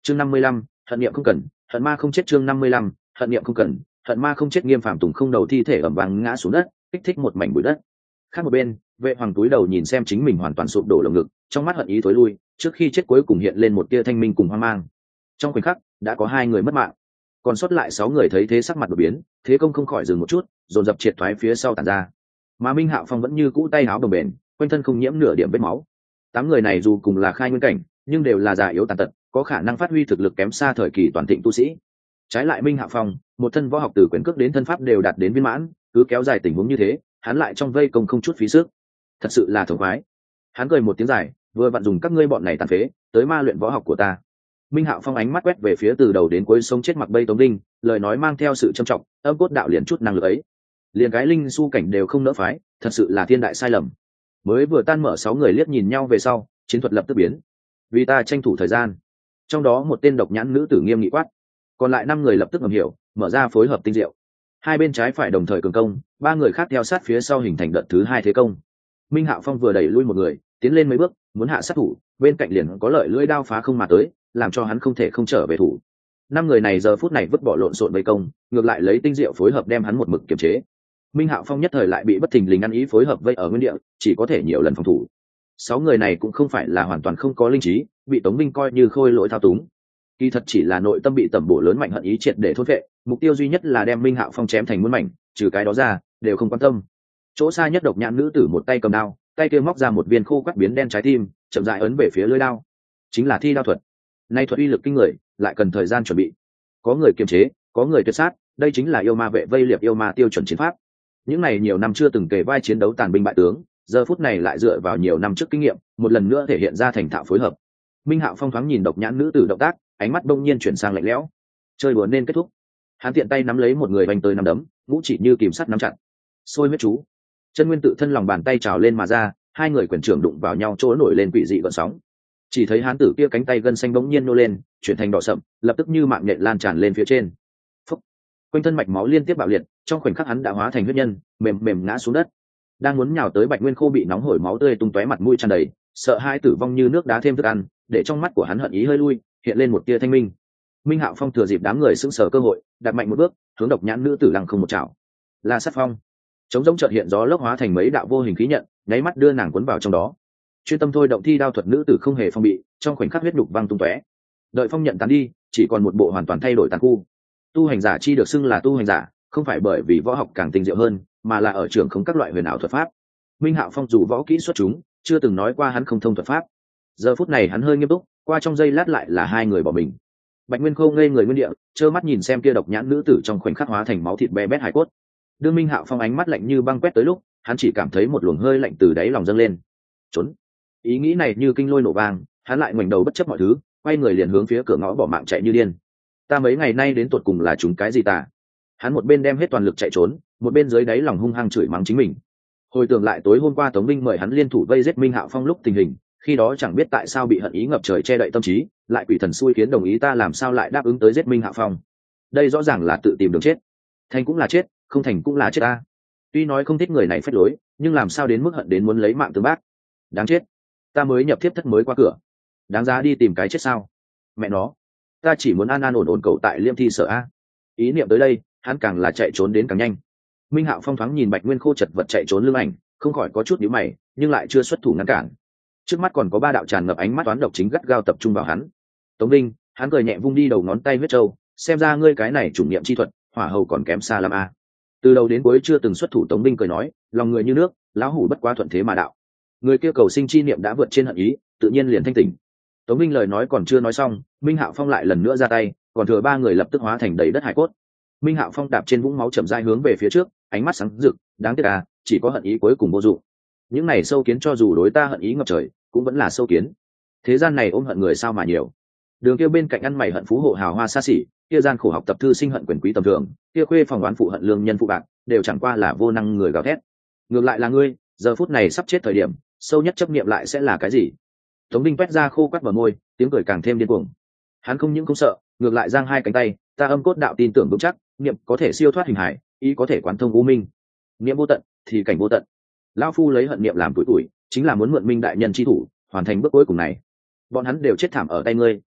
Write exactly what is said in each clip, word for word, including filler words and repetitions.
chương năm mươi lăm, hận niệm không cần, hận ma không chết. chương năm mươi lăm, hận niệm không cần, hận ma không chết. Nghiêm Phàm Tùng không đầu thi thể ẩm vàng ngã xuống đất, kích thích một mảnh bụi đất. Khác một bên, Vệ Hoàng túi đầu nhìn xem chính mình hoàn toàn sụp đổ lồng ngực, trong mắt hận ý thối lui, trước khi chết cuối cùng hiện lên một tia thanh minh cùng hoang mang. Trong khoảnh khắc, đã có hai người mất mạng, còn sót lại sáu người thấy thế sắc mặt đột biến, thế công không khỏi dừng một chút, dồn dập triệt thoái phía sau tản ra. Mà Minh Hạo Phong vẫn như cũ tay áo đồng bền, quanh thân không nhiễm nửa điểm vết máu. Tám người này dù cùng là khai nguyên cảnh, nhưng đều là già yếu tàn tật, có khả năng phát huy thực lực kém xa thời kỳ toàn thịnh tu sĩ. Trái lại Minh Hạo Phong, một thân võ học từ quyền cước đến thân pháp đều đạt đến viên mãn, cứ kéo dài tình huống như thế, hắn lại trong vây công không chút phí sức, thật sự là thống khoái. Hắn cười một tiếng dài, vừa vặn dùng các ngươi bọn này tàn phế tới ma luyện võ học của ta. Minh Hạo Phong ánh mắt quét về phía từ đầu đến cuối sống chết mặc bay Tống Linh, lời nói mang theo sự trầm trọng, âm cốt đạo liền chút năng lực ấy, liền cái linh su cảnh đều không nỡ phái, thật sự là thiên đại sai lầm. Mới vừa tan mở sáu người liếc nhìn nhau về sau, chiến thuật lập tức biến. Vì ta tranh thủ thời gian. Trong đó một tên độc nhãn nữ tử nghiêm nghị quát, còn lại năm người lập tức ngầm hiểu, mở ra phối hợp tinh diệu. Hai bên trái phải đồng thời cường công, ba người khác theo sát phía sau hình thành đợt thứ hai thế công. Minh Hạo Phong vừa đẩy lui một người, tiến lên mấy bước, muốn hạ sát thủ, bên cạnh liền có lợi lưỡi đao phá không mà tới, làm cho hắn không thể không trở về thủ. Năm người này giờ phút này vứt bỏ lộn xộn vây công, ngược lại lấy tinh diệu phối hợp đem hắn một mực kiềm chế. Minh Hạo Phong nhất thời lại bị bất thình lình ăn ý phối hợp vây ở nguyên địa, chỉ có thể nhiều lần phòng thủ. Sáu người này cũng không phải là hoàn toàn không có linh trí, bị Tống Minh coi như khôi lỗi thao túng. Kỳ thật chỉ là nội tâm bị tẩm bổ lớn mạnh hận ý triệt để thốt vệ, mục tiêu duy nhất là đem Minh Hạo Phong chém thành muôn mảnh, trừ cái đó ra, đều không quan tâm. Chỗ xa nhất độc nhãn nữ tử một tay cầm đao, tay kia móc ra một viên khô quắt biến đen trái tim, chậm rãi ấn về phía lưỡi đao. Chính là thi đao thuật. Nay thuật uy lực kinh người, lại cần thời gian chuẩn bị. Có người kiềm chế, có người tuyệt sát, đây chính là yêu ma vệ vây liệp yêu ma tiêu chuẩn chiến pháp. Những này nhiều năm chưa từng kể vai chiến đấu tàn binh bại tướng, giờ phút này lại dựa vào nhiều năm trước kinh nghiệm, một lần nữa thể hiện ra thành thạo phối hợp. Minh Hạo Phong thoáng nhìn độc nhãn nữ tử động tác, ánh mắt bỗng nhiên chuyển sang lạnh lẽo. Chơi đùa nên kết thúc. Hắn tiện tay nắm lấy một người vành tới nắm đấm, ngũ chỉ như kìm sắt nắm chặt. Sôi huyết chú. Chân nguyên tự thân lòng bàn tay trào lên mà ra, hai người quyền trưởng đụng vào nhau chỗ nổi lên quỷ dị gợn sóng. Chỉ thấy hán tử kia cánh tay gân xanh bỗng nhiên nô lên, chuyển thành đỏ sậm, lập tức như mạng nhện lan tràn lên phía trên. Phúc. Quanh thân mạch máu liên tiếp bạo liệt, trong khoảnh khắc hắn đã hóa thành huyết nhân, mềm mềm ngã xuống đất. Đang muốn nhào tới Bạch Nguyên Khô bị nóng hổi máu tươi tung tóe mặt mũi tràn đầy, sợ hai tử vong như nước đá thêm thức ăn, để trong mắt của hắn hận ý hơi lui, hiện lên một tia thanh minh. Minh Hạo Phong thừa dịp đám người sững sờ cơ hội, đặt mạnh một bước, hướng độc nhãn nữ tử lăng không một chảo. La Sát Phong. Chống giống chợt hiện gió lốc hóa thành mấy đạo vô hình khí nhận, nháy mắt đưa nàng cuốn vào trong đó. Chuyên tâm thôi động thi đao thuật nữ tử không hề phong bị, trong khoảnh khắc huyết nhục văng tung tóe. Đợi phong nhận tán đi, chỉ còn một bộ hoàn toàn thay đổi tàn khu. Tu hành giả chi được xưng là tu hành giả, không phải bởi vì võ học càng tinh diệu hơn, mà là ở trường không các loại huyền ảo thuật pháp. Minh Hạo Phong dù võ kỹ xuất chúng, chưa từng nói qua hắn không thông thuật pháp. Giờ phút này hắn hơi nghiêm túc, qua trong giây lát lại là hai người bỏ mình. Bạch Nguyên Khô ngây người nguyên địa, trơ mắt nhìn xem kia độc nhãn nữ tử trong khoảnh khắc hóa thành máu thịt be bét hải cốt. Đương Minh Hạo Phong ánh mắt lạnh như băng quét tới lúc, hắn chỉ cảm thấy một luồng hơi lạnh từ đáy lòng dâng lên. Trốn. Ý nghĩ này như kinh lôi nổ vang, hắn lại ngoảnh đầu bất chấp mọi thứ, quay người liền hướng phía cửa ngõ bỏ mạng chạy như điên. Ta mấy ngày nay đến tụt cùng là chúng cái gì ta? Hắn một bên đem hết toàn lực chạy trốn, một bên dưới đáy lòng hung hăng chửi mắng chính mình. Hồi tưởng lại tối hôm qua Tống Minh mời hắn liên thủ vây giết Minh Hạo Phong lúc tình hình, khi đó chẳng biết tại sao bị hận ý ngập trời che đậy tâm trí, lại quỷ thần xui khiến đồng ý ta làm sao lại đáp ứng tới giết Minh Hạo Phong. Đây rõ ràng là tự tìm đường chết. Thành cũng là chết, không thành cũng là chết ta. Tuy nói không thích người này phách lối, nhưng làm sao đến mức hận đến muốn lấy mạng tương bác. Đáng chết. Ta mới nhập thiếp thất mới qua cửa. Đáng giá đi tìm cái chết sao? Mẹ nó. Ta chỉ muốn an an ổn ổn cậu tại Liêm Thi Sở a. Ý niệm tới đây, hắn càng là chạy trốn đến càng nhanh. Minh Hạo Phong thoáng nhìn Bạch Nguyên Khô chật vật chạy trốn lưng ảnh, không khỏi có chút nhíu mày, nhưng lại chưa xuất thủ ngăn cản. Trước mắt còn có ba đạo tràn ngập ánh mắt toán độc chính gắt gao tập trung vào hắn. Tống Linh, hắn cười nhẹ vung đi đầu ngón tay huyết châu, xem ra ngươi cái này chủ niệm chi thuật, hỏa hầu còn kém xa lắm a. Từ đầu đến cuối chưa từng xuất thủ Tống Linh cười nói, lòng người như nước, lão hủ bất quá thuận thế mà đạo. Người kia cầu sinh chi niệm đã vượt trên hận ý, tự nhiên liền thanh tỉnh. Tống Linh lời nói còn chưa nói xong, Minh Hạo Phong lại lần nữa ra tay, còn thừa ba người lập tức hóa thành đầy đất hải cốt. Minh Hạo Phong đạp trên vũng máu chậm rãi hướng về phía trước, ánh mắt sáng rực, đáng tiếc à, chỉ có hận ý cuối cùng vô dụng. Những này sâu kiến cho dù đối ta hận ý ngập trời, cũng vẫn là sâu kiến. Thế gian này ôm hận người sao mà nhiều. Đường kia bên cạnh ăn mày hận phú hộ hào hoa xa xỉ, kia gian khổ học tập thư sinh hận quyền quý tầm thường, kia khuê phòng đoán phụ hận lương nhân phụ bạc, đều chẳng qua là vô năng người gào thét. Ngược lại là ngươi, giờ phút này sắp chết thời điểm, sâu nhất chấp niệm lại sẽ là cái gì? Tống Linh quét ra khô quắt vào môi, tiếng cười càng thêm điên cuồng. Hắn không những không sợ, ngược lại giang hai cánh tay, ta âm cốt đạo tin tưởng vững chắc, niệm có thể siêu thoát hình hải, ý có thể quán thông u minh. Niệm vô tận thì cảnh vô tận. Lão phu lấy hận niệm làm tuổi tuổi, chính là muốn mượn Minh đại nhân chi thủ, hoàn thành bước cuối cùng này. Bọn hắn đều chết thảm ở tay ngươi,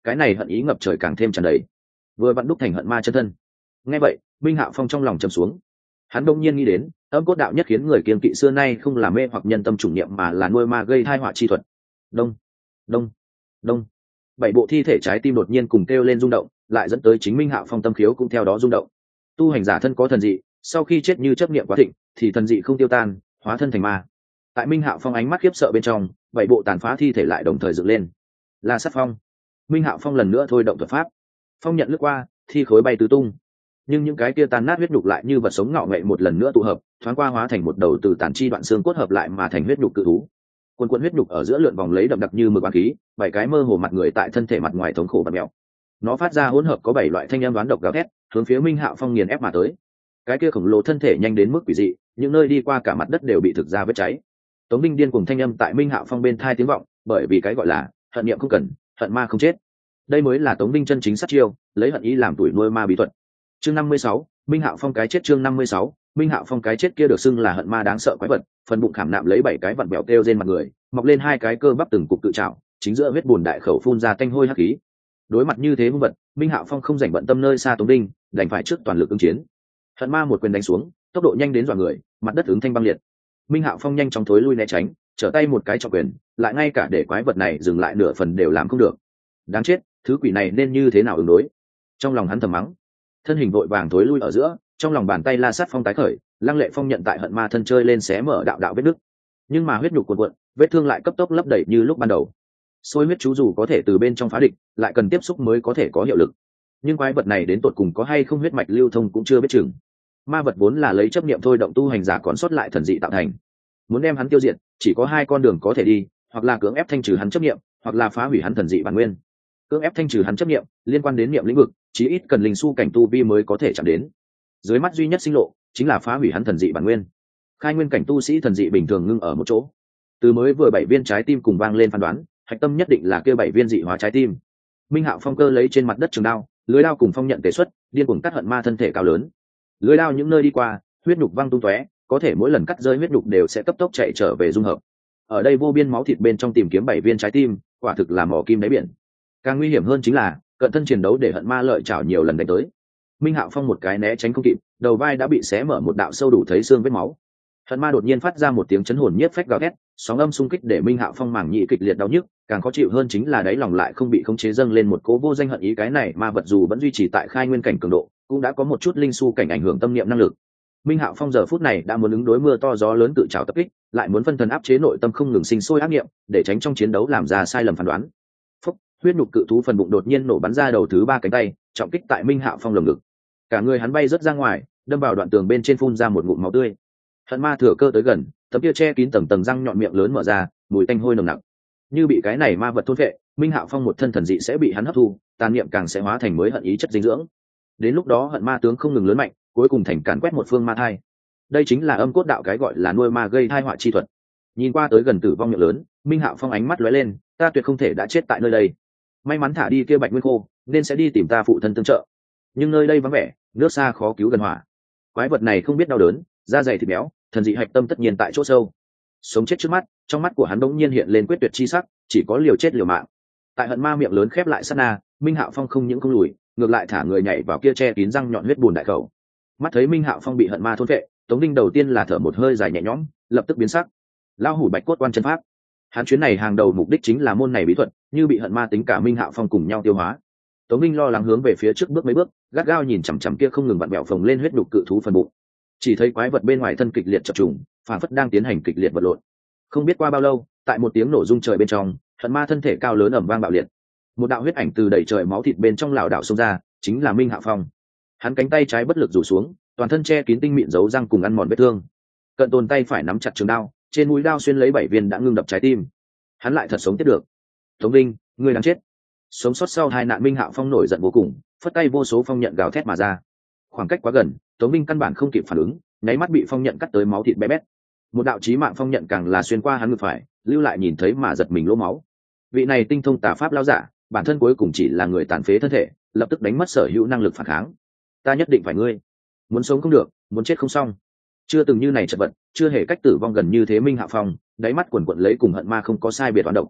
cái này hận ý ngập trời càng thêm tràn đầy, vừa vặn đúc thành hận ma chân thân. Nghe vậy Minh Hạo Phong trong lòng trầm xuống, hắn đông nhiên nghĩ đến âm cốt đạo nhất khiến người kiêng kỵ xưa nay không là mê hoặc nhân tâm chủng niệm mà là nuôi ma gây thai họa chi thuật. Đông đông đông, bảy bộ thi thể trái tim đột nhiên cùng kêu lên rung động, lại dẫn tới chính Minh Hạo Phong tâm khiếu cũng theo đó rung động. Tu hành giả thân có thần dị, sau khi chết như chấp niệm quá thịnh thì thần dị không tiêu tan, hóa thân thành ma. Tại Minh Hạo Phong ánh mắt khiếp sợ bên trong, bảy bộ tàn phá thi thể lại đồng thời dựng lên. La Sát Phong. Minh Hạo Phong lần nữa thôi động thuật pháp, phong nhận lướt qua, thi khối bay tứ tung, nhưng những cái kia tan nát huyết nhục lại như vật sống ngạo nghệ một lần nữa tụ hợp, thoáng qua hóa thành một đầu từ tàn chi đoạn xương cốt hợp lại mà thành huyết nhục cự thú. Quần quần huyết nhục ở giữa lượn vòng lấy đậm đặc như mực oán khí, bảy cái mơ hồ mặt người tại thân thể mặt ngoài thống khổ và mèo. Nó phát ra hỗn hợp có bảy loại thanh âm đoán độc gào thét, hướng phía Minh Hạo Phong nghiền ép mà tới. Cái kia khổng lồ thân thể nhanh đến mức quỷ dị, những nơi đi qua cả mặt đất đều bị thực ra vết cháy. Tống Binh điên cùng thanh âm tại Minh Hạo Phong bên thai tiếng vọng, bởi vì cái gọi là hận niệm không cần, hận ma không chết. Đây mới là Tống Binh chân chính sát chiêu, lấy hận ý làm tuổi nuôi ma bí thuật. Chương năm mươi sáu, Minh Hạo Phong cái chết. Chương năm mươi sáu, Minh Hạo Phong cái chết kia được xưng là hận ma đáng sợ quái vật, phần bụng khảm nạm lấy bảy cái vặn bèo kêu trên mặt người, mọc lên hai cái cơ bắp từng cục tự trảo, chính giữa huyết bùn đại khẩu phun ra tanh hôi hắc khí. Đối mặt như thế hung vật, Minh Hạo Phong không rảnh bận tâm nơi xa Tống Binh, đành phải trước toàn lực ứng chiến. Hận ma một quyền đánh xuống, tốc độ nhanh đến dọa người, mặt đất ứng thanh băng liệt. Minh Hạo Phong nhanh chóng thối lui né tránh, trở tay một cái trọng quyền, lại ngay cả để quái vật này dừng lại nửa phần đều làm không được. Đáng chết, thứ quỷ này nên như thế nào ứng đối? Trong lòng hắn thầm mắng, thân hình vội vàng thối lui ở giữa, trong lòng bàn tay La Sát Phong tái khởi, lăng lệ phong nhận tại hận ma thân chơi lên xé mở đạo đạo vết nứt. Nhưng mà huyết nhục cuộn cuộn, vết thương lại cấp tốc lấp đầy như lúc ban đầu. Sôi huyết chú dù có thể từ bên trong phá địch, lại cần tiếp xúc mới có thể có hiệu lực. Nhưng quái vật này đến tột cùng có hay không huyết mạch lưu thông cũng chưa biết chừng. Ma vật vốn là lấy chấp niệm thôi động tu hành giả còn sót lại thần dị tạo thành. Muốn đem hắn tiêu diệt, chỉ có hai con đường có thể đi, hoặc là cưỡng ép thanh trừ hắn chấp niệm, hoặc là phá hủy hắn thần dị bản nguyên. Cưỡng ép thanh trừ hắn chấp niệm, liên quan đến niệm lĩnh vực, chí ít cần linh su cảnh tu vi mới có thể chạm đến. Dưới mắt duy nhất sinh lộ, chính là phá hủy hắn thần dị bản nguyên. Khai nguyên cảnh tu sĩ thần dị bình thường ngưng ở một chỗ. Từ mới vừa bảy viên trái tim cùng vang lên phán đoán, hạch tâm nhất định là kia bảy viên dị hóa trái tim. Minh Hạo Phong cơ lấy trên mặt đất trường đao, lưới đao cùng phong nhận tế xuất, điên cuồng cắt hận ma thân thể cao lớn. Lưới đao những nơi đi qua, huyết nhục văng tung tóe, có thể mỗi lần cắt rơi huyết nhục đều sẽ cấp tốc chạy trở về dung hợp. Ở đây vô biên máu thịt bên trong tìm kiếm bảy viên trái tim, quả thực là mỏ kim đáy biển. Càng nguy hiểm hơn chính là cận thân chiến đấu để hận ma lợi chảo nhiều lần đánh tới. Minh Hạo Phong một cái né tránh không kịp, đầu vai đã bị xé mở một đạo sâu đủ thấy xương vết máu. Hận ma đột nhiên phát ra một tiếng chấn hồn nhiếp phách gào thét, sóng âm xung kích để Minh Hạo Phong màng nhĩ kịch liệt đau nhức, càng khó chịu hơn chính là đáy lòng lại không bị khống chế dâng lên một cố vô danh hận ý. Cái này ma vật dù vẫn duy trì tại khai nguyên cảnh cường độ, cũng đã có một chút linh su cảnh ảnh hưởng tâm niệm năng lực. Minh Hạo Phong giờ phút này đã muốn ứng đối mưa to gió lớn tự trào tập kích, lại muốn phân thần áp chế nội tâm không ngừng sinh sôi ác niệm, để tránh trong chiến đấu làm ra sai lầm phán đoán. Phúc, huyết nhục cự thú phần bụng đột nhiên nổ bắn ra đầu thứ ba cánh tay, trọng kích tại Minh Hạo Phong lồng ngực. Cả người hắn bay rất ra ngoài, đâm vào đoạn tường bên trên phun ra một ngụm máu tươi. Hận ma thừa cơ tới gần, tấm kia che kín tầng tầng răng nhọn miệng lớn mở ra, mùi tanh hôi nồng nặc. Như bị cái này ma vật thôn phệ, Minh Hạo Phong một thân thần dị sẽ bị hắn hấp thu, tàn niệm càng sẽ hóa thành mới hận ý chất dinh dưỡng. Đến lúc đó hận ma tướng không ngừng lớn mạnh, cuối cùng thành càn quét một phương ma thai. Đây chính là âm cốt đạo cái gọi là nuôi ma gây thai họa chi thuật. Nhìn qua tới gần tử vong miệng lớn, Minh Hạo Phong ánh mắt lóe lên, ta tuyệt không thể đã chết tại nơi đây. May mắn thả đi kia Bạch Nguyên Khô, nên sẽ đi tìm ta phụ thân tương trợ. Nhưng nơi đây vắng vẻ, nước xa khó cứu gần hỏa. Quái vật này không biết đau đớn, da dày thịt béo, thần dị hạch tâm tất nhiên tại chỗ sâu. Sống chết trước mắt, trong mắt của hắn đống nhiên hiện lên quyết tuyệt chi sắc, chỉ có liều chết liều mạng. Tại hận ma miệng lớn khép lại sát na, Minh Hạo Phong không những không lùi, ngược lại thả người nhảy vào kia che kín răng nhọn huyết bùn đại khẩu. Mắt thấy Minh Hạo Phong bị hận ma thôn phệ, Tống Đinh đầu tiên là thở một hơi dài nhẹ nhõm, lập tức biến sắc. Lao hủ bạch cốt quan chân pháp. Hắn chuyến này hàng đầu mục đích chính là môn này bí thuật, như bị hận ma tính cả Minh Hạo Phong cùng nhau tiêu hóa. Tống Đinh lo lắng hướng về phía trước bước mấy bước, gắt gao nhìn chằm chằm kia không ngừng vặn vẹo phồng lên huyết đục cự thú phần bụng. Chỉ thấy quái vật bên ngoài thân kịch liệt chập trùng, phản phất đang tiến hành kịch liệt vật lộn. Không biết qua bao lâu, tại một tiếng nổ rung trời bên trong, hận ma thân thể cao lớn ầm vang bạo liệt. Một đạo huyết ảnh từ đầy trời máu thịt bên trong lảo đảo xông ra, chính là Minh Hạo Phong. Hắn cánh tay trái bất lực rủ xuống, toàn thân che kín tinh mịn dấu răng cùng ăn mòn vết thương. Cận tồn tay phải nắm chặt trường đao, trên mũi đao xuyên lấy bảy viên đã ngưng đập trái tim. Hắn lại thật sống tiếp được. Tống Linh, ngươi đáng chết. Sống sót sau hai nạn Minh Hạo Phong nổi giận vô cùng, phất tay vô số phong nhận gào thét mà ra. Khoảng cách quá gần, Tống Linh căn bản không kịp phản ứng, nháy mắt bị phong nhận cắt tới máu thịt bé bét. Một đạo chí mạng phong nhận càng là xuyên qua hắn ngực phải, lưu lại nhìn thấy mà giật mình lỗ máu. Vị này tinh thông tà pháp lão giả, bản thân cuối cùng chỉ là người tàn phế thân thể, lập tức đánh mất sở hữu năng lực phản kháng. Ta nhất định phải ngươi, muốn sống không được, muốn chết không xong. Chưa từng như này chật vật, chưa hề cách tử vong gần như thế Minh Hạo Phong, đáy mắt quần quật lấy cùng hận ma không có sai biệt toán độc.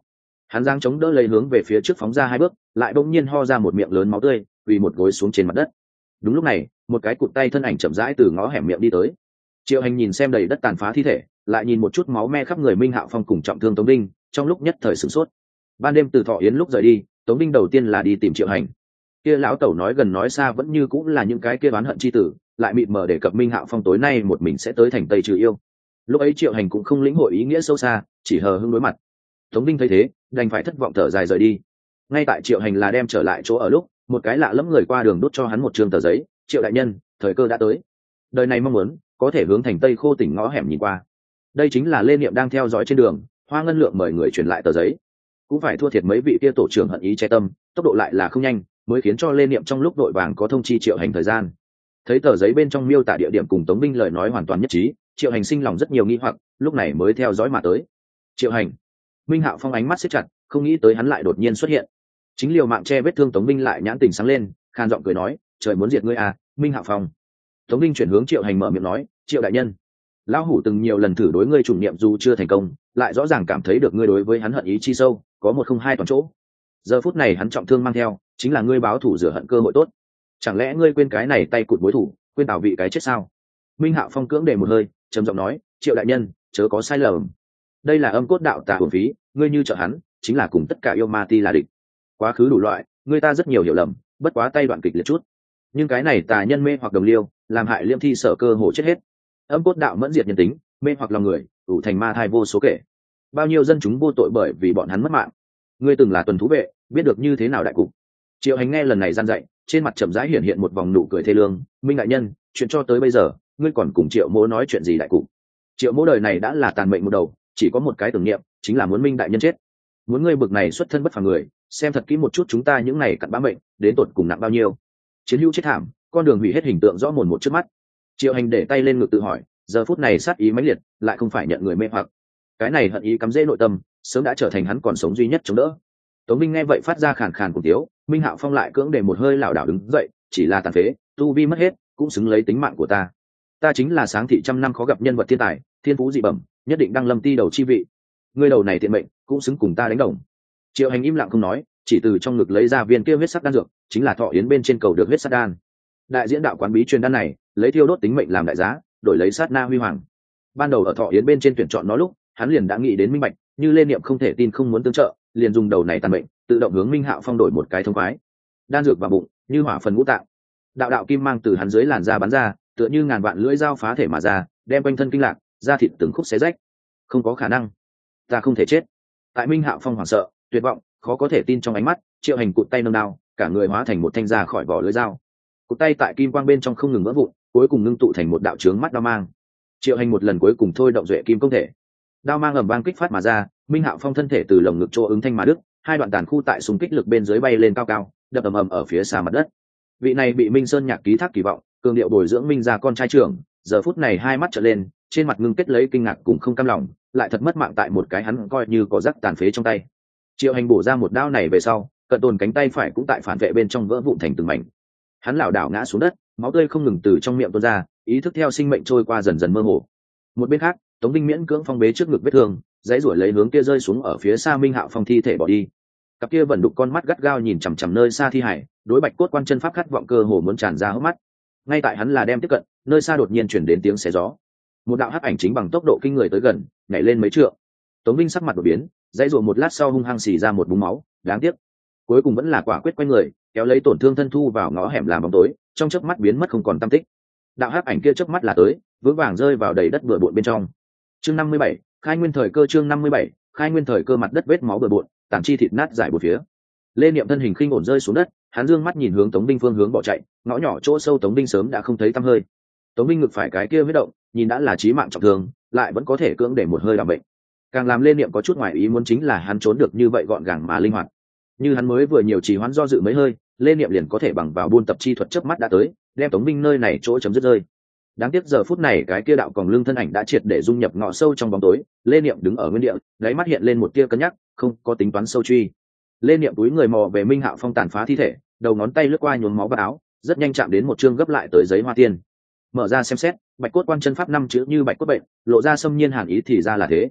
Hắn giang chống đỡ lấy hướng về phía trước phóng ra hai bước, lại bỗng nhiên ho ra một miệng lớn máu tươi, quỳ một gối xuống trên mặt đất. Đúng lúc này, một cái cụt tay thân ảnh chậm rãi từ ngõ hẻm miệng đi tới. Triệu Hành nhìn xem đầy đất tàn phá thi thể, lại nhìn một chút máu me khắp người Minh Hạo Phong cùng trọng thương Tống Binh, trong lúc nhất thời sửng sốt. Ban đêm từ Thọ Yến lúc rời đi, Tống Binh đầu tiên là đi tìm Triệu Hành. Kia lão tẩu nói gần nói xa vẫn như cũng là những cái kia oán hận chi tử, lại mịt mờ để cập Minh Hạo Phong tối nay một mình sẽ tới thành Tây trừ yêu. Lúc ấy Triệu Hành cũng không lĩnh hội ý nghĩa sâu xa, chỉ hờ hững đối mặt. Tống Binh thấy thế, đành phải thất vọng thở dài rời đi. Ngay tại Triệu Hành là đem trở lại chỗ ở lúc, một cái lạ lẫm người qua đường đút cho hắn một trường tờ giấy, "Triệu đại nhân, thời cơ đã tới. Đời này mong muốn có thể hướng thành Tây Khô tỉnh ngõ hẻm nhìn qua." Đây chính là Lê Niệm đang theo dõi trên đường, Hoa Ngân Lượng mời người truyền lại tờ giấy. Cũng phải thua thiệt mấy vị kia tổ trưởng hận ý che tâm, tốc độ lại là không nhanh, mới khiến cho Lê Niệm trong lúc đội vàng có thông chi Triệu Hành thời gian. Thấy tờ giấy bên trong miêu tả địa điểm cùng Tống Binh lời nói hoàn toàn nhất trí, Triệu Hành sinh lòng rất nhiều nghi hoặc, lúc này mới theo dõi mà tới. "Triệu Hành." Minh Hạo Phong ánh mắt siết chặt, không nghĩ tới hắn lại đột nhiên xuất hiện. Chính liều mạng che vết thương Tống Binh lại nhãn tình sáng lên, khan giọng cười nói, "Trời muốn diệt ngươi à, Minh Hạo Phong." Tống Binh chuyển hướng Triệu Hành mở miệng nói, "Triệu đại nhân, lão hủ từng nhiều lần thử đối ngươi trùng niệm dù chưa thành công, lại rõ ràng cảm thấy được ngươi đối với hắn hận ý chi sâu, có một không hai toàn chỗ. Giờ phút này hắn trọng thương mang theo, chính là ngươi báo thù rửa hận cơ hội tốt. Chẳng lẽ ngươi quên cái này tay cụt mối thủ, quên tào vị cái chết sao?" Minh Hạo Phong cưỡng để một hơi, trầm giọng nói, "Triệu đại nhân, chớ có sai lầm. Đây là âm cốt đạo tà hồn phí, ngươi như trợ hắn, chính là cùng tất cả yêu ma ti là địch. Quá khứ đủ loại, ngươi ta rất nhiều hiểu lầm, bất quá tay đoạn kịch liệt chút. Nhưng cái này tà nhân mê hoặc đồng liêu, làm hại Liêm Thi Sở cơ hồ chết hết. Âm cốt đạo mẫn diệt nhân tính, mê hoặc lòng người, ủ thành ma thai vô số kể. Bao nhiêu dân chúng vô tội bởi vì bọn hắn mất mạng. Ngươi từng là tuần thú vệ, biết được như thế nào đại cục." Triệu Hành nghe lần này gian dạy, trên mặt chậm rãi hiện hiện một vòng nụ cười thê lương, "Minh đại nhân, chuyện cho tới bây giờ, ngươi còn cùng Triệu Mỗ nói chuyện gì đại cục? Triệu Mỗ đời này đã là tàn mệnh một đầu, chỉ có một cái tưởng niệm, chính là muốn Minh đại nhân chết. Muốn ngươi bực này xuất thân bất phàm người, xem thật kỹ một chút chúng ta những này cặn bã mệnh, đến tột cùng nặng bao nhiêu. Chiến hữu chết thảm, con đường hủy hết hình tượng rõ mồn một trước mắt." Triệu Hành để tay lên ngực tự hỏi, giờ phút này sát ý mãnh liệt, lại không phải nhận người mê hoặc. Cái này hận ý cắm rễ nội tâm, sớm đã trở thành hắn còn sống duy nhất chống đỡ. Tống Binh nghe vậy phát ra khàn khàn cùng tiếu, Minh Hạo Phong lại cưỡng để một hơi lảo đảo đứng dậy, "Chỉ là tàn phế, tu vi mất hết, cũng xứng lấy tính mạng của ta. Ta chính là sáng thị trăm năm khó gặp nhân vật thiên tài, thiên phú dị bẩm, nhất định đăng lâm ti đầu chi vị. Ngươi đầu này tiện mệnh, cũng xứng cùng ta đánh đồng." Triệu Hành im lặng không nói, chỉ từ trong ngực lấy ra viên kia huyết sắc đan dược, chính là Thọ Yến bên trên cầu được huyết sắc đan. Đại diễn đạo quán bí truyền đan này, lấy thiêu đốt tính mệnh làm đại giá, đổi lấy sát na huy hoàng. Ban đầu ở Thọ Yến bên trên tuyển chọn nó lúc, hắn liền đã nghĩ đến minh bạch, như Lê Niệm không thể tin không muốn tương trợ, liền dùng đầu này tàn mệnh, tự động hướng Minh Hạo Phong đổi một cái thông khoái. Đan dược vào bụng, như hỏa phần ngũ tạng. Đạo đạo kim mang từ hắn dưới làn da bắn ra, tựa như ngàn vạn lưỡi dao phá thể mà ra, đem quanh thân kinh lạc, da thịt từng khúc xé rách. "Không có khả năng, ta không thể chết." Tại Minh Hạo Phong hoảng sợ, tuyệt vọng, khó có thể tin trong ánh mắt, Triệu Hành cụt tay nâng đao, cả người hóa thành một thanh ra khỏi vỏ lưỡi dao. Cụt tay tại kim quang bên trong không ngừng vỡ vụn, cuối cùng ngưng tụ thành một đạo chướng mắt đao mang. Triệu Hành một lần cuối cùng thôi động duệ kim công thể, đao mang ầm vang kích phát mà ra, Minh Hạo Phong thân thể từ lồng ngực chỗ ứng thanh mà đứt, hai đoạn tàn khu tại xung kích lực bên dưới bay lên cao cao, đập ầm ầm ở phía xa mặt đất. Vị này bị Minh Sơn Nhạc ký thác kỳ vọng, cường điệu bồi dưỡng Minh gia con trai trưởng, giờ phút này hai mắt trợn lên, trên mặt ngưng kết lấy kinh ngạc cùng không cam lòng, lại thật mất mạng tại một cái hắn coi như có rắc tàn phế trong tay. Triệu Hành bổ ra một đao này về sau, cận tồn cánh tay phải cũng tại phản vệ bên trong vỡ vụn thành từng mảnh. Hắn lảo đảo ngã xuống đất, máu tươi không ngừng từ trong miệng tuôn ra, ý thức theo sinh mệnh trôi qua dần dần mơ hồ. Một bên khác, Tống Binh miễn cưỡng phong bế trước ngực vết thương, dãy ruổi lấy hướng kia rơi xuống ở phía xa Minh Hạo Phong thi thể bỏ đi. Cặp kia vẫn đục con mắt gắt gao nhìn chằm chằm nơi xa thi hải, đối Bạch Cốt quan chân pháp khát vọng cơ hồ muốn tràn ra hốc mắt. Ngay tại hắn là đem tiếp cận, nơi xa đột nhiên chuyển đến tiếng xé gió. Một đạo hắc ảnh chính bằng tốc độ kinh người tới gần, nhảy lên mấy trượng. Tống Binh sắc mặt đổi biến, dãy rủa một lát sau hung hăng xì ra một búng máu, đáng tiếc. Cuối cùng vẫn là quả quyết quay người, kéo lấy tổn thương thân thu vào ngõ hẻm làm bóng tối, trong chớp mắt biến mất không còn tăm tích. Đạo hắc ảnh kia chớp mắt là tới, vững vàng rơi vào đầy đất bừa bộn bên trong. Chương năm mươi bảy, khai nguyên thời cơ. Chương năm mươi bảy, khai nguyên thời cơ. Mặt đất vết máu bừa bộn, tàn chi thịt nát giải một phía. Lê Niệm thân hình khinh ổn rơi xuống đất, hắn dương mắt nhìn hướng Tống Binh phương hướng bỏ chạy, ngõ nhỏ chỗ sâu Tống Binh sớm đã không thấy tăm hơi. Tống Binh ngực phải cái kia huyết động, nhìn đã là chí mạng trọng thương, lại vẫn có thể cưỡng để một hơi đảm bệnh. Càng làm Lê Niệm có chút ngoài ý muốn chính là hắn trốn được như vậy gọn gàng mà linh hoạt. Như hắn mới vừa nhiều trì hoãn do dự mấy hơi, Lê Niệm liền có thể bằng vào buôn tập chi thuật chớp mắt đã tới, đem Tống Binh nơi này chỗ chấm dứt rơi. Đáng tiếc giờ phút này cái kia đạo còng lưng thân ảnh đã triệt để dung nhập ngõ sâu trong bóng tối, Lê Niệm đứng ở nguyên địa, đáy mắt hiện lên một tia cân nhắc, không có tính toán sâu truy. Lê Niệm túi người mò về Minh Hạo Phong tàn phá thi thể, đầu ngón tay lướt qua nhuốm máu vào áo, rất nhanh chạm đến một chương gấp lại tới giấy hoa tiên. Mở ra xem xét, Bạch Cốt quan chân pháp năm chữ như bạch cốt bệnh, lộ ra xâm nhiên hàn ý thì ra là thế.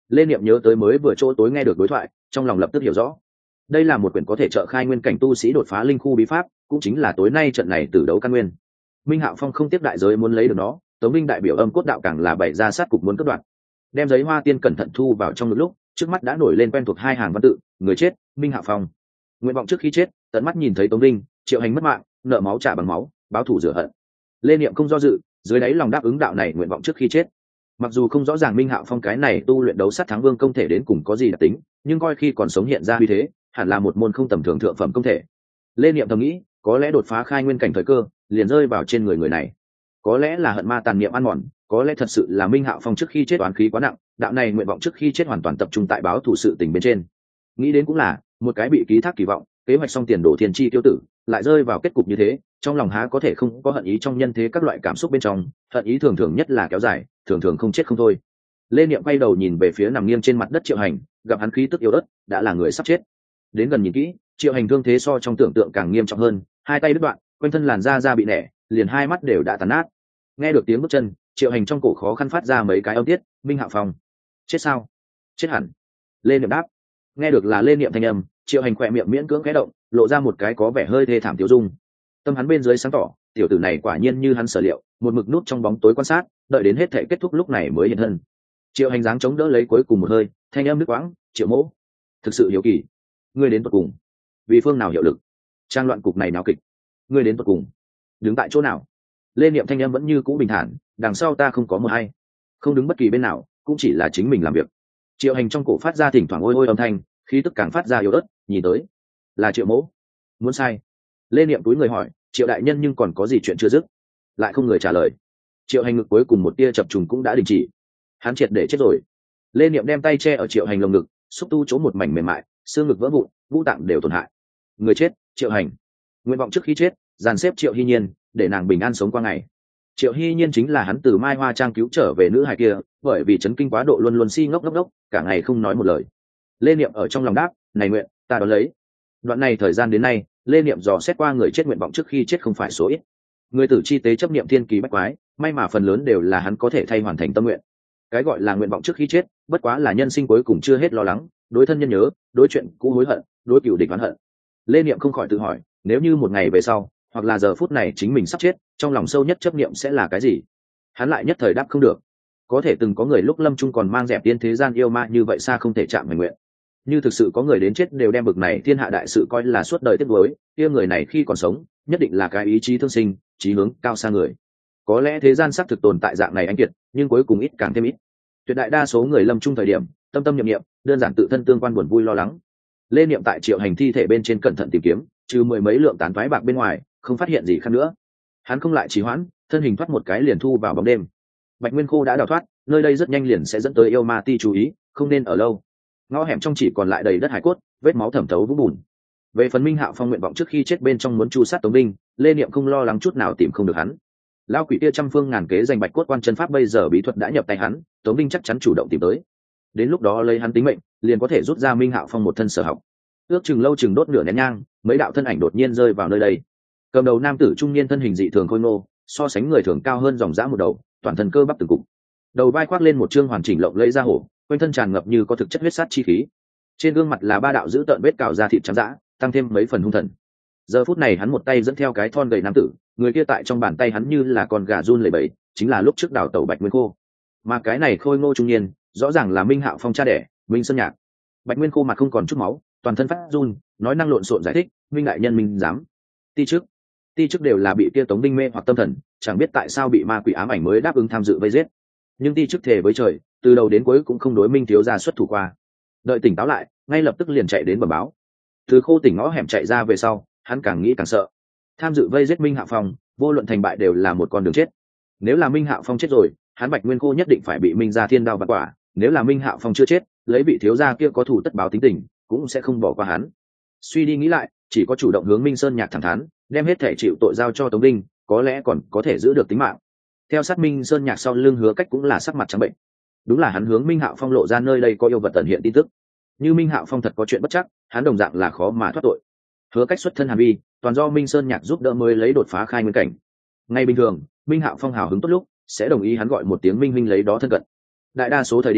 Lê Niệm nhớ tới mới vừa chỗ tối nghe được đối thoại, trong lòng lập tức hiểu rõ. Đây là một quyển có thể trợ khai nguyên cảnh tu sĩ đột phá linh khu bí pháp, cũng chính là tối nay trận này tử đấu căn nguyên. Minh Hạo Phong không tiếp đại giới muốn lấy được nó, Tống Minh đại biểu âm cốt đạo càng là bày ra sát cục muốn cắt đoạn. Đem giấy hoa tiên cẩn thận thu vào trong lúc, trước mắt đã nổi lên quen thuộc hai hàng văn tự: người chết, Minh Hạo Phong. Nguyện vọng trước khi chết, tận mắt nhìn thấy Tống Minh, Triệu Hành mất mạng, nợ máu trả bằng máu, báo thù rửa hận. Lê Niệm không do dự, dưới đáy lòng đáp ứng đạo này nguyện vọng trước khi chết. Mặc dù không rõ ràng Minh Hạo Phong cái này tu luyện đấu sát thắng vương công thể đến cùng có gì đặc tính, nhưng coi khi còn sống hiện ra uy thế, hẳn là một môn không tầm thường thượng phẩm công thể. Lê Niệm thầm nghĩ, có lẽ đột phá khai nguyên cảnh thời cơ liền rơi vào trên người người này, có lẽ là hận ma tàn niệm ăn mòn, có lẽ thật sự là Minh Hạo Phong trước khi chết oán khí quá nặng, đạo này nguyện vọng trước khi chết hoàn toàn tập trung tại báo thù sự tình bên trên. Nghĩ đến cũng là một cái bị ký thác kỳ vọng, kế hoạch xong tiền đổ thiên chi tiêu tử, lại rơi vào kết cục như thế, trong lòng há có thể không có hận ý trong nhân thế các loại cảm xúc bên trong, hận ý thường thường nhất là kéo dài, thường thường không chết không thôi. Lê Niệm quay đầu nhìn về phía nằm nghiêng trên mặt đất Triệu Hành, gặp hắn khí tức yếu ớt, đã là người sắp chết. Đến gần nhìn kỹ, Triệu Hành thương thế so trong tưởng tượng càng nghiêm trọng hơn, hai tay đứt đoạn, quanh thân làn da da bị nẻ, liền hai mắt đều đã tàn nát. Nghe được tiếng bước chân, Triệu Hành trong cổ khó khăn phát ra mấy cái âm tiết: Minh Hạo Phong chết sao? Chết hẳn. Lê Niệm đáp. Nghe được là Lê Niệm thanh âm, Triệu Hành khỏe miệng miễn cưỡng khẽ động, lộ ra một cái có vẻ hơi thê thảm tiêu dung. Tâm hắn bên dưới sáng tỏ, tiểu tử này quả nhiên như hắn sở liệu, một mực nút trong bóng tối quan sát, đợi đến hết thể kết thúc lúc này mới hiện thân. Triệu Hành dáng chống đỡ lấy cuối cùng một hơi, thanh âm đứt quãng: Triệu Mỗ, thực sự hiếu kỳ, ngươi đến tận cùng vì phương nào hiệu lực? Trang loạn cục này náo kịch, ngươi đến tận cùng đứng tại chỗ nào? Lê Niệm thanh âm vẫn như cũ bình thản: đằng sau ta không có một hay, không đứng bất kỳ bên nào, cũng chỉ là chính mình làm việc. Triệu Hành trong cổ phát ra thỉnh thoảng ôi ôi âm thanh, khí tức càng phát ra yếu ớt, nhìn tới là Triệu Mỗ. Muốn sai? Lê Niệm túi người hỏi, Triệu đại nhân nhưng còn có gì chuyện chưa dứt? Lại không người trả lời. Triệu Hành ngực cuối cùng một tia chập trùng cũng đã đình chỉ. Hắn triệt để chết rồi. Lê Niệm đem tay che ở Triệu Hành lồng ngực, xúc tu chỗ một mảnh mềm mại, xương ngực vỡ vụn, ngũ tạng đều tổn hại. Người chết, Triệu Hành. Nguyện vọng trước khi chết, dàn xếp Triệu Hy Nhiên, để nàng bình an sống qua ngày. Triệu Hy Nhiên chính là hắn từ Mai Hoa Trang cứu trở về nữ hài kia, bởi vì chấn kinh quá độ luôn luôn si ngốc ngốc ngốc, cả ngày không nói một lời. Lê Niệm ở trong lòng đáp, này nguyện, ta đón lấy. Đoạn này thời gian đến nay, Lê Niệm dò xét qua người chết nguyện vọng trước khi chết không phải số ít. Người tử chi tế chấp niệm thiên kỳ bách quái, may mà phần lớn đều là hắn có thể thay hoàn thành tâm nguyện. Cái gọi là nguyện vọng trước khi chết, bất quá là nhân sinh cuối cùng chưa hết lo lắng, đối thân nhân nhớ, đối chuyện cũ hối hận, đối cựu địch oán hận. Lê Niệm không khỏi tự hỏi, nếu như một ngày về sau, hoặc là giờ phút này chính mình sắp chết, trong lòng sâu nhất chấp niệm sẽ là cái gì? Hắn lại nhất thời đáp không được. Có thể từng có người lúc lâm chung còn mang dẹp tiên thế gian yêu ma như vậy xa không thể chạm hành nguyện. Như thực sự có người đến chết đều đem bực này thiên hạ đại sự coi là suốt đời tiếc nuối, kia người này khi còn sống, nhất định là cái ý chí thương sinh, chí hướng cao xa người. Có lẽ thế gian xác thực tồn tại dạng này anh kiệt, nhưng cuối cùng ít càng thêm ít. Tuyệt đại đa số người lâm chung thời điểm, tâm tâm niệm niệm, đơn giản tự thân tương quan buồn vui lo lắng. Lê Niệm tại Triệu Hành thi thể bên trên cẩn thận tìm kiếm, trừ mười mấy lượng tán thoái bạc bên ngoài, không phát hiện gì khác nữa. Hắn không lại trì hoãn, thân hình thoát một cái liền thu vào bóng đêm. Bạch Nguyên Khô đã đào thoát, nơi đây rất nhanh liền sẽ dẫn tới yêu ma ti chú ý, không nên ở lâu. Ngõ hẻm trong chỉ còn lại đầy đất hải cốt, vết máu thẩm thấu vũng bùn. Về phần Minh Hạo Phong nguyện vọng trước khi chết bên trong muốn chu sát Tống Minh, Lê Niệm không lo lắng chút nào tìm không được hắn. Lão quỷ kia trăm phương ngàn kế giành bạch cốt quan chân pháp bây giờ bí thuật đã nhập tay hắn, Tống Minh chắc chắn chủ động tìm tới. Đến lúc đó lấy hắn tính mệnh, liền có thể rút ra Minh Hạo Phong một thân sở học. Ước chừng lâu chừng đốt nửa nén nhang, mấy đạo thân ảnh đột nhiên rơi vào nơi đây. Cầm đầu nam tử trung niên thân hình dị thường khôi ngô, so sánh người thường cao hơn dòng dã một đầu, toàn thân cơ bắp từng cục. Đầu vai khoác lên một trương hoàn chỉnh lộng lẫy da hổ, quanh thân tràn ngập như có thực chất huyết sát chi khí. Trên gương mặt là ba đạo dữ tợn vết cào da thịt trắng dã, tăng thêm mấy phần hung thần. Giờ phút này hắn một tay dẫn theo cái thon gầy nam tử, người kia tại trong bàn tay hắn như là con gà run lẩy bẩy, chính là lúc trước đào tẩu Bạch Nguyên Khô. Mà cái này khôi ngô trung niên, rõ ràng là Minh Hạo Phong cha đẻ, Minh Sơn Nhạc. Bạch Nguyên Khô mặt không còn chút máu, toàn thân phát run, nói năng lộn xộn giải thích, Minh đại nhân Minh dám. Ti trước, ti trước đều là bị kia Tống Đinh mê hoặc tâm thần, chẳng biết tại sao bị ma quỷ ám ảnh mới đáp ứng tham dự vây giết. Nhưng ti trước thề với trời, từ đầu đến cuối cũng không đối Minh thiếu gia xuất thủ qua. Đợi tỉnh táo lại, ngay lập tức liền chạy đến bẩm báo. Từ Khô tỉnh ngõ hẻm chạy ra về sau, hắn càng nghĩ càng sợ. Tham dự vây giết Minh Hạo Phong, vô luận thành bại đều là một con đường chết. Nếu là Minh Hạo Phong chết rồi, hắn Bạch Nguyên Khô nhất định phải bị Minh gia thiên đao vặt quả. Nếu là Minh Hạo Phong chưa chết, lấy vị thiếu gia kia có thủ tất báo tính tình, cũng sẽ không bỏ qua hắn. Suy đi nghĩ lại, chỉ có chủ động hướng Minh Sơn Nhạc thẳng thắn, đem hết thể chịu tội giao cho Tống Đinh, có lẽ còn có thể giữ được tính mạng. Theo sát Minh Sơn Nhạc sau lưng Hứa Cách cũng là sắc mặt trắng bệnh. Đúng là hắn hướng Minh Hạo Phong lộ ra nơi đây có yêu vật tận hiện tin tức. Như Minh Hạo Phong thật có chuyện bất chắc, hắn đồng dạng là khó mà thoát tội. Hứa Cách xuất thân Hàn Vi, toàn do Minh Sơn Nhạc giúp đỡ mới lấy đột phá khai nguyên cảnh. Ngay bình thường, Minh Hạo Phong hào hứng tốt lúc, sẽ đồng ý hắn gọi một tiếng Minh Minh lấy đó thân cận. Đại đa số thời điểm,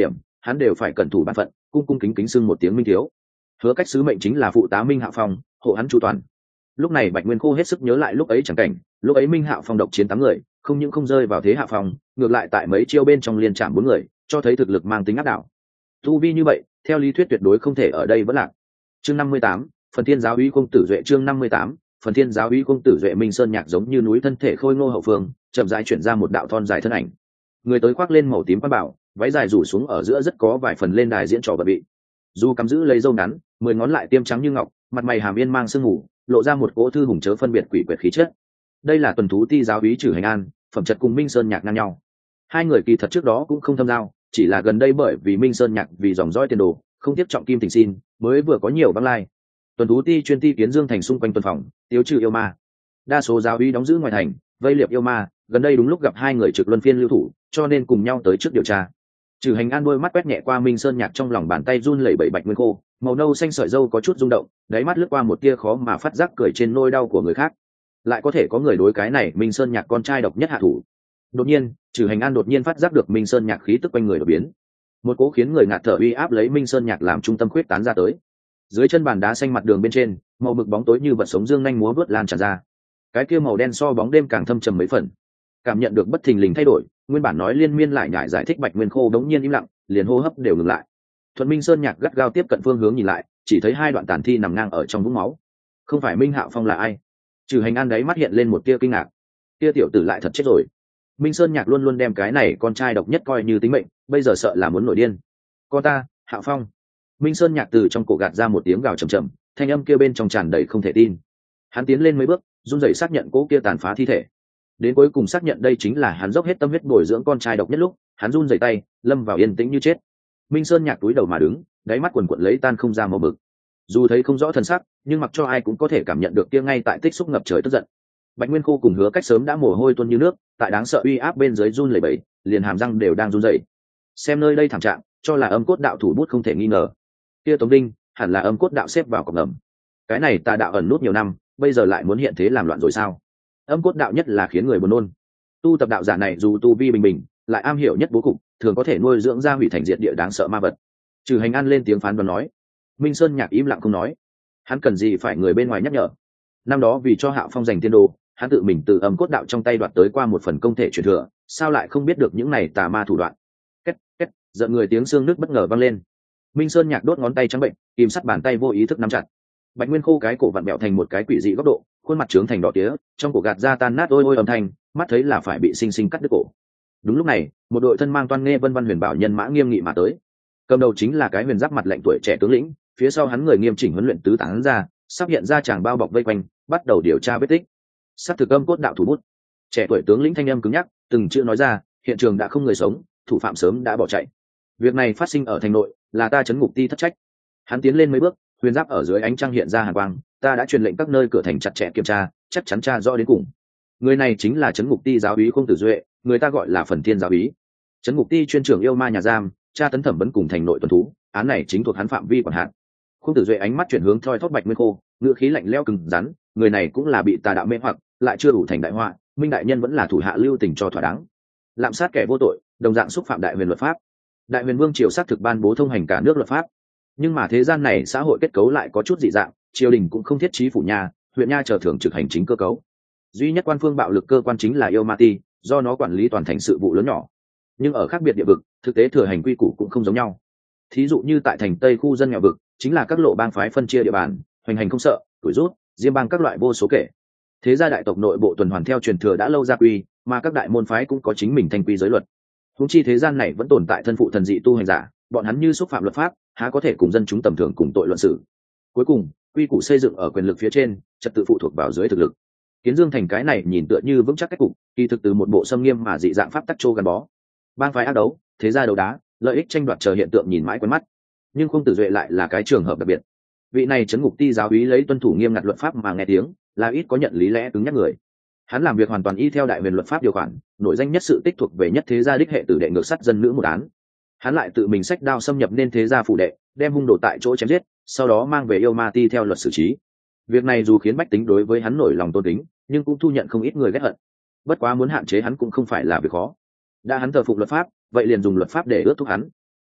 hắn đều phải cẩn thủ bản phận, cung cung kính kính xưng một tiếng minh thiếu. Hứa Cách sứ mệnh chính là phụ tá Minh Hạo Phong, hộ hắn chu toàn. Lúc này Bạch Nguyên Khô hết sức nhớ lại lúc ấy chẳng cảnh, lúc ấy Minh Hạo Phong độc chiến tám người, không những không rơi vào thế hạ phong, ngược lại tại mấy chiêu bên trong liên chạm bốn người, cho thấy thực lực mang tính áp đảo. Tu vi như vậy, theo lý thuyết tuyệt đối không thể ở đây vẫn lạc. Chương năm mươi tám, phần thiên giáo úy công tử duệ chương năm mươi tám, phần thiên giáo úy công tử duệ. Minh Sơn Nhạc giống như núi thân thể khôi ngô hậu phương, chậm rãi chuyển ra một đạo thon dài thân ảnh. Người tới khoác lên màu tím quan bảo, váy dài rủ xuống ở giữa rất có vài phần lên đài diễn trò bận bị. Dù cắm giữ lấy râu ngắn, mười ngón lại tiêm trắng như ngọc, mặt mày hàm yên mang sương mù, lộ ra một cỗ thư hùng chớ phân biệt quỷ quyệt khí chất. Đây là tuần thú ti giáo úy Trử Hành An, phẩm chất cùng Minh Sơn Nhạc ngang nhau. Hai người kỳ thật trước đó cũng không thâm giao, chỉ là gần đây bởi vì Minh Sơn Nhạc vì dòng dõi tiền đồ, không tiếp trọng kim tình xin, mới vừa có nhiều băng lai. Tuần thú ti chuyên ti kiến Dương thành xung quanh tuần phòng, tiêu trừ yêu ma. Đa số giáo úy đóng giữ ngoài thành, vây liệp yêu ma, gần đây đúng lúc gặp hai người trực luân phiên lưu thủ, cho nên cùng nhau tới trước điều tra. Trừ Hành An đôi mắt quét nhẹ qua Minh Sơn Nhạc, trong lòng bàn tay run lẩy bẩy Bạch Nguyên Khô, màu nâu xanh sợi râu có chút rung động, đáy mắt lướt qua một tia khó mà phát giác cười trên nỗi đau của người khác. Lại có thể có người đối cái này Minh Sơn Nhạc con trai độc nhất hạ thủ. Đột nhiên, Trừ Hành An đột nhiên phát giác được Minh Sơn Nhạc khí tức quanh người đột biến, một cỗ khiến người ngạt thở uy áp lấy Minh Sơn Nhạc làm trung tâm khuyết tán ra tới. Dưới chân bàn đá xanh mặt đường bên trên, màu mực bóng tối như vật sống dương nhanh múa vớt lan tràn ra. Cái kia màu đen so bóng đêm càng thâm trầm mấy phần. Cảm nhận được bất thình lình thay đổi, nguyên bản nói liên miên lại nhải giải thích Bạch Nguyên Khô đống nhiên im lặng, liền hô hấp đều ngừng lại. Thuận Minh Sơn Nhạc gắt gao tiếp cận phương hướng nhìn lại, chỉ thấy hai đoạn tàn thi nằm ngang ở trong vũng máu. Không phải Minh Hạo Phong là ai? Trừ Hành An đấy mắt hiện lên một tia kinh ngạc. Tia tiểu tử lại thật chết rồi. Minh Sơn Nhạc luôn luôn đem cái này con trai độc nhất coi như tính mệnh, bây giờ sợ là muốn nổi điên. Con ta, Hạo Phong. Minh Sơn Nhạc từ trong cổ gạt ra một tiếng gào trầm trầm, thanh âm kia bên trong tràn đầy không thể tin. Hắn tiến lên mấy bước, run rẩy xác nhận cỗ kia tàn phá thi thể. Đến cuối cùng xác nhận đây chính là hắn dốc hết tâm huyết bồi dưỡng con trai độc nhất lúc, hắn run rẩy tay, lâm vào yên tĩnh như chết. Minh Sơn Nhạc túi đầu mà đứng, đáy mắt quần quật lấy tan không ra màu mực. Dù thấy không rõ thân sắc, nhưng mặc cho ai cũng có thể cảm nhận được kia ngay tại tích xúc ngập trời tức giận. Bạch Nguyên Khô cùng Hứa Cách sớm đã mồ hôi tuôn như nước, tại đáng sợ uy áp bên dưới run lẩy bẩy, liền hàm răng đều đang run rẩy. Xem nơi đây thảm trạng, cho là âm cốt đạo thủ bút không thể nghi ngờ. Kia Tống Đinh, hẳn là âm cốt đạo xếp vào cọc ngầm. Cái này tà đạo ẩn nút nhiều năm, bây giờ lại muốn hiện thế làm loạn rồi sao? Âm cốt đạo nhất là khiến người buồn nôn. Tu tập đạo giả này dù tu vi bình bình, lại am hiểu nhất bố cục, thường có thể nuôi dưỡng ra hủy thành diệt địa đáng sợ ma vật. Trừ Hành An lên tiếng phán đoán nói. Minh Sơn Nhạc im lặng không nói. Hắn cần gì phải người bên ngoài nhắc nhở? Năm đó vì cho Hạo Phong giành tiên đồ, hắn tự mình từ âm cốt đạo trong tay đoạt tới qua một phần công thể truyền thừa, sao lại không biết được những này tà ma thủ đoạn? Két két, giận người tiếng xương nước bất ngờ vang lên. Minh Sơn Nhạc đốt ngón tay trắng bệnh, kìm sắt bàn tay vô ý thức nắm chặt. Bạch Nguyên Khô cái cổ vặn bẹo thành một cái quỷ dị góc độ, khuôn mặt trướng thành đỏ tía, trong cổ gạt ra tan nát ôi ôi âm thanh, mắt thấy là phải bị sinh sinh cắt đứt cổ. Đúng lúc này, một đội thân mang toan nghe vân văn huyền bảo nhân mã nghiêm nghị mà tới. Cầm đầu chính là cái huyền giáp mặt lạnh tuổi trẻ tướng lĩnh, phía sau hắn người nghiêm chỉnh huấn luyện tứ tán ra, sắp hiện ra chàng bao bọc vây quanh, bắt đầu điều tra vết tích. Sát thực âm cốt đạo thủ bút. Trẻ tuổi tướng lĩnh thanh âm cứng nhắc, từng chữ nói ra, hiện trường đã không người sống, thủ phạm sớm đã bỏ chạy. Việc này phát sinh ở thành nội, là ta trấn ngục ti thất trách. Hắn tiến lên mấy bước, huyền giáp ở dưới ánh trăng hiện ra hàn quang, ta đã truyền lệnh các nơi cửa thành chặt chẽ kiểm tra, chắc chắn tra rõ đến cùng. Người này chính là trấn ngục ti giáo úy Khung Tử Duệ, người ta gọi là Phần Thiên giáo úy. Trấn ngục ti chuyên trưởng yêu ma nhà giam, tra tấn thẩm vấn cùng thành nội tuần thú, án này chính thuộc hắn phạm vi quản hạt. Khung Tử Duệ ánh mắt chuyển hướng thoi thóp Bạch Nguyên Khô, ngữ khí lạnh lẽo cứng rắn, người này cũng là bị tà đạo mê hoặc, lại chưa đủ thành đại họa, Minh đại nhân vẫn là thủ hạ lưu tình cho thỏa đáng. Lạm sát kẻ vô tội, đồng dạng xúc phạm đại huyền luật pháp. Đại huyền vương triều xác thực ban bố thông hành cả nước luật pháp, nhưng mà thế gian này xã hội kết cấu lại có chút dị dạng, triều đình cũng không thiết trí phủ nha, huyện nha chờ thường trực hành chính cơ cấu. Duy nhất quan phương bạo lực cơ quan chính là yêu ma ti, do nó quản lý toàn thành sự vụ lớn nhỏ. Nhưng ở khác biệt địa vực, thực tế thừa hành quy củ cũng không giống nhau. Thí dụ như tại thành Tây khu dân nghèo vực, chính là các lộ bang phái phân chia địa bàn, hoành hành không sợ, tuổi rút, diêm bang các loại vô số kể. Thế gia đại tộc nội bộ tuần hoàn theo truyền thừa đã lâu gia quy, mà các đại môn phái cũng có chính mình thanh quy giới luật. Huống chi thế gian này vẫn tồn tại thân phụ thần dị tu hành giả, bọn hắn như xúc phạm luật pháp, há có thể cùng dân chúng tầm thường cùng tội luận xử. Cuối cùng, quy củ xây dựng ở quyền lực phía trên, trật tự phụ thuộc vào dưới thực lực. Kiến Dương thành cái này nhìn tựa như vững chắc cách cục, kỳ thực từ một bộ xâm nghiêm mà dị dạng pháp tắc trô gắn bó. Bang phái ác đấu, thế gia đấu đá, lợi ích tranh đoạt chờ hiện tượng nhìn mãi quen mắt. Nhưng Khung Tử Duệ lại là cái trường hợp đặc biệt. Vị này trấn ngục ti giáo úy lấy tuân thủ nghiêm ngặt luật pháp mà nghe tiếng, là ít có nhận lý lẽ cứng nhắc người. Hắn làm việc hoàn toàn y theo đại huyền luật pháp điều khoản, nội danh nhất sự tích thuộc về nhất thế gia đích hệ tử đệ ngược sắt dân nữ một án. Hắn lại tự mình xách đao xâm nhập nên thế gia phủ đệ, đem hung đồ tại chỗ chém giết, sau đó mang về yêu ma ti theo luật xử trí. Việc này dù khiến bách tính đối với hắn nổi lòng tôn kính, nhưng cũng thu nhận không ít người ghét hận. Bất quá muốn hạn chế hắn cũng không phải là việc khó. Đã hắn thờ phụng luật pháp, vậy liền dùng luật pháp để ước thúc hắn.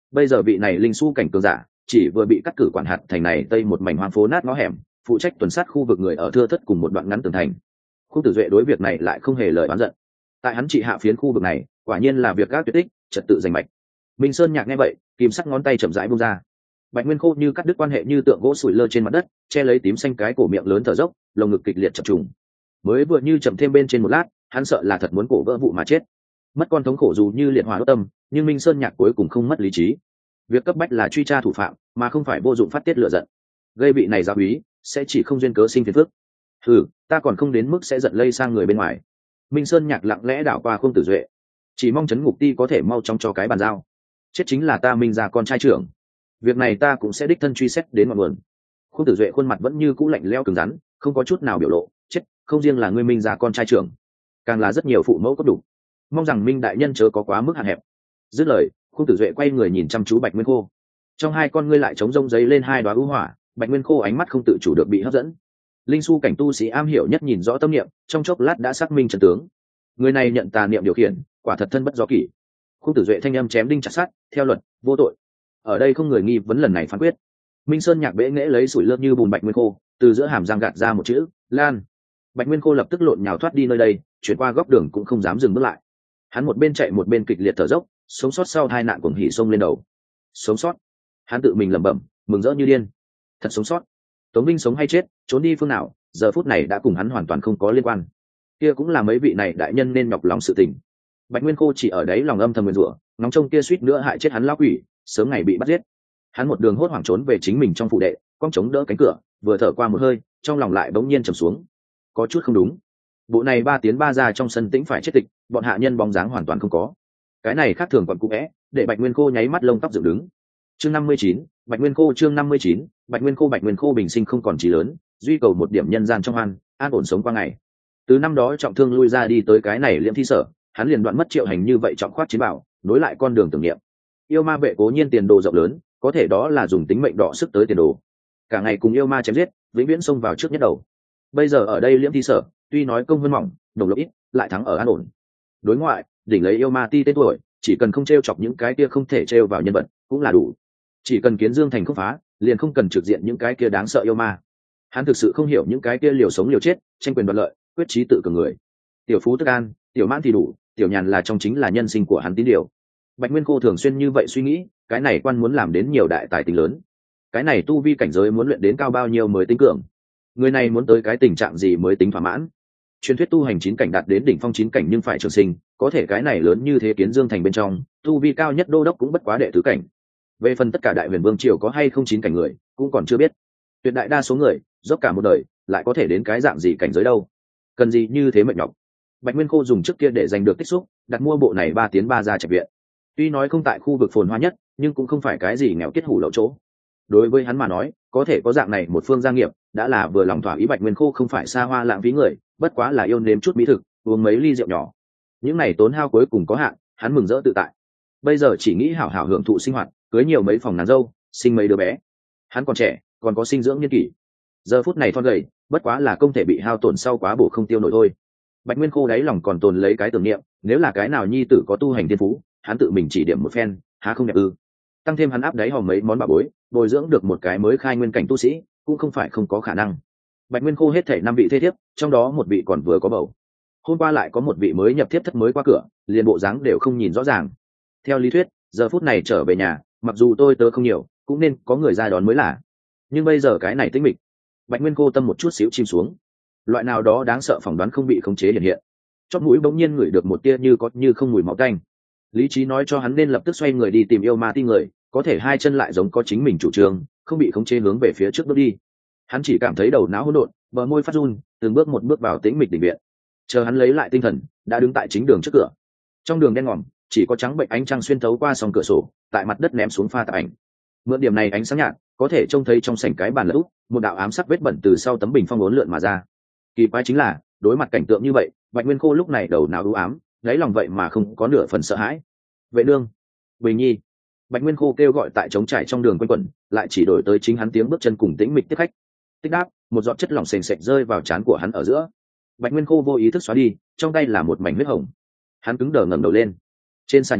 Bây giờ vị này linh su cảnh cường giả chỉ vừa bị cắt cử quản hạt thành này tây một mảnh hoang phố nát ngõ hẻm, phụ trách tuần sát khu vực người ở thưa thất cùng một đoạn ngắn tường thành. Khúc Tử Duệ đối việc này lại không hề lời oán giận. Tại hắn trị hạ phiến khu vực này, quả nhiên là việc các tuyệt tích, trật tự giành mạch. Minh Sơn Nhạc nghe vậy, kìm sắc ngón tay chậm rãi buông ra. Bạch Nguyên Khô như cắt đứt quan hệ như tượng gỗ sủi lơ trên mặt đất, che lấy tím xanh cái cổ miệng lớn thở dốc, lồng ngực kịch liệt chập trùng. Mới vừa như chậm thêm bên trên một lát, hắn sợ là thật muốn cổ vỡ vụ mà chết. Mất con thống khổ dù như liệt hỏa đốt tâm, nhưng Minh Sơn Nhạc cuối cùng không mất lý trí. Việc cấp bách là truy tra thủ phạm, mà không phải vô dụng phát tiết lửa giận. Gây bị này giáo úy, sẽ chỉ không duyên cớ sinh phiền phức. Ừ, ta còn không đến mức sẽ giận lây sang người bên ngoài. Minh Sơn Nhạc lặng lẽ đảo qua Khương Tử Duệ, chỉ mong chấn ngục ti có thể mau chóng cho cái bàn giao. Chết chính là ta Minh gia con trai trưởng, việc này ta cũng sẽ đích thân truy xét đến ngọn nguồn. Khương Tử Duệ khuôn mặt vẫn như cũ lạnh lẽo cứng rắn, không có chút nào biểu lộ. Chết, không riêng là ngươi Minh gia con trai trưởng, càng là rất nhiều phụ mẫu có đủ. Mong rằng Minh đại nhân chớ có quá mức hạn hẹp. Dứt lời, Khương Tử Duệ quay người nhìn chăm chú Bạch Nguyên Khô, trong hai con ngươi lại trống rông giấy lên hai đoá ưu hỏa. Bạch Nguyên Khô ánh mắt không tự chủ được bị hấp dẫn. Linh su cảnh tu sĩ am hiểu nhất nhìn rõ tâm niệm, trong chốc lát đã xác minh trận tướng. Người này nhận tà niệm điều khiển, quả thật thân bất do kỷ. Khương Tử Duệ thanh âm chém đinh chặt sắt, theo luật vô tội. Ở đây không người nghi vấn lần này phán quyết. Minh Sơn Nhạc bẽ nghễ lấy sủi lơ như bùn Bạch Nguyên Khô, từ giữa hàm răng gạt ra một chữ Lan. Bạch Nguyên Khô lập tức lộn nhào thoát đi nơi đây, chuyển qua góc đường cũng không dám dừng bước lại. Hắn một bên chạy một bên kịch liệt thở dốc, sống sót sau tai nạn cuồng hỉ xông lên đầu. Sống sót, hắn tự mình lẩm bẩm, mừng rỡ như điên. Thật sống sót. Tống Vinh sống hay chết, trốn đi phương nào, giờ phút này đã cùng hắn hoàn toàn không có liên quan. Kia cũng là mấy vị này đại nhân nên nhọc lòng sự tình. Bạch Nguyên Khô chỉ ở đấy lòng âm thầm nguyền rủa, nóng trông kia suýt nữa hại chết hắn lão quỷ, sớm ngày bị bắt giết. Hắn một đường hốt hoảng trốn về chính mình trong phủ đệ, cong chống đỡ cánh cửa, vừa thở qua một hơi, trong lòng lại bỗng nhiên trầm xuống. Có chút không đúng. Bộ này ba tiến ba ra trong sân tĩnh phải chết tịch, bọn hạ nhân bóng dáng hoàn toàn không có. Cái này khác thường còn cũ é, để Bạch Nguyên Khô nháy mắt lông tóc dựng đứng. Chương năm mươi chín, Bạch Nguyên Khô chương năm mươi chín, Bạch Nguyên Khô Bạch Nguyên Khô bình sinh không còn chí lớn, duy cầu một điểm nhân gian trong hoan, an ổn sống qua ngày. Từ năm đó trọng thương lui ra đi tới cái này liễm thi sở, hắn liền đoạn mất triệu hành như vậy trọng khoát chiến bảo, nối lại con đường tưởng niệm. Yêu ma vệ cố nhiên tiền đồ rộng lớn, có thể đó là dùng tính mệnh đọ sức tới tiền đồ. Cả ngày cùng yêu ma chém giết, vĩnh viễn xông vào trước nhất đầu. Bây giờ ở đây liễm thi sở, tuy nói công hơn mỏng, đồng lộc ít, lại thắng ở an ổn. Đối ngoại, đỉnh lấy yêu ma ti tên tuổi, chỉ cần không trêu chọc những cái kia không thể trêu vào nhân vật, cũng là đủ. Chỉ cần kiến dương thành không phá, liền không cần trực diện những cái kia đáng sợ yêu ma. Hắn thực sự không hiểu những cái kia liều sống liều chết, tranh quyền đoạt lợi, quyết chí tự cường người. Tiểu phú tức an, tiểu mãn thì đủ, tiểu nhàn là trong chính là nhân sinh của hắn tín điều. Bạch Nguyên Khô thường xuyên như vậy suy nghĩ, cái này quan muốn làm đến nhiều đại tài tính lớn, cái này tu vi cảnh giới muốn luyện đến cao bao nhiêu mới tính cường, người này muốn tới cái tình trạng gì mới tính thỏa mãn. Truyền thuyết tu hành chín cảnh đạt đến đỉnh phong chín cảnh nhưng phải trường sinh, có thể cái này lớn như thế kiến dương thành bên trong, tu vi cao nhất đô đốc cũng bất quá đệ tứ cảnh. Về phần tất cả đại huyền vương triều có hay không chín cảnh người, cũng còn chưa biết. Tuyệt đại đa số người, dốc cả một đời, lại có thể đến cái dạng gì cảnh giới đâu? Cần gì như thế mệt nhọc. Bạch Nguyên Khô dùng trước kia để giành được tích xúc, đặt mua bộ này ba tiến ba ra trạch viện. Tuy nói không tại khu vực phồn hoa nhất, nhưng cũng không phải cái gì nghèo kết hủ lậu chỗ. Đối với hắn mà nói, có thể có dạng này một phương gia nghiệp, đã là vừa lòng thỏa ý. Bạch Nguyên Khô không phải xa hoa lãng phí người, bất quá là yêu nếm chút mỹ thực, uống mấy ly rượu nhỏ. Những này tốn hao cuối cùng có hạn, hắn mừng rỡ tự tại. Bây giờ chỉ nghĩ hảo hảo hưởng thụ sinh hoạt, cưới nhiều mấy phòng nàng dâu, sinh mấy đứa bé. Hắn còn trẻ, còn có sinh dưỡng niên kỷ. Giờ phút này thon gầy, bất quá là không thể bị hao tổn sau quá bổ không tiêu nổi thôi. Bạch Nguyên Khô đáy lòng còn tồn lấy cái tưởng niệm, nếu là cái nào nhi tử có tu hành thiên phú, hắn tự mình chỉ điểm một phen, há không đẹp ư? Tăng thêm hắn áp đáy hòm mấy món bảo bối, bồi dưỡng được một cái mới khai nguyên cảnh tu sĩ, cũng không phải không có khả năng. Bạch Nguyên Khô hết thảy năm vị thế thiếp, trong đó một vị còn vừa có bầu. Hôm qua lại có một vị mới nhập thiếp thất mới qua cửa, liền bộ dáng đều không nhìn rõ ràng. Theo lý thuyết, giờ phút này trở về nhà, mặc dù tôi tớ không nhiều, cũng nên có người ra đón mới là. Nhưng bây giờ cái này tĩnh mịch. Bạch Nguyên Khô tâm một chút xíu chìm xuống. Loại nào đó đáng sợ phỏng đoán không bị khống chế hiện hiện. Chóp mũi bỗng nhiên ngửi được một tia như có như không mùi máu tanh. Lý trí nói cho hắn nên lập tức xoay người đi tìm yêu ma ti người, có thể hai chân lại giống có chính mình chủ trương, không bị khống chế hướng về phía trước bước đi. Hắn chỉ cảm thấy đầu não hỗn độn, bờ môi phát run, từng bước một bước vào tĩnh mịch đình viện. Chờ hắn lấy lại tinh thần, đã đứng tại chính đường trước cửa. Trong đường đen ngòm, chỉ có trắng bệnh ánh trăng xuyên thấu qua song cửa sổ, tại mặt đất ném xuống pha tạp ảnh. Mượn điểm này ánh sáng nhạt, có thể trông thấy trong sảnh cái bàn lũ, một đạo ám sắc vết bẩn từ sau tấm bình phong uốn lượn mà ra. Kỳ quái chính là, đối mặt cảnh tượng như vậy, Bạch Nguyên Khô lúc này đầu não u ám, đáy lòng vậy mà không có nửa phần sợ hãi. Vệ nương, Bình Nhi. Bạch Nguyên Khô kêu gọi tại trống trải trong đường quanh quẩn, lại chỉ đổi tới chính hắn tiếng bước chân cùng tĩnh mịch tiếp khách. Tích đáp, một giọt chất lỏng sền sệt rơi vào trán của hắn ở giữa. Bạch Nguyên Khô vô ý thức xóa đi, trong tay là một mảnh huyết hồng. Hắn cứng đờ ngẩng đầu lên. Trên xà nhà,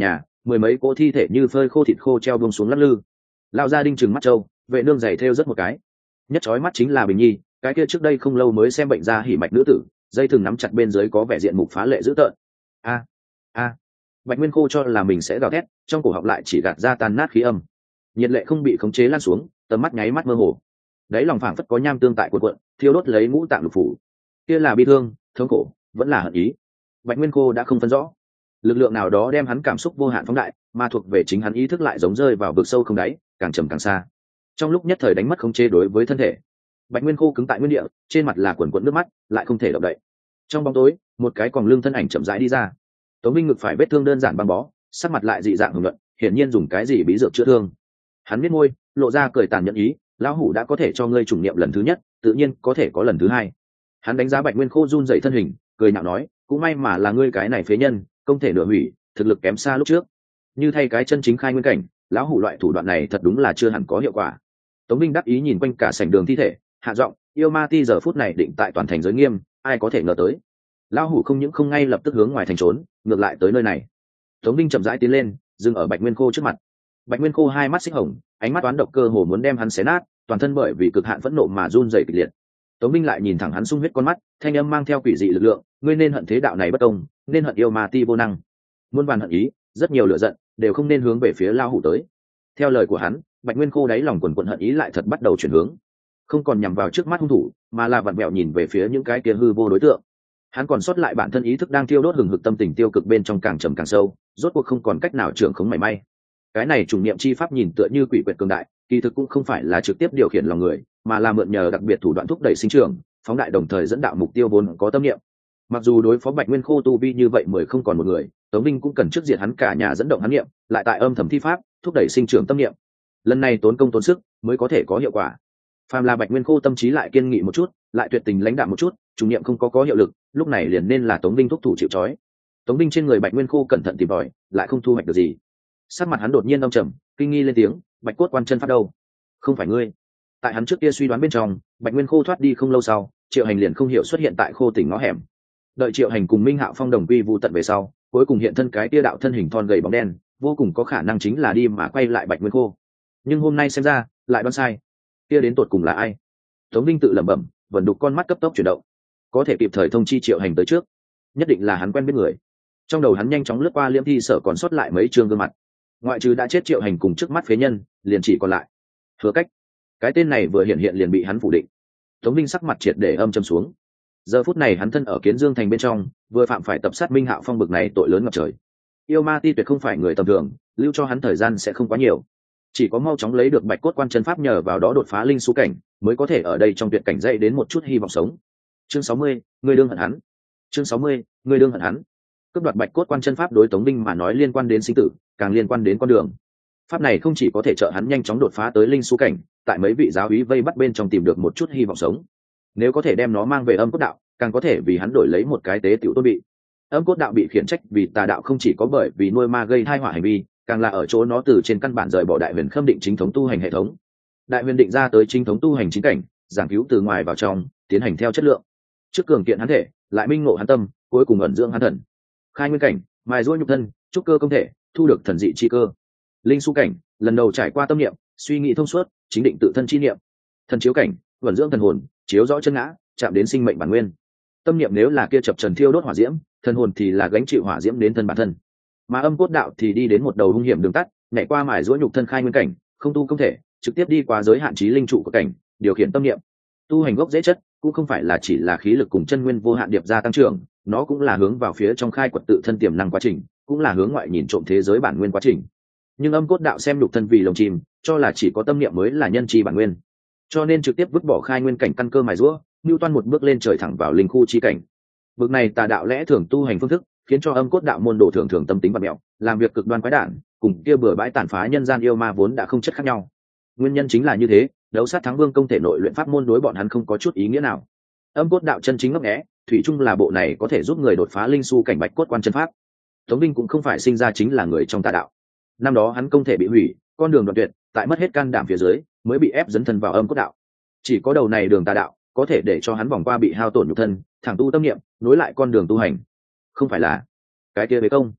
mười mấy cỗ thi thể như phơi khô thịt khô treo buông xuống lắc lư. Lao gia đinh trừng mắt trâu, vệ nương giày thêu rất một cái. Nhất chói mắt chính là Bình Nhi, cái kia trước đây không lâu mới xem bệnh ra hỉ mạch nữ tử, dây thừng nắm chặt bên dưới có vẻ diện mục phá lệ dữ tợn. A a Bạch Nguyên Khô cho là mình sẽ gào thét, trong cổ họng lại chỉ gạt ra tan nát khí âm. Nhiệt lệ không bị khống chế lan xuống, tầm mắt nháy mắt mơ hồ. Đấy lòng phảng phất có nham tương tại cuộn cuộn, thiêu đốt lấy ngũ tạng lục phủ. Kia là bi thương, thống khổ, vẫn là hận ý. Bạch Nguyên Khô đã không phân rõ. Lực lượng nào đó đem hắn cảm xúc vô hạn phóng đại, mà thuộc về chính hắn ý thức lại giống rơi vào vực sâu không đáy, càng trầm càng xa. Trong lúc nhất thời đánh mất khống chế đối với thân thể, Bạch Nguyên Khô cứng tại nguyên địa, trên mặt là quần quần nước mắt, lại không thể động đậy. Trong bóng tối, một cái còng lưng thân ảnh chậm rãi đi ra. Tống Minh ngực phải vết thương đơn giản băng bó, sắc mặt lại dị dạng hồng nhuận, hiển nhiên dùng cái gì bí dược chữa thương. Hắn biết môi, lộ ra cười tàn nhẫn ý, lão hủ đã có thể cho ngươi trùng niệm lần thứ nhất, tự nhiên có thể có lần thứ hai. Hắn đánh giá Bạch Nguyên Khô run rẩy thân hình, cười nhạo nói, cũng may mà là ngươi cái này phế nhân, không thể nửa hủy, thực lực kém xa lúc trước. Như thay cái chân chính khai nguyên cảnh, lão hủ loại thủ đoạn này thật đúng là chưa hẳn có hiệu quả. Tống Minh đắc ý nhìn quanh cả sảnh đường thi thể, hạ giọng, yêu ma ti giờ phút này định tại toàn thành giới nghiêm, ai có thể ngờ tới. Lão hủ không những không ngay lập tức hướng ngoài thành trốn, ngược lại tới nơi này. Tống Minh chậm rãi tiến lên, dừng ở Bạch Nguyên Khô trước mặt. Bạch Nguyên Khô hai mắt xích hồng, ánh mắt toán độc cơ hồ muốn đem hắn xé nát, toàn thân bởi vì cực hạn phẫn nộ mà run rẩy kịch liệt. Tống Minh lại nhìn thẳng hắn sung huyết con mắt, thanh âm mang theo quỷ dị lực lượng, ngươi nên hận thế đạo này bất công, nên hận yêu ma ti vô năng. Muôn vàn hận ý, rất nhiều lửa giận, đều không nên hướng về phía lão hủ tới. Theo lời của hắn, Bạch Nguyên Khô đáy lòng quần quần hận ý lại thật bắt đầu chuyển hướng, không còn nhằm vào trước mắt hung thủ, mà là vặn vẹo nhìn về phía những cái kia hư vô đối tượng. Hắn còn sót lại bản thân ý thức đang tiêu đốt hừng hực tâm tình tiêu cực bên trong càng trầm càng sâu, rốt cuộc không còn cách nào trưởng khống mảy may. Cái này trùng niệm chi pháp nhìn tựa như quỷ quyệt cường đại, kỳ thực cũng không phải là trực tiếp điều khiển lòng người, mà là mượn nhờ đặc biệt thủ đoạn thúc đẩy sinh trưởng, phóng đại đồng thời dẫn đạo mục tiêu vốn có tâm niệm. Mặc dù đối phó Bạch Nguyên Khô tu vi như vậy mười không còn một người, Tống Minh cũng cần trước diệt hắn cả nhà dẫn động hắn niệm, lại tại âm thầm thi pháp, thúc đẩy sinh trưởng tâm niệm. Lần này tốn công tốn sức mới có thể có hiệu quả. Phàm là Bạch Nguyên Khô tâm trí lại kiên nghị một chút, lại tuyệt tình lãnh đạm một chút, trùng niệm không có có hiệu lực, lúc này liền nên là Tống Minh thúc thủ chịu trói. Tống Minh trên người Bạch Nguyên Khô cẩn thận tìm tòi, lại không thu hoạch được gì. Sắc mặt hắn đột nhiên âm trầm, kinh nghi lên tiếng, Bạch cốt quan chân pháp đâu? Không phải ngươi. Tại hắn trước kia suy đoán bên trong, Bạch Nguyên Khô thoát đi không lâu sau, Triệu Hành liền không hiểu xuất hiện tại Khô tỉnh ngõ hẻm. Đợi Triệu Hành cùng Minh Hạo Phong đồng quy vu tận về sau, cuối cùng hiện thân cái tia đạo thân hình thon gầy bóng đen, vô cùng có khả năng chính là đi mà quay lại Bạch Nguyên Khô. Nhưng hôm nay xem ra, lại đoán sai. Kia đến tột cùng là ai? Tống Minh tự lẩm bẩm, vẫn đục con mắt cấp tốc chuyển động, có thể kịp thời thông chi Triệu Hành tới trước, nhất định là hắn quen biết người. Trong đầu hắn nhanh chóng lướt qua liễm thi sở còn sót lại mấy chương gương mặt, ngoại trừ đã chết Triệu Hành cùng trước mắt phế nhân, liền chỉ còn lại Hứa Cách. Cái tên này vừa hiện hiện liền bị hắn phủ định. Tống Minh sắc mặt triệt để âm trầm xuống. Giờ phút này hắn thân ở Kiến Dương thành bên trong, vừa phạm phải tập sát Minh Hạo Phong bực này tội lớn ngập trời. Yêu ma ti tuyệt không phải người tầm thường, lưu cho hắn thời gian sẽ không quá nhiều. Chỉ có mau chóng lấy được Bạch cốt quan chân pháp, nhờ vào đó đột phá linh số cảnh, mới có thể ở đây trong tuyệt cảnh dậy đến một chút hy vọng sống. Chương sáu mươi, người đương hận hắn. Chương sáu mươi, người đương hận hắn. Cướp đoạt Bạch cốt quan chân pháp đối Tống Minh mà nói liên quan đến sinh tử, càng liên quan đến con đường. Pháp này không chỉ có thể trợ hắn nhanh chóng đột phá tới linh số cảnh, tại mấy vị giáo úy vây bắt bên trong tìm được một chút hy vọng sống. Nếu có thể đem nó mang về âm cốt đạo, càng có thể vì hắn đổi lấy một cái tế tiểu tôn bị. Âm cốt đạo bị khiển trách vì tà đạo không chỉ có bởi vì nuôi ma gây tai họa hành vi, càng là ở chỗ nó từ trên căn bản rời bỏ đại huyền khâm định chính thống tu hành hệ thống. Đại huyền định ra tới chính thống tu hành chính cảnh, giảng cứu từ ngoài vào trong, tiến hành theo chất lượng. Trước cường kiện hắn thể, lại minh ngộ hắn tâm, cuối cùng ẩn dưỡng hắn thần. Khai nguyên cảnh, mài giũa nhục thân, trúc cơ công thể, thu được thần dị chi cơ. Linh su cảnh, lần đầu trải qua tâm niệm, suy nghĩ thông suốt, chính định tự thân chi niệm. Thần chiếu cảnh, ẩn dưỡng thần hồn, chiếu rõ chân ngã, chạm đến sinh mệnh bản nguyên. Tâm niệm nếu là kia chập trần thiêu đốt hỏa diễm, thần hồn thì là gánh chịu hỏa diễm đến thân bản thân. Mà âm cốt đạo thì đi đến một đầu hung hiểm đường tắt, nhảy qua mài giũa nhục thân khai nguyên cảnh, không tu công thể, trực tiếp đi qua giới hạn chí linh trụ của cảnh, điều khiển tâm niệm. Tu hành gốc dễ chất, cũng không phải là chỉ là khí lực cùng chân nguyên vô hạn điệp ra tăng trưởng, nó cũng là hướng vào phía trong khai quật tự thân tiềm năng quá trình, cũng là hướng ngoại nhìn trộm thế giới bản nguyên quá trình. Nhưng âm cốt đạo xem nhục thân vì lồng chim, cho là chỉ có tâm niệm mới là nhân chi bản nguyên, cho nên trực tiếp vứt bỏ khai nguyên cảnh căn cơ mài giũa, nưu toan một bước lên trời thẳng vào linh khu chi cảnh. Bước này tà đạo lẽ thường tu hành phương thức, khiến cho âm cốt đạo môn đồ thường thường tâm tính bạt mẹo, làm việc cực đoan quái đản, cùng kia bừa bãi tàn phá nhân gian yêu ma vốn đã không chất khác nhau. Nguyên nhân chính là như thế, đấu sát thắng vương công thể nội luyện pháp môn đối bọn hắn không có chút ý nghĩa nào. Âm cốt đạo chân chính ngấp nghé, thủy chung là bộ này có thể giúp người đột phá linh su cảnh bạch cốt quan chân pháp. Tống Minh cũng không phải sinh ra chính là người trong tà đạo. Năm đó hắn công thể bị hủy, con đường đoạn tuyệt, tại mất hết can đảm phía dưới, mới bị ép dấn thân vào âm cốt đạo. Chỉ có đầu này đường tà đạo, có thể để cho hắn vòng qua bị hao tổn nhục thân, thẳng tu tâm niệm, nối lại con đường tu hành. Không phải là cái kia về công.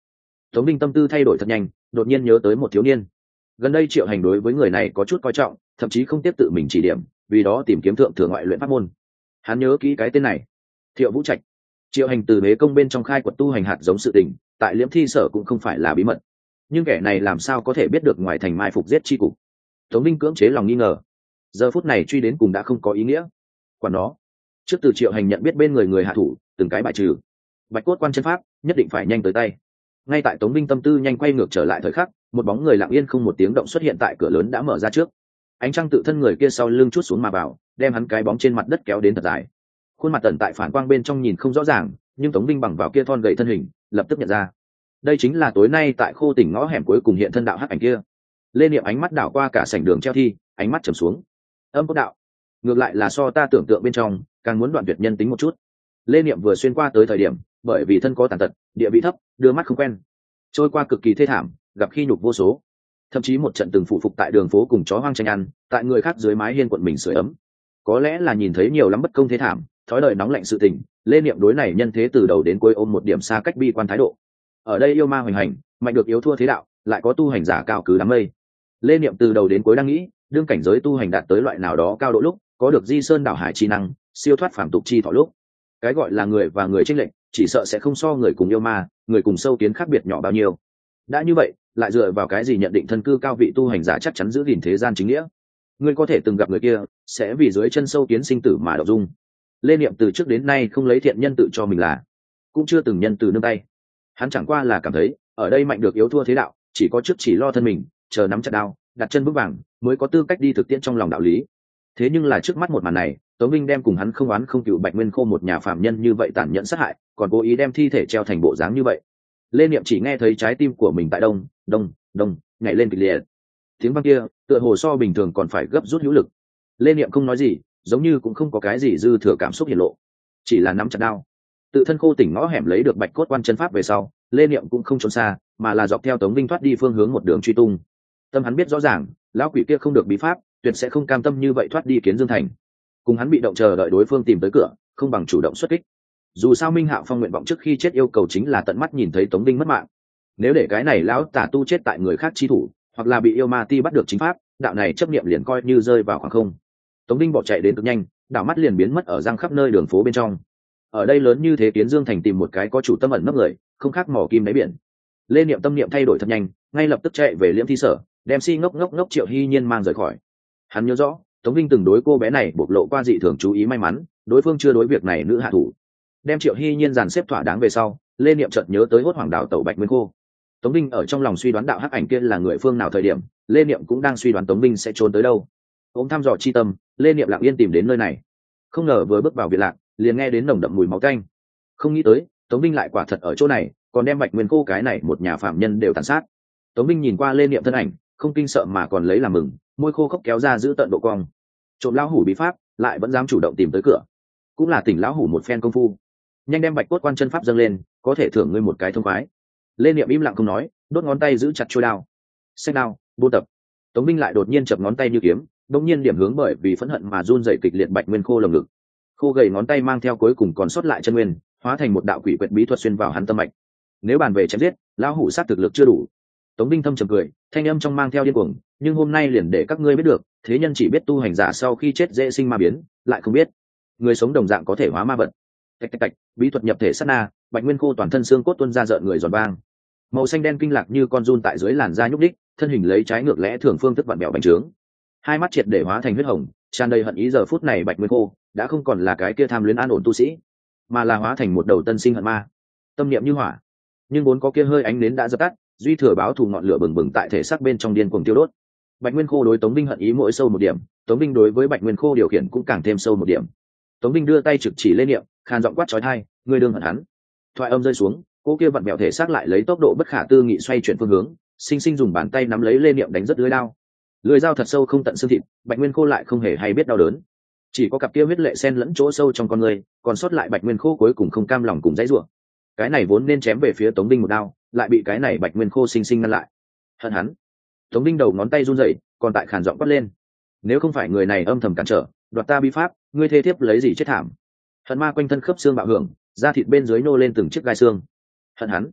Tống Vinh tâm tư thay đổi thật nhanh, đột nhiên nhớ tới một thiếu niên. Gần đây Triệu Hành đối với người này có chút coi trọng, thậm chí không tiếp tự mình chỉ điểm, vì đó tìm kiếm thượng thừa ngoại luyện pháp môn. Hắn nhớ kỹ cái tên này, Thiệu Vũ Trạch. Triệu Hành từ bế công bên trong khai quật tu hành hạt giống sự tình, tại Liễm Thi Sở cũng không phải là bí mật. Nhưng kẻ này làm sao có thể biết được ngoài thành mai phục giết chi cục? Tống Vinh cưỡng chế lòng nghi ngờ. Giờ phút này truy đến cùng đã không có ý nghĩa. Quả đó, trước từ Triệu Hành nhận biết bên người người hạ thủ, từng cái bại trừ. Bạch cốt quan chân pháp, nhất định phải nhanh tới tay. Ngay tại Tống Vinh tâm tư nhanh quay ngược trở lại thời khắc, một bóng người lặng yên không một tiếng động xuất hiện tại cửa lớn đã mở ra trước. Ánh trăng tự thân người kia sau lưng chút xuống mà vào, đem hắn cái bóng trên mặt đất kéo đến thật dài. Khuôn mặt tẩn tại phản quang bên trong nhìn không rõ ràng, nhưng Tống Vinh bằng vào kia thon gầy thân hình, lập tức nhận ra. Đây chính là tối nay tại Khô Tỉnh ngõ hẻm cuối cùng hiện thân đạo hắc ảnh kia. Lê Niệm ánh mắt đảo qua cả sảnh đường treo thi, ánh mắt trầm xuống. Âm cốt đạo, ngược lại là so ta tưởng tượng bên trong, càng muốn đoạn tuyệt nhân tính một chút. Lê Niệm vừa xuyên qua tới thời điểm, bởi vì thân có tàn tật, địa vị thấp, đưa mắt không quen, trôi qua cực kỳ thê thảm, gặp khi nhục vô số. Thậm chí một trận từng phụ phục tại đường phố cùng chó hoang tranh ăn, tại người khác dưới mái hiên quận mình sưởi ấm. Có lẽ là nhìn thấy nhiều lắm bất công thế thảm, thói đời nóng lạnh sự tình, Lê Niệm đối này nhân thế từ đầu đến cuối ôm một điểm xa cách bi quan thái độ. Ở đây yêu ma hoành hành, mạnh được yếu thua thế đạo, lại có tu hành giả cao cứ đám mây. Lê Niệm từ đầu đến cuối đang nghĩ, đương cảnh giới tu hành đạt tới loại nào đó cao độ lúc, có được di sơn đảo hải chi năng, siêu thoát phàm tục chi thọ lúc. Cái gọi là người và người chênh lệch, chỉ sợ sẽ không so người cùng yêu ma, người cùng sâu kiến khác biệt nhỏ bao nhiêu. Đã như vậy, lại dựa vào cái gì nhận định thân cư cao vị tu hành giả chắc chắn giữ gìn thế gian chính nghĩa? Ngươi có thể từng gặp người kia, sẽ vì dưới chân sâu kiến sinh tử mà đậu dung. Lê Niệm từ trước đến nay không lấy thiện nhân tự cho mình là, cũng chưa từng nhân từ nương tay. Hắn chẳng qua là cảm thấy, ở đây mạnh được yếu thua thế đạo, chỉ có trước chỉ lo thân mình, chờ nắm chặt đao, đặt chân vững vàng, mới có tư cách đi thực tiễn trong lòng đạo lý. Thế nhưng là trước mắt một màn này, Tống Vinh đem cùng hắn không oán không cựu Bạch Nguyên Khô một nhà phạm nhân như vậy tàn nhẫn sát hại, còn cố ý đem thi thể treo thành bộ dáng như vậy. Lê Niệm chỉ nghe thấy trái tim của mình tại đông, đông, đông, nhảy lên kịch liệt. Tiếng vang kia, tựa hồ so bình thường còn phải gấp rút hữu lực. Lê Niệm không nói gì, giống như cũng không có cái gì dư thừa cảm xúc hiển lộ, chỉ là nắm chặt đao. Tự thân Khô Tỉnh ngõ hẻm lấy được Bạch cốt quan chân pháp về sau, Lê Niệm cũng không trốn xa, mà là dọc theo Tống Vinh thoát đi phương hướng một đường truy tung. Tâm hắn biết rõ ràng, lão quỷ kia không được bí pháp, tuyệt sẽ không cam tâm như vậy thoát đi Kiến Dương thành. Cùng hắn bị động chờ đợi đối phương tìm tới cửa, không bằng chủ động xuất kích. Dù sao Minh Hạo Phong nguyện vọng trước khi chết yêu cầu chính là tận mắt nhìn thấy Tống Vinh mất mạng. Nếu để cái này lão tà tu chết tại người khác chi thủ, hoặc là bị yêu ma ti bắt được chính pháp, đạo này chấp niệm liền coi như rơi vào khoảng không. Tống Vinh bỏ chạy đến cực nhanh, đảo mắt liền biến mất ở răng khắp nơi đường phố bên trong. Ở đây lớn như thế Kiến Dương thành tìm một cái có chủ tâm ẩn nấp người, không khác mỏ kim đáy biển. Lê Niệm tâm niệm thay đổi thật nhanh, ngay lập tức chạy về Liễm Thi Sở, đem Si ngốc ngốc ngốc Triệu Hy Nhiên mang rời khỏi. Hắn nhớ rõ, Tống Vinh từng đối cô bé này bộc lộ qua dị thường chú ý may mắn, đối phương chưa đối việc này nữ hạ thủ. Đem Triệu Hy Nhiên dàn xếp thỏa đáng về sau, Lê Niệm chợt nhớ tới hốt hoàng đảo tẩu Bạch Nguyên Khô. Tống Vinh ở trong lòng suy đoán đạo hắc ảnh kia là người phương nào thời điểm, Lê Niệm cũng đang suy đoán Tống Vinh sẽ trốn tới đâu. Ôm thăm dò chi tâm, Lê Niệm lặng yên tìm đến nơi này. Không ngờ vừa bước vào viện lạc, liền nghe đến nồng đậm mùi máu tanh. Không nghĩ tới, Tống Vinh lại quả thật ở chỗ này, còn đem Bạch Nguyên Khô cái này một nhà phạm nhân đều tàn sát. Tống Vinh nhìn qua Lê Niệm thân ảnh, không kinh sợ mà còn lấy làm mừng, môi khô khốc kéo ra giữ tận độ cong. Trộm lão hủ bí pháp, lại vẫn dám chủ động tìm tới cửa, cũng là tỉnh lão hủ một phen công phu. Nhanh đem Bạch cốt quan chân pháp dâng lên, có thể thưởng ngươi một cái thông khoái. Lê Niệm im lặng không nói, đốt ngón tay giữ chặt chuôi đao. Xách đao, buôn tập. Tống Vinh lại đột nhiên chập ngón tay như kiếm, đột nhiên điểm hướng bởi vì phẫn hận mà run rẩy kịch liệt Bạch Nguyên Khô lồng ngực. Khô gầy ngón tay mang theo cuối cùng còn sót lại chân nguyên, hóa thành một đạo quỷ quyệt bí thuật xuyên vào hắn tâm mạch. Nếu bàn về chém giết, lão hủ sát thực lực chưa đủ. Tống Vinh thâm trầm cười, thanh âm trong mang theo điên cuồng, nhưng hôm nay liền để các ngươi biết được, thế nhân chỉ biết tu hành giả sau khi chết dễ sinh ma biến, lại không biết người sống đồng dạng có thể hóa ma vật. Tạch tạch tạch, bí thuật nhập thể sát na, Bạch Nguyên Khô toàn thân xương cốt tuôn ra rợn người giòn vang. Màu xanh đen kinh lạc như con giun tại dưới làn da nhúc đích, thân hình lấy trái ngược lẽ thường phương thức vặn bẹo bành trướng. Hai mắt triệt để hóa thành huyết hồng, tràn đầy hận ý. Giờ phút này Bạch Nguyên Khô đã không còn là cái kia tham luyến an ổn tu sĩ, mà là hóa thành một đầu tân sinh hận ma. Tâm niệm như hỏa, nhưng vốn có kia hơi ánh nến đã dập tắt, duy thừa báo thù ngọn lửa bừng bừng tại thể xác bên trong điên cuồng tiêu đốt. Bạch Nguyên Khô đối Tống Vinh hận ý mỗi sâu một điểm, Tống Vinh đối với Bạch Nguyên Khô điều khiển cũng càng thêm sâu một điểm. Tống Vinh đưa tay trực chỉ lên niệm, khan giọng quát chói tai, ngươi đương hận hắn. Thoại âm rơi xuống, cô kia vặn bẹo thể xác lại lấy tốc độ bất khả tư nghị xoay chuyển phương hướng, sinh sinh dùng bàn tay nắm lấy lên niệm đánh rất lưỡi đao. Lưỡi dao thật sâu không tận xương thịt, Bạch Nguyên Khô lại không hề hay biết đau đớn, chỉ có cặp kia huyết lệ xen lẫn chỗ sâu trong con người, còn sót lại Bạch Nguyên Khô cuối cùng không cam lòng cùng dãy rủa. Cái này vốn nên chém về phía Tống Vinh một đao, lại bị cái này Bạch Nguyên Khô sinh sinh ngăn lại. Hận hắn. Tống Vinh đầu ngón tay run rẩy, còn tại khàn giọng quát lên, nếu không phải người này âm thầm cản trở, đoạt ta bí pháp, ngươi thê thiếp lấy gì chết thảm. Hận ma quanh thân khớp xương bạo hưởng, da thịt bên dưới nô lên từng chiếc gai xương. Hận hắn.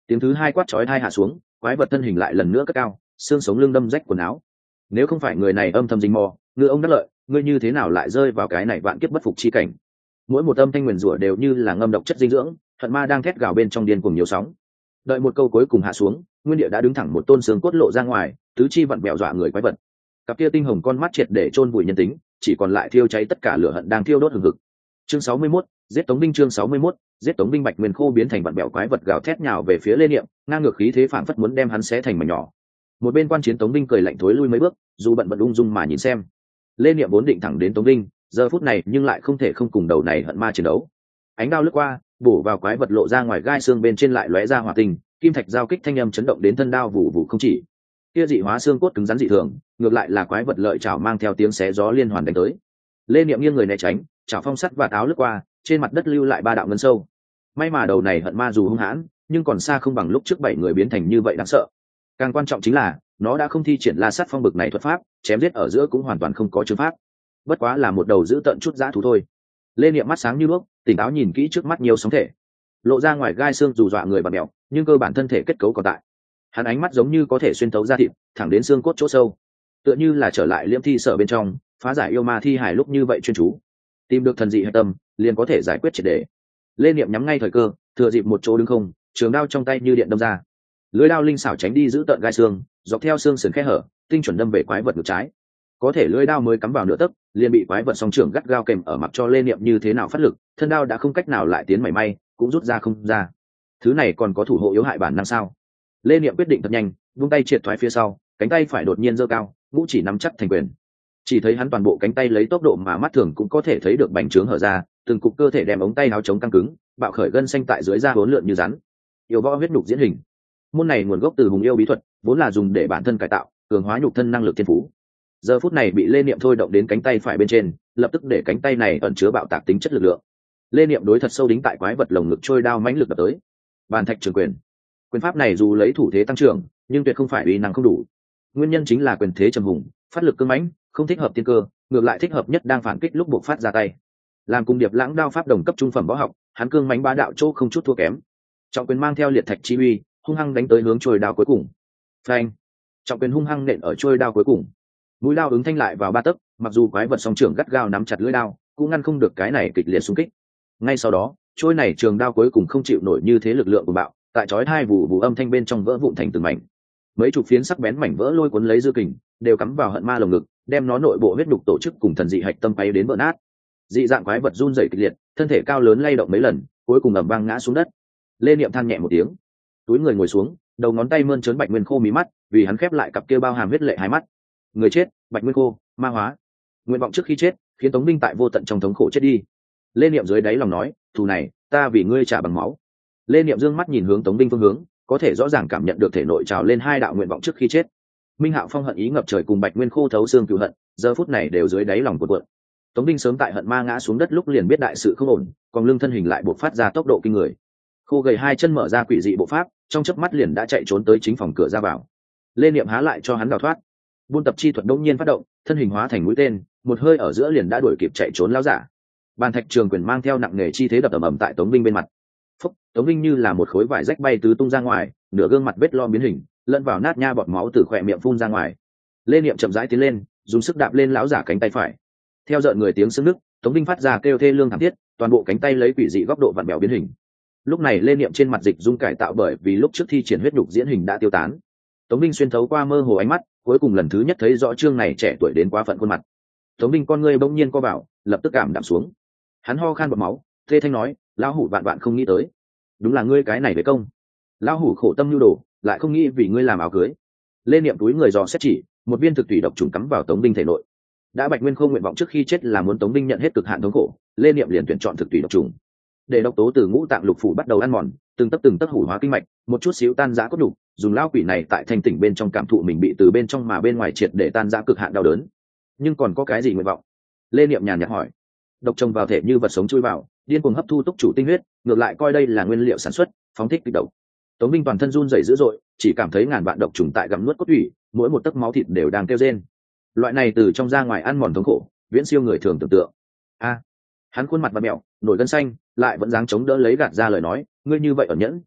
Tiếng thứ hai quát chói tai hạ xuống, quái vật thân hình lại lần nữa cất cao, xương sống lưng đâm rách quần áo. Nếu không phải người này âm thầm rình mò, ngựa ông đắc lợi, ngươi như thế nào lại rơi vào cái này vạn kiếp bất phục chi cảnh? Mỗi một âm thanh nguyền rủa đều như là ngâm độc chất dinh dưỡng, hận ma đang thét gào bên trong điên cuồng nhiều sóng. Đợi một câu cuối cùng hạ xuống, nguyên địa đã đứng thẳng một tôn xương cốt lộ ra ngoài, tứ chi vặn bẹo dọa người quái vật. Cặp kia tinh hồng con mắt triệt để chôn vùi nhân tính, chỉ còn lại thiêu cháy tất cả lửa hận đang thiêu đốt hừng hực. Chương sáu mươi mốt, giết Tống binh chương sáu mươi mốt, giết Tống binh. Bạch Nguyên Khô biến thành vặn bẹo quái vật gào thét nhào về phía Lê Niệm, ngang ngược khí thế phảng phất muốn đem hắn xé thành mảnh nhỏ. Một bên quan chiến Tống binh cười lạnh thối lui mấy bước, dù bận bận ung dung mà nhìn xem. Lê Niệm vốn định thẳng đến Tống binh, giờ phút này nhưng lại không thể không cùng đầu này hận ma chiến đấu. Ánh đao lướt qua, bổ vào quái vật lộ ra ngoài gai xương bên trên lại lóe ra hỏa tinh, kim thạch giao kích thanh âm chấn động đến thân đao vụ vụ không chỉ. Kia dị hóa xương cốt cứng rắn dị thường, ngược lại là quái vật lợi chảo mang theo tiếng xé gió liên hoàn đánh tới. Lê Niệm nghiêng người né tránh, chảo phong sắt và áo lướt qua, trên mặt đất lưu lại ba đạo ngân sâu. May mà đầu này hận ma dù hung hãn, nhưng còn xa không bằng lúc trước bảy người biến thành như vậy đáng sợ. Càng quan trọng chính là, nó đã không thi triển La Sắt Phong bực này thuật pháp, chém giết ở giữa cũng hoàn toàn không có chứng pháp. Bất quá là một đầu giữ tận chút dã thú thôi. Lê Niệm mắt sáng như đuốc, tỉnh táo nhìn kỹ trước mắt nhiều sóng thể, lộ ra ngoài gai xương dù dọa người bạt mèo, nhưng cơ bản thân thể kết cấu còn tại. Hắn ánh mắt giống như có thể xuyên thấu ra thịt, thẳng đến xương cốt chỗ sâu, tựa như là trở lại liễm thi sở bên trong, phá giải yêu ma thi hài lúc như vậy chuyên chú, tìm được thần dị hệ tâm, liền có thể giải quyết triệt để. Lê Niệm nhắm ngay thời cơ, thừa dịp một chỗ đứng không, trường đao trong tay như điện đâm ra, lưỡi đao linh xảo tránh đi giữ tận gai xương, dọc theo xương sườn khe hở, tinh chuẩn đâm về quái vật ngực trái. Có thể lưỡi đao mới cắm vào nửa tấc, liền bị quái vật song trưởng gắt gao kèm ở, mặc cho Lê Niệm như thế nào phát lực, thân đao đã không cách nào lại tiến mảy may, cũng rút ra không ra. Thứ này còn có thủ hộ yếu hại bản năng sao? Lê Niệm quyết định thật nhanh, vung tay triệt thoái phía sau, cánh tay phải đột nhiên giơ cao, ngũ chỉ nắm chắc thành quyền. Chỉ thấy hắn toàn bộ cánh tay lấy tốc độ mà mắt thường cũng có thể thấy được bành trướng hở ra, từng cục cơ thể đem ống tay áo chống căng cứng, bạo khởi gân xanh tại dưới da hỗn lượn như rắn. Yêu võ huyết nhục diễn hình, môn này nguồn gốc từ hùng yêu bí thuật, vốn là dùng để bản thân cải tạo, cường hóa nhục thân năng lực thiên phú. Giờ phút này bị Lê Niệm thôi động đến cánh tay phải bên trên, lập tức để cánh tay này ẩn chứa bạo tạc tính chất lực lượng. Lê Niệm đối thật sâu đính tại quái vật lồng ngực trôi đao mãnh lực đập tới. Bàn thạch trường quyền, quyền pháp này dù lấy thủ thế tăng trưởng, nhưng tuyệt không phải uy năng không đủ. Nguyên nhân chính là quyền thế trầm hùng, phát lực cứng mãnh, không thích hợp tiên cơ, ngược lại thích hợp nhất đang phản kích lúc buộc phát ra tay. Làm cùng điệp lãng đao pháp đồng cấp trung phẩm võ học, hắn cương mãnh bá đạo chỗ không chút thua kém. Trọng quyền mang theo liệt thạch chi uy, hung hăng đánh tới hướng trôi đao cuối cùng. Phanh! Trọng quyền hung hăng nện ở trôi đao cuối cùng. Mũi đao ứng thanh lại vào ba tấc, mặc dù quái vật song trưởng gắt gao nắm chặt lưỡi đao, cũng ngăn không được cái này kịch liệt xung kích. Ngay sau đó, trôi này trường đao cuối cùng không chịu nổi như thế lực lượng của bạo, tại chói hai vụ vụ âm thanh bên trong vỡ vụn thành từng mảnh. Mấy chục phiến sắc bén mảnh vỡ lôi cuốn lấy dư kình, đều cắm vào hận ma lồng ngực, đem nó nội bộ huyết đục tổ chức cùng thần dị hạch tâm bay đến vỡ nát. Dị dạng quái vật run rẩy kịch liệt, thân thể cao lớn lay động mấy lần, cuối cùng ầm vang ngã xuống đất. Lê Niệm than nhẹ một tiếng, túi người ngồi xuống, đầu ngón tay mơn trớn Bạch Nguyên Khô mí mắt, vì hắn khép lại cặp kia bao hàm huyết lệ hai mắt. Người chết, Bạch Nguyên Khô, ma hóa. Nguyện vọng trước khi chết, khiến Tống binh tại vô tận trong thống khổ chết đi. Lê Niệm dưới đáy lòng nói, thù này, ta vì ngươi trả bằng máu. Lê Niệm dương mắt nhìn hướng Tống binh phương hướng, có thể rõ ràng cảm nhận được thể nội trào lên hai đạo nguyện vọng trước khi chết. Minh Hạo Phong hận ý ngập trời cùng Bạch Nguyên Khô thấu xương cừu hận, giờ phút này đều dưới đáy lòng cuộn cuộn. Tống binh sớm tại hận ma ngã xuống đất lúc liền biết đại sự không ổn, còn lưng thân hình lại bộc phát ra tốc độ kinh người. Khô gầy hai chân mở ra quỷ dị bộ pháp, trong chớp mắt liền đã chạy trốn tới chính phòng cửa ra vào. Lê Niệm há lại cho hắn đào thoát, buôn tập chi thuật đông nhiên phát động, thân hình hóa thành mũi tên, một hơi ở giữa liền đã đuổi kịp chạy trốn lão giả. Bàn thạch trường quyền mang theo nặng nề chi thế đập ầm ầm tại Tống binh bên mặt. Phúc, Tống binh như là một khối vải rách bay tứ tung ra ngoài, nửa gương mặt vết lom biến hình, lẫn vào nát nha bọt máu từ khỏe miệng phun ra ngoài. Lê Niệm chậm rãi tiến lên, dùng sức đạp lên lão giả cánh tay phải. Theo giận người tiếng sưng nức, Tống binh phát ra kêu thê lương thảm thiết, toàn bộ cánh tay lấy quỷ dị góc độ vặn bèo biến hình. Lúc này Lê Niệm trên mặt dịch dung cải tạo bởi vì lúc trước thi triển huyết nhục diễn hình đã tiêu tán. Tống binh xuyên thấu qua mơ hồ ánh mắt, cuối cùng lần thứ nhất thấy rõ trương này trẻ tuổi đến quá phận khuôn mặt. Tống binh con ngươi bỗng nhiên co vào, lập tức cảm đạm xuống. Hắn ho khan bọt máu, thê thanh nói, lão hủ vạn vạn không nghĩ tới, đúng là ngươi cái này với công. Lão hủ khổ tâm nhu đồ, lại không nghĩ vì ngươi làm áo cưới. Lê Niệm túi người dò xét chỉ, một viên thực thủy độc trùng cắm vào Tống binh thể nội. Đã Bạch Nguyên Khô nguyện vọng trước khi chết là muốn Tống binh nhận hết cực hạn thống khổ, Lê Niệm liền tuyển chọn thực thủy độc trùng. Để độc tố từ ngũ tạng lục phủ bắt đầu ăn mòn, từng tấc từng tấc hủ hóa kinh mạch, một chút xíu tan rã cốt đủ, dùng lao quỷ này tại thanh tỉnh bên trong cảm thụ mình bị từ bên trong mà bên ngoài triệt để tan rã cực hạn đau đớn. Nhưng còn có cái gì nguyện vọng? Lê Niệm nhàn nhạt hỏi. Độc trồng vào thể như vật sống chui vào, điên cuồng hấp thu túc chủ tinh huyết, ngược lại coi đây là nguyên liệu sản xuất, phóng thích kịch độc. Tống binh toàn thân run rẩy dữ dội, chỉ cảm thấy ngàn vạn độc trùng tại gặm nuốt cốt thủy, mỗi một tấc máu thịt đều đang kêu rên. Loại này từ trong ra ngoài ăn mòn thống khổ, viễn siêu người thường tưởng tượng. A, hắn khuôn mặt bặm mẹo, nổi gân xanh, lại vẫn dáng chống đỡ lấy gạt ra lời nói, ngươi như vậy ở nhẫn.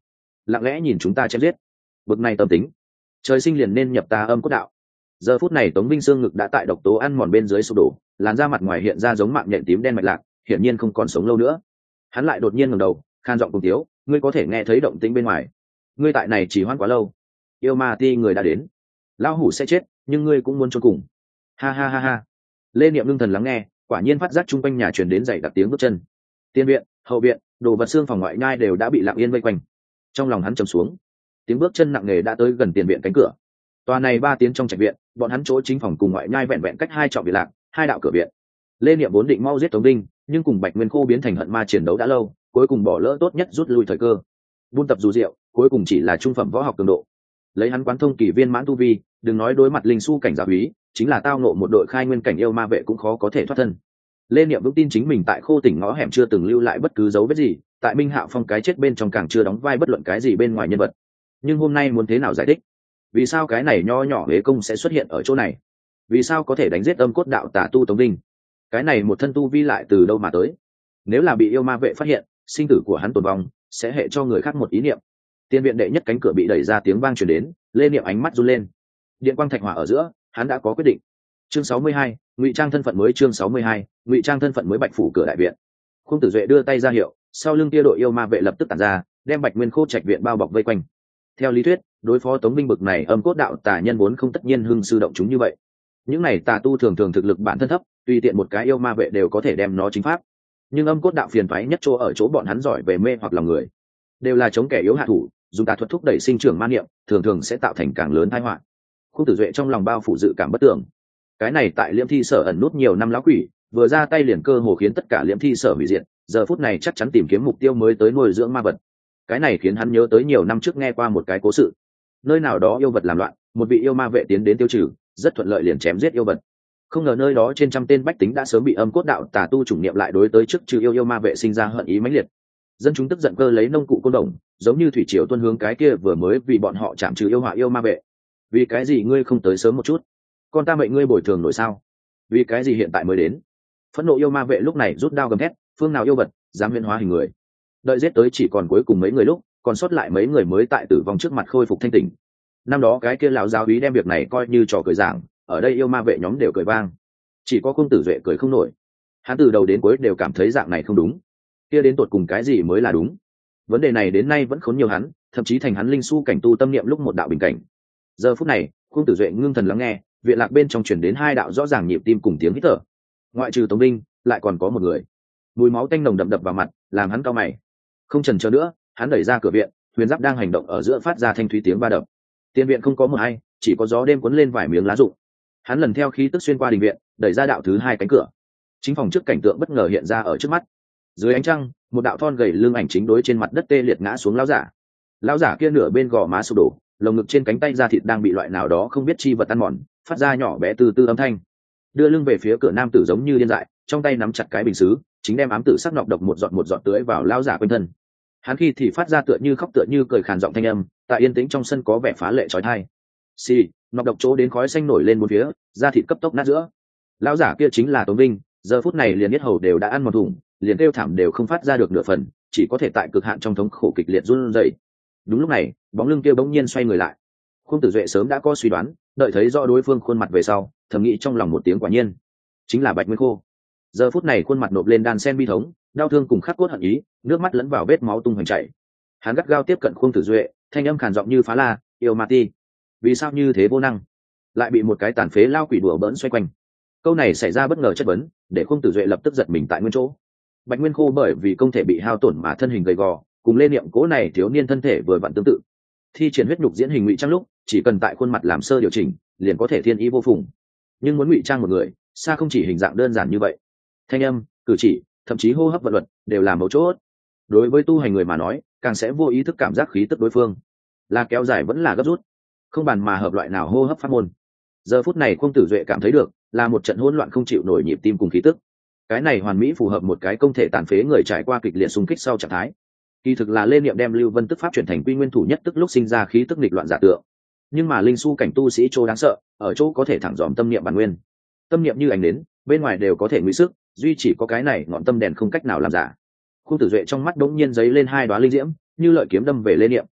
lặng lẽ nhìn chúng ta chém giết. Bực này tâm tính, trời sinh liền nên nhập ta âm cốt đạo. Giờ phút này Tống Vinh xương ngực đã tại độc tố ăn mòn bên dưới sụp đổ, làn da mặt ngoài hiện ra giống mạng nhện tím đen mạch lạc, hiển nhiên không còn sống lâu nữa. Hắn lại đột nhiên ngẩng đầu, khan giọng cùng tiếu, ngươi có thể nghe thấy động tĩnh bên ngoài. Ngươi tại này chỉ hoãn quá lâu, yêu ma ti người đã đến, lão hủ sẽ chết, nhưng ngươi cũng muốn chôn cùng. Ha ha ha ha. Lê Niệm ngưng thần lắng nghe, quả nhiên phát giác chung quanh nhà truyền đến dậy đặc tiếng bước chân. Tiên viện, hậu viện, đồ vật xương phòng ngoại nhai đều đã bị lặng yên vây quanh. Trong lòng hắn trầm xuống, tiếng bước chân nặng nề đã tới gần tiền viện cánh cửa. Tòa này ba tiếng trong trạch viện, bọn hắn chỗ chính phòng cùng ngoại nhai vẹn vẹn cách hai trọng viện lạc, hai đạo cửa viện. Lê Niệm vốn định mau giết Tống Đinh, nhưng cùng Bạch Nguyên Khô biến thành hận ma chiến đấu đã lâu, cuối cùng bỏ lỡ tốt nhất rút lui thời cơ. Buôn tập dù rượu, cuối cùng chỉ là trung phẩm võ học cường độ. Lấy hắn quán thông kỳ viên mãn tu vi, đừng nói đối mặt linh su cảnh giáo úy, chính là tao ngộ một đội khai nguyên cảnh yêu ma vệ cũng khó có thể thoát thân. Lê Niệm vững tin chính mình tại Khô Tỉnh ngõ hẻm chưa từng lưu lại bất cứ dấu vết gì, tại Minh Hạo Phong cái chết bên trong càng chưa đóng vai bất luận cái gì bên ngoài nhân vật. Nhưng hôm nay muốn thế nào giải thích? Vì sao cái này nho nhỏ Huế công sẽ xuất hiện ở chỗ này? Vì sao có thể đánh giết âm cốt đạo tà tu Tống Đinh? Cái này một thân tu vi lại từ đâu mà tới? Nếu là bị yêu ma vệ phát hiện, sinh tử của hắn tồn vong sẽ hệ cho người khác một ý niệm. Tiên viện đệ nhất cánh cửa bị đẩy ra, tiếng vang truyền đến, Lê Niệm ánh mắt run lên. Điện quang thạch hỏa ở giữa, hắn đã có quyết định. Chương sáu mươi hai, ngụy trang thân phận mới. Chương sáu mươi hai, ngụy trang thân phận mới. Bạch phủ cửa đại viện. Khung Tử Duệ đưa tay ra hiệu, sau lưng kia đội yêu ma vệ lập tức tản ra, đem Bạch Nguyên Khô trạch viện bao bọc vây quanh. Theo lý thuyết, đối phó Tống Binh bực này âm cốt đạo tà nhân vốn không tất nhiên hưng sư động chúng như vậy. Những này tà tu thường thường thực lực bản thân thấp, tùy tiện một cái yêu ma vệ đều có thể đem nó chính pháp. Nhưng âm cốt đạo phiền toái nhất chỗ ở chỗ bọn hắn giỏi về mê hoặc lòng người, đều là chống kẻ yếu hạ thủ, dùng tà thuật thúc đẩy sinh trưởng ma niệm, thường thường sẽ tạo thành càng lớn tai họa. Khung Tử Duệ trong lòng bao phủ dự cảm bất tưởng. Cái này tại Liễm Thi Sở ẩn nút nhiều năm lão quỷ, vừa ra tay liền cơ hồ khiến tất cả Liễm Thi Sở hủy diệt, giờ phút này chắc chắn tìm kiếm mục tiêu mới tới nuôi dưỡng ma vật. Cái này khiến hắn nhớ tới nhiều năm trước nghe qua một cái cố sự. Nơi nào đó yêu vật làm loạn, một vị yêu ma vệ tiến đến tiêu trừ, rất thuận lợi liền chém giết yêu vật. Không ngờ nơi đó trên trăm tên bách tính đã sớm bị âm cốt đạo tà tu chủng niệm lại đối tới trước trừ yêu yêu ma vệ sinh ra hận ý mãnh liệt. Dân chúng tức giận cơ lấy nông cụ côn đồng, giống như thủy triều tuôn hướng cái kia vừa mới vì bọn họ chạm trừ yêu họa yêu ma vệ. Vì cái gì ngươi không tới sớm một chút? Con ta mệnh ngươi bồi thường nổi sao? Vì cái gì hiện tại mới đến? Phẫn nộ yêu ma vệ lúc này rút đao gầm thét, phương nào yêu vật dám huyễn hóa hình người? Đợi giết tới chỉ còn cuối cùng mấy người lúc, còn sót lại mấy người mới tại tử vong trước mặt khôi phục thanh tỉnh. Năm đó cái kia lão giáo úy đem việc này coi như trò cười giảng, ở đây yêu ma vệ nhóm đều cười vang, chỉ có Khung Tử Duệ cười không nổi. Hắn từ đầu đến cuối đều cảm thấy dạng này không đúng, kia đến tột cùng cái gì mới là đúng? Vấn đề này đến nay vẫn khốn nhiều hắn, thậm chí thành hắn linh su cảnh tu tâm niệm lúc một đạo bình cảnh. Giờ phút này, Khung Tử Duệ ngưng thần lắng nghe, viện lạc bên trong truyền đến hai đạo rõ ràng nhịp tim cùng tiếng hít thở. Ngoại trừ Tống Binh, lại còn có một người. Mùi máu tanh nồng đậm đập vào mặt, làm hắn cau mày. Không chần chờ nữa, hắn đẩy ra cửa viện, Huyền Giáp đang hành động ở giữa phát ra thanh thúy tiếng ba đập. Tiên viện không có một ai, chỉ có gió đêm cuốn lên vài miếng lá rụng. Hắn lần theo khí tức xuyên qua đình viện, đẩy ra đạo thứ hai cánh cửa. Chính phòng trước cảnh tượng bất ngờ hiện ra ở trước mắt. Dưới ánh trăng, một đạo thon gầy lưng ảnh chính đối trên mặt đất tê liệt ngã xuống lão giả. Lão giả kia nửa bên gò má sụp đổ, lồng ngực trên cánh tay da thịt đang bị loại nào đó không biết chi vật ăn mòn, phát ra nhỏ bé từ từ âm thanh. Đưa lưng về phía cửa, nam tử giống như điên dại, trong tay nắm chặt cái bình sứ, chính đem ám tử sắc nọc độc một giọt một giọt tưới vào lão giả quanh thân. Hắn khi thì phát ra tựa như khóc tựa như cười khàn giọng thanh âm, tại yên tĩnh trong sân có vẻ phá lệ chói tai. Xì, nọc độc chỗ đến khói xanh nổi lên bốn phía, da thịt cấp tốc nát giữa. Lão giả kia chính là Tống Vinh, giờ phút này liền biết hầu đều đã ăn một thủng, liền kêu thảm đều không phát ra được nửa phần, chỉ có thể tại cực hạn trong thống khổ kịch liệt run rẩy. Đúng lúc này, bóng lưng kia bỗng nhiên xoay người lại. Khung Tử Duệ sớm đã có suy đoán, đợi thấy rõ đối phương khuôn mặt về sau, thầm nghĩ trong lòng một tiếng quả nhiên, chính là Bạch Nguyên Khô. Giờ phút này khuôn mặt nộp lên đan sen bi thống, đau thương cùng khắc cốt hận ý, nước mắt lẫn vào vết máu tung hoành chảy. Hắn gắt gao tiếp cận Khung Tử Duệ, thanh âm khàn giọng như phá la, "Yêu ma ti, vì sao như thế vô năng?" Lại bị một cái tàn phế lao quỷ đùa bỡn xoay quanh. Câu này xảy ra bất ngờ chất vấn, để Khung Tử Duệ lập tức giật mình tại nguyên chỗ. Bạch Nguyên Khô bởi vì công thể bị hao tổn mà thân hình gầy gò, cùng Lê Niệm cố này thiếu niên thân thể vừa vặn tương tự. Thi triển huyết nhục diễn hình ngụy trang lúc, chỉ cần tại khuôn mặt làm sơ điều chỉnh, liền có thể thiên ý vô phùng. Nhưng muốn ngụy trang một người, xa không chỉ hình dạng đơn giản như vậy. Thanh âm, cử chỉ, thậm chí hô hấp vận luật đều là mấu chốt. Đối với tu hành người mà nói, càng sẽ vô ý thức cảm giác khí tức đối phương là kéo dài vẫn là gấp rút, không bàn mà hợp loại nào hô hấp pháp môn. Giờ phút này Khung Tử Duệ cảm thấy được là một trận hỗn loạn không chịu nổi nhịp tim cùng khí tức. Cái này hoàn mỹ phù hợp một cái công thể tàn phế người trải qua kịch liệt xung kích sau trạng thái. Kỳ thực là Lê Niệm đem Lưu Vân tức pháp chuyển thành quy nguyên thủ nhất tức lúc sinh ra khí tức nghịch loạn giả tượng. Nhưng mà linh su cảnh tu sĩ chỗ đáng sợ, ở chỗ có thể thẳng dòm tâm niệm bản nguyên. Tâm niệm như ánh đến, bên ngoài đều có thể ngụy sức, duy chỉ có cái này ngọn tâm đèn không cách nào làm giả. Khung Tử Duệ trong mắt đống nhiên giấy lên hai đóa linh diễm, như lợi kiếm đâm về Lê Niệm.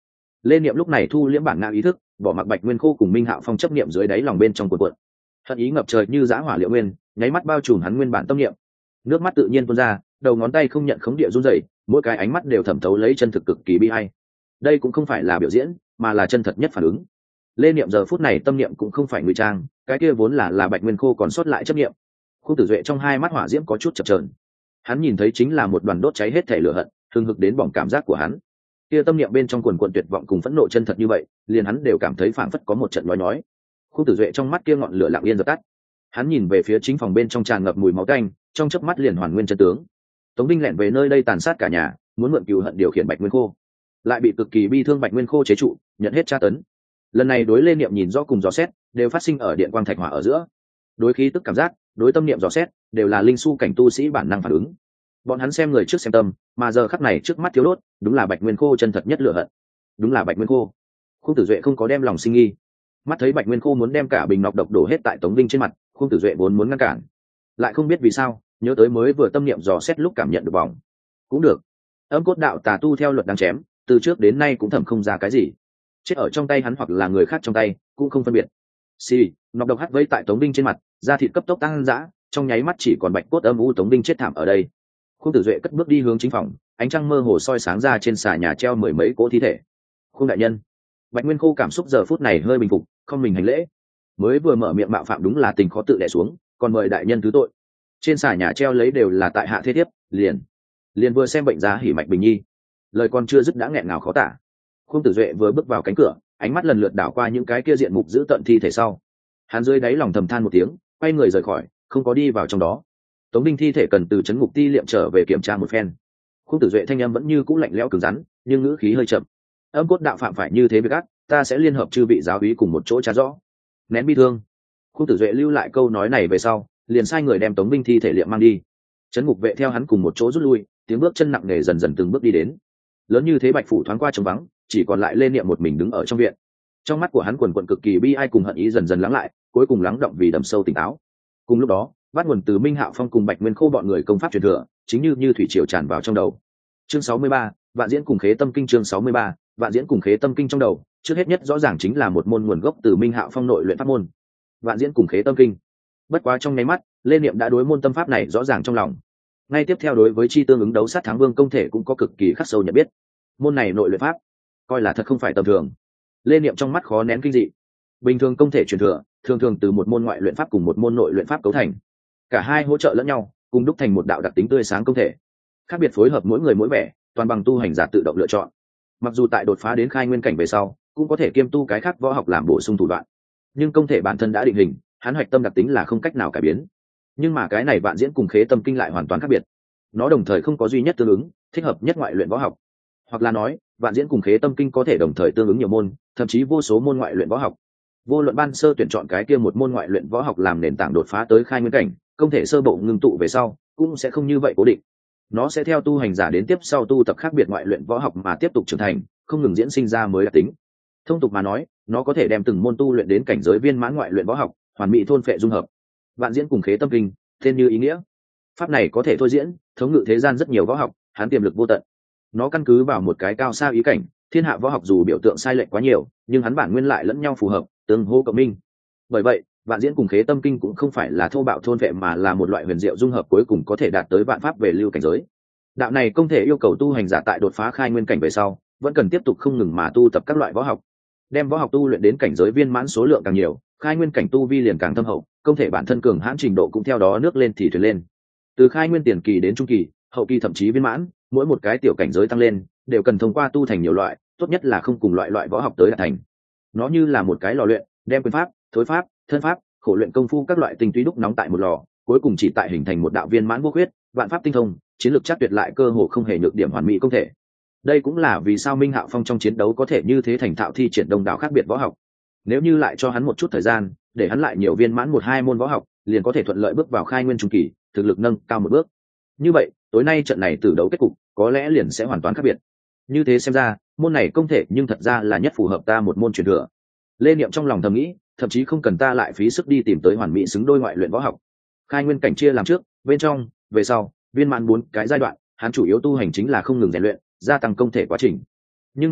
Lê Niệm lúc này thu liễm bản ngã ý thức, bỏ mặc Bạch Nguyên Khô cùng Minh Hạo Phong chấp niệm dưới đáy lòng bên trong cuộn cuộn. Hận ý ngập trời như dã hỏa liệu nguyên, nháy mắt bao trùm hắn nguyên bản tâm niệm. Nước mắt tự nhiên tuôn ra, đầu ngón tay không nhận khống địa run rẩy, mỗi cái ánh mắt đều thẩm thấu lấy chân thực cực kỳ bi ai. Đây cũng không phải là biểu diễn, mà là chân thật nhất phản ứng. Lê Niệm giờ phút này tâm niệm cũng không phải ngụy trang, cái kia vốn là là Bạch Nguyên Khô còn sót lại chấp niệm. Khung Tử Duệ trong hai mắt hỏa diễm có chút chập chờn. Hắn nhìn thấy chính là một đoàn đốt cháy hết thể lửa hận, hừng hực đến bỏng cảm giác của hắn. Kia tâm niệm bên trong quần quần tuyệt vọng cùng phẫn nộ chân thật như vậy, liền hắn đều cảm thấy phảng phất có một trận nói nói. Khung Tử Duệ trong mắt kia ngọn lửa lặng yên dập tắt. Hắn nhìn về phía chính phòng bên trong tràn ngập mùi máu tanh, trong chớp mắt liền hoàn nguyên chân tướng. Tống Binh lẻn về nơi đây tàn sát cả nhà, muốn mượn cừu hận điều khiển Bạch Nguyên Khô, lại bị cực kỳ bi thương Bạch Nguyên Khô chế trụ, nhận hết tra tấn. Lần này đối Lê Niệm nhìn rõ cùng dò xét, đều phát sinh ở điện quang thạch hỏa ở giữa. Đối khí tức cảm giác, đối tâm niệm dò xét, đều là linh su cảnh tu sĩ bản năng phản ứng. Bọn hắn xem người trước xem tâm, mà giờ khắc này trước mắt thiếu đốt, đúng là Bạch Nguyên Khô chân thật nhất lửa hận. Đúng là Bạch Nguyên Khô. Khung Tử Duệ không có đem lòng sinh nghi. Mắt thấy Bạch Nguyên Khô muốn đem cả bình nọc độc đổ hết tại Tống Vinh trên mặt, Khung Tử Duệ vốn muốn ngăn cản, lại không biết vì sao, nhớ tới mới vừa tâm niệm dò xét lúc cảm nhận được bỏng. Cũng được. Âm cốt đạo tà tu theo luật đang chém, từ trước đến nay cũng thẩm không ra cái gì. Chết ở trong tay hắn hoặc là người khác trong tay, cũng không phân biệt. Xì, nọc độc hắt vây tại Tống Vinh trên mặt, da thịt cấp tốc tăng dã, trong nháy mắt chỉ còn bạch cốt âm u Tống Vinh chết thảm ở đây. Khung Tử Duệ cất bước đi hướng chính phòng, ánh trăng mơ hồ soi sáng ra trên xà nhà treo mười mấy cỗ thi thể. Khung đại nhân. Bạch Nguyên Khô cảm xúc giờ phút này hơi bình phục, không mình hành lễ. Mới vừa mở miệng mạo phạm đúng là tình khó tự đè xuống, còn mời đại nhân thứ tội. Trên xà nhà treo lấy đều là tại hạ thế thiếp, liền liền vừa xem bệnh giá hỉ mạch bình nhi, lời còn chưa dứt đã nghẹn ngào khó tả. Khung Tử Duệ vừa bước vào cánh cửa, ánh mắt lần lượt đảo qua những cái kia diện mục giữ tận thi thể sau, hắn dưới đáy lòng thầm than một tiếng, quay người rời khỏi, không có đi vào trong đó. Tống Vinh thi thể cần từ trấn ngục ti liệm trở về kiểm tra một phen. Khung Tử Duệ thanh âm vẫn như cũ lạnh lẽo cứng rắn, nhưng ngữ khí hơi chậm. Âm cốt đạo phạm phải như thế việc ác, ta sẽ liên hợp chư vị giáo úy cùng một chỗ tra rõ. Nén bi thương. Khung Tử Duệ lưu lại câu nói này về sau, liền sai người đem Tống Vinh thi thể liệm mang đi. Trấn ngục vệ theo hắn cùng một chỗ rút lui, tiếng bước chân nặng nề dần dần từng bước đi đến. Lớn như thế Bạch phủ thoáng qua trống vắng, chỉ còn lại Lê Niệm một mình đứng ở trong viện. Trong mắt của hắn quần quần cực kỳ bi ai cùng hận ý dần dần lắng lại, cuối cùng lắng động vì đầm sâu tỉnh táo. Cùng lúc đó, bắt nguồn từ Minh Hạo Phong cùng Bạch Nguyên Khô bọn người công pháp truyền thừa, chính như như thủy triều tràn vào trong đầu. Chương sáu mươi ba, Vạn Diễn cùng Khế Tâm Kinh. Chương sáu mươi ba, Vạn Diễn cùng Khế Tâm Kinh. Trong đầu, trước hết nhất rõ ràng chính là một môn nguồn gốc từ Minh Hạo Phong nội luyện pháp môn, Vạn Diễn cùng Khế Tâm Kinh. Bất quá trong nháy mắt, Lê Niệm đã đối môn tâm pháp này rõ ràng trong lòng. Ngay tiếp theo đối với chi tương ứng đấu sát thắng vương công thể cũng có cực kỳ khắc sâu nhận biết. Môn này nội luyện pháp, coi là thật không phải tầm thường. Lê Niệm trong mắt khó nén kinh dị. Bình thường công thể truyền thừa, thường thường từ một môn ngoại luyện pháp cùng một môn nội luyện pháp cấu thành. Cả hai hỗ trợ lẫn nhau, cùng đúc thành một đạo đặc tính tươi sáng công thể. Khác biệt phối hợp mỗi người mỗi vẻ, toàn bằng tu hành giả tự động lựa chọn. Mặc dù tại đột phá đến khai nguyên cảnh về sau, cũng có thể kiêm tu cái khác võ học làm bổ sung thủ đoạn. Nhưng công thể bản thân đã định hình, hắn hoạch tâm đặc tính là không cách nào cải biến. Nhưng mà cái này Vạn Diễn cùng Khế Tâm Kinh lại hoàn toàn khác biệt. Nó đồng thời không có duy nhất tương ứng, thích hợp nhất ngoại luyện võ học. Hoặc là nói, Vạn Diễn cùng Khế Tâm Kinh có thể đồng thời tương ứng nhiều môn, thậm chí vô số môn ngoại luyện võ học. Vô luận ban sơ tuyển chọn cái kia một môn ngoại luyện võ học làm nền tảng đột phá tới khai nguyên cảnh, công thể sơ bộ ngưng tụ về sau, cũng sẽ không như vậy cố định. Nó sẽ theo tu hành giả đến tiếp sau tu tập khác biệt ngoại luyện võ học mà tiếp tục trưởng thành, không ngừng diễn sinh ra mới đặc tính. Thông tục mà nói, nó có thể đem từng môn tu luyện đến cảnh giới viên mãn ngoại luyện võ học, hoàn mỹ thôn phệ dung hợp. Vạn Diễn cùng Khế Tâm Kinh, tên như ý nghĩa. Pháp này có thể thôi diễn, thống ngự thế gian rất nhiều võ học, hắn tiềm lực vô tận. Nó căn cứ vào một cái cao xa ý cảnh, thiên hạ võ học dù biểu tượng sai lệch quá nhiều, nhưng hắn bản nguyên lại lẫn nhau phù hợp, tương hỗ cộng minh. Bởi vậy, Vạn Diễn cùng Khế Tâm Kinh cũng không phải là thô bạo thôn vệ mà là một loại huyền diệu dung hợp cuối cùng có thể đạt tới vạn pháp về lưu cảnh giới. Đạo này không thể yêu cầu tu hành giả tại đột phá khai nguyên cảnh về sau, vẫn cần tiếp tục không ngừng mà tu tập các loại võ học. Đem võ học tu luyện đến cảnh giới viên mãn số lượng càng nhiều, khai nguyên cảnh tu vi liền càng thâm hậu, công thể bản thân cường hãn trình độ cũng theo đó nước lên thì thuyền lên. Từ khai nguyên tiền kỳ đến trung kỳ, hậu kỳ thậm chí viên mãn, mỗi một cái tiểu cảnh giới tăng lên, đều cần thông qua tu thành nhiều loại, tốt nhất là không cùng loại loại võ học tới đạt thành. Nó như là một cái lò luyện, đem quyền pháp, thối pháp, thân pháp, khổ luyện công phu các loại tinh túy đúc nóng tại một lò, cuối cùng chỉ tại hình thành một đạo viên mãn vô khuyết, vạn pháp tinh thông, chiến lược chắc tuyệt lại cơ hồ không hề nhược điểm hoàn mỹ công thể. Đây cũng là vì sao Minh Hạo Phong trong chiến đấu có thể như thế thành thạo thi triển đông đảo khác biệt võ học. Nếu như lại cho hắn một chút thời gian, để hắn lại nhiều viên mãn một hai môn võ học, liền có thể thuận lợi bước vào khai nguyên trung kỳ, thực lực nâng cao một bước. Như vậy, tối nay trận này tử đấu kết cục, có lẽ liền sẽ hoàn toàn khác biệt. Như thế xem ra, môn này công thể nhưng thật ra là nhất phù hợp ta một môn truyền thừa. Lê Niệm trong lòng thầm nghĩ, thậm chí không cần ta lại phí sức đi tìm tới hoàn mỹ xứng đôi ngoại luyện võ học. Khai nguyên cảnh chia làm trước, bên trong, về sau, viên mãn bốn cái giai đoạn, hắn chủ yếu tu hành chính là không ngừng rèn luyện, gia tăng công thể quá trình. Nhưng mà,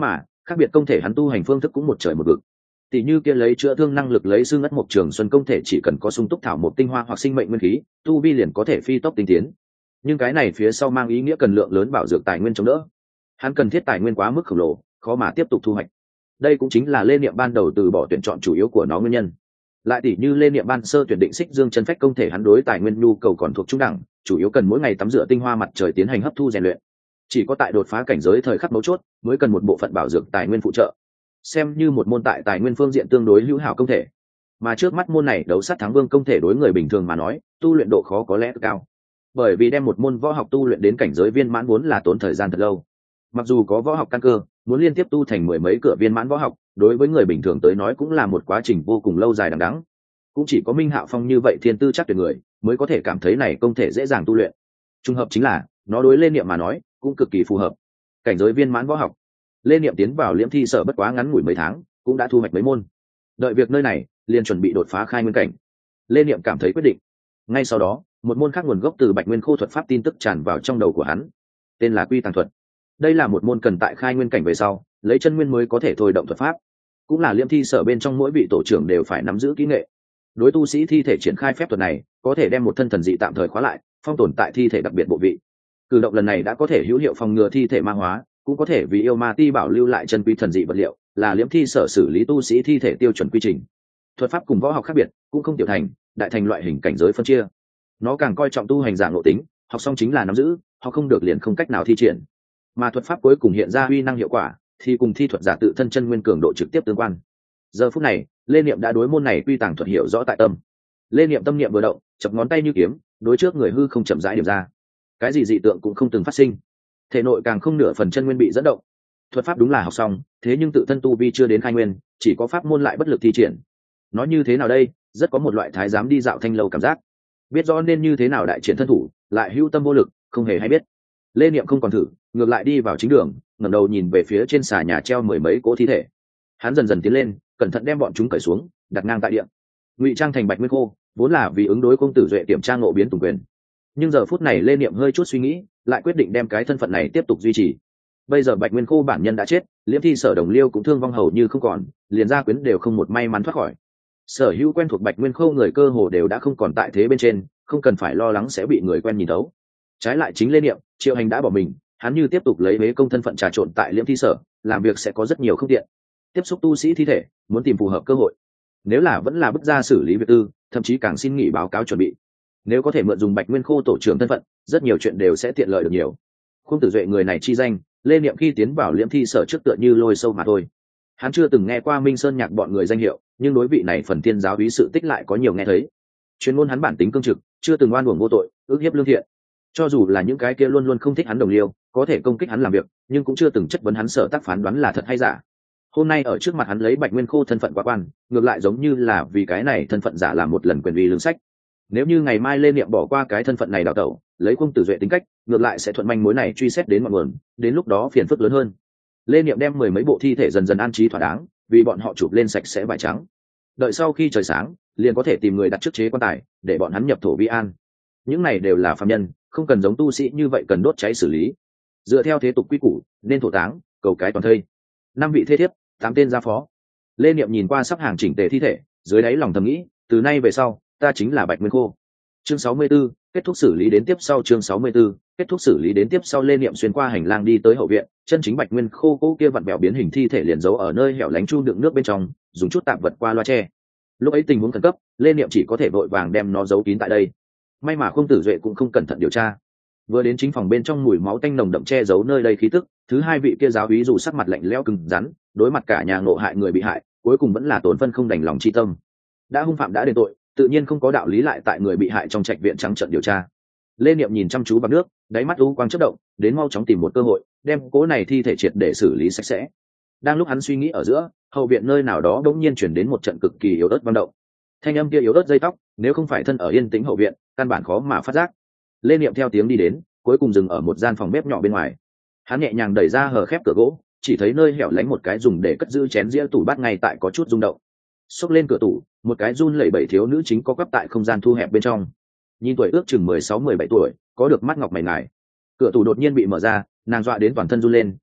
khác biệt công thể hắn tu hành phương thức cũng một trời một vực. Tỷ như kia lấy chữa thương năng lực lấy xương ất mộc trường xuân công thể chỉ cần có sung túc thảo một tinh hoa hoặc sinh mệnh nguyên khí, tu vi liền có thể phi tốc tinh tiến. Nhưng cái này phía sau mang ý nghĩa cần lượng lớn bảo dược tài nguyên chống đỡ. Hắn cần thiết tài nguyên quá mức khổng lồ, khó mà tiếp tục thu hoạch. Đây cũng chính là Lê Niệm ban đầu từ bỏ tuyển chọn chủ yếu của nó nguyên nhân. Lại tỷ như Lê Niệm ban sơ tuyển định Xích Dương chân phách công thể, hắn đối tài nguyên nhu cầu còn thuộc trung đẳng, chủ yếu cần mỗi ngày tắm rửa tinh hoa mặt trời tiến hành hấp thu rèn luyện. Chỉ có tại đột phá cảnh giới thời khắc mấu chốt, mới cần một bộ phận bảo dược tài nguyên phụ trợ, xem như một môn tại tài nguyên phương diện tương đối hữu hảo công thể. Mà trước mắt môn này đấu sát thắng vương công thể đối người bình thường mà nói, tu luyện độ khó có lẽ cực cao, bởi vì đem một môn võ học tu luyện đến cảnh giới viên mãn vốn là tốn thời gian thật lâu. Mặc dù có võ học căn cơ, muốn liên tiếp tu thành mười mấy cửa viên mãn võ học, đối với người bình thường tới nói cũng là một quá trình vô cùng lâu dài đằng đẵng. Cũng chỉ có Minh Hạo Phong như vậy thiên tư chắc tuyệt người, mới có thể cảm thấy này công thể dễ dàng tu luyện. Trùng hợp chính là, nó đối Lê Niệm mà nói, cũng cực kỳ phù hợp. Cảnh giới viên mãn võ học, Lê Niệm tiến vào Liễm Thi Sở bất quá ngắn ngủi mấy tháng, cũng đã thu hoạch mấy môn. Đợi việc nơi này, liền chuẩn bị đột phá khai nguyên cảnh. Lê Niệm cảm thấy quyết định. Ngay sau đó, một môn khác nguồn gốc từ Bạch Nguyên Khô thuật pháp tin tức tràn vào trong đầu của hắn, tên là Quy Tàng thuật. Đây là một môn cần tại khai nguyên cảnh về sau, lấy chân nguyên mới có thể thôi động thuật pháp, cũng là Liễm Thi Sở bên trong mỗi vị tổ trưởng đều phải nắm giữ kỹ nghệ. Đối tu sĩ thi thể triển khai phép thuật này, có thể đem một thân thần dị tạm thời khóa lại, phong tồn tại thi thể đặc biệt bộ vị. Cử động lần này đã có thể hữu hiệu phòng ngừa thi thể ma hóa, cũng có thể vì yêu ma ti bảo lưu lại chân quý thần dị vật liệu, là Liễm Thi Sở xử lý tu sĩ thi thể tiêu chuẩn quy trình. Thuật pháp cùng võ học khác biệt, cũng không tiểu thành, đại thành loại hình cảnh giới phân chia. Nó càng coi trọng tu hành giả ngộ tính, học xong chính là nắm giữ, học không được liền không cách nào thi triển. Mà thuật pháp cuối cùng hiện ra uy năng hiệu quả, thì cùng thi thuật giả tự thân chân nguyên cường độ trực tiếp tương quan. Giờ phút này, Lê Niệm đã đối môn này Quy Tàng thuật hiểu rõ tại tâm. Lê Niệm tâm niệm vừa động, chập ngón tay như kiếm, đối trước người hư không chậm rãi điểm ra. Cái gì dị tượng cũng không từng phát sinh, thể nội càng không nửa phần chân nguyên bị dẫn động. Thuật pháp đúng là học xong, thế nhưng tự thân tu vi chưa đến khai nguyên, chỉ có pháp môn lại bất lực thi triển. Nói như thế nào đây, rất có một loại thái giám đi dạo thanh lâu cảm giác, biết rõ nên như thế nào đại triển thân thủ, lại hữu tâm vô lực, không hề hay biết. Lê Niệm không còn thử, ngược lại đi vào chính đường, ngẩng đầu nhìn về phía trên xà nhà treo mười mấy cỗ thi thể. Hắn dần dần tiến lên, cẩn thận đem bọn chúng cởi xuống, đặt ngang tại địa. Ngụy trang thành Bạch Nguyên Khô, vốn là vì ứng đối công tử duệ kiểm tra ngộ biến tùng quyền. Nhưng giờ phút này Lê Niệm hơi chút suy nghĩ, lại quyết định đem cái thân phận này tiếp tục duy trì. Bây giờ Bạch Nguyên Khô bản nhân đã chết, Liễm Thi Sở đồng liêu cũng thương vong hầu như không còn, liền gia quyến đều không một may mắn thoát khỏi. Sở hữu quen thuộc Bạch Nguyên Khô người cơ hồ đều đã không còn tại thế bên trên, không cần phải lo lắng sẽ bị người quen nhìn thấu. Trái lại chính Lê Niệm, Triệu Hành đã bỏ mình, hắn như tiếp tục lấy bế công thân phận trà trộn tại Liễm Thi Sở, làm việc sẽ có rất nhiều không tiện. Tiếp xúc tu sĩ thi thể, muốn tìm phù hợp cơ hội. Nếu là vẫn là bức ra xử lý việc tư, thậm chí càng xin nghỉ báo cáo chuẩn bị. Nếu có thể mượn dùng Bạch Nguyên Khô tổ trưởng thân phận, rất nhiều chuyện đều sẽ tiện lợi được nhiều. Khung Tử Duệ người này chi danh, Lê Niệm khi tiến vào Liễm Thi Sở trước tựa như lôi sâu mà thôi. Hắn chưa từng nghe qua Minh Sơn Nhạc bọn người danh hiệu, nhưng đối vị này phần tiên giáo úy sự tích lại có nhiều nghe thấy. Chuyên môn hắn bản tính cương trực, chưa từng oan uổng vô tội, ước hiếp lương thiện. Cho dù là những cái kia luôn luôn không thích hắn đồng liêu, có thể công kích hắn làm việc, nhưng cũng chưa từng chất vấn hắn sở tác phán đoán là thật hay giả. Hôm nay ở trước mặt hắn lấy Bạch Nguyên Khô thân phận quá quan, ngược lại giống như là vì cái này thân phận giả làm một lần quyền uy lương sách. Nếu như ngày mai Lê Niệm bỏ qua cái thân phận này đào tẩu, lấy Khung Tử Duệ tính cách, ngược lại sẽ thuận manh mối này truy xét đến ngọn nguồn, đến lúc đó phiền phức lớn hơn. Lê Niệm đem mười mấy bộ thi thể dần dần an trí thỏa đáng, vì bọn họ chụp lên sạch sẽ vải trắng. Đợi sau khi trời sáng, liền có thể tìm người đặt trước chế quan tài, để bọn hắn nhập thổ vi an. Những này đều là phàm nhân, không cần giống tu sĩ như vậy cần đốt cháy xử lý. Dựa theo thế tục quy củ, nên thổ táng, cầu cái toàn thây. Năm vị thế thiếp, tám tên gia phó. Lê Niệm nhìn qua sắp hàng chỉnh tề thi thể, dưới đáy lòng thầm nghĩ, từ nay về sau, ta chính là Bạch Nguyên Khô. Chương sáu mươi 64, kết thúc xử lý đến tiếp sau chương sáu mươi 64, kết thúc xử lý đến tiếp sau Lê Niệm xuyên qua hành lang đi tới hậu viện, chân chính Bạch Nguyên Khô cố kia vặn bèo biến hình thi thể liền giấu ở nơi hẻo lánh chu đựng nước bên trong, dùng chút tạm vật qua loa che. Lúc ấy tình huống khẩn cấp, Lê Niệm chỉ có thể vội vàng đem nó giấu kín tại đây. May mà Khung Tử Duệ cũng không cẩn thận điều tra. Vừa đến chính phòng bên trong mùi máu tanh nồng đậm che giấu nơi đây khí tức, thứ hai vị kia giáo úy dù sắc mặt lạnh lẽo cứng rắn, đối mặt cả nhà ngộ hại người bị hại, cuối cùng vẫn là tổn phân không đành lòng chi tâm. Đã hung phạm đã đền tội, tự nhiên không có đạo lý lại tại người bị hại trong trạch viện trắng trợn điều tra. Lê Niệm nhìn chăm chú bằng nước, đáy mắt u quang chớp động, đến mau chóng tìm một cơ hội, đem cố này thi thể triệt để xử lý sạch sẽ. Đang lúc hắn suy nghĩ ở giữa, hậu viện nơi nào đó đột nhiên chuyển đến một trận cực kỳ yếu ớt vang động. Thanh âm kia yếu ớt dây tóc, nếu không phải thân ở yên tĩnh hậu viện, căn bản khó mà phát giác. Lê Niệm theo tiếng đi đến, cuối cùng dừng ở một gian phòng bếp nhỏ bên ngoài. Hắn nhẹ nhàng đẩy ra hở khép cửa gỗ, chỉ thấy nơi hẻo lánh một cái dùng để cất giữ chén dĩa tủ bát ngay tại có chút rung động. Xốc lên cửa tủ, một cái run lẩy bẩy thiếu nữ chính có quắp tại không gian thu hẹp bên trong. Nhìn tuổi ước chừng mười sáu mười bảy tuổi, có được mắt ngọc mày ngài. Cửa tủ đột nhiên bị mở ra, nàng dọa đến toàn thân run lên,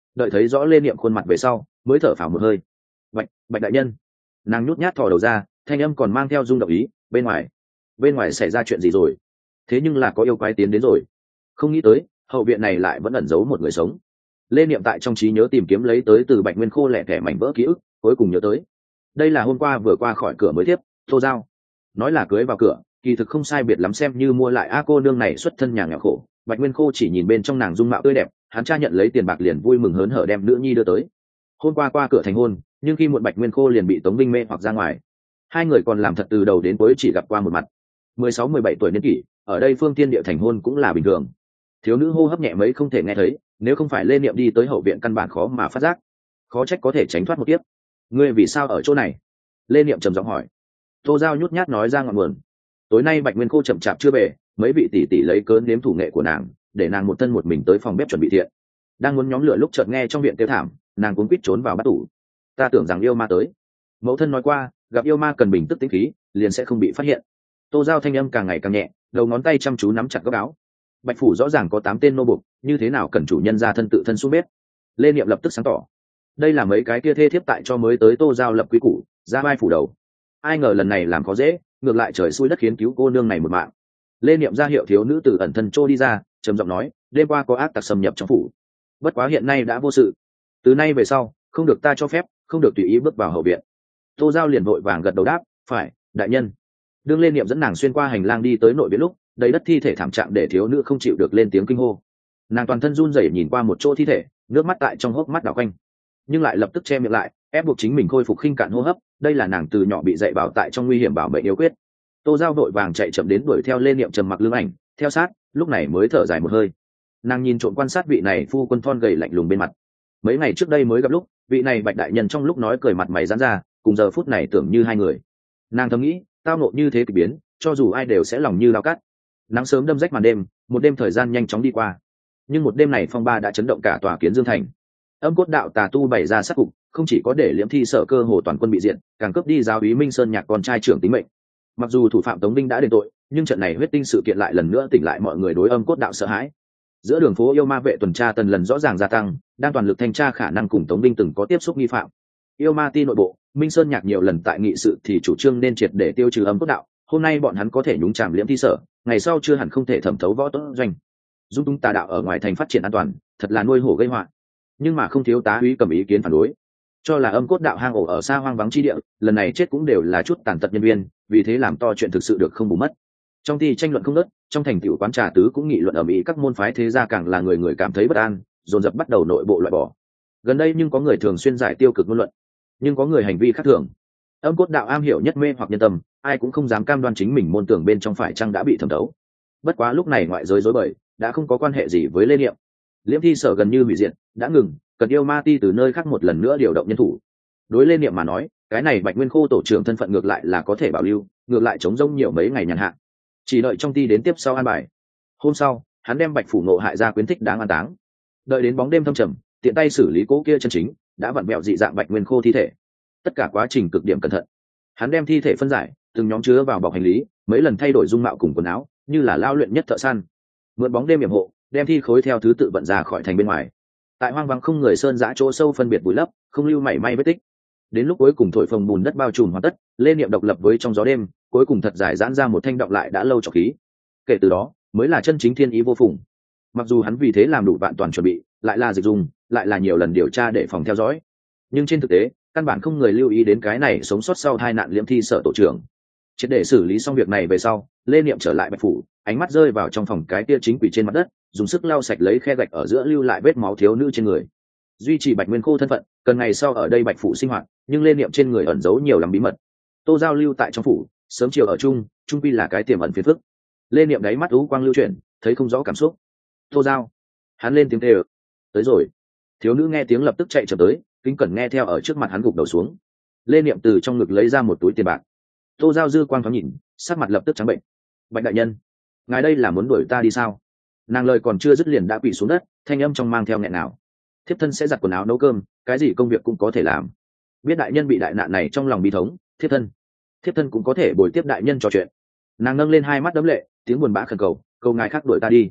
đợi thấy rõ lê niệm khuôn mặt về sau mới thở phào một hơi. bạch bạch đại nhân. Nàng nhút nhát thò đầu ra, thanh âm còn mang theo rung động ý. Bên ngoài bên ngoài xảy ra chuyện gì rồi? Thế nhưng là có yêu quái tiến đến rồi. Không nghĩ tới hậu viện này lại vẫn ẩn giấu một người sống. Lê niệm tại trong trí nhớ tìm kiếm lấy tới từ Bạch Nguyên Khô lẻ thẻ mảnh vỡ ký ức, cuối cùng nhớ tới đây là hôm qua vừa qua khỏi cửa mới tiếp Tô Giao. Nói là cưới vào cửa, kỳ thực không sai biệt lắm, xem như mua lại a cô nương này xuất thân nhà nghèo khổ. Bạch Nguyên Khô chỉ nhìn bên trong nàng dung mạo tươi đẹp, hắn cha nhận lấy tiền bạc liền vui mừng hớn hở đem nữ nhi đưa tới. Hôm qua qua cửa thành hôn, nhưng khi muộn Bạch Nguyên Khô liền bị Tống Vinh mê hoặc ra ngoài. Hai người còn làm thật từ đầu đến cuối chỉ gặp qua một mặt. mười sáu mười bảy tuổi niên kỷ, ở đây phương tiên địa thành hôn cũng là bình thường. Thiếu nữ hô hấp nhẹ mấy không thể nghe thấy, nếu không phải Lê Niệm đi tới hậu viện căn bản khó mà phát giác. Khó trách có thể tránh thoát một kiếp. Ngươi vì sao ở chỗ này? Lê Niệm trầm giọng hỏi. Tô Giao nhút nhát nói ra ngọn nguồn. Tối nay Bạch Nguyên Khô chậm chạp chưa về, mấy vị tỷ tỷ lấy cớ nếm thủ nghệ của nàng, để nàng một thân một mình tới phòng bếp chuẩn bị thiện. Đang muốn nhóm lửa lúc chợt nghe trong viện kêu thảm, nàng cuống quýt trốn vào bắt tủ. Ta tưởng rằng yêu ma tới. Mẫu thân nói qua, gặp yêu ma cần bình tức tĩnh khí, liền sẽ không bị phát hiện. Tô Giao thanh âm càng ngày càng nhẹ, đầu ngón tay chăm chú nắm chặt góc áo. Bạch phủ rõ ràng có tám tên nô bộc, như thế nào cần chủ nhân ra thân tự thân xuống bếp? Lê Niệm lập tức sáng tỏ. Đây là mấy cái kia thê thiếp tại cho mới tới Tô Giao lập quý củ, ra vai phủ đầu. Ai ngờ lần này làm khó dễ, ngược lại trời xui đất khiến cứu cô nương này một mạng. Lê Niệm ra hiệu thiếu nữ từ ẩn thân trô đi ra, trầm giọng nói, đêm qua có ác tặc xâm nhập trong phủ, bất quá hiện nay đã vô sự. Từ nay về sau, không được ta cho phép, không được tùy ý bước vào hậu viện. Tô Giao liền vội vàng gật đầu đáp, phải, đại nhân. Đương Lê Niệm dẫn nàng xuyên qua hành lang đi tới nội viện lúc, đầy đất thi thể thảm trạng để thiếu nữ không chịu được lên tiếng kinh hô. Nàng toàn thân run rẩy nhìn qua một chỗ thi thể, nước mắt tại trong hốc mắt đảo quanh, nhưng lại lập tức che miệng lại, ép buộc chính mình khôi phục khinh cạn hô hấp. Đây là nàng từ nhỏ bị dạy bảo tại trong nguy hiểm bảo mệnh yếu quyết. Tô Giao vội vàng chạy chậm đến đuổi theo Lê Niệm trầm mặc lưng ảnh, theo sát, lúc này mới thở dài một hơi. Nàng nhìn trộm quan sát vị này phu quân thon gầy lạnh lùng bên mặt. Mấy ngày trước đây mới gặp lúc, vị này Bạch đại nhân trong lúc nói cười mặt mày giãn ra, cùng giờ phút này tưởng như hai người. Nàng thầm nghĩ, tao nộ như thế kỳ biến, cho dù ai đều sẽ lòng như dao cắt. Nắng sớm đâm rách màn đêm, một đêm thời gian nhanh chóng đi qua. Nhưng một đêm này phong ba đã chấn động cả tòa Kiến Dương thành. Âm cốt đạo tà tu bày ra sát cục, không chỉ có để Liễm Thi Sở cơ hồ toàn quân bị diện, càng cướp đi giáo úy Minh Sơn Nhạc con trai trưởng tính mệnh. Mặc dù thủ phạm Tống Vinh đã đền tội, nhưng trận này huyết tinh sự kiện lại lần nữa tỉnh lại mọi người đối âm cốt đạo sợ hãi. Giữa đường phố yêu ma vệ tuần tra tần lần rõ ràng gia tăng, đang toàn lực thanh tra khả năng cùng Tống Vinh từng có tiếp xúc nghi phạm. Yêu ma ti nội bộ, Minh Sơn Nhạc nhiều lần tại nghị sự thì chủ trương nên triệt để tiêu trừ âm cốt đạo. Hôm nay bọn hắn có thể nhúng chàm Liễm Thi Sở, ngày sau chưa hẳn không thể thẩm thấu võ tốt doanh. Dung tung tà đạo ở ngoài thành phát triển an toàn, thật là nuôi hổ gây họa. Nhưng mà không thiếu tá úy cầm ý kiến phản đối, cho là âm cốt đạo hang ổ ở xa hoang vắng chi địa, lần này chết cũng đều là chút tàn tật nhân viên, vì thế làm to chuyện thực sự được không bù mất. Trong ty tranh luận không ngớt, trong thành tiểu quán trà tứ cũng nghị luận ở mỹ, các môn phái thế gia càng là người người cảm thấy bất an, dồn dập bắt đầu nội bộ loại bỏ. Gần đây nhưng có người thường xuyên giải tiêu cực ngôn luận, nhưng có người hành vi khác thường. Âm cốt đạo am hiểu nhất mê hoặc nhân tâm, ai cũng không dám cam đoan chính mình môn tưởng bên trong phải chăng đã bị thẩm thấu. Bất quá lúc này ngoại giới rối bời, đã không có quan hệ gì với Lê Niệm. Liễm Thi Sở gần như hủy diệt, đã ngừng, cần yêu ma ti từ nơi khác một lần nữa điều động nhân thủ. Đối Lê Niệm mà nói, cái này Bạch Nguyên Khô tổ trưởng thân phận ngược lại là có thể bảo lưu, ngược lại chống rông nhiều mấy ngày nhàn hạ, chỉ đợi trong ti đến tiếp sau an bài. Hôm sau, hắn đem Bạch phủ nộ hại ra quyến thích đáng an táng. Đợi đến bóng đêm thâm trầm, tiện tay xử lý cố kia chân chính đã vặn vẹo dị dạng Bạch Nguyên Khô thi thể. Tất cả quá trình cực điểm cẩn thận. Hắn đem thi thể phân giải, từng nhóm chứa vào bọc hành lý, mấy lần thay đổi dung mạo cùng quần áo, như là lao luyện nhất thợ săn. Mượn bóng đêm yểm hộ, đem thi khối theo thứ tự vận ra khỏi thành bên ngoài. Tại hoang vắng không người sơn giã chỗ sâu phân biệt vùi lấp, không lưu mảy may vết tích. Đến lúc cuối cùng thổi phồng bùn đất bao trùm hoàn tất, Lê Niệm độc lập với trong gió đêm, cuối cùng thật giải giãn ra một thanh động lại đã lâu trọc khí. Kể từ đó, mới là chân chính thiên ý vô phùng. Mặc dù hắn vì thế làm đủ vạn toàn chuẩn bị, lại là dịch dùng, lại là nhiều lần điều tra để phòng theo dõi, nhưng trên thực tế, căn bản không người lưu ý đến cái này sống sót sau tai nạn Liễm Thi Sở tổ trưởng. Triệt để xử lý xong việc này về sau, Lê Niệm trở lại Bạch phủ, ánh mắt rơi vào trong phòng cái kia chính quỷ trên mặt đất, dùng sức lau sạch lấy khe gạch ở giữa lưu lại vết máu thiếu nữ trên người. Duy trì Bạch Nguyên Khô thân phận, cần ngày sau ở đây Bạch phủ sinh hoạt, nhưng Lê Niệm trên người ẩn giấu nhiều lắm bí mật. Tô Giao lưu tại trong phủ, sớm chiều ở chung, chung quy là cái tiềm ẩn phiền phức. Lê Niệm đáy mắt u quang lưu chuyển, thấy không rõ cảm xúc. Tô Giao, hắn lên tiếng kêu. Tới rồi. Thiếu nữ nghe tiếng lập tức chạy chậm tới, kính cẩn nghe theo ở trước mặt hắn gục đầu xuống. Lê Niệm từ trong ngực lấy ra một túi tiền bạc. Tô Giao dư quang thoáng nhìn, sắc mặt lập tức trắng bệnh. Bạch đại nhân, ngài đây là muốn đuổi ta đi sao? Nàng lời còn chưa dứt liền đã quỳ xuống đất, thanh âm trong mang theo nghẹn nào. Thiếp thân sẽ giặt quần áo nấu cơm, cái gì công việc cũng có thể làm. Biết đại nhân bị đại nạn này trong lòng bi thống, thiếp thân thiếp thân cũng có thể bồi tiếp đại nhân trò chuyện. Nàng nâng lên hai mắt đẫm lệ, tiếng buồn bã khẩn cầu, cầu ngài khác đuổi ta đi.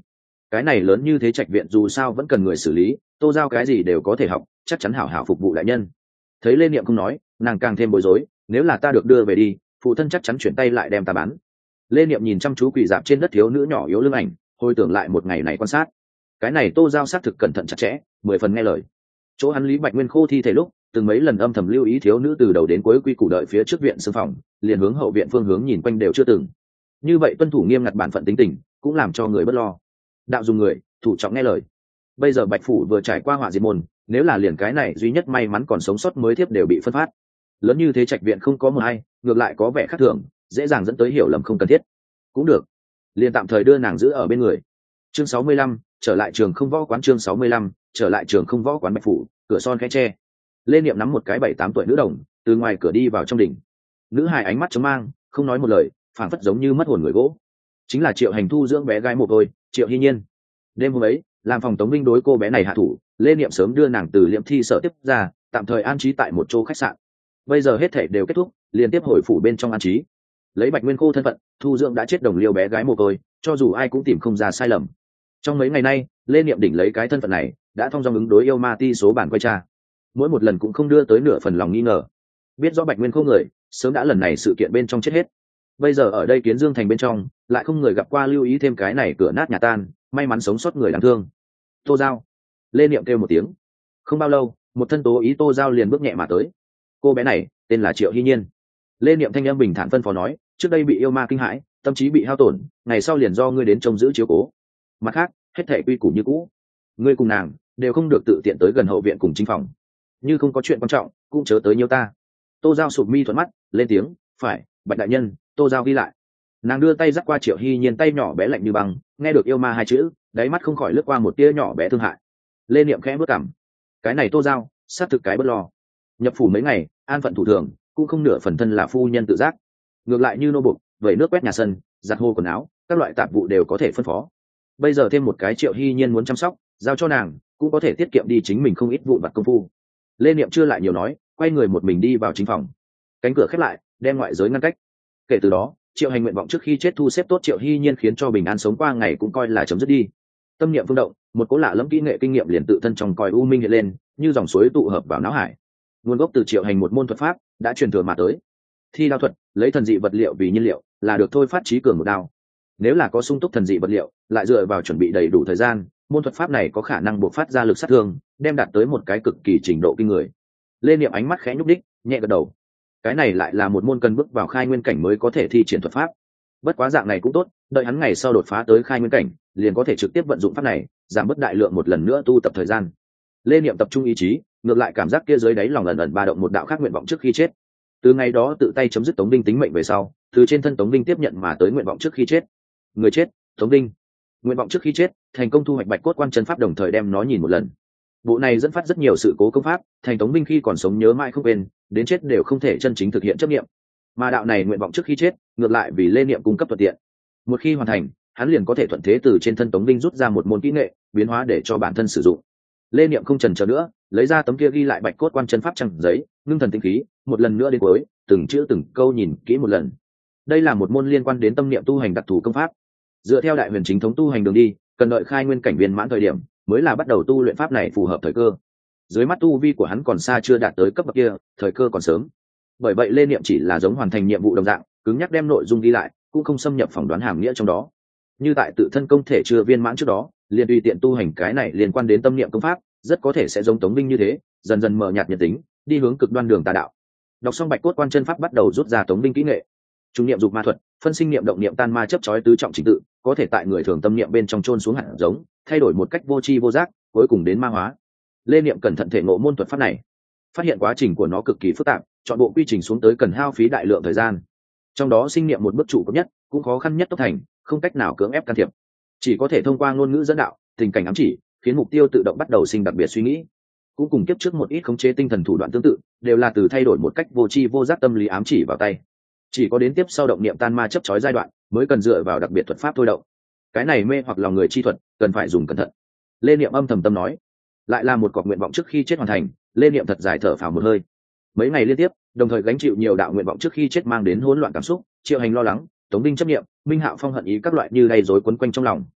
cái này lớn như thế trạch viện dù sao vẫn cần người xử lý, tô giao cái gì đều có thể học, chắc chắn hảo hảo phục vụ đại nhân. Thấy lê niệm không nói, nàng càng thêm bối rối, nếu là ta được đưa về đi, phụ thân chắc chắn chuyển tay lại đem ta bán. Lê niệm nhìn chăm chú quỳ dạp trên đất thiếu nữ nhỏ yếu lưng ảnh, hồi tưởng lại một ngày này quan sát, cái này tô giao xác thực cẩn thận chặt chẽ, mười phần nghe lời. Chỗ hắn Lý Bạch Nguyên khô thi thể lúc từng mấy lần âm thầm lưu ý thiếu nữ từ đầu đến cuối quy củ đợi phía trước viện xương phòng, liền hướng hậu viện phương hướng nhìn quanh đều chưa từng. Như vậy tuân thủ nghiêm ngặt bản phận tính tình, cũng làm cho người bất lo. Đạo dùng người, thủ trọng nghe lời. Bây giờ Bạch phủ vừa trải qua họa diệt môn, nếu là liền cái này duy nhất may mắn còn sống sót mới thiếp đều bị phân phát, lớn như thế trạch viện không có một ai, ngược lại có vẻ khác thường, dễ dàng dẫn tới hiểu lầm không cần thiết. Cũng được, liền tạm thời đưa nàng giữ ở bên người. Chương sáu mươi lăm, trở lại trường không võ quán. Chương sáu mươi lăm, trở lại trường không võ quán. Bạch phủ, cửa son khẽ tre. Lê Niệm nắm một cái bảy tám tuổi nữ đồng, từ ngoài cửa đi vào trong đỉnh. Nữ hài ánh mắt chớm mang, không nói một lời, phảng phất giống như mất hồn người gỗ. Chính là Triệu Hành thu dưỡng bé gái mồ côi, Triệu Hy Nhiên. Đêm hôm ấy, làm phòng Tống Minh đối cô bé này hạ thủ, Lê Niệm sớm đưa nàng từ Liệm Thi sở tiếp ra, tạm thời an trí tại một chỗ khách sạn. Bây giờ hết thảy đều kết thúc, liên tiếp hồi phủ bên trong an trí. Lấy Bạch Nguyên Khô thân phận, thu dưỡng đã chết đồng liêu bé gái mồ côi, cho dù ai cũng tìm không ra sai lầm. Trong mấy ngày nay, Lê Niệm đỉnh lấy cái thân phận này, đã thông dong ứng đối yêu ma ti số bản quay tra, mỗi một lần cũng không đưa tới nửa phần lòng nghi ngờ. Biết rõ Bạch Nguyên Khô người, sớm đã lần này sự kiện bên trong chết hết. Bây giờ ở đây Kiến Dương thành bên trong, lại không người gặp qua lưu ý thêm cái này cửa nát nhà tan, may mắn sống sót người đáng thương. Tô Giao. Lê Niệm kêu một tiếng. Không bao lâu, một thân tố ý Tô Giao liền bước nhẹ mà tới. Cô bé này tên là Triệu Hy Nhiên. Lê Niệm thanh âm bình thản phân phó nói, trước đây bị yêu ma kinh hãi, tâm trí bị hao tổn, ngày sau liền do ngươi đến trông giữ chiếu cố. Mặt khác, hết thảy quy củ như cũ, ngươi cùng nàng đều không được tự tiện tới gần hậu viện cùng chính phòng. Như không có chuyện quan trọng, cũng chớ tới nhiều ta. Tô Giao sụp mi thuận mắt, lên tiếng, phải, Bạch đại nhân. Tô Giao ghi lại. Nàng đưa tay dắt qua Triệu Hy Nhiên tay nhỏ bé lạnh như băng, nghe được yêu ma hai chữ, đáy mắt không khỏi lướt qua một tia nhỏ bé thương hại. Lê Niệm khẽ bước cằm, cái này Tô Giao, sát thực cái bất lo. Nhập phủ mấy ngày, an phận thủ thường, cũng không nửa phần thân là phu nhân tự giác. Ngược lại như nô bộc, vẩy nước quét nhà sân, giặt hồ quần áo, các loại tạp vụ đều có thể phân phó. Bây giờ thêm một cái Triệu Hy Nhiên muốn chăm sóc, giao cho nàng, cũng có thể tiết kiệm đi chính mình không ít vụn vặt công phu. Lê Niệm chưa lại nhiều nói, quay người một mình đi vào chính phòng. Cánh cửa khép lại, đem ngoại giới ngăn cách. Kể từ đó, Triệu Hành nguyện vọng trước khi chết thu xếp tốt Triệu Hy Nhiên khiến cho bình an sống qua ngày cũng coi là chấm dứt đi. Tâm niệm phương động, một cố lạ lẫm kỹ nghệ kinh nghiệm liền tự thân trong coi u minh hiện lên, như dòng suối tụ hợp vào não hải. Nguồn gốc từ Triệu Hành một môn thuật pháp đã truyền thừa mà tới. Thi đao thuật, lấy thần dị vật liệu vì nhiên liệu, là được thôi phát trí cường một đao. Nếu là có sung túc thần dị vật liệu, lại dựa vào chuẩn bị đầy đủ thời gian, môn thuật pháp này có khả năng buộc phát ra lực sát thương, đem đạt tới một cái cực kỳ trình độ kinh người. Lê Niệm ánh mắt khẽ nhúc đích, nhẹ gật đầu. Cái này lại là một môn cần bước vào khai nguyên cảnh mới có thể thi triển thuật pháp. Bất quá dạng này cũng tốt, đợi hắn ngày sau đột phá tới khai nguyên cảnh, liền có thể trực tiếp vận dụng pháp này, giảm bớt đại lượng một lần nữa tu tập thời gian. Lê Niệm tập trung ý chí, ngược lại cảm giác kia dưới đáy lòng ẩn ẩn ba động một đạo khác nguyện vọng trước khi chết. Từ ngày đó tự tay chấm dứt Tống Đinh tính mệnh về sau, từ trên thân Tống Đinh tiếp nhận mà tới nguyện vọng trước khi chết. Người chết, Tống Đinh. Nguyện vọng trước khi chết, thành công thu hoạch Bạch cốt quan chân pháp đồng thời đem nó nhìn một lần. Bộ này dẫn phát rất nhiều sự cố công pháp, thành Tống Binh khi còn sống nhớ mãi không quên, đến chết đều không thể chân chính thực hiện chấp niệm. Mà đạo này nguyện vọng trước khi chết, ngược lại vì Lê Niệm cung cấp thuận tiện. Một khi hoàn thành, hắn liền có thể thuận thế từ trên thân Tống Binh rút ra một môn kỹ nghệ, biến hóa để cho bản thân sử dụng. Lê Niệm không chần chờ nữa, lấy ra tấm kia ghi lại Bạch cốt quan chân pháp trang giấy, ngưng thần tinh khí, một lần nữa đến cuối, từng chữ từng câu nhìn kỹ một lần. Đây là một môn liên quan đến tâm niệm tu hành đặc thù công pháp. Dựa theo đại huyền chính thống tu hành đường đi, cần đợi khai nguyên cảnh viên mãn thời điểm mới là bắt đầu tu luyện pháp này phù hợp thời cơ. Dưới mắt tu vi của hắn còn xa chưa đạt tới cấp bậc kia, thời cơ còn sớm. Bởi vậy Lê Niệm chỉ là giống hoàn thành nhiệm vụ đồng dạng, cứng nhắc đem nội dung ghi lại, cũng không xâm nhập phỏng đoán hàm nghĩa trong đó. Như tại tự thân công thể chưa viên mãn trước đó, liền tùy tiện tu hành cái này liên quan đến tâm niệm công pháp, rất có thể sẽ giống Tống Binh như thế, dần dần mờ nhạt nhân tính, đi hướng cực đoan đường tà đạo. Đọc xong Bạch cốt quan chân pháp bắt đầu rút ra Tống Binh kỹ nghệ. Trung niệm dục ma thuật, phân sinh niệm động niệm tan ma chấp chói tứ trọng trình tự, có thể tại người thường tâm niệm bên trong chôn xuống hạt giống, thay đổi một cách vô tri vô giác, cuối cùng đến ma hóa. Lê Niệm cẩn thận thể ngộ môn thuật pháp này, phát hiện quá trình của nó cực kỳ phức tạp, chọn bộ quy trình xuống tới cần hao phí đại lượng thời gian. Trong đó sinh niệm một bước trụ cấp nhất, cũng khó khăn nhất tốc thành, không cách nào cưỡng ép can thiệp, chỉ có thể thông qua ngôn ngữ dẫn đạo, tình cảnh ám chỉ, khiến mục tiêu tự động bắt đầu sinh đặc biệt suy nghĩ. Cũng cùng kiếp trước một ít khống chế tinh thần thủ đoạn tương tự, đều là từ thay đổi một cách vô tri vô giác tâm lý ám chỉ vào tay. Chỉ có đến tiếp sau động niệm tan ma chấp chói giai đoạn, mới cần dựa vào đặc biệt thuật pháp thôi động. Cái này mê hoặc lòng người chi thuật, cần phải dùng cẩn thận. Lê Niệm âm thầm tâm nói, lại là một cọc nguyện vọng trước khi chết hoàn thành. Lê Niệm thật dài thở phào một hơi. Mấy ngày liên tiếp, đồng thời gánh chịu nhiều đạo nguyện vọng trước khi chết mang đến hỗn loạn cảm xúc, Triệu Hành lo lắng, Tống Binh chấp niệm, Minh Hạo Phong hận ý các loại như đầy rối quấn quanh trong lòng.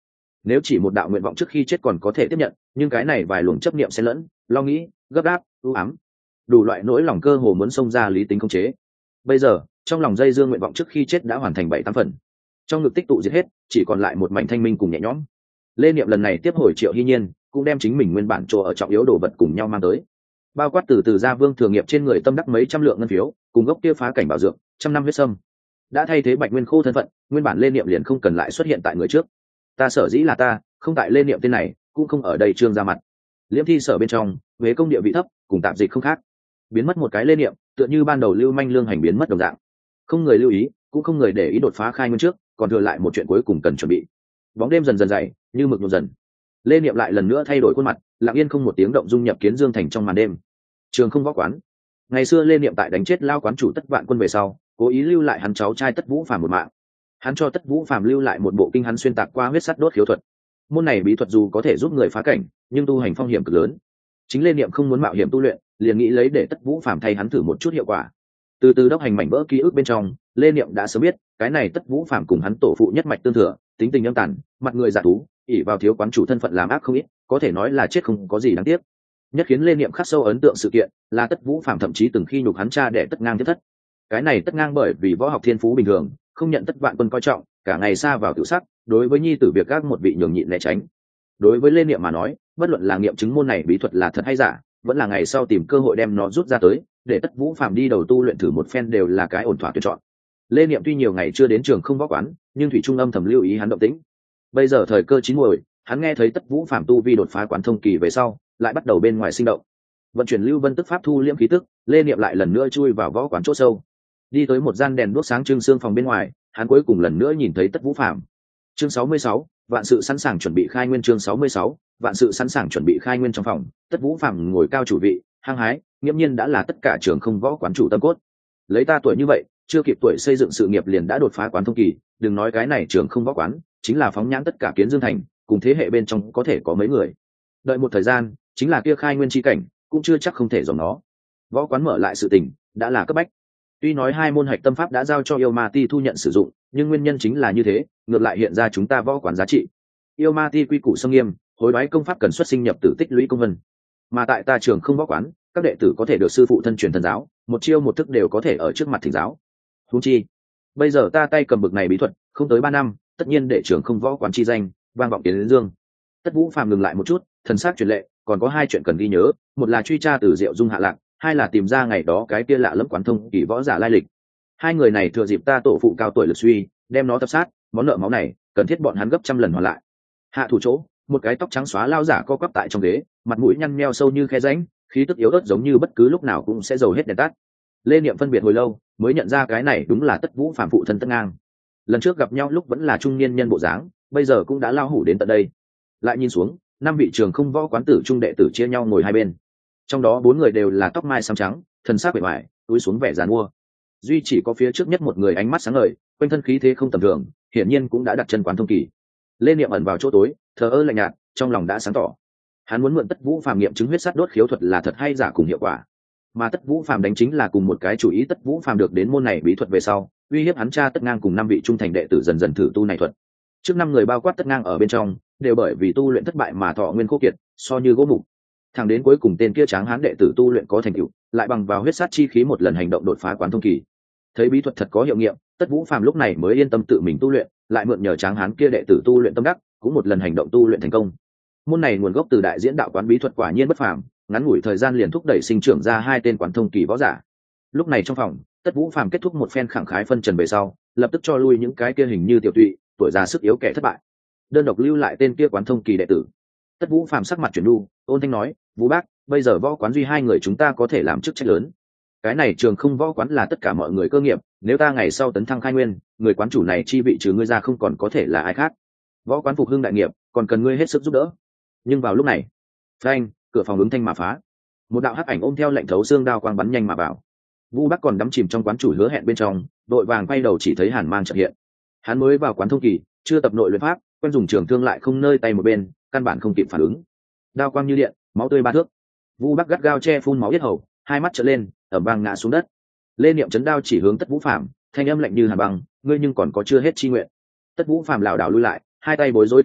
nếu chỉ một đạo nguyện vọng trước khi chết còn có thể tiếp nhận, nhưng cái này vài luồng chấp niệm xen lẫn, lo nghĩ, gấp gáp, u ám, đủ loại nỗi lòng cơ hồ muốn xông ra lý tính khống chế. Bây giờ trong lòng dây dương nguyện vọng trước khi chết đã hoàn thành bảy tám phần, trong ngực tích tụ diệt hết, chỉ còn lại một mảnh thanh minh cùng nhẹ nhõm. Lê Niệm lần này tiếp hồi Triệu Hy Nhiên, cũng đem chính mình nguyên bản chỗ ở trọng yếu đồ vật cùng nhau mang tới, bao quát từ từ gia vương thường nghiệp trên người tâm đắc mấy trăm lượng ngân phiếu, cùng gốc kia phá cảnh bảo dưỡng trăm năm huyết sâm, đã thay thế Bạch Nguyên Khô thân phận, nguyên bản Lê Niệm liền không cần lại xuất hiện tại người trước. Ta sở dĩ là ta, không tại Lê Niệm tên này, cũng không ở đây trương ra mặt. Liễm thi sở bên trong, huế công địa vị thấp, cùng tạp dịch không khác, biến mất một cái Lê Niệm, tựa như ban đầu lưu manh lương hành biến mất đồng dạng, không người lưu ý, cũng không người để ý đột phá khai nguyên trước, còn thừa lại một chuyện cuối cùng cần chuẩn bị. Bóng đêm dần dần dày, như mực nhuộm dần. Lê Niệm lại lần nữa thay đổi khuôn mặt, lặng yên không một tiếng động dung nhập Kiến Dương thành trong màn đêm. Trường Không Võ quán. Ngày xưa Lê Niệm tại đánh chết lao quán chủ Tất Vạn Quân về sau, cố ý lưu lại hắn cháu trai Tất Vũ Phàm một mạng. Hắn cho Tất Vũ Phàm lưu lại một bộ kinh hắn xuyên tạc qua huyết sắt đốt khiếu thuật. Môn này bí thuật dù có thể giúp người phá cảnh, nhưng tu hành phong hiểm cực lớn. Chính Lê Niệm không muốn mạo hiểm tu luyện, liền nghĩ lấy để Tất Vũ Phàm thay hắn thử một chút hiệu quả. Từ từ đốc hành mảnh vỡ ký ức bên trong, Lê Niệm đã sớm biết, cái này Tất Vũ Phàm cùng hắn tổ phụ nhất mạch tương thừa, tính tình âm tàn, mặt người giả thú, ỷ vào thiếu quán chủ thân phận làm ác không ít, có thể nói là chết không có gì đáng tiếc. Nhất khiến Lê Niệm khắc sâu ấn tượng sự kiện là Tất Vũ Phàm thậm chí từng khi nhục hắn cha để Tất Ngang thiết thất. Cái này Tất Ngang bởi vì võ học thiên phú bình thường, không nhận Tất Vạn Quân coi trọng, cả ngày xa vào tiểu sắc, đối với nhi tử việc các một vị nhường nhịn né tránh. Đối với Lê Niệm mà nói, bất luận là nghiệm chứng môn này bí thuật là thật hay giả, vẫn là ngày sau tìm cơ hội đem nó rút ra tới, để Tất Vũ Phàm đi đầu tu luyện thử một phen đều là cái ổn thỏa tuyển chọn. Lê Niệm tuy nhiều ngày chưa đến Trường Không Võ quán, nhưng thủy trung âm thầm lưu ý hắn động tĩnh. Bây giờ thời cơ chín muồi, hắn nghe thấy Tất Vũ Phàm tu vi đột phá quán thông kỳ về sau, lại bắt đầu bên ngoài sinh động. Vận chuyển lưu vân tức pháp thu liễm khí tức, Lê Niệm lại lần nữa chui vào võ quán chỗ sâu, đi tới một gian đèn đuốc sáng trưng xương phòng bên ngoài, hắn cuối cùng lần nữa nhìn thấy Tất Vũ Phàm. Chương sáu mươi sáu, vạn sự sẵn sàng chuẩn bị khai nguyên. Chương sáu mươi sáu, vạn sự sẵn sàng chuẩn bị khai nguyên. Trong phòng, Tất Vũ Phàm ngồi cao chủ vị, hăng hái, nghiêm nhiên đã là tất cả Trường Không Võ quán chủ tâm cốt. Lấy ta tuổi như vậy, chưa kịp tuổi xây dựng sự nghiệp liền đã đột phá quán thông kỳ, đừng nói cái này Trường Không Võ quán, chính là phóng nhãn tất cả Kiến Dương thành, cùng thế hệ bên trong có thể có mấy người. Đợi một thời gian, chính là kia khai nguyên chi cảnh, cũng chưa chắc không thể dòng nó. Võ quán mở lại sự tình, đã là cấp bách. Tuy nói hai môn hạch tâm pháp đã giao cho yêu ma ti thu nhận sử dụng, nhưng nguyên nhân chính là như thế, ngược lại hiện ra chúng ta võ quán giá trị. Yêu ma ti quy củ sông nghiêm, hối đoái công pháp cần xuất sinh nhập tử tích lũy công vân. Mà tại ta Trường Không Võ quán, các đệ tử có thể được sư phụ thân truyền thần giáo, một chiêu một thức đều có thể ở trước mặt thỉnh giáo. Huống chi, bây giờ ta tay cầm bực này bí thuật, không tới ba năm, tất nhiên để Trường Không Võ quán chi danh vang vọng Tiến Dương. Tất Vũ Phàm ngừng lại một chút, thần sắc truyền lệ, còn có hai chuyện cần ghi nhớ, một là truy tra từ Diệu Dung hạ lạc, hai là tìm ra ngày đó cái kia lạ lẫm quán thông kỳ võ giả lai lịch. Hai người này thừa dịp ta tổ phụ cao tuổi lực suy, đem nó tập sát, món nợ máu này cần thiết bọn hắn gấp trăm lần hoàn lại. Hạ thủ chỗ, một cái tóc trắng xóa lao giả co quắp tại trong ghế, mặt mũi nhăn nheo sâu như khe rãnh, khí tức yếu ớt giống như bất cứ lúc nào cũng sẽ dầu hết đèn tắt. Lê Niệm phân biệt hồi lâu, mới nhận ra cái này đúng là Tất Vũ Phàm phụ thân Tất Ngang. Lần trước gặp nhau lúc vẫn là trung niên nhân bộ dáng, bây giờ cũng đã lao hủ đến tận đây. Lại nhìn xuống, năm vị Trường Không Võ quán tử trung đệ tử chia nhau ngồi hai bên, trong đó bốn người đều là tóc mai xám trắng, thân xác bề ngoài túi xuống vẻ giàn mua, duy chỉ có phía trước nhất một người ánh mắt sáng ngời, quanh thân khí thế không tầm thường, hiển nhiên cũng đã đặt chân quán thông kỳ. Lê Niệm ẩn vào chỗ tối, thờ ơ lạnh nhạt, trong lòng đã sáng tỏ. Hắn muốn mượn Tất Vũ Phàm nghiệm chứng huyết sắt đốt khiếu thuật là thật hay giả cùng hiệu quả, mà Tất Vũ Phàm đánh chính là cùng một cái chủ ý. Tất Vũ Phàm được đến môn này bí thuật về sau, uy hiếp hắn cha Tất Ngang cùng năm vị trung thành đệ tử dần dần thử tu này thuật. Trước năm người bao quát Tất Ngang ở bên trong, đều bởi vì tu luyện thất bại mà thọ nguyên khô kiệt, so như gỗ mục. Thẳng đến cuối cùng tên kia tráng hán đệ tử tu luyện có thành tựu, lại bằng vào huyết sát chi khí một lần hành động đột phá quán thông kỳ. Thấy bí thuật thật có hiệu nghiệm, Tất Vũ Phàm lúc này mới yên tâm tự mình tu luyện, lại mượn nhờ tráng hán kia đệ tử tu luyện tâm đắc, cũng một lần hành động tu luyện thành công. Môn này nguồn gốc từ đại diễn đạo quán bí thuật quả nhiên bất phàm, ngắn ngủi thời gian liền thúc đẩy sinh trưởng ra hai tên quán thông kỳ võ giả. Lúc này trong phòng, Tất Vũ Phàm kết thúc một phen khẳng khái phân trần về sau, lập tức cho lui những cái kia hình như tiểu tụy, tuổi già sức yếu kẻ thất bại, đơn độc lưu lại tên kia quán thông kỳ đệ tử. Tất Vũ Phàm sắc mặt chuyển nu, ôn thanh nói: "Vũ Bác, bây giờ võ quán duy hai người chúng ta có thể làm chức trách lớn. Cái này Trường Không Võ quán là tất cả mọi người cơ nghiệp, nếu ta ngày sau tấn thăng khai nguyên, người quán chủ này chi vị trừ ngươi ra không còn có thể là ai khác. Võ quán phục hưng đại nghiệp, còn cần ngươi hết sức giúp đỡ." Nhưng vào lúc này, phanh, cửa phòng ứng thanh mà phá, một đạo hắc ảnh ôm theo lệnh thấu xương đao quang bắn nhanh mà vào. Vũ Bác còn đắm chìm trong quán chủ hứa hẹn bên trong, đội vàng quay đầu chỉ thấy hàn mang chợt hiện. Hắn mới vào quán thông kỳ, chưa tập nội luyện pháp, quen dùng trường thương lại không nơi tay một bên, căn bản không kịp phản ứng. Đao quang như điện, máu tươi ba thước. Vũ Bác gắt gao che phun máu yết hầu, hai mắt trợn lên, ầm vang ngã xuống đất. Lê Niệm chấn đao chỉ hướng Tất Vũ Phàm, thanh âm lạnh như hàn băng: "Ngươi nhưng còn có chưa hết chi nguyện." Tất Vũ Phàm lảo đảo lui lại, hai tay bối rối tìm tòi,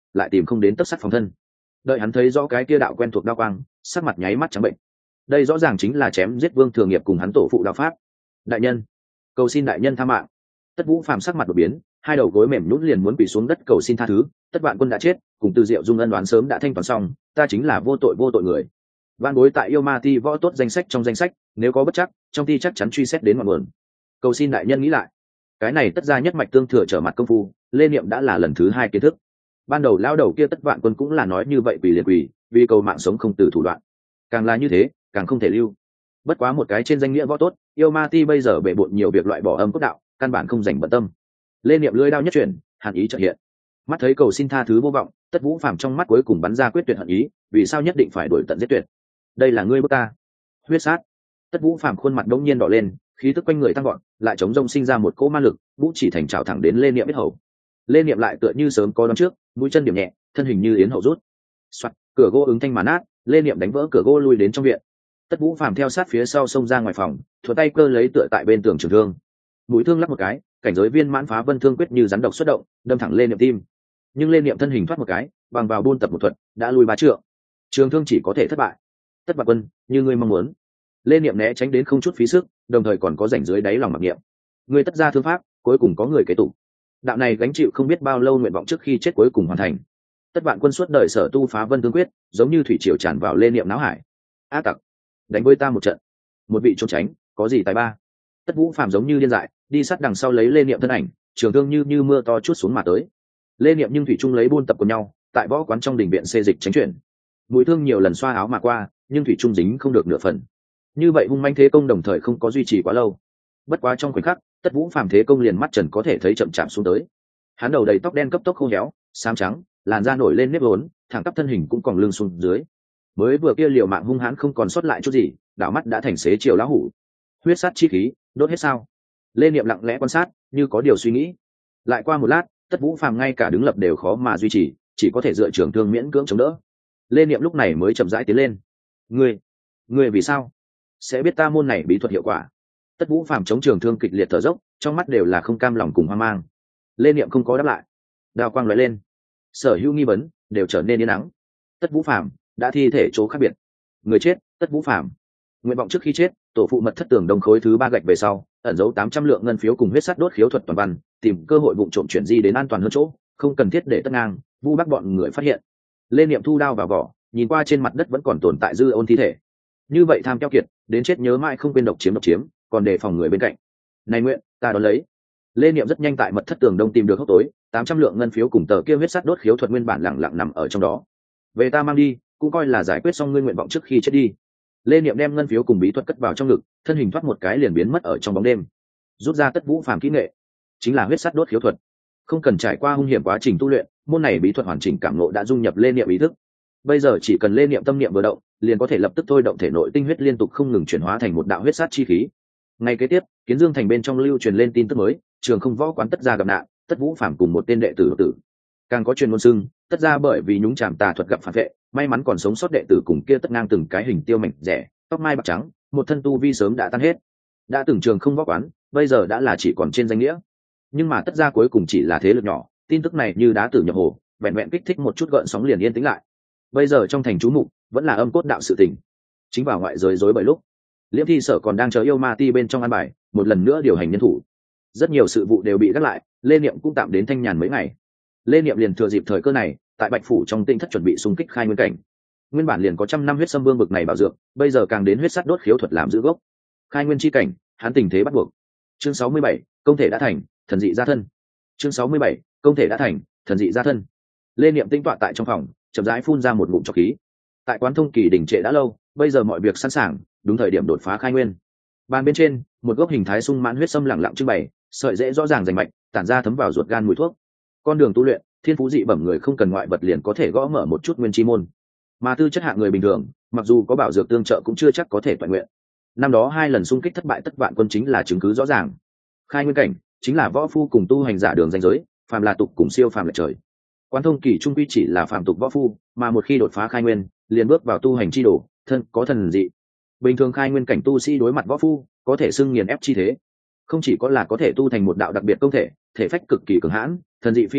lại tìm không đến tấc sắt phòng thân. Đợi hắn thấy rõ cái kia đạo quen thuộc đao quang, sắc mặt nháy mắt trắng bệnh. Đây rõ ràng chính là chém giết Vương Thừa Nghiệp cùng hắn tổ phụ đạo pháp. Đại nhân, cầu xin đại nhân tha mạng. Tất Vũ Phàm sắc mặt đột biến, hai đầu gối mềm nhũn liền muốn quỳ xuống đất cầu xin tha thứ. Tất Vạn Quân đã chết, cùng Từ Diệu Dung ân đoán sớm đã thanh toán xong, ta chính là vô tội vô tội người. Van bối tại yêu ma ti võ tốt danh sách trong danh sách, nếu có bất chắc, trong ti chắc chắn truy xét đến ngọn nguồn. Cầu xin đại nhân nghĩ lại. Cái này tất ra nhất mạch tương thừa trở mặt công phu, Lê Niệm đã là lần thứ hai kiến thức. Ban đầu lao đầu kia Tất Vạn Quân cũng là nói như vậy quỳ liền quỳ, vì cầu mạng sống không từ thủ đoạn. Càng là như thế, càng không thể lưu. Bất quá một cái trên danh nghĩa võ tốt, yêu ma ti bây giờ bệ bội nhiều việc loại bỏ âm cốt đạo, căn bản không dành bận tâm. Lê Niệm lưỡi đao nhất chuyển, hàn ý chợt hiện. Mắt thấy cầu xin tha thứ vô vọng, Tất Vũ Phàm trong mắt cuối cùng bắn ra quyết tuyệt hận ý, vì sao nhất định phải đuổi tận giết tuyệt? Đây là ngươi bức ta. Huyết sát. Tất Vũ Phàm khuôn mặt đống nhiên đỏ lên, khí tức quanh người tăng gọn, lại chống rông sinh ra một cỗ ma lực, vũ chỉ thành trào thẳng đến Lê Niệm biết hầu. Lê Niệm lại tựa như sớm có đón trước, mũi chân điểm nhẹ, thân hình như yến hậu rút. Soạt, cửa gỗ ứng thanh mà nát, Lê Niệm đánh vỡ cửa gỗ lui đến trong viện. Tất Vũ Phàm theo sát phía sau xông ra ngoài phòng, thuận tay cơ lấy tựa tại bên tường trường thương. Mũi thương lắp một cái, cảnh giới viên mãn phá vân thương quyết như rắn độc xuất động, đâm thẳng lên Niệm tim. Nhưng Lê Niệm thân hình thoát một cái, bằng vào buôn tập một thuật, đã lui ba trượng. Trường thương chỉ có thể thất bại. Tất Vạn Quân, như ngươi mong muốn. Lê Niệm né tránh đến không chút phí sức, đồng thời còn có rảnh dưới đáy lòng mặc niệm. Ngươi tất ra thương pháp, cuối cùng có người kế tục. Đạo này gánh chịu không biết bao lâu nguyện vọng trước khi chết cuối cùng hoàn thành. Tất Vạn Quân suốt đời sở tu phá vân thương quyết, giống như thủy triều tràn vào Lê Niệm não hải. A tặc, đánh với ta một trận. Một vị trốn tránh, có gì tài ba? Tất Vũ Phàm giống như điên dại, đi sát đằng sau lấy Lê Niệm thân ảnh, trường thương như như mưa to chút xuống mà tới. Lê Niệm nhưng thủy chung lấy buôn tập của nhau, tại võ quán trong đình viện xê dịch tránh chuyển. Mũi thương nhiều lần xoa áo mà qua, nhưng thủy trung dính không được nửa phần. Như vậy hung manh thế công đồng thời không có duy trì quá lâu. Bất quá trong khoảnh khắc, Tất Vũ Phàm thế công liền mắt trần có thể thấy chậm chạp xuống tới. Hắn đầu đầy tóc đen cấp tốc khô héo, xám trắng, làn da nổi lên nếp vốn, thẳng tắp thân hình cũng còn lưng xuống dưới. Mới vừa kia liều mạng hung hãn không còn sót lại chút gì, đảo mắt đã thành xế chiều lão hủ. Huyết sát chi khí, đốt hết sao? Lê Niệm lặng lẽ quan sát, như có điều suy nghĩ. Lại qua một lát, Tất Vũ Phàm ngay cả đứng lập đều khó mà duy trì, chỉ có thể dựa trường thương miễn cưỡng chống đỡ. Lê Niệm lúc này mới chậm rãi tiến lên. Ngươi, ngươi vì sao sẽ biết ta môn này bí thuật hiệu quả? Tất Vũ Phàm chống trường thương kịch liệt thở dốc, trong mắt đều là không cam lòng cùng hoang mang. Lê Niệm không có đáp lại. Đao quang lóe lên, sở hữu nghi vấn đều trở nên yên nắng. Tất Vũ Phàm đã thi thể chỗ khác biệt. Người chết, Tất Vũ Phàm. Nguyện vọng trước khi chết, tổ phụ mật thất tường đồng khối thứ ba gạch về sau, ẩn giấu tám trăm lượng ngân phiếu cùng huyết sắt đốt khiếu thuật toàn văn, tìm cơ hội vụng trộm chuyển di đến an toàn hơn chỗ, không cần thiết để tất ngang, vu bác bọn người phát hiện. Lê Niệm thu đao vào vỏ, nhìn qua trên mặt đất vẫn còn tồn tại dư ôn thi thể. Như vậy tham keo kiệt, đến chết nhớ mãi không quên độc chiếm độc chiếm, còn đề phòng người bên cạnh. Này nguyện, ta đón lấy. Lê Niệm rất nhanh tại mật thất tường đông tìm được hốc tối, tám trăm lượng ngân phiếu cùng tờ kia huyết sắt đốt khiếu thuật nguyên bản lặng lặng nằm ở trong đó. Về ta mang đi, cũng coi là giải quyết xong ngươi nguyện vọng trước khi chết đi. Lê Niệm đem ngân phiếu cùng bí thuật cất vào trong ngực, thân hình thoát một cái liền biến mất ở trong bóng đêm. Rút ra Tất Vũ Phàm kỹ nghệ, chính là huyết sắt đốt khiếu thuật. Không cần trải qua hung hiểm quá trình tu luyện, môn này bí thuật hoàn chỉnh cảm ngộ đã dung nhập Lê Niệm ý thức. Bây giờ chỉ cần Lê Niệm tâm niệm vừa động, liền có thể lập tức thôi động thể nội tinh huyết liên tục không ngừng chuyển hóa thành một đạo huyết sát chi khí. Ngay kế tiếp, Kiến Dương thành bên trong lưu truyền lên tin tức mới, trường không võ quán Tất gia gặp nạn, Tất Vũ Phàm cùng một tên đệ tử tử. Càng có truyền ngôn xưng, Tất gia bởi vì nhúng chàm tà thuật gặp phản vệ, may mắn còn sống sót đệ tử cùng kia Tất ngang từng cái hình tiêu mảnh rẻ, tóc mai bạc trắng, một thân tu vi sớm đã tan hết. Đã từng trường không võ quán, bây giờ đã là chỉ còn trên danh nghĩa. Nhưng mà Tất gia cuối cùng chỉ là thế lực nhỏ, tin tức này như đá tử nhập hồ, vẹn vẹn kích thích một chút gợn sóng liền yên tĩnh lại. Bây giờ trong thành chú mục vẫn là âm cốt đạo sự tình. Chính vào ngoại giới rối bởi lúc, Liễm Thi Sở còn đang chờ yêu ma ti bên trong an bài, một lần nữa điều hành nhân thủ. Rất nhiều sự vụ đều bị gác lại, Lê Niệm cũng tạm đến thanh nhàn mấy ngày. Lê Niệm liền thừa dịp thời cơ này, tại Bạch phủ trong tinh thất chuẩn bị xung kích khai nguyên cảnh. Nguyên bản liền có trăm năm huyết sâm vương bực này bảo dược, bây giờ càng đến huyết sắt đốt khiếu thuật làm giữ gốc. Khai nguyên chi cảnh, hắn tình thế bắt buộc. Chương sáu mươi bảy, công thể đã thành, thần dị gia thân. Chương sáu mươi bảy, công thể đã thành, thần dị gia thân. Lê Niệm tinh tọa tại trong phòng, chậm rãi phun ra một ngụm trọc khí. Tại quán thông kỳ đỉnh trệ đã lâu, bây giờ mọi việc sẵn sàng, đúng thời điểm đột phá khai nguyên. Bàn bên trên, một gốc hình thái sung mãn huyết sâm lẳng lặng trưng bày, sợi dễ rõ ràng rành mạch, tản ra thấm vào ruột gan mùi thuốc. Con đường tu luyện, thiên phú dị bẩm người không cần ngoại vật liền có thể gõ mở một chút nguyên chi môn. Mà tư chất hạng người bình thường, mặc dù có bảo dược tương trợ cũng chưa chắc có thể toàn nguyện. Năm đó hai lần xung kích thất bại Tất Vạn Quân chính là chứng cứ rõ ràng. Khai nguyên cảnh chính là võ phu cùng tu hành giả đường ranh giới, phàm là tục cùng siêu phàm lệch trời. Quán thông kỳ trung quy chỉ là phàm tục võ phu, mà một khi đột phá khai nguyên, liền bước vào tu hành chi đồ, thân có thần dị. Bình thường khai nguyên cảnh tu sĩ đối mặt võ phu, có thể xưng nghiền ép chi thế. Không chỉ có là có thể tu thành một đạo đặc biệt công thể, thể phách cực kỳ cường hãn, thần dị phi thường,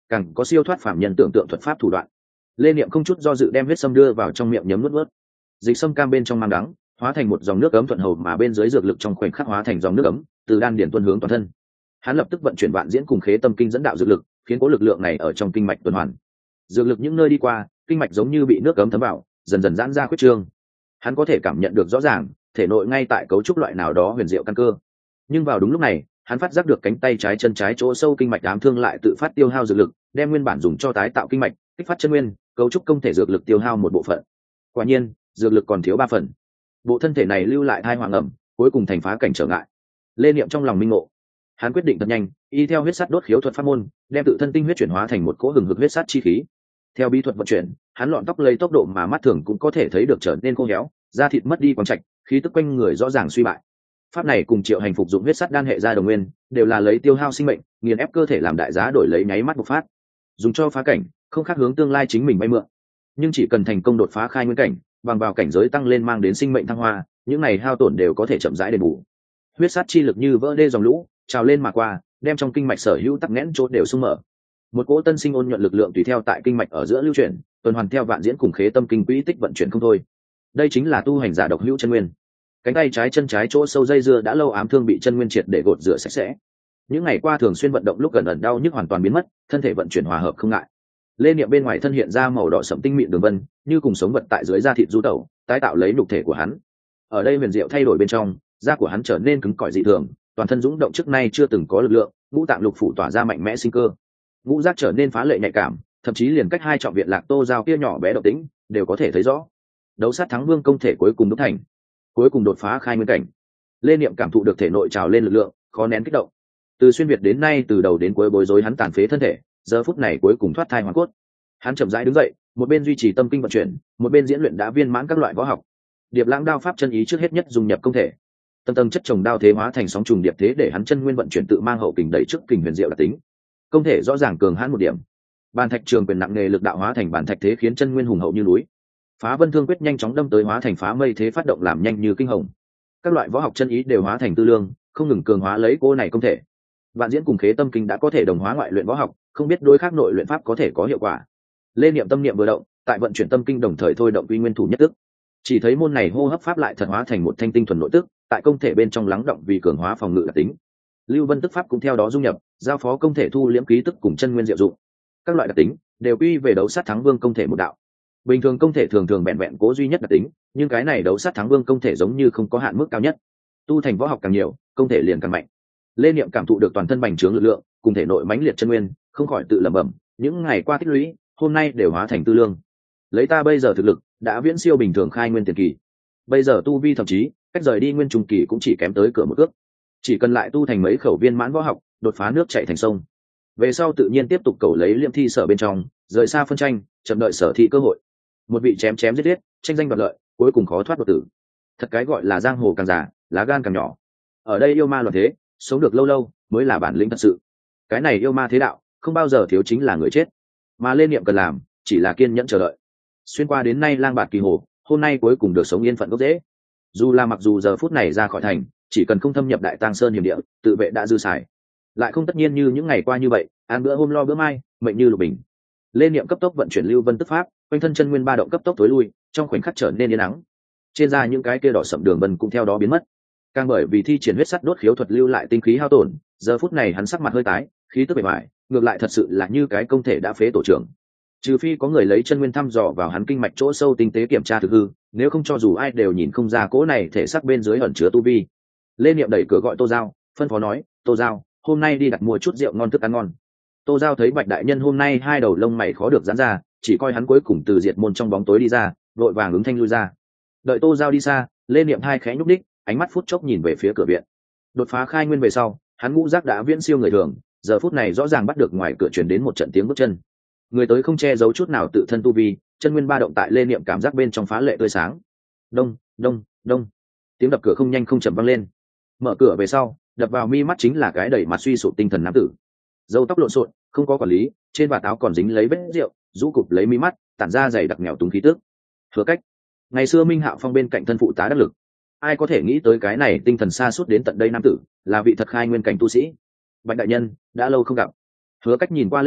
càng có siêu thoát phạm nhân tưởng tượng thuật pháp thủ đoạn. Lê Niệm không chút do dự đem huyết sâm đưa vào trong miệng nhấm nuốt nuốt. Dịch sâm cam bên trong mang đắng, hóa thành một dòng nước ấm thuận hầu mà bên dưới dược lực trong khoảnh khắc hóa thành dòng nước ấm, từ đan điển tuôn hướng toàn thân. Hắn lập tức vận chuyển vạn diễn cùng khế tâm kinh dẫn đạo dược lực, khiến cố lực lượng này ở trong kinh mạch tuần hoàn. Dược lực những nơi đi qua, kinh mạch giống như bị nước ấm thấm vào, dần dần giãn ra khuyết trương. Hắn có thể cảm nhận được rõ ràng, thể nội ngay tại cấu trúc loại nào đó huyền diệu căn cơ. Nhưng vào đúng lúc này, hắn phát giác được cánh tay trái chân trái chỗ sâu kinh mạch ám thương lại tự phát tiêu hao dược lực, đem nguyên bản dùng cho tái tạo kinh mạch, kích phát chân nguyên, cấu trúc công thể dược lực tiêu hao một bộ phận. Quả nhiên, dược lực còn thiếu ba phần. Bộ thân thể này lưu lại thai hoàng ẩm, cuối cùng thành phá cảnh trở ngại. Lê Niệm trong lòng minh ngộ, hắn quyết định thật nhanh, y theo huyết sắt đốt khiếu thuật pháp môn, đem tự thân tinh huyết chuyển hóa thành một cỗ hừng hực huyết sắt chi khí. Theo bí thuật vận chuyển, hắn lọn tóc lấy tốc độ mà mắt thường cũng có thể thấy được trở nên khô héo, da thịt mất đi quang trạch, khí tức quanh người rõ ràng suy bại. Pháp này cùng Triệu Hành phục dụng huyết sắt đan hệ ra đồng nguyên, đều là lấy tiêu hao sinh mệnh, nghiền ép cơ thể làm đại giá đổi lấy nháy mắt bộc phát. Dùng cho phá cảnh, không khác hướng tương lai chính mình bay mượn. Nhưng chỉ cần thành công đột phá khai nguyên cảnh, bằng vào cảnh giới tăng lên mang đến sinh mệnh thăng hoa, những này hao tổn đều có thể chậm rãi đền bù. Huyết sắt chi lực như vỡ đê dòng lũ, trào lên mà qua, đem trong kinh mạch sở hữu tắc nghẽn chốt đều sung mở. Một cỗ tân sinh ôn nhuận lực lượng tùy theo tại kinh mạch ở giữa lưu chuyển, tuần hoàn theo vạn diễn cùng khế tâm kinh quỹ tích vận chuyển không thôi. Đây chính là tu hành giả độc hữu chân nguyên. Cánh tay trái chân trái chỗ sâu dây dưa đã lâu ám thương bị chân nguyên triệt để gột rửa sạch sẽ. Những ngày qua thường xuyên vận động lúc gần ẩn đau nhức hoàn toàn biến mất, thân thể vận chuyển hòa hợp không ngại. Lê Niệm bên ngoài thân hiện ra màu đỏ sẫm tinh mịn đường vân, như cùng sống vật tại dưới da thịt du tẩu, tái tạo lấy nhục thể của hắn. Ở đây huyền diệu thay đổi bên trong, da của hắn trở nên cứng cỏi dị thường, toàn thân dũng động trước nay chưa từng có lực lượng, ngũ tạng lục phủ tỏa ra mạnh mẽ sinh cơ. Ngũ giác trở nên phá lệ nhạy cảm, thậm chí liền cách hai trọng viện lạc tô giao kia nhỏ bé động tĩnh đều có thể thấy rõ. Đấu sát thắng vương công thể cuối cùng đúc thành, cuối cùng đột phá khai nguyên cảnh. Lê Niệm cảm thụ được thể nội trào lên lực lượng, khó nén kích động. Từ xuyên việt đến nay, từ đầu đến cuối bối rối hắn tàn phế thân thể, giờ phút này cuối cùng thoát thai hoàn cốt. Hắn chậm rãi đứng dậy, một bên duy trì tâm kinh vận chuyển, một bên diễn luyện đã viên mãn các loại võ học. Điệp lãng đao pháp chân ý trước hết nhất dùng nhập công thể, tầng tầng chất chồng đao thế hóa thành sóng trùng điệp thế để hắn chân nguyên vận chuyển tự mang hậu kình đẩy trước kình huyền diệu đặc tính. Công thể rõ ràng cường hãn một điểm. Bàn thạch trường quyền nặng nghề lực đạo hóa thành bàn thạch thế khiến chân nguyên hùng hậu như núi. Phá vân thương quyết nhanh chóng đâm tới hóa thành phá mây thế phát động làm nhanh như kinh hồng. Các loại võ học chân ý đều hóa thành tư lương, không ngừng cường hóa lấy cô này công thể. Vạn diễn cùng khế tâm kinh đã có thể đồng hóa ngoại luyện võ học, không biết đối khác nội luyện pháp có thể có hiệu quả. Lê Niệm tâm niệm vừa động, tại vận chuyển tâm kinh đồng thời thôi động quy nguyên thủ nhất tức. Chỉ thấy môn này hô hấp pháp lại thật hóa thành một thanh tinh thuần nội tức, tại công thể bên trong lắng động vì cường hóa phòng ngự đặc tính. Lưu Vân tức pháp cũng theo đó dung nhập, giao phó công thể thu liễm ký tức cùng chân nguyên diệu dụng. Các loại đặc tính đều quy về đấu sát thắng vương công thể một đạo. Bình thường công thể thường thường vẹn vẹn cố duy nhất đặc tính, nhưng cái này đấu sát thắng vương công thể giống như không có hạn mức cao nhất. Tu thành võ học càng nhiều, công thể liền càng mạnh. Lê Niệm cảm thụ được toàn thân bành trướng lực lượng, cùng thể nội mãnh liệt chân nguyên, không khỏi tự lẩm bẩm, những ngày qua tích lũy, hôm nay đều hóa thành tư lương. Lấy ta bây giờ thực lực, đã viễn siêu bình thường khai nguyên tiền kỳ. Bây giờ tu vi thậm chí, cách rời đi nguyên trung kỳ cũng chỉ kém tới cửa một ước. Chỉ cần lại tu thành mấy khẩu viên mãn võ học, đột phá nước chảy thành sông. Về sau tự nhiên tiếp tục cầu lấy liêm thi sở bên trong, rời xa phân tranh, chậm đợi sở thị cơ hội. Một vị chém chém giết giết, tranh danh đoạt lợi, cuối cùng khó thoát đột tử. Thật cái gọi là giang hồ càng già, lá gan càng nhỏ. Ở đây yêu ma loạn thế, sống được lâu lâu mới là bản lĩnh thật sự. Cái này yêu ma thế đạo, không bao giờ thiếu chính là người chết. Mà Lê Niệm cần làm, chỉ là kiên nhẫn chờ đợi. Xuyên qua đến nay lang bạt kỳ hồ, hôm nay cuối cùng được sống yên phận gốc rễ. Dù là mặc dù giờ phút này ra khỏi thành, chỉ cần không thâm nhập đại tang sơn hiểm địa, tự vệ đã dư xài. Lại không tất nhiên như những ngày qua như vậy, ăn bữa hôm lo bữa mai, mệnh như lục bình. Lê Niệm cấp tốc vận chuyển lưu vân tức pháp, quanh thân chân nguyên ba động cấp tốc tối lui, trong khoảnh khắc trở nên yên ắng. Trên da những cái kia đỏ sậm đường vân cũng theo đó biến mất. Càng bởi vì thi triển huyết sắt đốt khiếu thuật lưu lại tinh khí hao tổn, giờ phút này hắn sắc mặt hơi tái, khí tức bề ngoài, ngược lại thật sự là như cái công thể đã phế tổ trưởng. Trừ phi có người lấy chân nguyên thăm dò vào hắn kinh mạch chỗ sâu tinh tế kiểm tra thực hư, nếu không cho dù ai đều nhìn không ra cỗ này thể xác bên dưới ẩn chứa tu vi. Lê Niệm đẩy cửa gọi Tô Giao, phân phó nói, Tô Giao, hôm nay đi đặt mua chút rượu ngon thức ăn ngon. Tô Giao thấy Bạch đại nhân hôm nay hai đầu lông mày khó được giãn ra, chỉ coi hắn cuối cùng từ diệt môn trong bóng tối đi ra, vội vàng ứng thanh lui ra. Đợi Tô Giao đi xa, Lê Niệm hai khẽ nhúc đích, ánh mắt phút chốc nhìn về phía cửa viện. Đột phá khai nguyên về sau, hắn ngũ giác đã viễn siêu người thường, giờ phút này rõ ràng bắt được ngoài cửa truyền đến một trận tiếng bước chân. Người tới không che giấu chút nào tự thân tu vi, chân nguyên ba động tại Lê Niệm cảm giác bên trong phá lệ tươi sáng. Đông, đông, đông. Tiếng đập cửa không nhanh không chậm vang lên. Mở cửa về sau, đập vào mi mắt chính là cái đầy mặt suy sụp tinh thần nam tử. Râu tóc lộn xộn, không có quản lý, trên vạt áo còn dính lấy vết rượu, rũ cụp lấy mi mắt, tản ra dày đặc nghèo túng khí tức. Hứa Cách, ngày xưa Minh Hạo Phong bên cạnh thân phụ tá đắc lực, ai có thể nghĩ tới cái này tinh thần xa suốt đến tận đây nam tử, là vị thật khai nguyên cảnh tu sĩ. Bạch đại nhân, đã lâu không gặp. Hứa Cách nhìn qua Lê Niệm,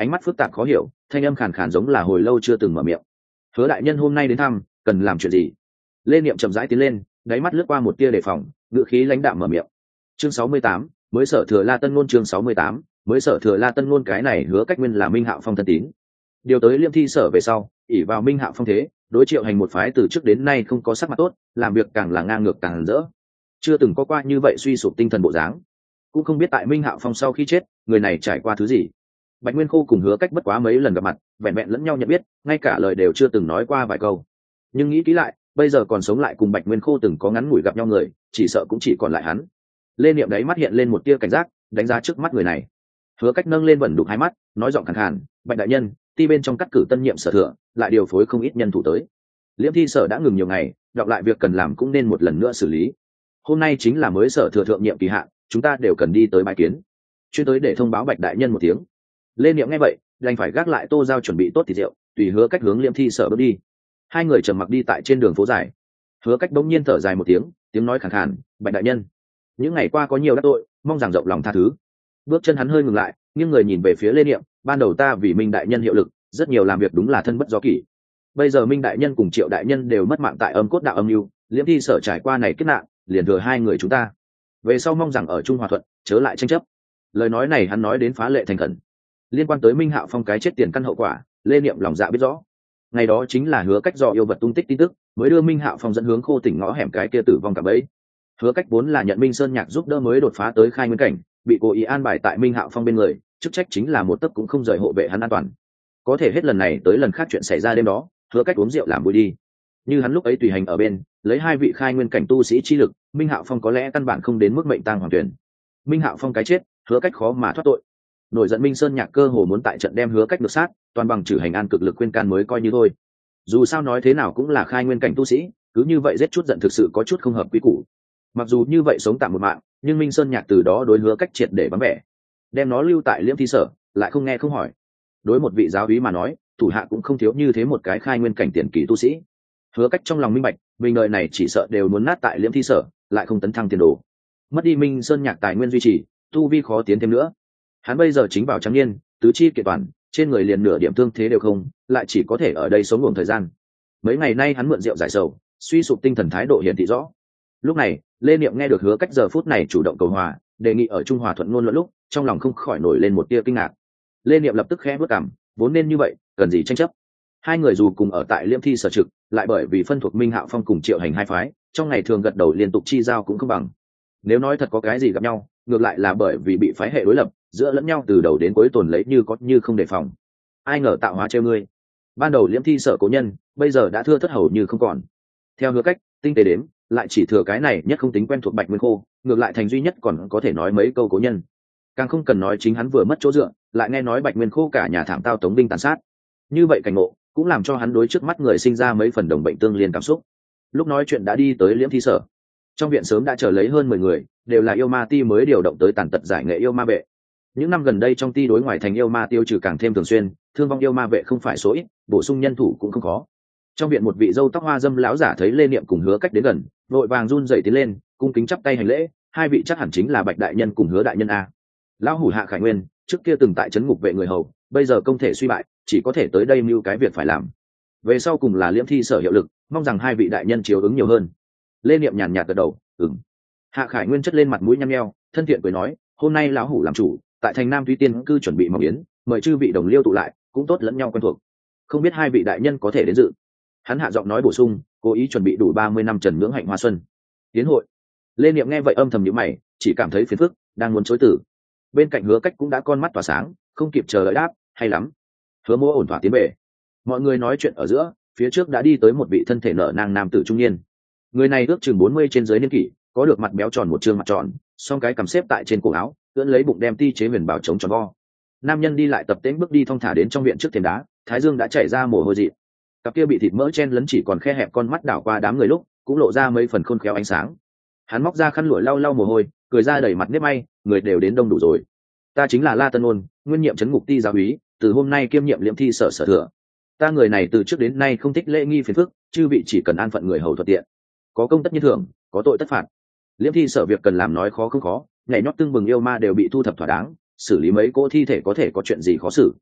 ánh mắt phức tạp khó hiểu, thanh âm khàn khàn giống là hồi lâu chưa từng mở miệng. Hứa đại nhân hôm nay đến thăm, cần làm chuyện gì? Lê Niệm chậm rãi tiến lên, đáy mắt lướt qua một tia đề phòng, ngữ khí lãnh đạm mở miệng. Chương sáu mươi tám, mới sở thừa La Tân Ngôn. Chương sáu mươi tám, mới sở thừa La Tân Ngôn. Cái này Hứa Cách nguyên là Minh Hạo Phong thân tín, điều tới Liêm Thi sở về sau, ỷ vào Minh Hạo Phong thế, đối Triệu Hành một phái từ trước đến nay không có sắc mặt tốt, làm việc càng là ngang ngược càng rỡ, chưa từng có qua như vậy suy sụp tinh thần bộ dáng. Cũng không biết tại Minh Hạo Phong sau khi chết, người này trải qua thứ gì. Bạch Nguyên Khô cùng Hứa Cách bất quá mấy lần gặp mặt, vẹn vẹn lẫn nhau nhận biết, ngay cả lời đều chưa từng nói qua vài câu. Nhưng nghĩ kỹ lại, bây giờ còn sống lại cùng Bạch Nguyên Khô từng có ngắn ngủi gặp nhau người, chỉ sợ cũng chỉ còn lại hắn. Lê Niệm đấy mắt hiện lên một tia cảnh giác, đánh giá trước mắt người này. Hứa Cách nâng lên vẩn đục hai mắt, nói giọng khàn khàn, "Bạch đại nhân, ti bên trong cắt cử tân nhiệm sở thừa, lại điều phối không ít nhân thủ tới. Liễm Thi sở đã ngừng nhiều ngày, đọc lại việc cần làm cũng nên một lần nữa xử lý. Hôm nay chính là mới sở thừa thượng nhiệm kỳ hạn, chúng ta đều cần đi tới bái kiến, chuyên tới để thông báo Bạch đại nhân một tiếng." Lê Niệm nghe vậy, đành phải gác lại tô giao chuẩn bị tốt thịt rượu, tùy Hứa Cách hướng Liễm Thi sở bước đi. Hai người trầm mặc đi tại trên đường phố dài. Hứa Cách bỗng nhiên thở dài một tiếng, tiếng nói khàn khàn, "Bạch đại nhân, những ngày qua có nhiều đắc tội, mong rằng rộng lòng tha thứ." Bước chân hắn hơi ngừng lại, nghiêng người nhìn về phía Lê Niệm, "Ban đầu ta vì Minh đại nhân hiệu lực, rất nhiều làm việc đúng là thân bất do kỷ. Bây giờ Minh đại nhân cùng Triệu đại nhân đều mất mạng tại âm cốt đạo âm mưu, Liễm Thi sở trải qua này kết nạn, liền thừa hai người chúng ta. Về sau mong rằng ở chung hòa thuận, chớ lại tranh chấp." Lời nói này hắn nói đến phá lệ thành khẩn. Liên quan tới Minh Hạo Phong cái chết tiền căn hậu quả, Lê Niệm lòng dạ biết rõ. Ngày đó chính là Hứa Cách dò yêu vật tung tích tin tức, mới đưa Minh Hạo Phong dẫn hướng Khô Tỉnh ngõ hẻm cái kia tử vong cả bấy. Hứa Cách vốn là nhận Minh Sơn Nhạc giúp đỡ mới đột phá tới khai nguyên cảnh, bị cố ý an bài tại Minh Hạo Phong bên người, chức trách chính là một tấc cũng không rời hộ vệ hắn an toàn. Có thể hết lần này tới lần khác chuyện xảy ra đêm đó, Hứa Cách uống rượu làm vui đi. Như hắn lúc ấy tùy hành ở bên, lấy hai vị khai nguyên cảnh tu sĩ chi lực, Minh Hạo Phong có lẽ căn bản không đến mức mệnh tang hoàng tuyển. Minh Hạo Phong cái chết, Hứa Cách khó mà thoát tội. Nổi giận Minh Sơn Nhạc cơ hồ muốn tại trận đem Hứa Cách ngược sát, toàn bằng trừ hành an cực lực khuyên can mới coi như thôi. Dù sao nói thế nào cũng là khai nguyên cảnh tu sĩ, cứ như vậy giết chút giận thực sự có chút không hợp quy củ. Mặc dù như vậy sống tạm một mạng, nhưng Minh Sơn Nhạc từ đó đối Hứa Cách triệt để vắng vẻ, đem nó lưu tại Liễm Thi sở, lại không nghe không hỏi. Đối một vị giáo úy mà nói, thủ hạ cũng không thiếu như thế một cái khai nguyên cảnh tiền kỳ tu sĩ. Hứa Cách trong lòng minh bạch, mình đời này chỉ sợ đều muốn nát tại Liễm Thi sở, lại không tấn thăng tiền đồ. Mất đi Minh Sơn Nhạc tài nguyên duy trì, tu vi khó tiến thêm nữa. Hắn bây giờ chính vào trắng niên, tứ chi kiện toàn, trên người liền nửa điểm thương thế đều không, lại chỉ có thể ở đây sống ngủ thời gian. Mấy ngày nay hắn mượn rượu giải sầu, suy sụp tinh thần thái độ hiển thị rõ. Lúc này, Lê Niệm nghe được Hứa Cách giờ phút này chủ động cầu hòa, đề nghị ở trung hòa thuận ngôn luận lúc, trong lòng không khỏi nổi lên một tia kinh ngạc. Lê Niệm lập tức khẽ bước cằm, vốn nên như vậy, cần gì tranh chấp. Hai người dù cùng ở tại Liễm Thi sở trực, lại bởi vì phân thuộc Minh Hạo Phong cùng Triệu Hành hai phái, trong ngày thường gật đầu liên tục chi giao cũng không bằng. Nếu nói thật có cái gì gặp nhau, ngược lại là bởi vì bị phái hệ đối lập, giữa lẫn nhau từ đầu đến cuối tồn lấy như có như không đề phòng. Ai ngờ tạo hóa trêu ngươi. Ban đầu Liễm Thi sở cố nhân, bây giờ đã thưa thất hầu như không còn. Theo Hứa Cách, tinh tế đến, lại chỉ thừa cái này nhất không tính quen thuộc Bạch Nguyên Khô, ngược lại thành duy nhất còn có thể nói mấy câu cố nhân. Càng không cần nói chính hắn vừa mất chỗ dựa, lại nghe nói Bạch Nguyên Khô cả nhà thảm tao tống binh tàn sát. Như vậy cảnh ngộ, cũng làm cho hắn đối trước mắt người sinh ra mấy phần đồng bệnh tương liên cảm xúc. Lúc nói chuyện đã đi tới Liễm Thi sở. Trong viện sớm đã chờ lấy hơn mười người, đều là yêu ma ti mới điều động tới tàn tật giải nghệ yêu ma vệ. Những năm gần đây trong ti đối ngoài thành yêu ma tiêu trừ càng thêm thường xuyên, thương vong yêu ma vệ không phải số ít, bổ sung nhân thủ cũng không khó. Trong viện một vị dâu tóc hoa dâm lão giả thấy Lê Niệm cùng Hứa Cách đến gần, vội vàng run rẩy tiến lên, cung kính chắp tay hành lễ, hai vị chắc hẳn chính là Bạch đại nhân cùng Hứa đại nhân a. Lão hủ Hạ Khải Nguyên, trước kia từng tại trấn ngục vệ người hầu, bây giờ công thể suy bại, chỉ có thể tới đây mưu cái việc phải làm. Về sau cùng là Liễm Thi sở hiệu lực, mong rằng hai vị đại nhân chiếu ứng nhiều hơn. Lê Niệm nhàn nhạt gật đầu, ừm. Hạ Khải Nguyên chất lên mặt mũi nhăn nheo, thân thiện cười nói, hôm nay lão hủ làm chủ, tại thành Nam Thúy Tiên cư chuẩn bị mong yến, mời chư vị đồng liêu tụ lại, cũng tốt lẫn nhau quen thuộc. Không biết hai vị đại nhân có thể đến dự. Hắn hạ giọng nói bổ sung, cố ý chuẩn bị đủ ba mươi năm trần ngưỡng hạnh hoa xuân. Tiến hội. Lê Niệm nghe vậy âm thầm nhíu mày, chỉ cảm thấy phiền phức, đang muốn chối từ. Bên cạnh Hứa Cách cũng đã con mắt tỏa sáng, không kịp chờ đợi đáp, hay lắm. Hứa Mỗ ổn thỏa tiến bể. Mọi người nói chuyện ở giữa, phía trước đã đi tới một vị thân thể nở nang nam tử trung niên. Người này ước chừng bốn mươi trên dưới niên kỷ, có được mặt béo tròn một trương mặt tròn, song cái cằm xếp tại trên cổ áo, ưỡn lấy bụng đem ti chế huyền bảo chống tròn vo. Nam nhân đi lại tập tễnh bước đi thong thả đến trong viện trước thềm đá, thái dương đã chảy ra mồ hôi dị. Cặp kia bị thịt mỡ chen lấn chỉ còn khe hẹp con mắt đảo qua đám người lúc, cũng lộ ra mấy phần khôn khéo ánh sáng. Hắn móc ra khăn lụa lau lau mồ hôi, cười ra đầy mặt nếp may, người đều đến đông đủ rồi. Ta chính là La Tân Ôn, nguyên nhiệm trấn ngục ti giáo úy, từ hôm nay kiêm nhiệm Liễm Thi sở sở thừa. Ta người này từ trước đến nay không thích lễ nghi phiền phức, chư vị chỉ cần an phận người hầu thuận tiện. Có công tất nhiên thưởng, có tội tất phạt. Liễm Thi sở việc cần làm nói khó không khó, nhảy nhót tương bừng yêu ma đều bị thu thập thỏa đáng, xử lý mấy cỗ thi thể có thể có chuyện gì khó xử.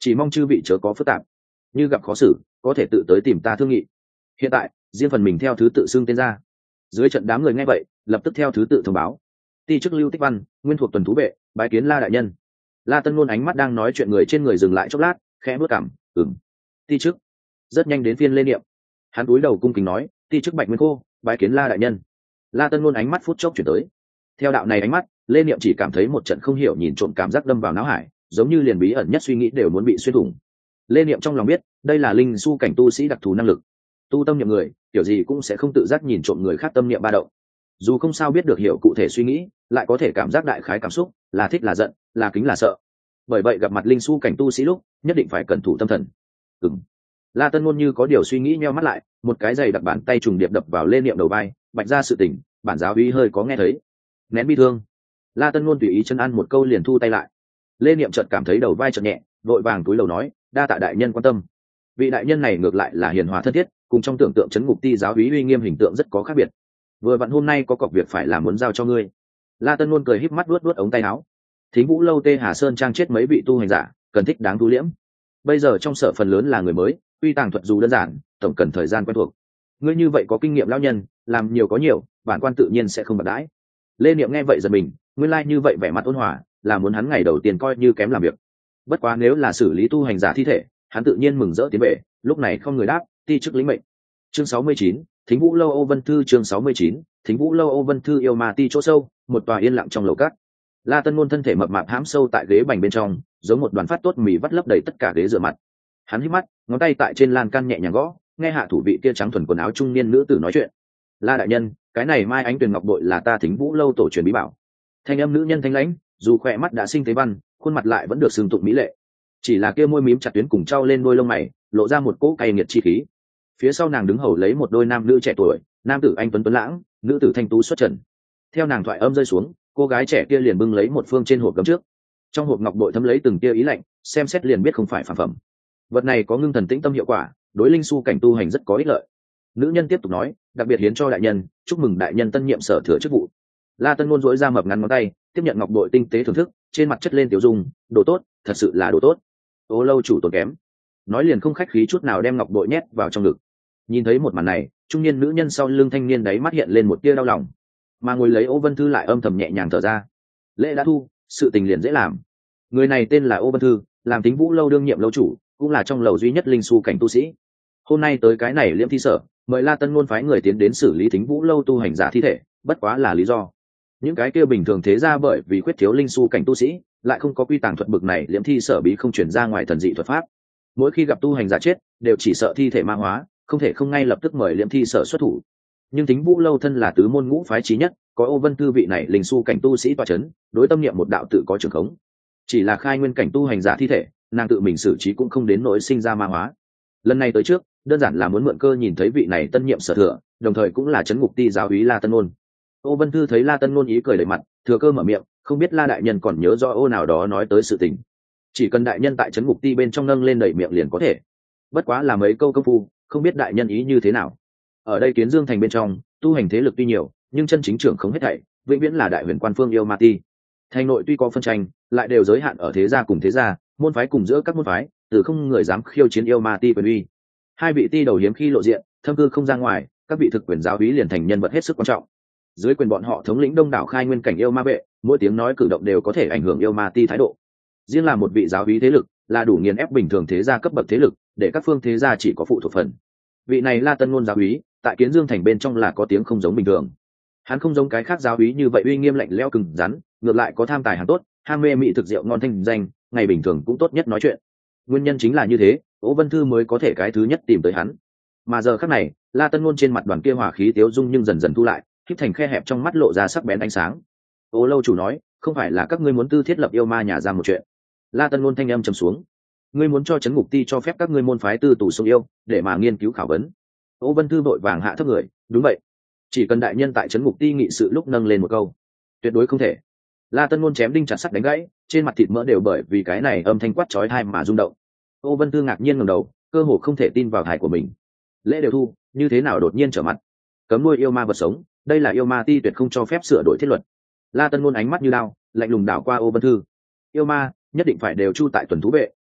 chỉ mong chư vị chớ có phức tạp, như gặp khó xử có thể tự tới tìm ta thương nghị. Hiện tại riêng phần mình theo thứ tự xưng tên ra. Dưới trận đám người nghe vậy lập tức theo thứ tự thông báo. Ti chức Lưu Tích Văn, nguyên thuộc tuần thú vệ, bái kiến La đại nhân. La Tân Ngôn ánh mắt đang nói chuyện người trên người dừng lại chốc lát, khẽ bước cằm, ừm. Ti chức. Rất nhanh đến phiên Lê Niệm. Hắn cúi đầu cung kính nói, ti chức Bạch Nguyên Khô, bái kiến La đại nhân. La Tân Ngôn ánh mắt phút chốc chuyển tới. Theo đạo này ánh mắt, Lê Niệm chỉ cảm thấy một trận không hiểu nhìn trộm cảm giác đâm vào não hải, giống như liền bí ẩn nhất suy nghĩ đều muốn bị xuyên thủng. Lê Niệm trong lòng biết, đây là linh su cảnh tu sĩ đặc thù năng lực. Tu tâm niệm người, kiểu gì cũng sẽ không tự giác nhìn trộm người khác tâm niệm ba động. Dù không sao biết được hiểu cụ thể suy nghĩ, lại có thể cảm giác đại khái cảm xúc, là thích là giận, là kính là sợ. Bởi vậy gặp mặt linh su cảnh tu sĩ lúc, nhất định phải cẩn thủ tâm thần. Ừm. La Tân Ngôn như có điều suy nghĩ nheo mắt lại, một cái giày đặc bàn tay trùng điệp đập vào Lê Niệm đầu vai, bạch ra sự tình, bản giáo uy hơi có nghe thấy. Nén bi thương. La Tân Ngôn tùy ý chân ăn một câu liền thu tay lại. Lê Niệm chợt cảm thấy đầu vai chợt nhẹ, vội vàng cúi đầu nói, đa tạ đại nhân quan tâm. Vị đại nhân này ngược lại là hiền hòa thân thiết, cùng trong tưởng tượng trấn ngục ti giáo úy uy nghiêm hình tượng rất có khác biệt. Vừa vặn hôm nay có cọc việc phải làm muốn giao cho ngươi. La Tân Ngôn cười híp mắt vuốt vuốt ống tay áo. Thính Vũ lâu Tê Hà Sơn trang chết mấy vị tu hành giả, cần thích đáng tu liễm. Bây giờ trong sở phần lớn là người mới, uy tàng thuật dù đơn giản, tổng cần thời gian quen thuộc. Ngươi như vậy có kinh nghiệm lão nhân, làm nhiều có nhiều, bản quan tự nhiên sẽ không bạc đãi. Lê Niệm nghe vậy giật mình, nguyên lai like như vậy vẻ mặt ôn hòa, là muốn hắn ngày đầu tiên coi như kém làm việc. Bất quá nếu là xử lý tu hành giả thi thể, hắn tự nhiên mừng rỡ tiến về, lúc này không người đáp, ti chức lĩnh mệnh. Chương sáu mươi chín, Thính Vũ lâu Âu Vân Thư chương sáu mươi chín, Thính Vũ lâu Âu Vân Thư yêu ma ti chỗ sâu, một tòa yên lặng trong lầu cát. La Tân Ngôn thân thể mập mạp hãm sâu tại ghế bành bên trong, giống một đoàn phát tốt mì vắt lấp đầy tất cả ghế rửa mặt. Hắn hít mắt, ngón tay tại trên lan can nhẹ nhàng gõ, nghe hạ thủ vị kia trắng thuần quần áo trung niên nữ tử nói chuyện. La đại nhân, cái này Mai Ánh Tuyền Ngọc bội là ta Thính Vũ lâu tổ truyền bí bảo. Thanh âm nữ nhân thanh lãnh, dù khỏe mắt đã sinh tế văn, khuôn mặt lại vẫn được sừng tụng mỹ lệ. Chỉ là kia môi mím chặt tuyến cùng trao lên đôi lông mày, lộ ra một cỗ cay nghiệt chi khí. Phía sau nàng đứng hầu lấy một đôi nam nữ trẻ tuổi, nam tử anh tuấn tuấn lãng, nữ tử thanh tú xuất trần. Theo nàng thoại âm rơi xuống, cô gái trẻ kia liền bưng lấy một phương trên hộp gấm trước. Trong hộp ngọc bội thấm lấy từng tia ý lạnh, xem xét liền biết không phải phàm phẩm. Vật này có ngưng thần tĩnh tâm hiệu quả, đối linh su cảnh tu hành rất có ích lợi. Nữ nhân tiếp tục nói, đặc biệt hiến cho đại nhân, chúc mừng đại nhân tân nhiệm sở thừa chức vụ. La Tân Ngôn duỗi ra mập ngắn ngón tay, tiếp nhận ngọc bội tinh tế thưởng thức, trên mặt chất lên tiểu dung, đồ tốt, thật sự là đồ tốt. Ô lâu chủ tốn kém. Nói liền không khách khí chút nào đem ngọc bội nhét vào trong ngực. Nhìn thấy một màn này, trung niên nữ nhân sau lưng thanh niên đấy mắt hiện lên một tia đau lòng, mà ngồi lấy Ô Vân Thư lại âm thầm nhẹ nhàng thở ra. Lễ đã thu, sự tình liền dễ làm. Người này tên là Ô Vân Thư, làm Thính Vũ lâu đương nhiệm lâu chủ, cũng là trong lầu duy nhất linh su cảnh tu sĩ. Hôm nay tới cái này liễm thi sở, mời La Tân Ngôn phái người tiến đến xử lý Thính Vũ lâu tu hành giả thi thể, bất quá là lý do. Những cái kia bình thường thế ra bởi vì khuyết thiếu linh su cảnh tu sĩ, lại không có quy tàng thuật bực này liễm thi sở bí không chuyển ra ngoài thần dị thuật pháp. Mỗi khi gặp tu hành giả chết, đều chỉ sợ thi thể ma hóa, không thể không ngay lập tức mời liễm thi sở xuất thủ. Nhưng Thính Vũ lâu thân là tứ môn ngũ phái chí nhất, có Ô Vân Thư vị này linh su cảnh tu sĩ tọa chấn, đối tâm niệm một đạo tự có trường khống. Chỉ là khai nguyên cảnh tu hành giả thi thể, nàng tự mình xử trí cũng không đến nỗi sinh ra ma hóa. Lần này tới trước, đơn giản là muốn mượn cơ nhìn thấy vị này tân nhiệm sở thừa, đồng thời cũng là trấn ngục ti giáo úy La Tân Ngôn. Ô Vân Thư thấy La Tân Ngôn ý cười đầy mặt, thừa cơ mở miệng, không biết La đại nhân còn nhớ rõ ô nào đó nói tới sự tình. Chỉ cần đại nhân tại trấn ngục ti bên trong nâng lên đẩy miệng liền có thể. Bất quá là mấy câu công phu, không biết đại nhân ý như thế nào. Ở đây Kiến Dương thành bên trong, tu hành thế lực tuy nhiều, nhưng chân chính trưởng không hết thảy, vĩnh viễn là đại huyền quan phương yêu ma ti. Thành nội tuy có phân tranh, lại đều giới hạn ở thế gia cùng thế gia, môn phái cùng giữa các môn phái, từ không người dám khiêu chiến yêu ma ti quyền uy. Hai vị ti đầu hiếm khi lộ diện, thâm cư không ra ngoài, các vị thực quyền giáo úy liền thành nhân vật hết sức quan trọng. Dưới quyền bọn họ thống lĩnh đông đảo khai nguyên cảnh yêu ma vệ, mỗi tiếng nói cử động đều có thể ảnh hưởng yêu ma ti thái độ. Riêng là một vị giáo úy thế lực, là đủ nghiền ép bình thường thế gia cấp bậc thế lực, để các phương thế gia chỉ có phụ thuộc phần. Vị này La Tân Ngôn giáo úy, tại Kiến Dương thành bên trong là có tiếng không giống bình thường. Hắn không giống cái khác giáo úy như vậy uy nghiêm lạnh lẽo cứng rắn, ngược lại có tham tài hàng tốt, ham mê mỹ thực rượu ngon thanh danh, ngày bình thường cũng tốt nhất nói chuyện. Nguyên nhân chính là như thế, Ô Vân Thư mới có thể cái thứ nhất tìm tới hắn. Mà giờ khắc này, La Tân Ngôn trên mặt đoàn kia hòa khí tiếu dung nhưng dần dần thu lại, híp thành khe hẹp trong mắt lộ ra sắc bén ánh sáng. Ô lâu chủ nói, không phải là các ngươi muốn tư thiết lập yêu ma nhà ra một chuyện. La Tân Ngôn thanh âm trầm xuống. Ngươi muốn cho trấn ngục ti cho phép các ngươi môn phái tư tù sông yêu, để mà nghiên cứu khảo vấn. Ô Vân Thư vội vàng hạ thấp người, đúng vậy. Chỉ cần đại nhân tại trấn ngục ti nghị sự lúc nâng lên một câu, tuyệt đối không thể. La Tân Ngôn chém đinh chặt sắt đánh gãy, trên mặt thịt mỡ đều bởi vì cái này âm thanh quát chói tai mà rung động. Ô Vân Thư ngạc nhiên ngẩng đầu, cơ hồ không thể tin vào tai của mình. Lễ đều thu, như thế nào đột nhiên trở mặt? Cấm nuôi yêu ma vật sống, đây là yêu ma ti tuyệt không cho phép sửa đổi thiết luật. La Tân Ngôn ánh mắt như đao, lạnh lùng đảo qua Ô Vân Thư. Yêu ma nhất định phải đều chu tại tuần thú vệ,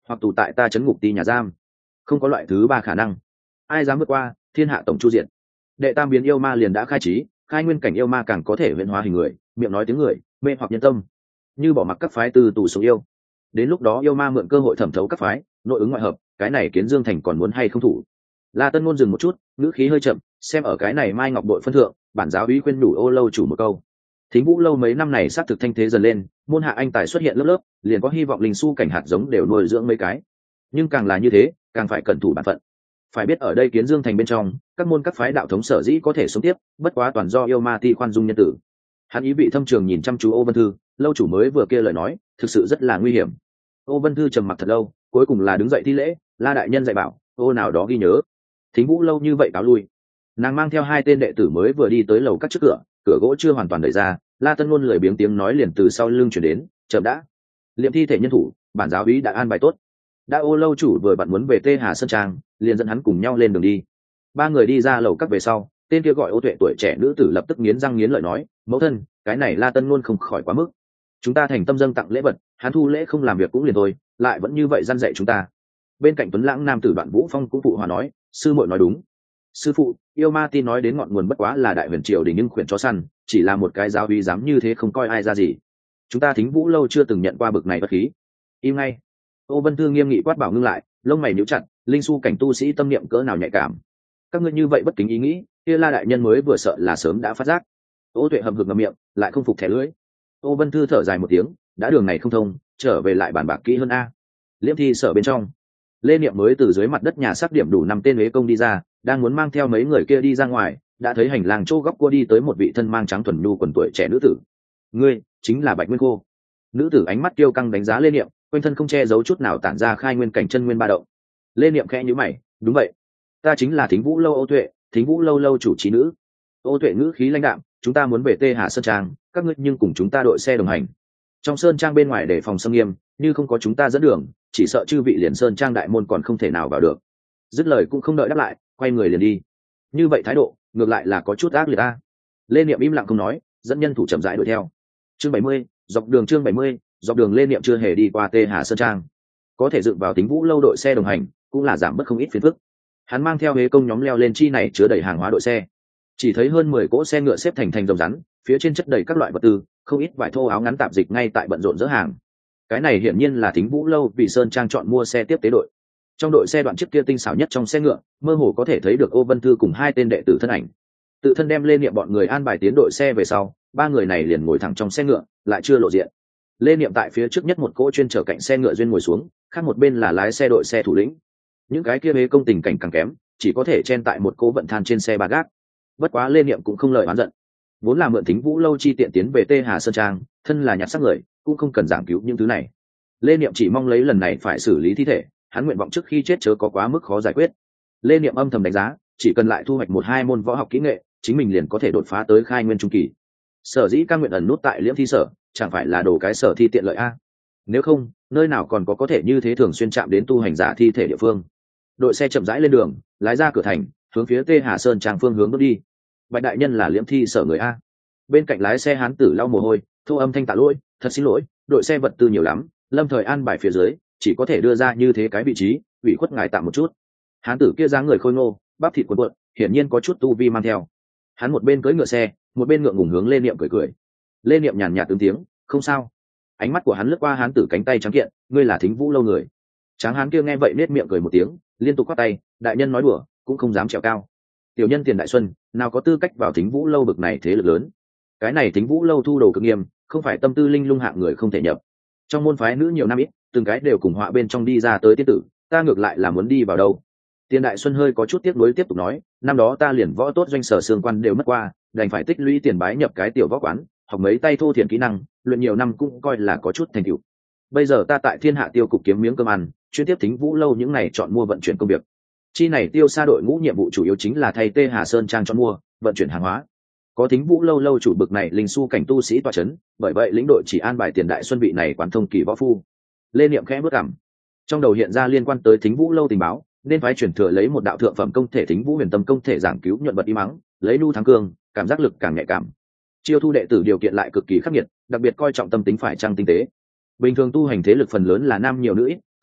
hoặc tù tại ta trấn ngục ti nhà giam. Không có loại thứ ba khả năng. Ai dám vượt qua, thiên hạ tổng chu diện. Đệ tam biến yêu ma liền đã khai trí, khai nguyên cảnh yêu ma càng có thể huyễn hóa hình người, miệng nói tiếng người, mê hoặc nhân tâm, như bỏ mặc các phái từ tù sống yêu. Đến lúc đó yêu ma mượn cơ hội thẩm thấu các phái, nội ứng ngoại hợp, cái này Kiến Dương thành còn muốn hay không thủ. La Tân Ngôn dừng một chút, ngữ khí hơi chậm, xem ở cái này Mai Ngọc đội phân thượng, bản giáo úy khuyên đủ Ô lâu chủ một câu. Thính Vũ lâu mấy năm này sát thực thanh thế dần lên, môn hạ anh tài xuất hiện lớp lớp, liền có hy vọng linh su cảnh hạt giống đều nuôi dưỡng mấy cái. Nhưng càng là như thế, càng phải cẩn thủ bản phận. Phải biết ở đây Kiến Dương thành bên trong, các môn các phái đạo thống sở dĩ có thể sống tiếp, bất quá toàn do yêu ma ti khoan dung nhân tử. Hắn ý vị thâm trường nhìn chăm chú Ô Vân Thư, lâu chủ mới vừa kia lời nói, thực sự rất là nguy hiểm. Ô Vân Thư trầm mặc thật lâu, cuối cùng là đứng dậy thi lễ, La đại nhân dạy bảo, ô nào đó ghi nhớ. Thính Vũ lâu như vậy cáo lui. Nàng mang theo hai tên đệ tử mới vừa đi tới lầu các trước cửa, cửa gỗ chưa hoàn toàn đẩy ra, La Tân Ngôn lười biếng tiếng nói liền từ sau lưng chuyển đến, chậm đã. Liệm thi thể nhân thủ, bản giáo úy đã an bài tốt. Đã Ô lâu chủ vừa bạn muốn về Tê Hà Sơn Trang, liền dẫn hắn cùng nhau lên đường đi. Ba người đi ra lầu các về sau, tên kia gọi Ô Tuệ tuổi trẻ nữ tử lập tức nghiến răng nghiến lợi nói, mẫu thân, cái này La Tân Ngôn không khỏi quá mức. Chúng ta thành tâm dâng tặng lễ vật, hắn thu lễ không làm việc cũng liền thôi, lại vẫn như vậy răn dạy chúng ta. Bên cạnh tuấn lãng nam tử Đoạn Vũ Phong cũng phụ hòa nói, sư muội nói đúng. Sư phụ, yêu ma tin nói đến ngọn nguồn bất quá là đại huyền triều đình nhưng khuyển chó săn, chỉ là một cái giáo uy dám như thế không coi ai ra gì. Chúng ta Thính Vũ lâu chưa từng nhận qua bực này bất khí. Im ngay. Ô Vân Thư nghiêm nghị quát bảo ngưng lại, lông mày nhíu chặt, linh su cảnh tu sĩ tâm niệm cỡ nào nhạy cảm. Các ngươi như vậy bất kính ý nghĩ, kia La đại nhân mới vừa sợ là sớm đã phát giác. Ô Tuệ hầm hực ngậm miệng, lại không phục thẻ lưỡi. Ô Vân Thư thở dài một tiếng, đã đường này không thông, trở về lại bàn bạc kỹ hơn a. Liễm thi sở bên trong, Lê Niệm mới từ dưới mặt đất nhà xác điểm đủ năm tên huế công đi ra, đang muốn mang theo mấy người kia đi ra ngoài, đã thấy hành lang chỗ góc cua đi tới một vị thân mang trắng thuần nhu quần tuổi trẻ nữ tử. Ngươi chính là Bạch Nguyên Khô. Nữ tử ánh mắt kiêu căng đánh giá Lê Niệm, quanh thân không che giấu chút nào tản ra khai nguyên cảnh chân nguyên ba động. Lê Niệm khẽ nhíu mày, đúng vậy, ta chính là Thính Vũ lâu Ô Tuệ, Thính Vũ lâu lâu chủ trí nữ. Ô Tuệ ngữ khí lãnh đạm, chúng ta muốn về Tê Hà Sơn Trang, các ngươi nhưng cùng chúng ta đội xe đồng hành. Trong sơn trang bên ngoài để phòng xâm nghiêm, như không có chúng ta dẫn đường, chỉ sợ chư vị liền sơn trang đại môn còn không thể nào vào được. Dứt lời cũng không đợi đáp lại, quay người liền đi. Như vậy thái độ ngược lại là có chút ác liệt ta. Lê Niệm im lặng không nói, dẫn nhân thủ chậm rãi đuổi theo. Chương bảy mươi, dọc đường chương bảy mươi, dọc đường Lê Niệm chưa hề đi qua Tê Hà Sơn Trang, có thể dựng vào Thính Vũ lâu đội xe đồng hành, cũng là giảm bớt không ít phiền phức. Hắn mang theo huế công nhóm leo lên chi này chứa đầy hàng hóa đội xe. Chỉ thấy hơn mười cỗ xe ngựa xếp thành thành dòng rắn, phía trên chất đầy các loại vật tư, không ít vải thô áo ngắn tạp dịch ngay tại bận rộn dỡ hàng. Cái này hiển nhiên là Thính Vũ lâu vì Sơn Trang chọn mua xe tiếp tế đội. Trong đội xe đoạn chiếc kia tinh xảo nhất trong xe ngựa, mơ hồ có thể thấy được Ô Vân Thư cùng hai tên đệ tử thân ảnh. Tự thân đem Lê Niệm bọn người an bài tiến đội xe về sau, ba người này liền ngồi thẳng trong xe ngựa, lại chưa lộ diện. Lê Niệm tại phía trước nhất một cỗ chuyên chở cạnh xe ngựa duyên ngồi xuống, khác một bên là lái xe đội xe thủ lĩnh. Những cái kia bế công tình cảnh càng kém, chỉ có thể chen tại một cỗ vận than trên xe ba gác. Bất quá Lê Niệm cũng không lời oán giận, vốn là mượn Thính Vũ lâu chi tiện tiến về Tê Hà Sơn Trang, thân là nhặt xác người, cũng không cần giảng cứu những thứ này. Lê Niệm chỉ mong lấy lần này phải xử lý thi thể, hắn nguyện vọng trước khi chết chớ có quá mức khó giải quyết. Lê Niệm âm thầm đánh giá, chỉ cần lại thu hoạch một hai môn võ học kỹ nghệ, chính mình liền có thể đột phá tới khai nguyên trung kỳ. Sở dĩ ca nguyện ẩn nút tại Liễm thi sở, chẳng phải là đồ cái sở thi tiện lợi a? Nếu không, nơi nào còn có có thể như thế thường xuyên chạm đến tu hành giả thi thể địa phương. Đội xe chậm rãi lên đường, lái ra cửa thành, hướng phía Tê Hà Sơn Trang phương hướng bước đi. Bạch đại nhân là Liễm thi sở người a? Bên cạnh lái xe hán tử lau mồ hôi, thu âm thanh tạ lỗi, thật xin lỗi, đội xe vật tư nhiều lắm, lâm thời an bài phía dưới, chỉ có thể đưa ra như thế cái vị trí, ủy khuất ngài tạm một chút. Hán tử kia dáng người khôi ngô, bắp thịt cuộn cuộn, hiển nhiên có chút tu vi mang theo. Hắn một bên cưỡi ngựa xe, một bên ngượng ngùng hướng Lê Niệm cười cười. Lê Niệm nhàn nhạt ứng tiếng, không sao. Ánh mắt của hắn lướt qua hán tử cánh tay trắng kiện, ngươi là Thính Vũ lâu người. Tráng hán kia nghe vậy nết miệng cười một tiếng, liên tục quát tay, đại nhân nói đùa, cũng không dám trèo cao. Tiểu nhân Tiền Đại Xuân, nào có tư cách vào Thính Vũ lâu bực này thế lực lớn. Cái này Thính Vũ lâu thu đồ cực nghiêm, không phải tâm tư linh lung hạng người không thể nhập. Trong môn phái nữ nhiều năm ít, từng cái đều cùng họa bên trong đi ra tới tiên tử, ta ngược lại là muốn đi vào đâu. Tiền Đại Xuân hơi có chút tiếc nuối tiếp tục nói, năm đó ta liền võ tốt doanh sở xương quan đều mất qua, đành phải tích lũy tiền bái nhập cái tiểu võ quán, học mấy tay thô thiển kỹ năng, luyện nhiều năm cũng coi là có chút thành tựu. Bây giờ ta tại Thiên Hạ tiêu cục kiếm miếng cơm ăn, chuyên tiếp Thính Vũ lâu những này chọn mua vận chuyển công việc. Chi này tiêu xa đội ngũ nhiệm vụ chủ yếu chính là thay Tê Hà Sơn Trang chọn mua, vận chuyển hàng hóa. Có Thính Vũ lâu lâu chủ bực này linh su cảnh tu sĩ tọa chấn, bởi vậy lĩnh đội chỉ an bài Tiền Đại Xuân vị này quán thông kỳ võ phu. Lê Niệm khẽ bước cằm, trong đầu hiện ra liên quan tới Thính Vũ lâu tình báo, nên phái chuyển thừa lấy một đạo thượng phẩm công thể Thính Vũ huyền tâm công thể giảng cứu nhuận vật y mắng, lấy nu thắng cương, cảm giác lực càng nhạy cảm. Chiêu thu đệ tử điều kiện lại cực kỳ khắc nghiệt, đặc biệt coi trọng tâm tính phải trang tinh tế. Bình thường tu hành thế lực phần lớn là nam nhiều nữ ít,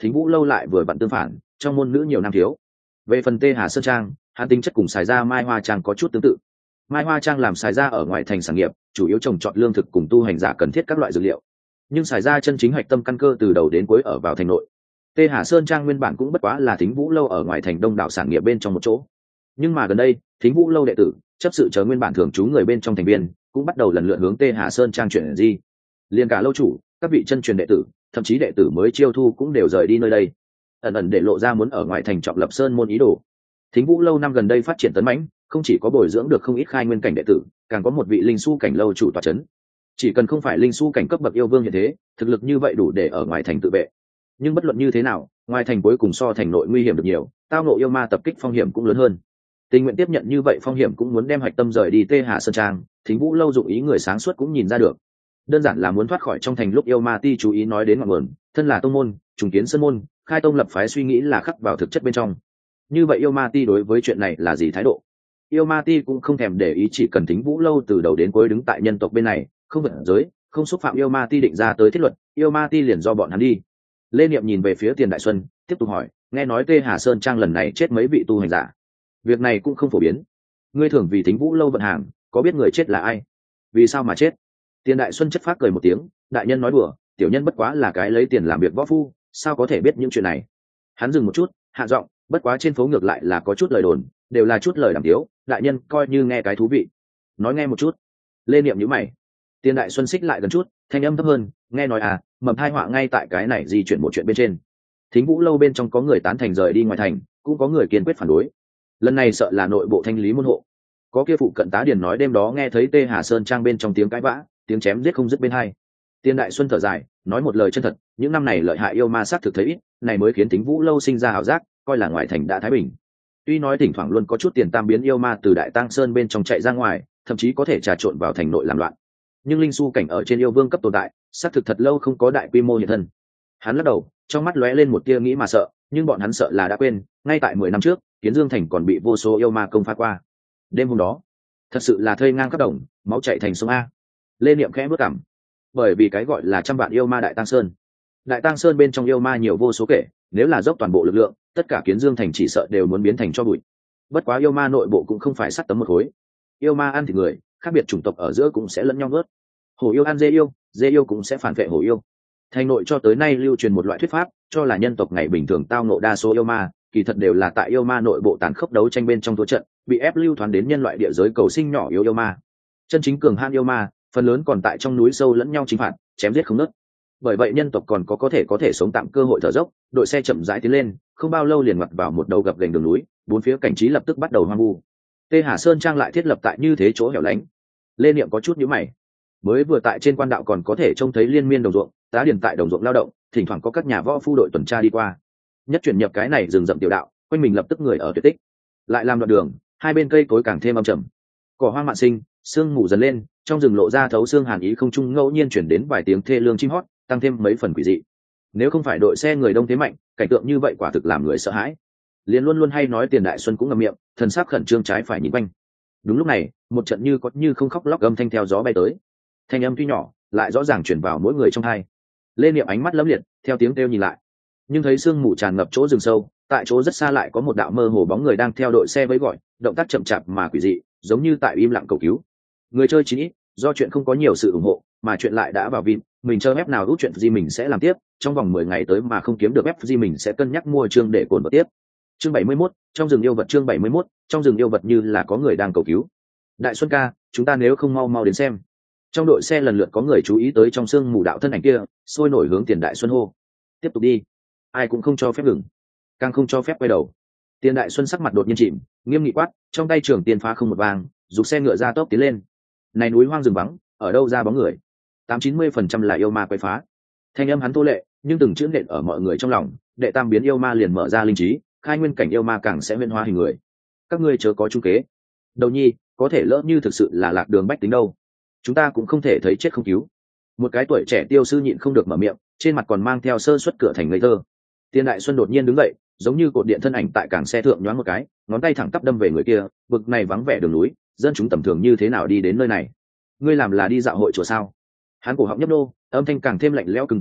Thính Vũ lâu lại vừa vặn tương phản, trong môn nữ nhiều nam thiếu. Về phần Tê Hà Sơn Trang, hắn tính chất cùng xài ra Mai Hoa Trang có chút tương tự. Mai Hoa Trang làm xài ra ở ngoại thành sản nghiệp, chủ yếu trồng trọt lương thực cùng tu hành giả cần thiết các loại dược liệu. Nhưng xài ra chân chính hạch tâm căn cơ từ đầu đến cuối ở vào thành nội. Tê Hà Sơn Trang nguyên bản cũng bất quá là Thính Vũ lâu ở ngoại thành đông đảo sản nghiệp bên trong một chỗ. Nhưng mà gần đây, Thính Vũ lâu đệ tử, chấp sự chờ nguyên bản thường trú người bên trong thành viên, cũng bắt đầu lần lượt hướng Tê Hà Sơn Trang chuyển di. Liên cả lâu chủ, các vị chân truyền đệ tử, thậm chí đệ tử mới chiêu thu cũng đều rời đi nơi đây, ẩn ẩn để lộ ra muốn ở ngoại thành trọng lập sơn môn ý đồ. Thính Vũ lâu năm gần đây phát triển tấn mãnh, không chỉ có bồi dưỡng được không ít khai nguyên cảnh đệ tử, càng có một vị linh su cảnh lâu chủ tọa chấn. Chỉ cần không phải linh su cảnh cấp bậc yêu vương như thế, thực lực như vậy đủ để ở ngoại thành tự vệ. Nhưng bất luận như thế nào, ngoài thành cuối cùng so thành nội nguy hiểm được nhiều, tao ngộ yêu ma tập kích phong hiểm cũng lớn hơn. Tình nguyện tiếp nhận như vậy phong hiểm cũng muốn đem hạch tâm rời đi Tê Hà Sơn Trang, Thính Vũ lâu dụng ý người sáng suốt cũng nhìn ra được. Đơn giản là muốn thoát khỏi trong thành lúc yêu ma ti chú ý nói đến ngọn nguồn, thân là tông môn, trùng kiến sơn môn, khai tông lập phái suy nghĩ là khắc vào thực chất bên trong. Như vậy yêu ma ti đối với chuyện này là gì thái độ? Yêu ma ti cũng không thèm để ý, chỉ cần Thính Vũ lâu từ đầu đến cuối đứng tại nhân tộc bên này, không vượt giới, không xúc phạm yêu ma ti định ra tới thiết luật, yêu ma ti liền do bọn hắn đi. Lê Niệm nhìn về phía Tiền Đại Xuân, tiếp tục hỏi, nghe nói Tê Hà Sơn Trang lần này chết mấy vị tu hành giả, việc này cũng không phổ biến. Ngươi thường vì Thính Vũ lâu vận hàng, có biết người chết là ai? Vì sao mà chết? Tiền Đại Xuân chất phác cười một tiếng, đại nhân nói đùa, tiểu nhân bất quá là cái lấy tiền làm việc võ phu, sao có thể biết những chuyện này? Hắn dừng một chút, hạ giọng, bất quá trên phố ngược lại là có chút lời đồn, đều là chút lời đàm tiếu, đại nhân coi như nghe cái thú vị. Nói nghe một chút. Lê Niệm nhíu mày. Tiền Đại Xuân xích lại gần chút, thanh âm thấp hơn, nghe nói à, mầm hai họa ngay tại cái này di chuyển một chuyện bên trên. Thính Vũ lâu bên trong có người tán thành rời đi ngoài thành, cũng có người kiên quyết phản đối. Lần này sợ là nội bộ thanh lý môn hộ. Có kia phụ cận tá điền nói đêm đó nghe thấy Tê Hà Sơn Trang bên trong tiếng cãi vã, tiếng chém giết không dứt bên hai. Tiền Đại Xuân thở dài, nói một lời chân thật, những năm này lợi hại yêu ma sát thực thấy ít, này mới khiến Thính Vũ lâu sinh ra ảo giác, coi là ngoại thành đã thái bình. Tuy nói thỉnh thoảng luôn có chút tiền tam biến yêu ma từ Đại Tang Sơn bên trong chạy ra ngoài, thậm chí có thể trà trộn vào thành nội làm loạn, nhưng linh su cảnh ở trên yêu vương cấp tồn tại, sát thực thật lâu không có đại quy mô hiện thân. Hắn lắc đầu, trong mắt lóe lên một tia nghĩ mà sợ, nhưng bọn hắn sợ là đã quên, ngay tại mười năm trước, Kiến Dương thành còn bị vô số yêu ma công phá qua. Đêm hôm đó, thật sự là thây ngang khắp đồng, máu chảy thành sông a. Lê Niệm khẽ bước cảm, bởi vì cái gọi là trăm vạn yêu ma Đại Tang Sơn. Đại Tang Sơn bên trong yêu ma nhiều vô số kể, nếu là dốc toàn bộ lực lượng, tất cả Kiến Dương thành chỉ sợ đều muốn biến thành tro bụi. Bất quá yêu ma nội bộ cũng không phải sắt tấm một khối, yêu ma ăn thịt người, khác biệt chủng tộc ở giữa cũng sẽ lẫn nhau nuốt. Hổ yêu ăn dê yêu, dê yêu cũng sẽ phản vệ hổ yêu. Thành nội cho tới nay lưu truyền một loại thuyết pháp, cho là nhân tộc ngày bình thường tao ngộ đa số yêu ma, kỳ thật đều là tại yêu ma nội bộ tàn khốc đấu tranh bên trong thua trận, bị ép lưu thoán đến nhân loại địa giới cầu sinh nhỏ yếu yêu ma. Chân chính cường han yêu ma, phần lớn còn tại trong núi sâu lẫn nhau chính phạt, chém giết không ngớt. Bởi vậy nhân tộc còn có có thể có thể sống tạm cơ hội thở dốc, đội xe chậm rãi tiến lên, không bao lâu liền ngoặt vào một đầu gập ghềnh đường núi, bốn phía cảnh trí lập tức bắt đầu hoang vu. Tê Hà Sơn Trang lại thiết lập tại như thế chỗ hẻo lánh. Lê Niệm có chút nhíu mày. Mới vừa tại trên quan đạo còn có thể trông thấy liên miên đồng ruộng, tá điền tại đồng ruộng lao động, thỉnh thoảng có các nhà võ phu đội tuần tra đi qua. Nhất chuyển nhập cái này rừng rậm tiểu đạo, quanh mình lập tức người ở tuyệt tích. Lại làm đoạn đường, hai bên cây cối càng thêm âm trầm. Cỏ hoang mạn sinh, sương mù dần lên, trong rừng lộ ra thấu xương hàn ý, không trung ngẫu nhiên chuyển đến vài tiếng thê lương chim hót, tăng thêm mấy phần quỷ dị. Nếu không phải đội xe người đông thế mạnh, cảnh tượng như vậy quả thực làm người sợ hãi. Liên luôn luôn hay nói Tiền Đại Xuân cũng ngậm miệng, thần sắc khẩn trương trái phải nhìn quanh. Đúng lúc này, một trận như có như không khóc lóc âm thanh theo gió bay tới. Thanh âm tuy nhỏ, lại rõ ràng truyền vào mỗi người trong hai. Lê Niệm ánh mắt lấm liệt, theo tiếng kêu nhìn lại, nhưng thấy sương mù tràn ngập chỗ rừng sâu, tại chỗ rất xa lại có một đạo mơ hồ bóng người đang theo đội xe với gọi, động tác chậm chạp mà quỷ dị, giống như tại im lặng cầu cứu. Người chơi chín ít, do chuyện không có nhiều sự ủng hộ, mà chuyện lại đã vào vin, mình chơi ép nào rút chuyện gì mình sẽ làm tiếp, trong vòng mười ngày tới mà không kiếm được ép gì mình sẽ cân nhắc mua chương để cồn vật tiếp. Chương bảy mươi mốt, trong rừng yêu vật. Chương bảy mươi mốt, trong rừng yêu vật, như là có người đang cầu cứu. Đại Xuân ca, chúng ta nếu không mau mau đến xem. Trong đội xe lần lượt có người chú ý tới trong sương mù đạo thân ảnh kia, sôi nổi hướng Tiền Đại Xuân hô. Tiếp tục đi. Ai cũng không cho phép ngừng, càng không cho phép quay đầu. Tiền Đại Xuân sắc mặt đột nhiên chìm, nghiêm nghị quát, trong tay trường tiền phá không một vàng, giục xe ngựa ra tốc tiến lên. Này núi hoang rừng vắng, ở đâu ra bóng người? Tám chín mươi phần trăm là yêu ma quay phá. Thanh âm hắn thô lệ, nhưng từng chữ nện ở mọi người trong lòng. Đệ tam biến yêu ma liền mở ra linh trí, khai nguyên cảnh yêu ma càng sẽ huyễn hóa hình người. Các ngươi chớ có trung kế. Đầu nhi, có thể lỡ như thực sự là lạc đường bách tính đâu, chúng ta cũng không thể thấy chết không cứu. Một cái tuổi trẻ tiêu sư nhịn không được mở miệng, trên mặt còn mang theo sơ suất cửa thành ngây thơ. Tiền Đại Xuân đột nhiên đứng dậy, giống như cột điện thân ảnh tại cảng xe thượng nhoáng một cái, ngón tay thẳng tắp đâm về người kia. Vực này vắng vẻ đường núi, dân chúng tầm thường như thế nào đi đến nơi này? Ngươi làm là đi dạo hội chùa sao? Hắn cổ họng nhấp nô, âm thanh càng thêm lạnh lẽo cứng rắn,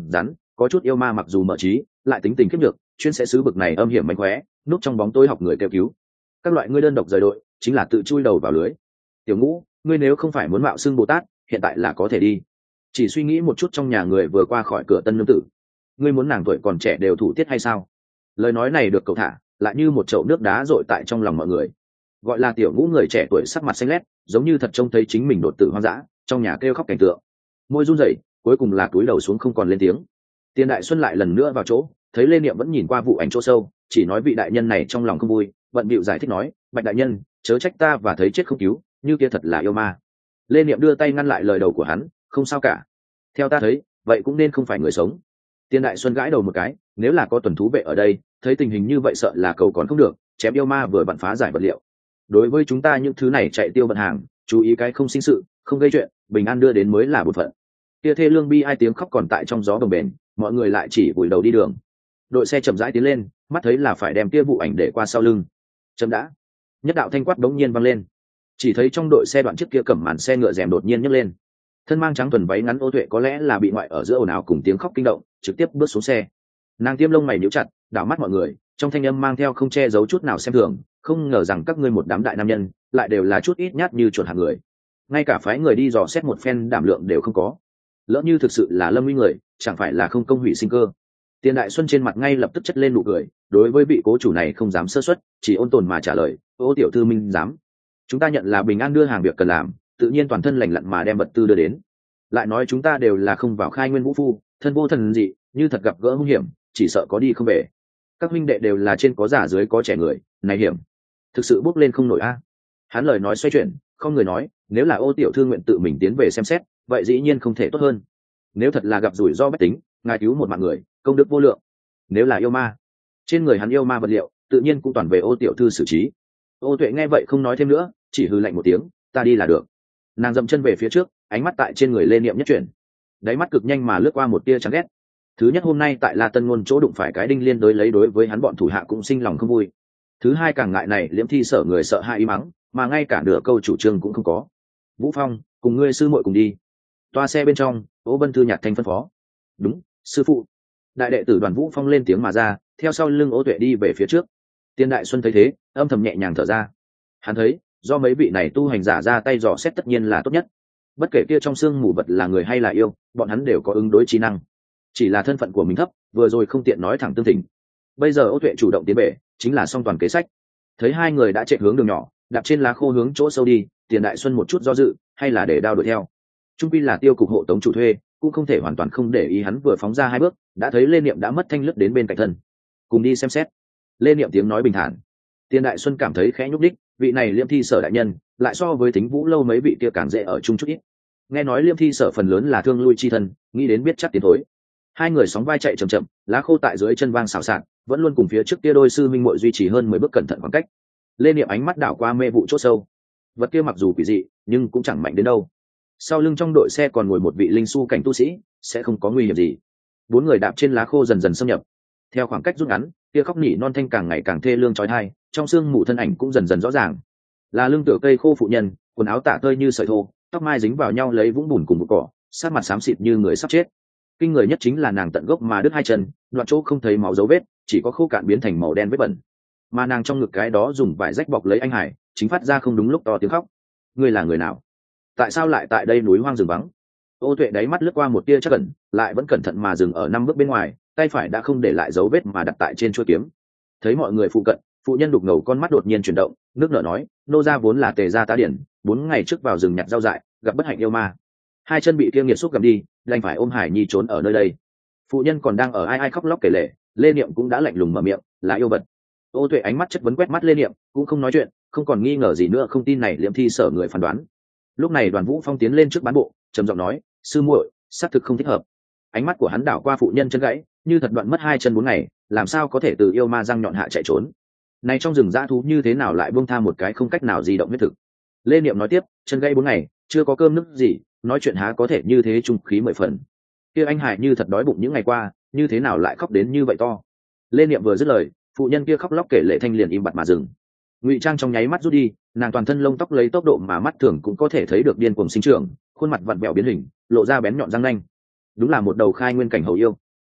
có chút yêu ma mặc dù mở trí lại tính tình kiếp được, chuyên sẽ xứ bực này âm hiểm mánh khóe, núp trong bóng tối học người kêu cứu. Các loại ngươi đơn độc rời đội chính là tự chui đầu vào lưới. Tiểu Ngũ, ngươi nếu không phải muốn mạo xưng Bồ Tát, hiện tại là có thể đi. Chỉ suy nghĩ một chút trong nhà người vừa qua khỏi cửa tân nương tử, ngươi muốn nàng tuổi còn trẻ đều thủ tiết hay sao? Lời nói này được cậu thả lại như một chậu nước đá dội tại trong lòng mọi người. Gọi là Tiểu Ngũ người trẻ tuổi sắc mặt xanh lét, giống như thật trông thấy chính mình đột tử hoang dã, trong nhà kêu khóc cảnh tượng. Môi run rẩy, cuối cùng là cúi đầu xuống không còn lên tiếng. Tiền Đại Xuân lại lần nữa vào chỗ, thấy Lê Niệm vẫn nhìn qua vụ ảnh chỗ sâu, chỉ nói vị đại nhân này trong lòng không vui, bận bịu giải thích nói, Bạch đại nhân, chớ trách ta và thấy chết không cứu, như kia thật là yêu ma. Lê Niệm đưa tay ngăn lại lời đầu của hắn, không sao cả. Theo ta thấy, vậy cũng nên không phải người sống. Tiền Đại Xuân gãi đầu một cái, nếu là có tuần thú vệ ở đây, thấy tình hình như vậy sợ là cầu còn không được, chém yêu ma vừa vặn phá giải vật liệu. Đối với chúng ta những thứ này chạy tiêu vận hàng, chú ý cái không sinh sự, không gây chuyện, bình an đưa đến mới là bổn phận. Kia thê lương bi ai tiếng khóc còn tại trong gió đồng bền, mọi người lại chỉ vùi đầu đi đường. Đội xe chậm rãi tiến lên, mắt thấy là phải đem kia vụ ảnh để qua sau lưng. Chậm đã. Nhất đạo thanh quát đống nhiên vang lên. Chỉ thấy trong đội xe đoạn trước kia cầm màn xe ngựa rèm đột nhiên nhấc lên. Thân mang trắng thuần váy ngắn Ô Tuệ có lẽ là bị ngoại ở giữa ồn ào cùng tiếng khóc kinh động, trực tiếp bước xuống xe. Nàng tiêm lông mày nhíu chặt, đảo mắt mọi người, trong thanh âm mang theo không che giấu chút nào xem thường, không ngờ rằng các ngươi một đám đại nam nhân, lại đều là chút ít nhát như chuột hạng người. Ngay cả phái người đi dò xét một phen đảm lượng đều không có. Lỡ như thực sự là Lâm Nguy người, chẳng phải là không công hủy sinh cơ. Tiền Đại Xuân trên mặt ngay lập tức chất lên nụ cười, đối với vị cố chủ này không dám sơ suất, chỉ ôn tồn mà trả lời, "Ô tiểu thư minh dám. Chúng ta nhận là bình an đưa hàng việc cần làm, tự nhiên toàn thân lành lặn mà đem vật tư đưa đến. Lại nói chúng ta đều là không vào khai nguyên vũ phu, thân vô thần dị, như thật gặp gỡ hung hiểm, chỉ sợ có đi không về. Các huynh đệ đều là trên có già dưới có trẻ người, này hiểm, thực sự bước lên không nổi a." Hắn lời nói xoay chuyển, không người nói, nếu là Ô tiểu thư nguyện tự mình tiến về xem xét, vậy dĩ nhiên không thể tốt hơn. Nếu thật là gặp rủi ro bách tính, ngài cứu một mạng người, công đức vô lượng. Nếu là yêu ma, trên người hắn yêu ma vật liệu, tự nhiên cũng toàn về Ô tiểu thư xử trí. Ô Tuệ nghe vậy không nói thêm nữa, chỉ hừ lạnh một tiếng, ta đi là được. Nàng dậm chân về phía trước, ánh mắt tại trên người Lê Niệm nhất chuyển, đáy mắt cực nhanh mà lướt qua một tia chán ghét. Thứ nhất, hôm nay tại La Tân Ngôn chỗ đụng phải cái đinh liên đối lấy đối với hắn bọn thủ hạ cũng sinh lòng không vui. Thứ hai, càng ngại này Liễm Thi Sở người sợ hai ý mắng, mà ngay cả nửa câu chủ trương cũng không có. Vũ Phong, cùng ngươi sư muội cùng đi. Toa xe bên trong, Ô Bân Thư nhạt thanh phân phó. Đúng, sư phụ. Đại đệ tử Đoàn Vũ Phong lên tiếng mà ra, theo sau lưng Ô Tuệ đi về phía trước. Tiên Đại Xuân thấy thế, âm thầm nhẹ nhàng thở ra. Hắn thấy, do mấy vị này tu hành giả ra tay dò xét tất nhiên là tốt nhất. Bất kể kia trong xương mù vật là người hay là yêu, bọn hắn đều có ứng đối trí năng. Chỉ là thân phận của mình thấp, vừa rồi không tiện nói thẳng tương thỉnh. Bây giờ Ô Tuệ chủ động tiến về, chính là song toàn kế sách. Thấy hai người đã chạy hướng đường nhỏ, đạp trên lá khô hướng chỗ sâu đi, Tiền Đại Xuân một chút do dự, hay là để đao đuổi theo. Trung quy là tiêu cục hộ tống chủ thuê, cũng không thể hoàn toàn không để ý. Hắn vừa phóng ra hai bước, đã thấy Lê Niệm đã mất thanh lướt đến bên cạnh thân. Cùng đi xem xét. Lê Niệm tiếng nói bình thản. Tiền Đại Xuân cảm thấy khẽ nhúc đích, vị này Liêm Thi Sở đại nhân, lại so với Tính Vũ lâu mấy vị kia càng dễ ở chung chút ít. Nghe nói Liêm Thi Sở phần lớn là thương lui chi thân, nghĩ đến biết chắc tiến thối. Hai người sóng vai chạy chậm chậm, lá khô tại dưới chân vang xào xạc, vẫn luôn cùng phía trước kia đôi sư minh muội duy trì hơn mười bước cẩn thận khoảng cách. Lê Niệm ánh mắt đảo qua mê vụ chỗ sâu. Vật kia mặc dù quỷ dị, nhưng cũng chẳng mạnh đến đâu. Sau lưng trong đội xe còn ngồi một vị linh su cảnh tu sĩ, sẽ không có nguy hiểm gì. Bốn người đạp trên lá khô dần dần xâm nhập. Theo khoảng cách rút ngắn, kia khóc nỉ non thanh càng ngày càng thê lương chói tai, trong xương mù thân ảnh cũng dần dần rõ ràng. Là lưng tựa cây khô phụ nhân, quần áo tả tơi như sợi thô, tóc mai dính vào nhau lấy vũng bùn cùng một cỏ, sát mặt xám xịt như người sắp chết. Kinh người nhất chính là nàng tận gốc mà đứt hai chân, đoạn chỗ không thấy máu dấu vết, chỉ có khô cạn biến thành màu đen vết bẩn. Mà nàng trong ngực cái đó dùng vải rách bọc lấy anh Hải, chính phát ra không đúng lúc to tiếng khóc. Ngươi là người nào? Tại sao lại tại đây núi hoang rừng vắng? Ô Tuệ đáy mắt lướt qua một tia chắc cẩn, lại vẫn cẩn thận mà dừng ở năm bước bên ngoài, tay phải đã không để lại dấu vết mà đặt tại trên chuôi kiếm. Thấy mọi người phụ cận, phụ nhân đục ngầu con mắt đột nhiên chuyển động, nước nở nói, nô gia vốn là Tề gia tá điển, bốn ngày trước vào rừng nhặt rau dại, gặp bất hạnh yêu ma, hai chân bị kia nghiệt xúc gặm đi, đành phải ôm Hải Nhi trốn ở nơi đây. Phụ nhân còn đang ở ai ai khóc lóc kể lể, Lê Niệm cũng đã lạnh lùng mở miệng, là yêu vật. Ô Tuệ ánh mắt chất vấn quét mắt Lê Niệm, cũng không nói chuyện, không còn nghi ngờ gì nữa, không tin này Liễm Thi Sở người phán đoán. Lúc này Đoàn Vũ Phong tiến lên trước bán bộ, trầm giọng nói, sư muội, xác thực không thích hợp. Ánh mắt của hắn đảo qua phụ nhân chân gãy, như thật đoạn mất hai chân bốn ngày, làm sao có thể từ yêu ma răng nhọn hạ chạy trốn. Này trong rừng dã thú như thế nào lại buông tha một cái không cách nào di động huyết thực. Lê Niệm nói tiếp, chân gãy bốn ngày, chưa có cơm nước gì, nói chuyện há có thể như thế trung khí mười phần. Kia anh Hải như thật đói bụng những ngày qua, như thế nào lại khóc đến như vậy to. Lê Niệm vừa dứt lời, phụ nhân kia khóc lóc kể lệ thanh liền im bặt mà dừng. Ngụy trang trong nháy mắt rút đi, nàng toàn thân lông tóc lấy tốc độ mà mắt thường cũng có thể thấy được điên cuồng sinh trưởng, khuôn mặt vặn vẹo biến hình, lộ ra bén nhọn răng nanh. Đúng là một đầu khai nguyên cảnh hầu yêu.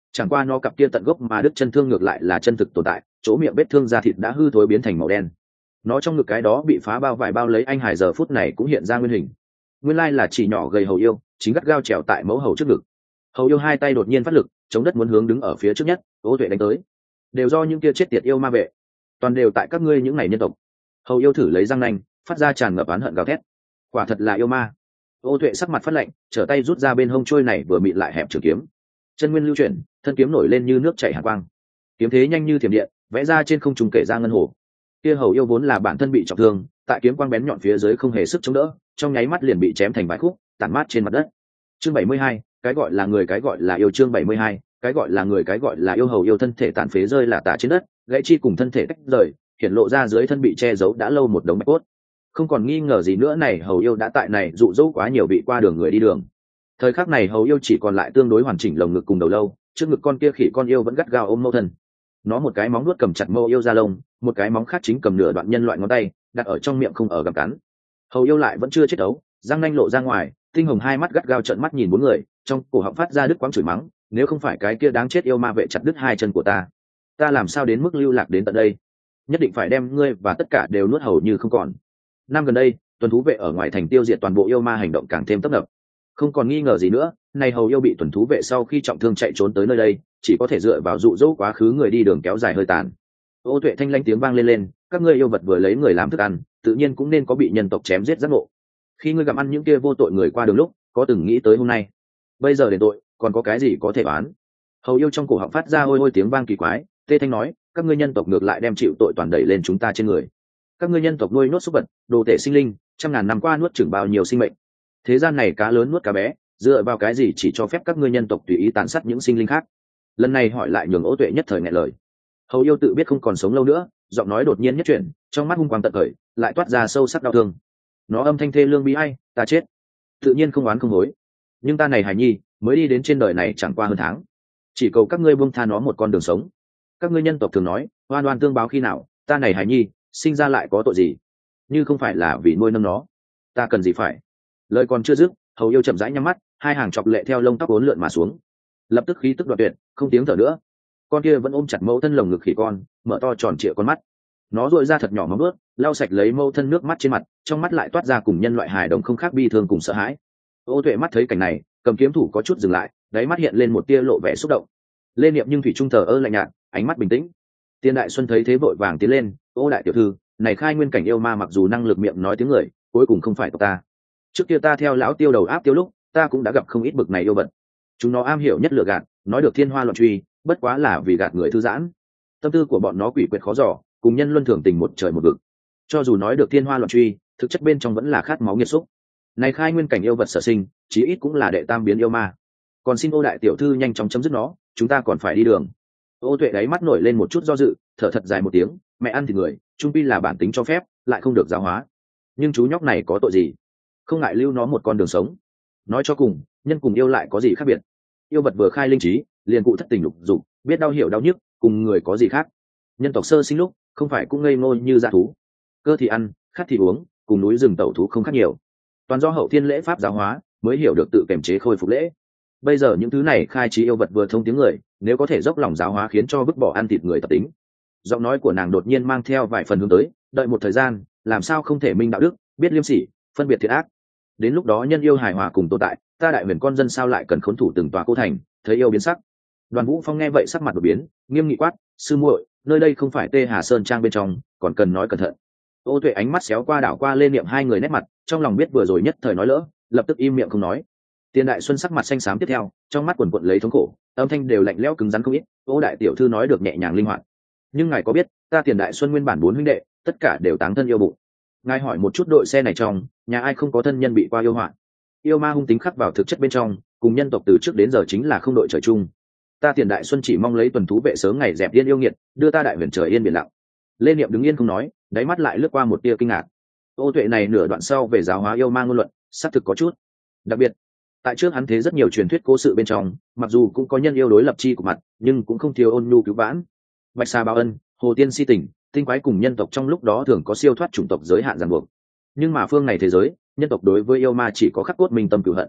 Chẳng qua nó cặp kia tận gốc mà đứt chân thương ngược lại là chân thực tồn tại, chỗ miệng vết thương da thịt đã hư thối biến thành màu đen. Nó trong ngực cái đó bị phá bao vải bao lấy anh hải giờ phút này cũng hiện ra nguyên hình. Nguyên lai là chỉ nhỏ gầy hầu yêu, chính gắt gao trèo tại mẫu hầu trước ngực. Hầu yêu hai tay đột nhiên phát lực, chống đất muốn hướng đứng ở phía trước nhất, Ô Tuệ đánh tới. Đều do những kia chết tiệt yêu ma vệ, toàn đều tại các ngươi những ngày nhân tộc. Hầu yêu thử lấy răng nanh, phát ra tràn ngập oán hận gào thét. Quả thật là yêu ma. Ô Tuệ sắc mặt phát lạnh, trở tay rút ra bên hông trôi này vừa mịn lại hẹp trường kiếm. Chân nguyên lưu chuyển, thân kiếm nổi lên như nước chảy hàn quang. Kiếm thế nhanh như thiểm điện, vẽ ra trên không trung kể ra ngân hồ. Kia hầu yêu vốn là bản thân bị trọng thương, tại kiếm quang bén nhọn phía dưới không hề sức chống đỡ, trong nháy mắt liền bị chém thành vài khúc, tản mát trên mặt đất. Chương bảy mươi hai, cái gọi là người cái gọi là yêu. Chương bảy mươi hai, cái gọi là người cái gọi là yêu. Hầu yêu thân thể tàn phế rơi là tả trên đất, gãy chi cùng thân thể tách rời, hiện lộ ra dưới thân bị che giấu đã lâu một đống bạch cốt. Không còn nghi ngờ gì nữa, này hầu yêu đã tại này dụ dỗ quá nhiều vị qua đường người đi đường. Thời khắc này hầu yêu chỉ còn lại tương đối hoàn chỉnh lồng ngực cùng đầu lâu, trước ngực con kia khỉ con yêu vẫn gắt gao ôm mẫu thân. Nó một cái móng nuốt cầm chặt mẫu yêu da lông, một cái móng khác chính cầm nửa đoạn nhân loại ngón tay đặt ở trong miệng không ở gặm cắn. Hầu yêu lại vẫn chưa chết đấu, răng nanh lộ ra ngoài, tinh hồng hai mắt gắt gao trợn mắt nhìn bốn người, trong cổ họng phát ra đứt quãng chửi mắng, nếu không phải cái kia đáng chết yêu ma vệ chặt đứt hai chân của ta, ta làm sao đến mức lưu lạc đến tận đây, nhất định phải đem ngươi và tất cả đều nuốt hầu như không còn. Năm gần đây, tuần thú vệ ở ngoài thành tiêu diệt toàn bộ yêu ma hành động càng thêm tấp nập. Không còn nghi ngờ gì nữa, này hầu yêu bị tuần thú vệ sau khi trọng thương chạy trốn tới nơi đây, chỉ có thể dựa vào dụ dỗ quá khứ người đi đường kéo dài hơi tàn. Ô Tuệ thanh lãnh tiếng vang lên lên, các ngươi yêu vật vừa lấy người làm thức ăn, tự nhiên cũng nên có bị nhân tộc chém giết giác ngộ. Khi ngươi gặm ăn những kia vô tội người qua đường lúc, có từng nghĩ tới hôm nay, bây giờ đền tội, còn có cái gì có thể bán? Hầu yêu trong cổ họng phát ra ôi ôi tiếng vang kỳ quái, tê thanh nói, các ngươi nhân tộc ngược lại đem chịu tội toàn đẩy lên chúng ta trên người. Các ngươi nhân tộc nuôi nuốt súc vật, đồ tể sinh linh, trăm ngàn năm qua nuốt chửng bao nhiêu sinh mệnh. Thế gian này cá lớn nuốt cá bé, dựa vào cái gì chỉ cho phép các ngươi nhân tộc tùy ý tàn sát những sinh linh khác? Lần này hỏi lại nhường Ô Tuệ nhất thời nghẹn lời. Hầu yêu tự biết không còn sống lâu nữa, giọng nói đột nhiên nhất chuyển, trong mắt hung quang tận khởi, lại toát ra sâu sắc đau thương. Nó âm thanh thê lương bi ai, ta chết, tự nhiên không oán không hối, nhưng ta này hài nhi mới đi đến trên đời này chẳng qua hơn tháng, chỉ cầu các ngươi buông tha nó một con đường sống. Các ngươi nhân tộc thường nói oan oan tương báo khi nào, ta này hài nhi sinh ra lại có tội gì, như không phải là vì nuôi nấng nó, ta cần gì phải. Lời còn chưa dứt, hầu yêu chậm rãi nhắm mắt, hai hàng chọc lệ theo lông tóc uốn lượn mà xuống, lập tức khí tức đoạt tuyệt, không tiếng thở nữa. Con kia vẫn ôm chặt mẫu thân lồng ngực khỉ con, mở to tròn trịa con mắt, nó dội ra thật nhỏ móng bước, lau sạch lấy mẫu thân nước mắt trên mặt, trong mắt lại toát ra cùng nhân loại hài đồng không khác bi thương cùng sợ hãi. Ô Tuệ mắt thấy cảnh này, cầm kiếm thủ có chút dừng lại, đáy mắt hiện lên một tia lộ vẻ xúc động. Lên niệm nhưng thủy trung thờ ơ lạnh nhạt, ánh mắt bình tĩnh. Tiên Đại Xuân thấy thế vội vàng tiến lên, ô đại tiểu thư, này khai nguyên cảnh yêu ma mặc dù năng lực miệng nói tiếng người, cuối cùng không phải tộc ta. Trước kia ta theo lão tiêu đầu áp tiêu lúc, ta cũng đã gặp không ít bực này yêu vật. Chúng nó am hiểu nhất lừa gạt, nói được thiên hoa loạn truy, bất quá là vì gạt người thư giãn. Tâm tư của bọn nó quỷ quyệt khó dò, cùng nhân luân thường tình một trời một vực. Cho dù nói được thiên hoa loạn truy, thực chất bên trong vẫn là khát máu nghiệt xúc. Này khai nguyên cảnh yêu vật sở sinh, chí ít cũng là đệ tam biến yêu ma. Còn xin ô đại tiểu thư nhanh chóng chấm dứt nó, chúng ta còn phải đi đường. Ô Tuệ đáy mắt nổi lên một chút do dự, thở thật dài một tiếng, mẹ ăn thì người, trung pi là bản tính cho phép, lại không được giáo hóa. Nhưng chú nhóc này có tội gì, không ngại lưu nó một con đường sống. Nói cho cùng, nhân cùng yêu lại có gì khác biệt? Yêu vật vừa khai linh trí, liền cụ thất tình lục dục, biết đau hiểu đau nhức, cùng người có gì khác? Nhân tộc sơ sinh lúc, không phải cũng ngây ngô như dã thú, cơ thì ăn, khát thì uống, cùng núi rừng tẩu thú không khác nhiều. Toàn do hậu thiên lễ pháp giáo hóa, mới hiểu được tự kiềm chế khôi phục lễ. Bây giờ những thứ này khai trí yêu vật vừa thông tiếng người, nếu có thể dốc lòng giáo hóa khiến cho vứt bỏ ăn thịt người tập tính. Giọng nói của nàng đột nhiên mang theo vài phần hướng tới, đợi một thời gian, làm sao không thể minh đạo đức, biết liêm sỉ, phân biệt thiện ác. Đến lúc đó nhân yêu hài hòa cùng tồn tại, ta đại huyền con dân sao lại cần khốn thủ từng tòa cô thành, thấy yêu biến sắc. Đoàn Vũ Phong nghe vậy sắc mặt đột biến, nghiêm nghị quát, sư muội, nơi đây không phải Tê Hà Sơn trang bên trong, còn cần nói cẩn thận. Ô Tuệ ánh mắt xéo qua đảo qua lên niệm hai người nét mặt, trong lòng biết vừa rồi nhất thời nói lỡ, lập tức im miệng không nói. Tiên Đại Xuân sắc mặt xanh xám tiếp theo, trong mắt quần quật lấy thống khổ, âm thanh đều lạnh lẽo cứng rắn không ít. Ô đại tiểu thư nói được nhẹ nhàng linh hoạt, nhưng ngài có biết, ta Tiền Đại Xuân nguyên bản bốn huynh đệ, tất cả đều táng thân yêu bụng. Ngài hỏi một chút đội xe này trong, nhà ai không có thân nhân bị qua yêu họa? Yêu ma hung tính khắc vào thực chất bên trong, cùng nhân tộc từ trước đến giờ chính là không đội trời chung. Ta Tiền Đại Xuân chỉ mong lấy tuần thú vệ sớm ngày dẹp yên yêu nghiệt, đưa ta đại huyền trời yên biển lặng. Lê Niệm đứng yên không nói, đáy mắt lại lướt qua một tia kinh ngạc. Ô Tuệ này nửa đoạn sau về giáo hóa yêu ma ngôn luận, xác thực có chút đặc biệt. Tại trước hắn thế rất nhiều truyền thuyết cố sự bên trong, mặc dù cũng có nhân yêu đối lập chi của mặt, nhưng cũng không thiếu ôn nhu cứu vãn. Bạch Sa báo ân, Hồ Tiên si tình, tinh quái cùng nhân tộc trong lúc đó thường có siêu thoát chủng tộc giới hạn ràng buộc. Nhưng mà phương này thế giới, nhân tộc đối với yêu ma chỉ có khắc cốt minh tâm cửu hận.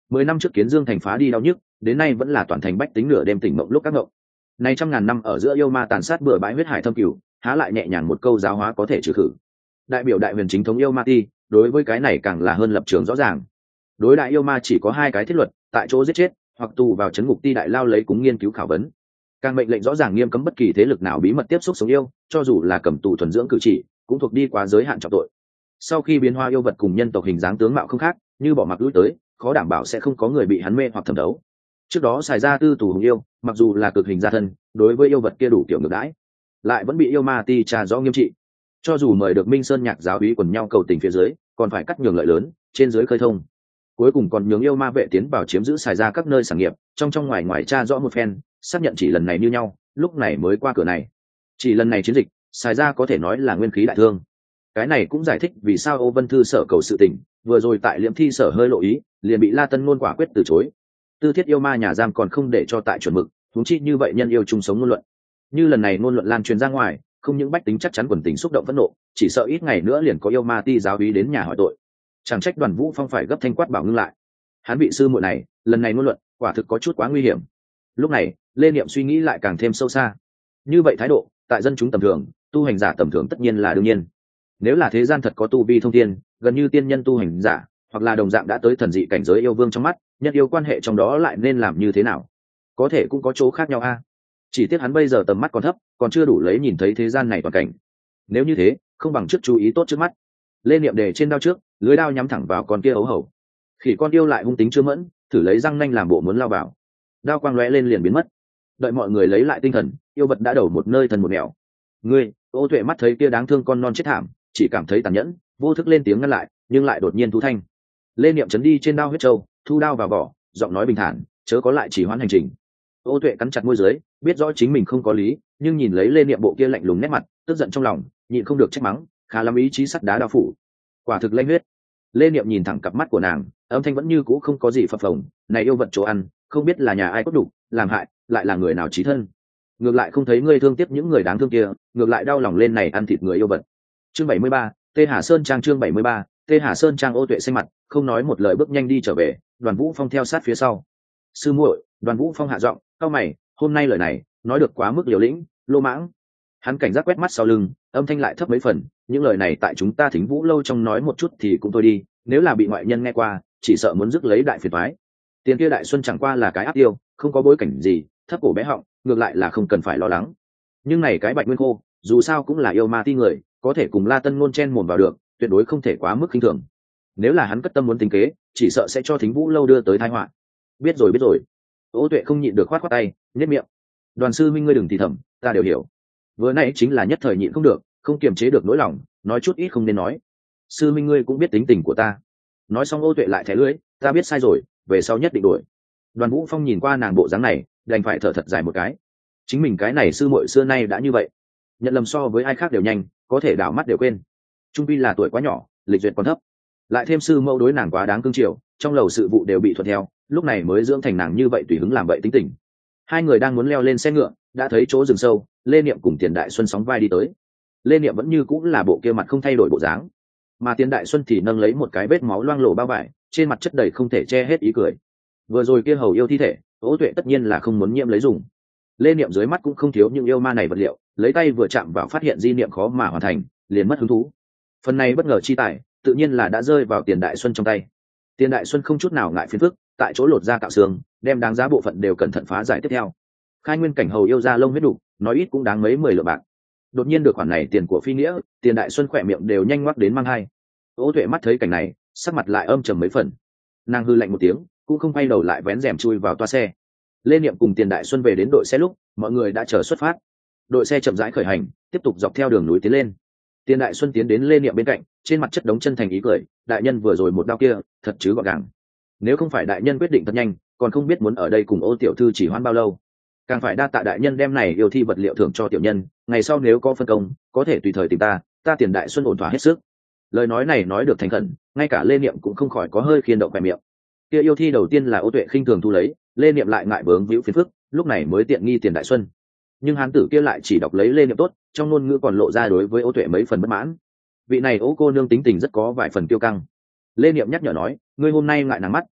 mười năm trước kiến dương thành phá đi đau nhức, đến nay vẫn là toàn thành bách tính nửa đêm tỉnh mộng lúc các ngộng. Này trăm ngàn năm ở giữa yêu ma tàn sát bừa bãi huyết hải thâm cửu, há lại nhẹ nhàng một câu giáo hóa có thể trừ khử. Đại biểu đại huyền chính thống yêu ma ti, đối với cái này càng là hơn lập trường rõ ràng. Đối đại yêu ma chỉ có hai cái thiết luật, tại chỗ giết chết, hoặc tù vào trấn ngục ti đại lao lấy cúng nghiên cứu khảo vấn. Càng mệnh lệnh rõ ràng nghiêm cấm bất kỳ thế lực nào bí mật tiếp xúc sống yêu, cho dù là cầm tù thuần dưỡng cử chỉ, cũng thuộc đi quá giới hạn trọng tội. Sau khi biến hóa yêu vật cùng nhân tộc hình dáng tướng mạo không khác, như bỏ mặc lui tới, khó đảm bảo sẽ không có người bị hắn mê hoặc thẩm đấu. Trước đó xài ra tư tù hùng yêu, mặc dù là cực hình gia thân, đối với yêu vật kia đủ kiểu ngược đãi, lại vẫn bị yêu ma ti trà rõ nghiêm trị. Cho dù mời được Minh Sơn nhạc giáo úy quần nhau cầu tình phía dưới, còn phải cắt nhường lợi lớn, trên dưới khơi thông. Cuối cùng còn nhường yêu ma vệ tiến vào chiếm giữ xài ra các nơi sản nghiệp, trong trong ngoài ngoài tra rõ một phen, xác nhận chỉ lần này như nhau, lúc này mới qua cửa này. Chỉ lần này chiến dịch, xài ra có thể nói là nguyên khí đại thương. Cái này cũng giải thích vì sao Ô Vân Thư sở cầu sự tình, vừa rồi tại Liễm Thi sở hơi lộ ý, liền bị La Tân ngôn quả quyết từ chối. Tư thiết yêu ma nhà giam còn không để cho tại chuẩn mực, huống chi như vậy nhân yêu chung sống ngôn luận. Như lần này ngôn luận lan truyền ra ngoài, không những bách tính chắc chắn quần tình xúc động phẫn nộ, chỉ sợ ít ngày nữa liền có yêu ma ti giáo úy đến nhà hỏi tội. Chẳng trách Đoàn Vũ Phong phải gấp thanh quát bảo ngưng lại. Hắn bị sư muội này, lần này ngôn luận, quả thực có chút quá nguy hiểm. Lúc này, Lê Niệm suy nghĩ lại càng thêm sâu xa. Như vậy thái độ, tại dân chúng tầm thường, tu hành giả tầm thường tất nhiên là đương nhiên. Nếu là thế gian thật có tu vi thông thiên, gần như tiên nhân tu hành giả, hoặc là đồng dạng đã tới thần dị cảnh giới yêu vương trong mắt, nhân yêu quan hệ trong đó lại nên làm như thế nào? Có thể cũng có chỗ khác nhau a. Chỉ tiếc hắn bây giờ tầm mắt còn thấp, còn chưa đủ lấy nhìn thấy thế gian này toàn cảnh. Nếu như thế, không bằng trước chú ý tốt trước mắt. Lê Niệm đề trên đao trước, lưới đao nhắm thẳng vào con kia ấu hầu. Khỉ con yêu lại hung tính chưa mẫn, thử lấy răng nanh làm bộ muốn lao vào. Đao quang lóe lên liền biến mất. Đợi mọi người lấy lại tinh thần, yêu vật đã đầu một nơi thần một nẻo. Ngươi, Ô Tuệ mắt thấy kia đáng thương con non chết thảm, chỉ cảm thấy tàn nhẫn, vô thức lên tiếng ngăn lại, nhưng lại đột nhiên thu thanh. Lê Niệm chấn đi trên đao huyết châu, thu đao vào vỏ, giọng nói bình thản, chớ có lại chỉ hoãn hành trình. Ô Tuệ cắn chặt môi dưới, biết rõ chính mình không có lý, nhưng nhìn lấy Lê Niệm bộ kia lạnh lùng nét mặt, tức giận trong lòng, nhịn không được trách mắng, khá lắm ý chí sắt đá đao phủ. Quả thực lanh huyết. Lê Niệm nhìn thẳng cặp mắt của nàng, âm thanh vẫn như cũ không có gì phập phồng, này yêu vật chỗ ăn, không biết là nhà ai cốt đủ, làm hại, lại là người nào chí thân. Ngược lại không thấy ngươi thương tiếc những người đáng thương kia, ngược lại đau lòng lên này ăn thịt người yêu vật. Chương bảy mươi ba, Tê Hà Sơn Trang chương bảy mươi ba, Tê Hà Sơn Trang. Ô Tuệ xanh mặt, không nói một lời bước nhanh đi trở về, Đoàn Vũ Phong theo sát phía sau. Sư muội, Đoàn Vũ Phong hạ giọng, "Cao mày, hôm nay lời này, nói được quá mức liều lĩnh, lô mãng." Hắn cảnh giác quét mắt sau lưng, âm thanh lại thấp mấy phần, "Những lời này tại chúng ta Thính Vũ lâu trong nói một chút thì cũng thôi đi, nếu là bị ngoại nhân nghe qua, chỉ sợ muốn rước lấy đại phiền toái. Tiền kia Đại Xuân chẳng qua là cái ác tiêu, không có bối cảnh gì, thấp cổ bé họng, ngược lại là không cần phải lo lắng. Nhưng này cái Bạch Nguyên Khô, dù sao cũng là yêu ma ti người, có thể cùng La Tân ngôn chen mồm vào được, tuyệt đối không thể quá mức khinh thường. Nếu là hắn cất tâm muốn tính kế, chỉ sợ sẽ cho Thính Vũ lâu đưa tới tai họa." "Biết rồi biết rồi." Ô Tuệ không nhịn được khoát khoát tay, nhếch miệng. "Đoàn sư minh ngươi đừng thì thầm, ta đều hiểu. Vừa nãy chính là nhất thời nhịn không được, không kiềm chế được nỗi lòng, nói chút ít không nên nói. Sư minh ngươi cũng biết tính tình của ta." Nói xong Ô Tuệ lại thẻ lưỡi, "Ta biết sai rồi, về sau nhất định đổi." Đoàn Vũ Phong nhìn qua nàng bộ dáng này, đành phải thở thật dài một cái. Chính mình cái này sư muội xưa nay đã như vậy, nhận lầm so với ai khác đều nhanh, có thể đảo mắt đều quên. Trung pi là tuổi quá nhỏ, lịch duyệt còn thấp, lại thêm sư mẫu đối nàng quá đáng cương triều, trong lầu sự vụ đều bị thuận theo, lúc này mới dưỡng thành nàng như vậy tùy hứng làm vậy tính tình. Hai người đang muốn leo lên xe ngựa, đã thấy chỗ rừng sâu, Lê Niệm cùng Tiền Đại Xuân sóng vai đi tới. Lê Niệm vẫn như cũng là bộ kia mặt không thay đổi bộ dáng, mà Tiền Đại Xuân thì nâng lấy một cái vết máu loang lổ bao vải, trên mặt chất đầy không thể che hết ý cười. Vừa rồi kia hầu yêu thi thể, Ô Tuệ tất nhiên là không muốn nhiễm lấy dùng. Lê Niệm dưới mắt cũng không thiếu những yêu ma này vật liệu, lấy tay vừa chạm vào phát hiện di niệm khó mà hoàn thành, liền mất hứng thú. Phần này bất ngờ chi tài, tự nhiên là đã rơi vào Tiền Đại Xuân trong tay. Tiền Đại Xuân không chút nào ngại phiền phức, tại chỗ lột ra cạo xương, đem đáng giá bộ phận đều cẩn thận phá giải tiếp theo. Khai nguyên cảnh hầu yêu ra lông huyết đủ, nói ít cũng đáng mấy mười lượng bạc. Đột nhiên được khoản này tiền của phi nghĩa, Tiền Đại Xuân khỏe miệng đều nhanh ngoắc đến mang hai. Ô Tuệ mắt thấy cảnh này, sắc mặt lại âm trầm mấy phần. Nàng hư lạnh một tiếng, cũng không quay đầu lại vén rèm chui vào toa xe. Lê Niệm cùng Tiền Đại Xuân về đến đội xe lúc, mọi người đã chờ xuất phát. Đội xe chậm rãi khởi hành, tiếp tục dọc theo đường núi tiến lên. Tiền Đại Xuân tiến đến Lê Niệm bên cạnh, trên mặt chất đống chân thành ý cười, "Đại nhân vừa rồi một đao kia, thật chứ gọn gàng. Nếu không phải đại nhân quyết định thật nhanh, còn không biết muốn ở đây cùng Ô tiểu thư chỉ hoãn bao lâu. Càng phải đa tạ đại nhân đem này yêu thi vật liệu thưởng cho tiểu nhân, ngày sau nếu có phân công, có thể tùy thời tìm ta, ta Tiền Đại Xuân ổn thỏa hết sức." Lời nói này nói được thành khẩn, ngay cả Lê Niệm cũng không khỏi có hơi khiên động vẻ miệng. Kia yêu thi đầu tiên là Ô Tuệ khinh thường thu lấy, Lê Niệm lại ngại bướng víu phiền phức, lúc này mới tiện nghi Tiền Đại Xuân. Nhưng hán tử kia lại chỉ đọc lấy Lê Niệm tốt, trong ngôn ngữ còn lộ ra đối với Ô Tuệ mấy phần bất mãn. Vị này Ô cô nương tính tình rất có vài phần kiêu căng. Lê Niệm nhắc nhở nói, "Ngươi hôm nay ngại nàng mắt,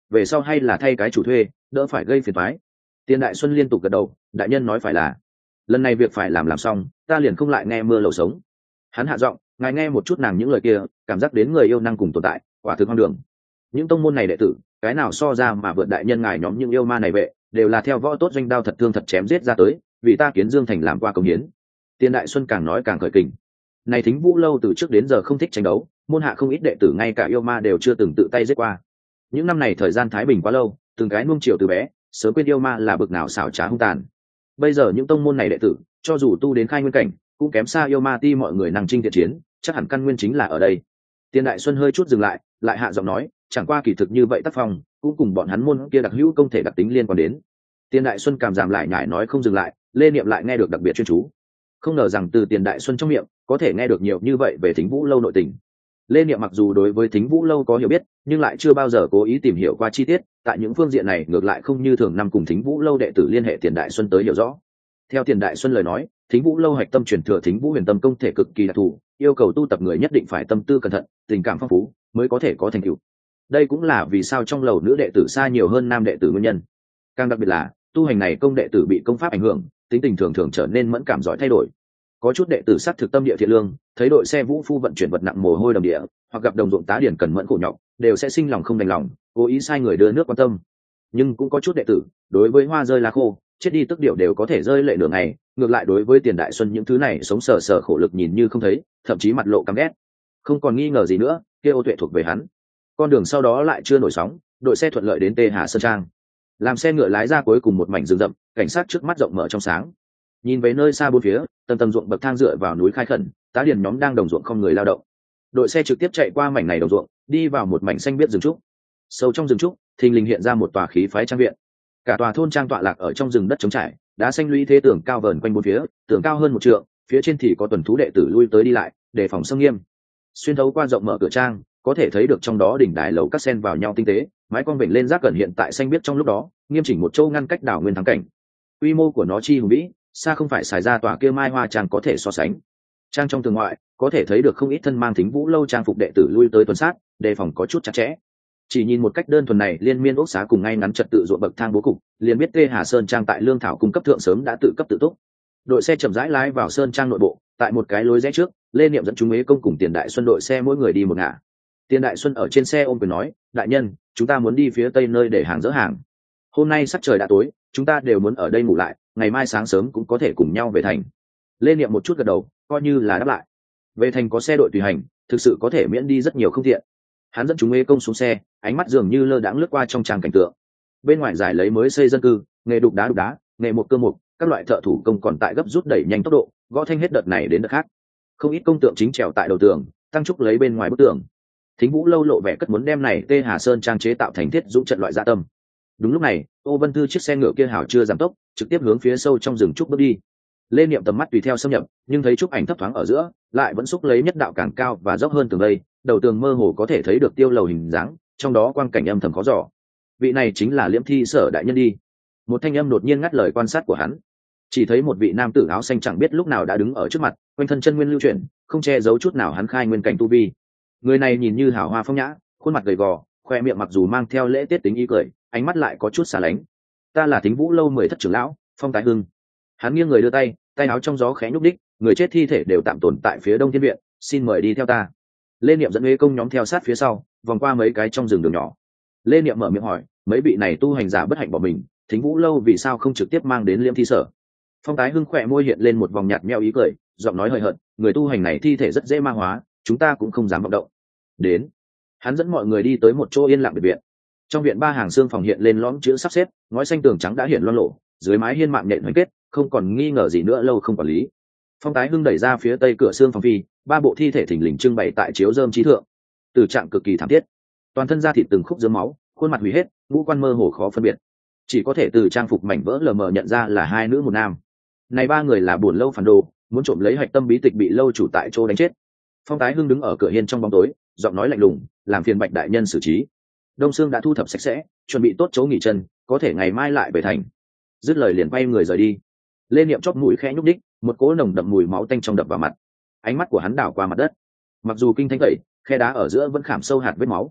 về sau hay là thay cái chủ thuê, đỡ phải gây phiền toái. Tiền Đại Xuân liên tục gật đầu, đại nhân nói phải là, lần này việc phải làm làm xong, ta liền không lại nghe mưa lầu sống. Hắn hạ giọng, ngài nghe một chút nàng những lời kia, cảm giác đến người yêu năng cùng tồn tại, quả thực hoang đường. Những tông môn này đệ tử, cái nào so ra mà vượt đại nhân ngài nhóm những yêu ma này vệ, đều là theo võ tốt doanh đao thật thương thật chém giết ra tới, vì ta Kiến Dương thành làm qua công hiến. Tiền Đại Xuân càng nói càng khởi kình. Này Thính Vũ lâu từ trước đến giờ không thích tranh đấu, môn hạ không ít đệ tử ngay cả yêu ma đều chưa từng tự tay giết qua. Những năm này thời gian thái bình quá lâu, từng cái nuông chiều từ bé, sớm quên yêu ma là bực nào xảo trá hung tàn. Bây giờ những tông môn này đệ tử, cho dù tu đến khai nguyên cảnh, cũng kém xa yêu ma ti mọi người năng trinh thiện chiến, chắc hẳn căn nguyên chính là ở đây. Tiền Đại Xuân hơi chút dừng lại, lại hạ giọng nói, chẳng qua kỳ thực như vậy tác phong, cũng cùng bọn hắn môn kia đặc hữu công thể đặc tính liên quan đến. Tiền Đại Xuân cảm giảm lại nhải nói không dừng lại, Lê Niệm lại nghe được đặc biệt chuyên chú. Không ngờ rằng từ Tiền Đại Xuân trong miệng có thể nghe được nhiều như vậy về Thính Vũ lâu nội tình. Lê Niệm mặc dù đối với Thính Vũ lâu có hiểu biết, nhưng lại chưa bao giờ cố ý tìm hiểu qua chi tiết, tại những phương diện này ngược lại không như thường năm cùng Thính Vũ lâu đệ tử liên hệ Tiền Đại Xuân tới hiểu rõ. Theo Tiền Đại Xuân lời nói, Thính Vũ lâu hạch tâm truyền thừa Thính Vũ huyền tâm công thể cực kỳ đặc thù, yêu cầu tu tập người nhất định phải tâm tư cẩn thận, tình cảm phong phú mới có thể có thành tựu. Đây cũng là vì sao trong lầu nữ đệ tử xa nhiều hơn nam đệ tử nguyên nhân. Càng đặc biệt là, tu hành này công đệ tử bị công pháp ảnh hưởng, tính tình thường thường trở nên mẫn cảm giỏi thay đổi. Có chút đệ tử sắc thực tâm địa thiện lương, thấy đội xe vũ phu vận chuyển vật nặng mồ hôi đầm địa, hoặc gặp đồng ruộng tá điển cần mẫn khổ nhọc, đều sẽ sinh lòng không đành lòng, cố ý sai người đưa nước quan tâm. Nhưng cũng có chút đệ tử, đối với hoa rơi lá khô, chết đi tức điệu đều có thể rơi lệ nửa ngày, ngược lại đối với Tiền Đại Xuân những thứ này sống sờ sờ khổ lực nhìn như không thấy, thậm chí mặt lộ căm ghét. Không còn nghi ngờ gì nữa, kia Ô Tuệ thuộc về hắn. Con đường sau đó lại chưa nổi sóng, đội xe thuận lợi đến Tê Hà Sơn Trang. Làm xe ngựa lái ra cuối cùng một mảnh rừng rậm, cảnh sát trước mắt rộng mở trong sáng. Nhìn về nơi xa bốn phía, tầng tầng ruộng bậc thang dựa vào núi khai khẩn, tá điền nhóm đang đồng ruộng không người lao động. Đội xe trực tiếp chạy qua mảnh này đồng ruộng, đi vào một mảnh xanh biếc rừng trúc. Sâu trong rừng trúc, thình lình hiện ra một tòa khí phái trang viện. Cả tòa thôn trang tọa lạc ở trong rừng đất trống trải, đá xanh lũy thế tường cao vờn quanh bốn phía, tường cao hơn một trượng, phía trên thì có tuần thú đệ tử lui tới đi lại, đề phòng xâm nghiêm. Xuyên thấu qua rộng mở cửa trang, có thể thấy được trong đó đỉnh đài lầu các sen vào nhau tinh tế, mái cong vểnh lên giác cẩn hiện tại xanh biếc trong lúc đó, nghiêm chỉnh một châu ngăn cách đảo nguyên thắng cảnh. Quy mô của nó chi hùng vĩ, xa không phải xài ra tòa kia mai hoa trang có thể so sánh. Trang trong tường ngoại, có thể thấy được không ít thân mang Thính Vũ lâu trang phục đệ tử lui tới tuần sát, đề phòng có chút chặt chẽ. Chỉ nhìn một cách đơn thuần này, liên miên ốc xá cùng ngay ngắn trật tự ruộng bậc thang bố cục, liền biết Tê Hà Sơn Trang tại lương thảo cung cấp thượng sớm đã tự cấp tự túc. Đội xe chậm rãi lái vào sơn trang nội bộ, tại một cái lối rẽ trước, Lê Niệm dẫn chúng ế công cùng Tiền Đại Xuân đội xe mỗi người đi một ngả. Tiền Đại Xuân ở trên xe ôm quyền nói, đại nhân, chúng ta muốn đi phía tây nơi để hàng dỡ hàng. Hôm nay sắc trời đã tối, chúng ta đều muốn ở đây ngủ lại, ngày mai sáng sớm cũng có thể cùng nhau về thành. Lê Niệm một chút gật đầu, coi như là đáp lại. Về thành có xe đội tùy hành, thực sự có thể miễn đi rất nhiều không tiện. Hắn dẫn chúng ế công xuống xe, ánh mắt dường như lơ đãng lướt qua trong tràng cảnh tượng. Bên ngoài giải lấy mới xây dân cư, nghề đục đá đục đá, nghề một cơ mục, các loại thợ thủ công còn tại gấp rút đẩy nhanh tốc độ, gõ thanh hết đợt này đến đợt khác. Không ít công tượng chính trèo tại đầu tường, tăng trúc lấy bên ngoài bức tường. Thính Vũ lâu lộ vẻ cất muốn đem này Tê Hà Sơn Trang chế tạo thành thiết dũng trận loại dạ tâm. Đúng lúc này, Ô Vân Thư chiếc xe ngựa kia hảo chưa giảm tốc, trực tiếp hướng phía sâu trong rừng trúc bước đi. Lê Niệm tầm mắt tùy theo xâm nhập, nhưng thấy trúc ảnh thấp thoáng ở giữa, lại vẫn xúc lấy nhất đạo càng cao và dốc hơn tường đây, đầu tường mơ hồ có thể thấy được tiêu lầu hình dáng, trong đó quang cảnh âm thầm khó dò. Vị này chính là Liễm Thi Sở đại nhân đi. Một thanh âm đột nhiên ngắt lời quan sát của hắn. Chỉ thấy một vị nam tử áo xanh chẳng biết lúc nào đã đứng ở trước mặt, quanh thân chân nguyên lưu chuyển, không che giấu chút nào hắn khai nguyên cảnh tu vi. Người này nhìn như hào hoa phong nhã, khuôn mặt gầy gò, khoe miệng mặc dù mang theo lễ tiết tính ý cười, ánh mắt lại có chút xả lánh. Ta là Thính Vũ lâu mười thất trưởng lão, Phong Tái Hưng. Hắn nghiêng người đưa tay, tay áo trong gió khẽ nhúc đích, người chết thi thể đều tạm tồn tại phía đông thiên viện, xin mời đi theo ta. Lê Niệm dẫn ế công nhóm theo sát phía sau, vòng qua mấy cái trong rừng đường nhỏ. Lê Niệm mở miệng hỏi, mấy vị này tu hành giả bất hạnh bỏ mình, Thính Vũ lâu vì sao không trực tiếp mang đến Liễm Thi Sở? Phong Tái Hưng khỏe môi hiện lên một vòng nhạt meo ý cười, giọng nói hời hợt, người tu hành này thi thể rất dễ ma hóa, chúng ta cũng không dám vọng động. Đến. Hắn dẫn mọi người đi tới một chỗ yên lặng biệt viện. Trong viện ba hàng xương phòng hiện lên lõm chữ sắp xếp, ngói xanh tường trắng đã hiện loang lổ, dưới mái hiên mạng nhện hoành kết, không còn nghi ngờ gì nữa lâu không quản lý. Phong Tái Hưng đẩy ra phía tây cửa xương phòng phi, ba bộ thi thể thình lình trưng bày tại chiếu rơm trí thượng. Từ trạng cực kỳ thảm thiết, toàn thân da thịt từng khúc dưới máu, khuôn mặt hủy hết, ngũ quan mơ hồ khó phân biệt, chỉ có thể từ trang phục mảnh vỡ lờ mờ nhận ra là hai nữ một nam. Này ba người là buồn lâu phản đồ, muốn trộm lấy hạch tâm bí tịch bị lâu chủ tại chỗ đánh chết. Phong Tái Hưng đứng ở cửa hiên trong bóng tối, giọng nói lạnh lùng, làm phiền Bạch đại nhân xử trí. Đông Sương đã thu thập sạch sẽ, chuẩn bị tốt chỗ nghỉ chân, có thể ngày mai lại về thành. Dứt lời liền quay người rời đi. Lê Niệm chóp mũi khẽ nhúc đích, một cỗ nồng đậm mùi máu tanh trong đập vào mặt. Ánh mắt của hắn đảo qua mặt đất. Mặc dù kinh thanh tẩy, khe đá ở giữa vẫn khảm sâu hạt vết máu.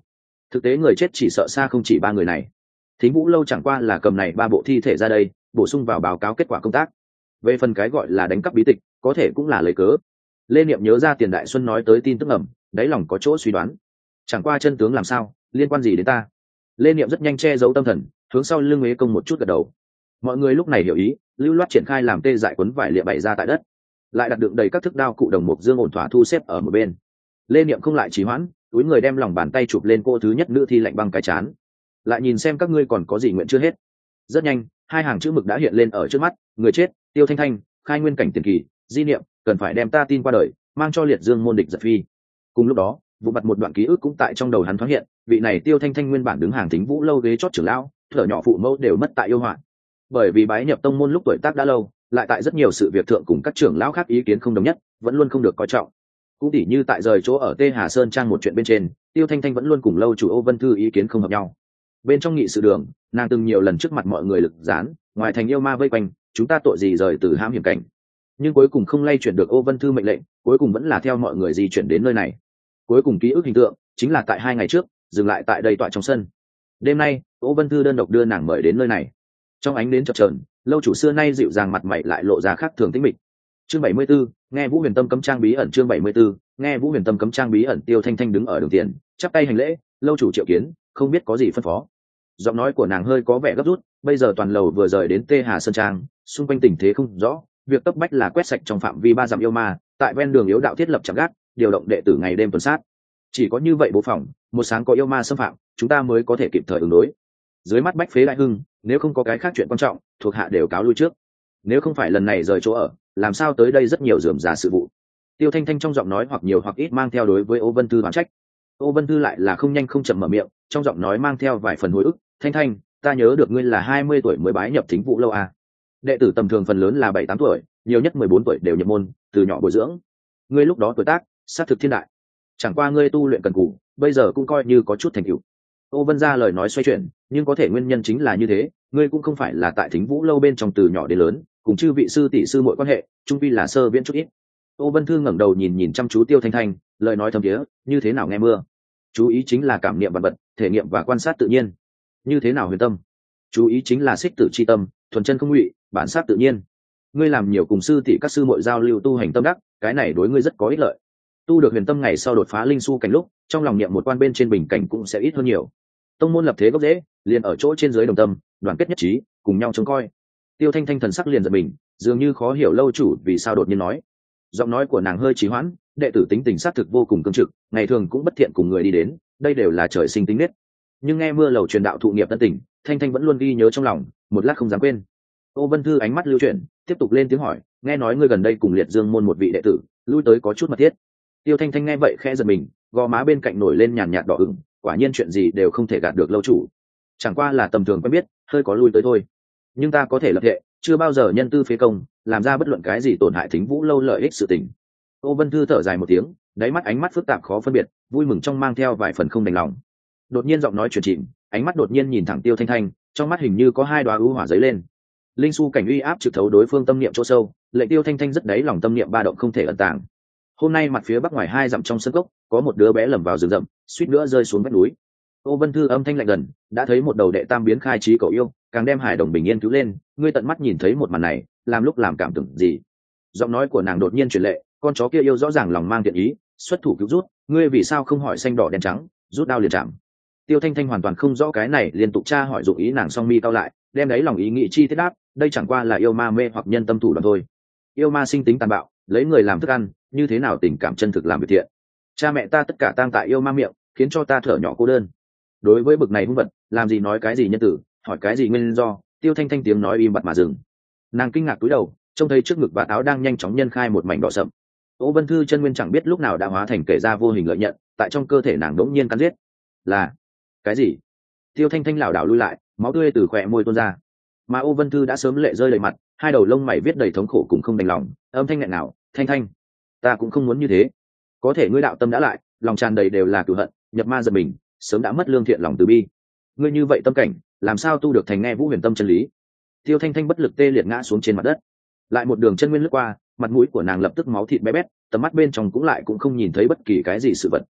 thực tế người chết chỉ sợ xa không chỉ ba người này. Thính Vũ lâu chẳng qua là cầm này ba bộ thi thể ra đây bổ sung vào báo cáo kết quả công tác. Về phần cái gọi là đánh cắp bí tịch có thể cũng là lấy cớ. Lê Niệm nhớ ra Tiền Đại Xuân nói tới tin tức ẩm, đáy lòng có chỗ suy đoán. Chẳng qua chân tướng làm sao liên quan gì đến ta. Lê Niệm rất nhanh che giấu tâm thần, hướng sau lưng Ế Công một chút gật đầu. Mọi người lúc này hiểu ý, lưu loát triển khai làm tê dại quấn vải lịa bày ra tại đất, lại đặt đựng đầy các thức đao cụ đồng mục dương ổn thỏa thu xếp ở một bên. Lê Niệm không lại trì hoãn, túi người đem lòng bàn tay chụp lên cô thứ nhất nữ thi lạnh băng cái chán. Lại nhìn xem các ngươi còn có gì nguyện chưa hết. Rất nhanh, hai hàng chữ mực đã hiện lên ở trước mắt, người chết, Tiêu Thanh Thanh, khai nguyên cảnh tiền kỳ, di niệm, cần phải đem ta tin qua đời, mang cho liệt dương môn địch giật phi. Cùng lúc đó, vụ mặt một đoạn ký ức cũng tại trong đầu hắn thoáng hiện, vị này Tiêu Thanh Thanh nguyên bản đứng hàng Thính Vũ lâu ghế chót trưởng lão, thở nhỏ phụ mẫu đều mất tại yêu hoạn. Bởi vì bái nhập tông môn lúc tuổi tác đã lâu, lại tại rất nhiều sự việc thượng cùng các trưởng lão khác ý kiến không đồng nhất, vẫn luôn không được coi trọng. Cũng tỉ như tại rời chỗ ở Tê Hà Sơn trang một chuyện bên trên, Tiêu Thanh Thanh vẫn luôn cùng lâu chủ Ô Vân Thư ý kiến không hợp nhau. Bên trong nghị sự đường, nàng từng nhiều lần trước mặt mọi người lực gián, ngoài thành yêu ma vây quanh, chúng ta tội gì rời từ hãm hiểm cảnh. Nhưng cuối cùng không lay chuyển được Ô Vân Thư mệnh lệnh, cuối cùng vẫn là theo mọi người di chuyển đến nơi này. Cuối cùng ký ức hình tượng chính là tại hai ngày trước, dừng lại tại đây tọa trong sân. Đêm nay, Ô Vân Thư đơn độc đưa nàng mời đến nơi này. Trong ánh đến chập chờn, lâu chủ xưa nay dịu dàng mặt mày lại lộ ra khác thường tĩnh mịch. Chương bảy mươi 74, nghe Vũ Huyền Tâm cấm trang bí ẩn chương bảy mươi 74, nghe Vũ Huyền Tâm cấm trang bí ẩn Tiêu Thanh Thanh đứng ở đường tiền, chắp tay hành lễ, lâu chủ triệu kiến, không biết có gì phân phó. Giọng nói của nàng hơi có vẻ gấp rút, bây giờ toàn lầu vừa rời đến Tê Hà Sơn trang, xung quanh tình thế không rõ, việc cấp bách là quét sạch trong phạm vi ba dặm yêu ma, tại ven đường yếu đạo thiết lập chạm gác, điều động đệ tử ngày đêm tuần sát. Chỉ có như vậy bố phòng, một sáng có yêu ma xâm phạm, chúng ta mới có thể kịp thời ứng đối. Dưới mắt bách phế đại hưng, nếu không có cái khác chuyện quan trọng, thuộc hạ đều cáo lui trước. Nếu không phải lần này rời chỗ ở, làm sao tới đây rất nhiều rườm rà sự vụ. Tiêu Thanh Thanh trong giọng nói hoặc nhiều hoặc ít mang theo đối với Ô Vân Thư oán trách. Ô Vân Thư lại là không nhanh không chậm mở miệng, trong giọng nói mang theo vài phần hồi ức. Thanh Thanh, ta nhớ được ngươi là hai mươi tuổi mới bái nhập Thính Vũ lâu à? Đệ tử tầm thường phần lớn là bảy tám tuổi, nhiều nhất mười bốn tuổi đều nhập môn, từ nhỏ bồi dưỡng. Ngươi lúc đó tuổi tác, sát thực thiên đại. Chẳng qua ngươi tu luyện cần cù, bây giờ cũng coi như có chút thành tựu. Ô Vân ra lời nói xoay chuyển, nhưng có thể nguyên nhân chính là như thế, ngươi cũng không phải là tại Thính Vũ lâu bên trong từ nhỏ đến lớn, cùng chư vị sư tỷ sư mọi quan hệ, trung vi là sơ viễn chút ít. Ô Vân Thư ngẩng đầu nhìn nhìn chăm chú Tiêu Thanh Thanh, lời nói thâm thiế, như thế nào nghe mưa. Chú ý chính là cảm niệm vật vật, thể nghiệm và quan sát tự nhiên. Như thế nào huyền tâm. Chú ý chính là xích tử chi tâm, thuần chân không ngụy, bản sát tự nhiên. Ngươi làm nhiều cùng sư tỷ các sư muội giao lưu tu hành tâm đắc, cái này đối ngươi rất có ích lợi. Tu được huyền tâm ngày sau đột phá linh su cảnh lúc, trong lòng niệm một quan bên trên bình cảnh cũng sẽ ít hơn nhiều. Tông môn lập thế gốc rễ, liền ở chỗ trên dưới đồng tâm, đoàn kết nhất trí, cùng nhau trông coi. Tiêu Thanh Thanh thần sắc liền giật mình, dường như khó hiểu lâu chủ vì sao đột nhiên nói. Giọng nói của nàng hơi trì hoãn, đệ tử tính tình sát thực vô cùng cương trực, ngày thường cũng bất thiện cùng người đi đến, đây đều là trời sinh tính nết. Nhưng nghe mưa lầu truyền đạo thụ nghiệp tân tình, Thanh Thanh vẫn luôn ghi nhớ trong lòng, một lát không dám quên. Ô Vân Thư ánh mắt lưu chuyển, tiếp tục lên tiếng hỏi, nghe nói ngươi gần đây cùng Liệt Dương môn một vị đệ tử, lui tới có chút mật thiết. Tiêu Thanh Thanh nghe vậy khẽ giật mình, gò má bên cạnh nổi lên nhàn nhạt đỏ ửng, quả nhiên chuyện gì đều không thể gạt được lâu chủ. Chẳng qua là tầm thường quen biết, hơi có lui tới thôi. Nhưng ta có thể lập thệ, chưa bao giờ nhân tư phế công, làm ra bất luận cái gì tổn hại Thính Vũ lâu lợi ích sự tình. Ô Vân Thư thở dài một tiếng, đáy mắt ánh mắt phức tạp khó phân biệt, vui mừng trong mang theo vài phần không đành lòng. Đột nhiên giọng nói chuyển chìm, ánh mắt đột nhiên nhìn thẳng Tiêu Thanh Thanh, trong mắt hình như có hai đóa ưu hỏa giấy lên. Linh su cảnh uy áp trực thấu đối phương tâm niệm chỗ sâu, lệnh Tiêu Thanh Thanh rất đáy lòng tâm niệm ba động không thể ẩn tàng. Hôm nay mặt phía bắc ngoài hai dặm trong sân cốc, có một đứa bé lầm vào rừng rậm, suýt nữa rơi xuống vách núi. Ô Vân Thư âm thanh lạnh gần, đã thấy một đầu đệ tam biến khai trí cậu yêu, càng đem hải đồng bình yên cứu lên, ngươi tận mắt nhìn thấy một màn này, làm lúc làm cảm tưởng gì? Giọng nói của nàng đột nhiên truyền lệ, con chó kia yêu rõ ràng lòng mang thiện ý, xuất thủ cứu rút, ngươi vì sao không hỏi xanh đỏ đen trắng, rút đao liền chạm. Tiêu Thanh Thanh hoàn toàn không rõ cái này, liên tục tra hỏi dụng ý nàng song mi cao lại, đem đấy lòng ý nghĩ chi tiết đáp, đây chẳng qua là yêu ma mê hoặc nhân tâm thủ đoạn thôi. Yêu ma sinh tính tàn bạo, lấy người làm thức ăn, như thế nào tình cảm chân thực làm việc thiện. Cha mẹ ta tất cả tang tại yêu ma miệng, khiến cho ta thở nhỏ cô đơn. Đối với bực này hung vật, làm gì nói cái gì nhân tử, hỏi cái gì nguyên do. Tiêu Thanh Thanh tiếng nói im bặt mà dừng. Nàng kinh ngạc cúi đầu, trông thấy trước ngực và áo đang nhanh chóng nhân khai một mảnh đỏ sậm. Ô Vân Thư chân nguyên chẳng biết lúc nào đã hóa thành kể ra vô hình lợi nhận, tại trong cơ thể nàng đống nhiên cắn giết. Là cái gì? Tiêu Thanh Thanh lảo đảo lui lại, máu tươi từ khóe môi tuôn ra. Mà Ô Vân Thư đã sớm lệ rơi đầy mặt, hai đầu lông mày viết đầy thống khổ cùng không đành lòng, âm thanh nghẹn nào, Thanh Thanh, ta cũng không muốn như thế. Có thể ngươi đạo tâm đã lại, lòng tràn đầy đều là cửu hận, nhập ma giật mình, sớm đã mất lương thiện lòng từ bi. Ngươi như vậy tâm cảnh, làm sao tu được thành nghe Vũ Huyền Tâm chân lý? Tiêu Thanh Thanh bất lực tê liệt ngã xuống trên mặt đất. Lại một đường chân nguyên lướt qua, mặt mũi của nàng lập tức máu thịt bé bét, tầm mắt bên trong cũng lại cũng không nhìn thấy bất kỳ cái gì sự vật.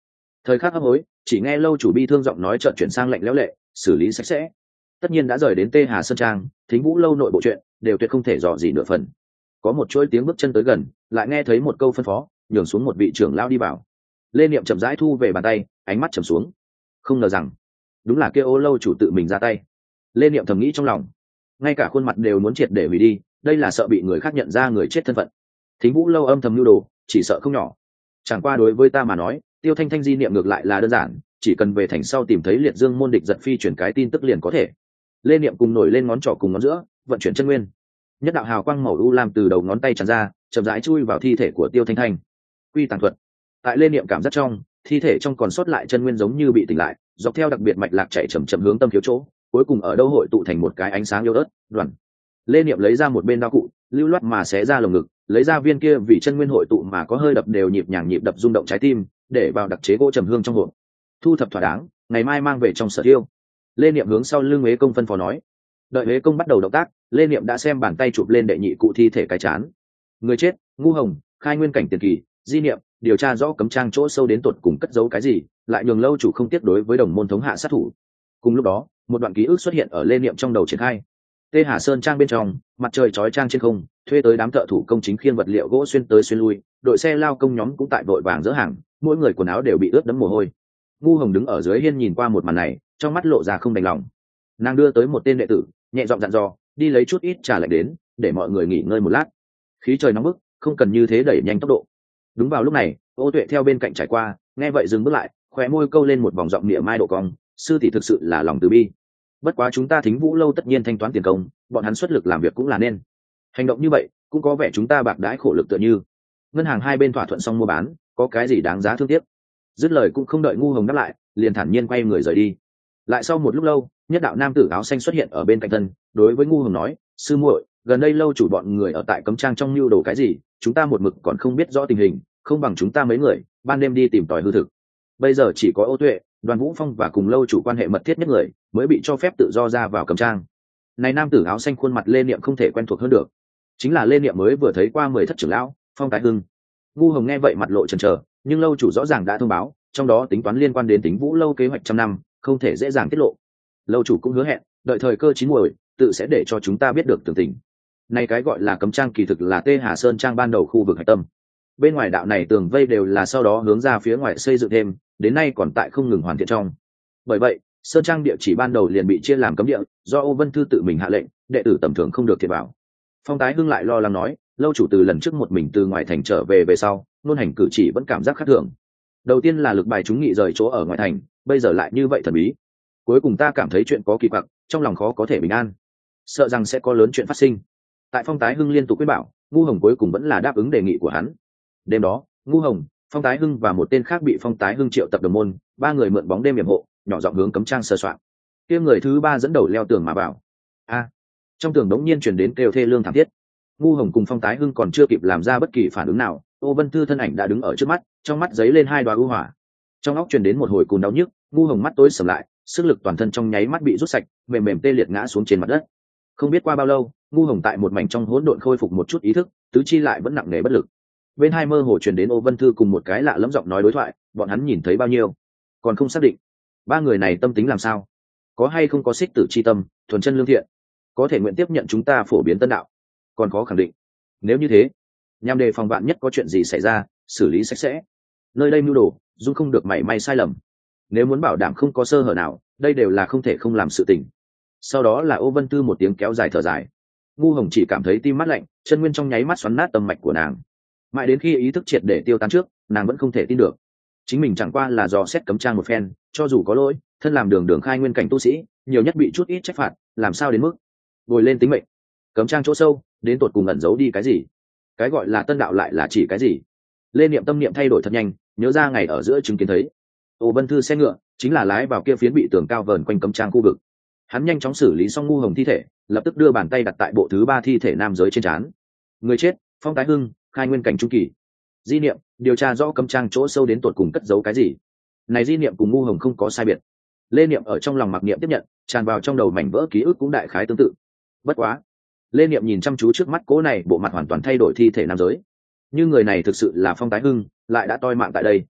Thời khắc hấp hối, chỉ nghe lâu chủ bi thương giọng nói chợt chuyển sang lạnh lẽo lệ, xử lý sạch sẽ. Tất nhiên đã rời đến Tê Hà Sơn Trang, Thính Vũ lâu nội bộ chuyện đều tuyệt không thể dò gì nửa phần. Có một chuỗi tiếng bước chân tới gần, lại nghe thấy một câu phân phó, nhường xuống một vị trưởng lao đi vào. Lê Niệm chậm rãi thu về bàn tay, ánh mắt trầm xuống. Không ngờ rằng, đúng là kia Ô lâu chủ tự mình ra tay. Lê Niệm thầm nghĩ trong lòng, ngay cả khuôn mặt đều muốn triệt để hủy đi, đây là sợ bị người khác nhận ra người chết thân phận. Thính Vũ lâu âm thầm nhu đồ, chỉ sợ không nhỏ. Chẳng qua đối với ta mà nói, Tiêu Thanh Thanh di niệm ngược lại là đơn giản, chỉ cần về thành sau tìm thấy liệt dương môn địch giật phi chuyển cái tin tức liền có thể. Lê Niệm cùng nổi lên ngón trỏ cùng ngón giữa, vận chuyển chân nguyên. Nhất đạo hào quang màu u lam từ đầu ngón tay tràn ra, chậm rãi chui vào thi thể của Tiêu Thanh Thanh. Quy tàng thuật. Tại Lê Niệm cảm giác trong, thi thể trong còn sót lại chân nguyên giống như bị tỉnh lại, dọc theo đặc biệt mạch lạc chạy chậm chậm hướng tâm khiếu chỗ, cuối cùng ở đâu hội tụ thành một cái ánh sáng yếu ớt, đoàn. Lê Niệm lấy ra một bên đao cụ, lưu loát mà xé ra lồng ngực, lấy ra viên kia vì chân nguyên hội tụ mà có hơi đập đều nhịp nhàng nhịp đập rung động trái tim, để vào đặc chế gỗ trầm hương trong hộp. Thu thập thỏa đáng, ngày mai mang về trong sở tiêu. Lê Niệm hướng sau lưng Huế công phân phó nói. Đợi Huế công bắt đầu động tác, Lê Niệm đã xem bàn tay chụp lên đệ nhị cụ thi thể cái chán. Người chết, Ngu Hồng, khai nguyên cảnh tiền kỳ, di niệm, điều tra rõ cấm trang chỗ sâu đến tột cùng cất giấu cái gì, lại nhường lâu chủ không tiếc đối với đồng môn thống hạ sát thủ. Cùng lúc đó, một đoạn ký ức xuất hiện ở Lê Niệm trong đầu triển khai. Tê Hà Sơn Trang bên trong, mặt trời chói chang trên không, thuê tới đám thợ thủ công chính khiêng vật liệu gỗ xuyên tới xuyên lui, đội xe lao công nhóm cũng tại vội vàng dỡ hàng, mỗi người quần áo đều bị ướt đẫm mồ hôi. Ngu Hồng đứng ở dưới hiên nhìn qua một màn này, trong mắt lộ ra không đành lòng. Nàng đưa tới một tên đệ tử, nhẹ giọng dặn dò, đi lấy chút ít trà lạnh đến, để mọi người nghỉ ngơi một lát. Khí trời nóng bức, không cần như thế đẩy nhanh tốc độ. Đúng vào lúc này, Ô Tuệ theo bên cạnh trải qua, nghe vậy dừng bước lại, khóe môi câu lên một vòng giọng niệm mai độ cong, sư tỷ thực sự là lòng từ bi. Bất quá chúng ta Thính Vũ lâu tất nhiên thanh toán tiền công, bọn hắn xuất lực làm việc cũng là nên. Hành động như vậy, cũng có vẻ chúng ta bạc đãi khổ lực tựa như. Ngân hàng hai bên thỏa thuận xong mua bán, có cái gì đáng giá thương tiếc. Dứt lời cũng không đợi Ngu Hồng đáp lại, liền thản nhiên quay người rời đi. Lại sau một lúc lâu, nhất đạo nam tử áo xanh xuất hiện ở bên cạnh thân, đối với Ngu Hồng nói, sư muội, gần đây lâu chủ bọn người ở tại cấm trang trong lưu đồ cái gì, chúng ta một mực còn không biết rõ tình hình, không bằng chúng ta mấy người ban đêm đi tìm tòi hư thực. Bây giờ chỉ có Ô Tuệ, Đoàn Vũ Phong và cùng lâu chủ quan hệ mật thiết nhất người mới bị cho phép tự do ra vào cấm trang. Này nam tử áo xanh khuôn mặt Lê Niệm không thể quen thuộc hơn được, chính là Lê Niệm mới vừa thấy qua mười thất trưởng lão Phong Tái Hưng. Ngu Hồng nghe vậy mặt lộ chần chờ, nhưng lâu chủ rõ ràng đã thông báo, trong đó tính toán liên quan đến Tính Vũ lâu kế hoạch trăm năm, không thể dễ dàng tiết lộ. Lâu chủ cũng hứa hẹn, đợi thời cơ chín muồi, tự sẽ để cho chúng ta biết được tường tình. Này cái gọi là cấm trang kỳ thực là Tê Hà Sơn Trang ban đầu khu vực hạch tâm. Bên ngoài đạo này tường vây đều là sau đó hướng ra phía ngoài xây dựng thêm, đến nay còn tại không ngừng hoàn thiện trong. Bởi vậy, Sơn Trang địa chỉ ban đầu liền bị chia làm cấm địa, do Ô Vân Thư tự mình hạ lệnh, đệ tử tầm thường không được thiệt vào. Phong Tái Hưng lại lo lắng nói, lâu chủ từ lần trước một mình từ ngoài thành trở về về sau, luôn hành cử chỉ vẫn cảm giác khác thường. Đầu tiên là lực bài chúng nghị rời chỗ ở ngoài thành, bây giờ lại như vậy thần bí. Cuối cùng ta cảm thấy chuyện có kỳ quặc, trong lòng khó có thể bình an, sợ rằng sẽ có lớn chuyện phát sinh. Tại Phong Tái Hưng liên tục quyết bảo, Ngu Hồng cuối cùng vẫn là đáp ứng đề nghị của hắn. Đêm đó, Ngu Hồng, Phong Tái Hưng và một tên khác bị Phong Tái Hưng triệu tập đồng môn, ba người mượn bóng đêm yểm hộ, nhỏ giọng hướng cấm trang sơ soạn. Kia người thứ ba dẫn đầu leo tường mà vào. A! Trong tường đống nhiên truyền đến kêu thê lương thảm thiết. Ngu Hồng cùng Phong Tái Hưng còn chưa kịp làm ra bất kỳ phản ứng nào, Ô Vân Thư thân ảnh đã đứng ở trước mắt, trong mắt giấy lên hai đoá ưu hỏa. Trong óc truyền đến một hồi cùn đau nhức, Ngu Hồng mắt tối sầm lại, sức lực toàn thân trong nháy mắt bị rút sạch, mềm mềm tê liệt ngã xuống trên mặt đất. Không biết qua bao lâu, Ngu Hồng tại một mảnh trong hỗn độn khôi phục một chút ý thức, tứ chi lại vẫn nặng nề bất lực. Bên hai mơ hồ truyền đến Ô Vân Thư cùng một cái lạ lẫm giọng nói đối thoại, bọn hắn nhìn thấy bao nhiêu, còn không xác định. Ba người này tâm tính làm sao? Có hay không có xích tử chi tâm, thuần chân lương thiện, có thể nguyện tiếp nhận chúng ta phổ biến tân đạo, còn khó khẳng định. Nếu như thế, nhằm đề phòng vạn nhất có chuyện gì xảy ra, xử lý sạch sẽ. Nơi đây mưu đồ, dung không được mảy may sai lầm. Nếu muốn bảo đảm không có sơ hở nào, đây đều là không thể không làm sự tình. Sau đó là Ô Vân Tư một tiếng kéo dài thở dài. Ngu Hồng chỉ cảm thấy tim mát lạnh, chân nguyên trong nháy mắt xoắn nát tâm mạch của nàng. Mãi đến khi ý thức triệt để tiêu tán trước, nàng vẫn không thể tin được, chính mình chẳng qua là dò xét cấm trang một phen, cho dù có lỗi, thân làm đường đường khai nguyên cảnh tu sĩ, nhiều nhất bị chút ít trách phạt, làm sao đến mức ngồi lên tính mệnh. Cấm trang chỗ sâu, đến tột cùng ẩn giấu đi cái gì? Cái gọi là tân đạo lại là chỉ cái gì? Lê Niệm tâm niệm thay đổi thật nhanh, nhớ ra ngày ở giữa chứng kiến thấy Ô Vân Thư xe ngựa chính là lái vào kia phiến bị tường cao vờn quanh cấm trang khu vực. Hắn nhanh chóng xử lý xong Ngu Hồng thi thể, lập tức đưa bàn tay đặt tại bộ thứ ba thi thể nam giới trên trán. Người chết, Phong Tái Hưng, khai nguyên cảnh trung kỳ. Di niệm, điều tra rõ cấm trang chỗ sâu đến tột cùng cất giấu cái gì. Này di niệm cùng Ngu Hồng không có sai biệt. Lê Niệm ở trong lòng mặc niệm tiếp nhận, tràn vào trong đầu mảnh vỡ ký ức cũng đại khái tương tự. Bất quá, Lê Niệm nhìn chăm chú trước mắt cố này bộ mặt hoàn toàn thay đổi thi thể nam giới. Như người này thực sự là Phong Tái Hưng, lại đã toi mạng tại đây.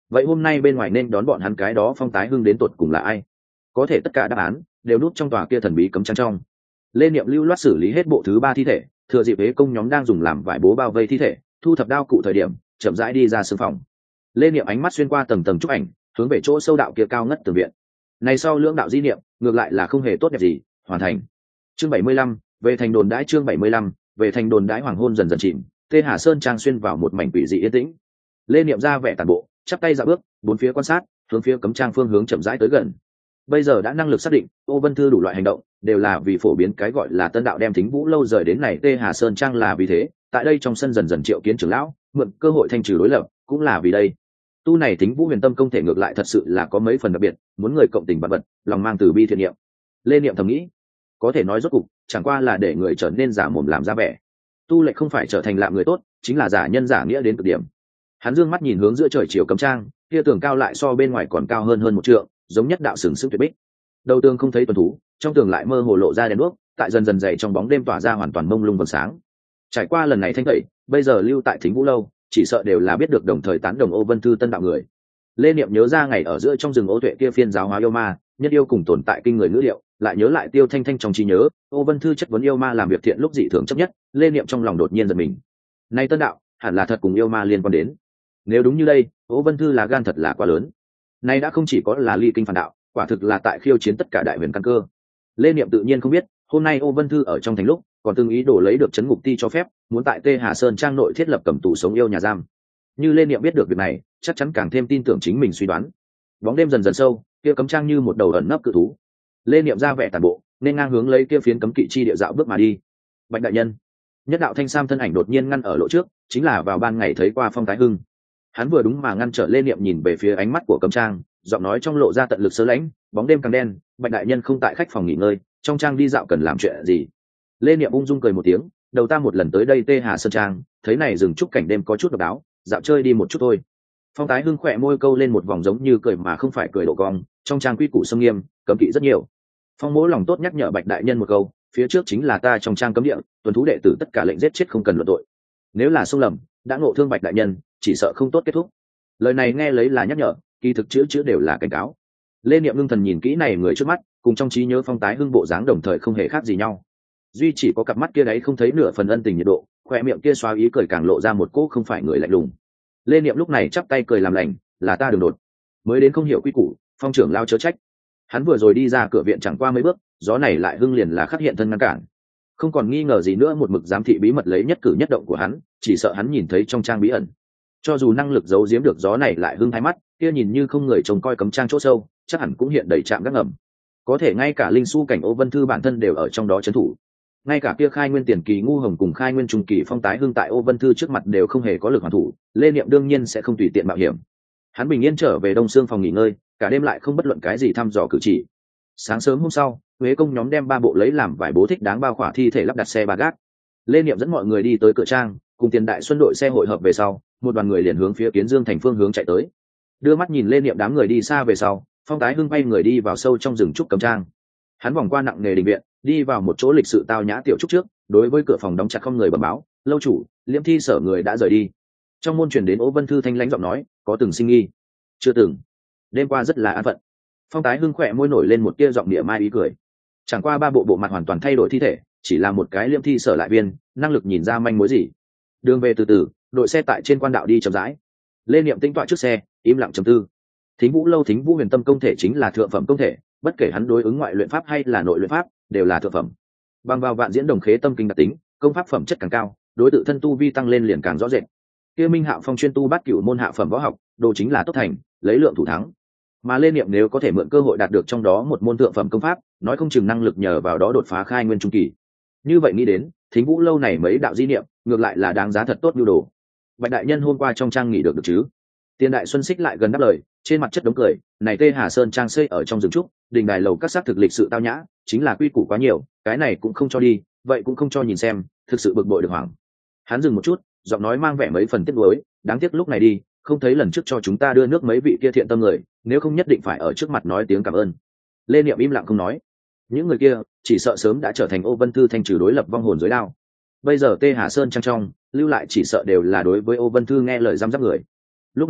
vậy hôm nay bên ngoài nên đón bọn hắn cái đó Phong Tái Hưng đến tột cùng là ai? Có thể tất cả đáp án đều núp trong tòa kia thần bí cấm trang trong. Lê Niệm lưu loát xử lý hết bộ thứ ba thi thể, thừa dịp hế công nhóm đang dùng làm vải bố bao vây thi thể, thu thập đao cụ thời điểm, chậm rãi đi ra sương phòng. Lê Niệm ánh mắt xuyên qua tầng tầng chụp ảnh, hướng về chỗ sâu đạo kia cao ngất tường viện. Này sau lưỡng đạo di niệm, ngược lại là không hề tốt đẹp gì, hoàn thành. Chương bảy mươi lăm, về thành đồn đãi chương bảy mươi lăm, về thành đồn đãi hoàng hôn dần dần chìm, Tê Hà Sơn trang xuyên vào một mảnh quỷ dị yên tĩnh. Lê Niệm ra vẻ tản bộ, chắp tay dạo bước, bốn phía quan sát, hướng phía cấm trang phương hướng chậm rãi tới gần. Bây giờ đã năng lực xác định, Ô Vân Thư đủ loại hành động đều là vì phổ biến cái gọi là tân đạo đem Thính Vũ lâu rời đến này Tê Hà Sơn trang là vì thế, tại đây trong sân dần dần triệu kiến trưởng lão, mượn cơ hội thanh trừ đối lập, cũng là vì đây. Tu này Thính Vũ huyền tâm công thể ngược lại thật sự là có mấy phần đặc biệt, muốn người cộng tình bạn vật, lòng mang từ bi thiện niệm. Lê Niệm thầm nghĩ, có thể nói rốt cục, chẳng qua là để người trở nên giả mồm làm ra vẻ. Tu lệ không phải trở thành lạm người tốt, chính là giả nhân giả nghĩa đến cực điểm. Hắn dương mắt nhìn hướng giữa trời chiều cấm trang, kia tường cao lại so bên ngoài còn cao hơn hơn một trượng, giống nhất đạo sừng sững tuyệt bích. Đầu tường không thấy tuần thú, trong tường lại mơ hồ lộ ra đèn đuốc, tại dần dần dày trong bóng đêm tỏa ra hoàn toàn mông lung vầng sáng. Trải qua lần này thanh tẩy, bây giờ lưu tại Thính Vũ lâu, chỉ sợ đều là biết được đồng thời tán đồng Ô Vân Thư tân đạo người. Lê Niệm nhớ ra ngày ở giữa trong rừng Ô Tuệ kia phiên giáo hóa yêu ma, nhất yêu cùng tồn tại kinh người ngữ liệu, lại nhớ lại Tiêu Thanh Thanh trong trí nhớ, Ô Vân Thư chất vấn yêu ma làm việc thiện lúc dị thường chấp nhất, Lê Niệm trong lòng đột nhiên giật mình. Này tân đạo, hẳn là thật cùng yêu ma liên quan đến. Nếu đúng như đây, Ô Vân Thư là gan thật là quá lớn. Này đã không chỉ có là ly kinh phản đạo, quả thực là tại khiêu chiến tất cả đại huyền căn cơ. Lê Niệm tự nhiên không biết, hôm nay Ô Vân Thư ở trong thành lúc, còn từng ý đồ lấy được trấn ngục ti cho phép, muốn tại Tê Hà Sơn trang nội thiết lập cầm tù sống yêu nhà giam. Như Lê Niệm biết được việc này, chắc chắn càng thêm tin tưởng chính mình suy đoán. Bóng đêm dần dần sâu, kia cấm trang như một đầu ẩn nấp cự thú. Lê Niệm ra vẻ tản bộ, nên ngang hướng lấy kia phiến cấm kỵ chi địa dạo bước mà đi. Bạch đại nhân, nhất đạo thanh sam thân ảnh đột nhiên ngăn ở lộ trước, chính là vào ban ngày thấy qua Phong Tái Hưng. Hắn vừa đúng mà ngăn trở Lê Niệm nhìn về phía ánh mắt của cấm trang, giọng nói trong lộ ra tận lực sơ lãnh, bóng đêm càng đen, Bạch đại nhân không tại khách phòng nghỉ ngơi, trong trang đi dạo cần làm chuyện gì? Lê Niệm ung dung cười một tiếng, đầu ta một lần tới đây Tê Hà Sơn trang, thấy này rừng trúc cảnh đêm có chút độc đáo, dạo chơi đi một chút thôi. Phong Tái Hưng khỏe môi câu lên một vòng giống như cười mà không phải cười độ cong, trong trang quy củ sâm nghiêm, cấm kỵ rất nhiều. Phong Mỗ lòng tốt nhắc nhở Bạch đại nhân một câu, phía trước chính là ta trong trang cấm địa, tuần thú đệ tử tất cả lệnh giết chết không cần luận tội. Nếu là xông lầm, đã ngộ thương Bạch đại nhân, chỉ sợ không tốt kết thúc. Lời này nghe lấy là nhắc nhở, kỳ thực chữ chữ đều là cảnh cáo. Lê Niệm ngưng thần nhìn kỹ này người trước mắt, cùng trong trí nhớ Phong Tái Hưng bộ dáng đồng thời không hề khác gì nhau. Duy chỉ có cặp mắt kia đấy không thấy nửa phần ân tình nhiệt độ, khoe miệng kia xóa ý cười càng lộ ra một cỗ không phải người lạnh lùng. Lê Niệm lúc này chắp tay cười làm lành, là ta đường đột, mới đến không hiểu quy củ, Phong trưởng lao chớ trách. Hắn vừa rồi đi ra cửa viện chẳng qua mấy bước, gió này lại hưng liền là khắc hiện thân ngăn cản. Không còn nghi ngờ gì nữa, một mực giám thị bí mật lấy nhất cử nhất động của hắn, chỉ sợ hắn nhìn thấy trong trang bí ẩn. Cho dù năng lực giấu giếm được gió này lại hưng thái mắt, kia nhìn như không người trông coi cấm trang chỗ sâu, chắc hẳn cũng hiện đầy trạm gác ngầm. Có thể ngay cả linh su cảnh Ô Vân Thư bản thân đều ở trong đó trấn thủ. Ngay cả kia khai nguyên tiền kỳ ngu hồng cùng khai nguyên trung kỳ Phong Tái Hưng tại Ô Vân Thư trước mặt đều không hề có lực hoàn thủ, Lê Niệm đương nhiên sẽ không tùy tiện mạo hiểm. Hắn bình yên trở về Đông Sương phòng nghỉ ngơi, cả đêm lại không bất luận cái gì thăm dò cử chỉ. Sáng sớm hôm sau, Huế công nhóm đem ba bộ lấy làm vải bố thích đáng bao khỏa thi thể lắp đặt xe ba gác. Lê Niệm dẫn mọi người đi tới cửa trang, cùng Tiền Đại Xuân đội xe hội hợp về sau, một đoàn người liền hướng phía Kiến Dương thành phương hướng chạy tới. Đưa mắt nhìn Lê Niệm đám người đi xa về sau, Phong Tái Hưng bay người đi vào sâu trong rừng trúc cấm trang. Hắn vòng qua nặng nề đình viện, đi vào một chỗ lịch sự tao nhã tiểu trúc trước, đối với cửa phòng đóng chặt không người bẩm báo, lâu chủ, Liễm thi sở người đã rời đi. Trong môn truyền đến Ô Vân Thư thanh lãnh giọng nói, có từng sinh nghi? Chưa từng. Đêm qua rất là an phận. Phong Tái Hưng khỏe môi nổi lên một tia giọng địa mai ý cười. Chẳng qua ba bộ bộ mặt hoàn toàn thay đổi thi thể, chỉ là một cái Liễm thi sở lại viên, năng lực nhìn ra manh mối gì. Đường về từ từ, đội xe tại trên quan đạo đi chậm rãi. Lê Niệm tĩnh tọa trước xe, im lặng trầm tư. Thính Vũ lâu Thính Vũ huyền tâm công thể chính là thượng phẩm công thể, bất kể hắn đối ứng ngoại luyện pháp hay là nội luyện pháp, đều là thượng phẩm. Bằng vào vạn diễn đồng khế tâm kinh đặc tính, công pháp phẩm chất càng cao, đối tự thân tu vi tăng lên liền càng rõ rệt. Kia Minh Hạo Phong chuyên tu bát cửu môn hạ phẩm võ học, đồ chính là tốt thành, lấy lượng thủ thắng. Mà Lê Niệm nếu có thể mượn cơ hội đạt được trong đó một môn thượng phẩm công pháp, nói không chừng năng lực nhờ vào đó đột phá khai nguyên trung kỳ. Như vậy nghĩ đến, Thính Vũ lâu này mấy đạo di niệm, ngược lại là đáng giá thật tốt nhu đồ. Bạch đại nhân hôm qua trong trang nghỉ được được chứ? Tiền Đại Xuân xích lại gần đáp lời, trên mặt chất đống cười, này Tê Hà Sơn trang xây ở trong rừng trúc, đình đài lầu các xác thực lịch sự tao nhã, chính là quy củ quá nhiều, cái này cũng không cho đi, vậy cũng không cho nhìn xem, thực sự bực bội được hoảng. Hắn dừng một chút, giọng nói mang vẻ mấy phần tiếc nuối, đáng tiếc lúc này đi, không thấy lần trước cho chúng ta đưa nước mấy vị kia thiện tâm người, nếu không nhất định phải ở trước mặt nói tiếng cảm ơn. Lê Niệm im lặng không nói. Những người kia, chỉ sợ sớm đã trở thành Ô Vân Thư thanh trừ đối lập vong hồn dưới đao. Bây giờ Tê Hà Sơn trang trong, lưu lại chỉ sợ đều là đối với Ô Vân Thư nghe lời giam giáp người. Lúc này,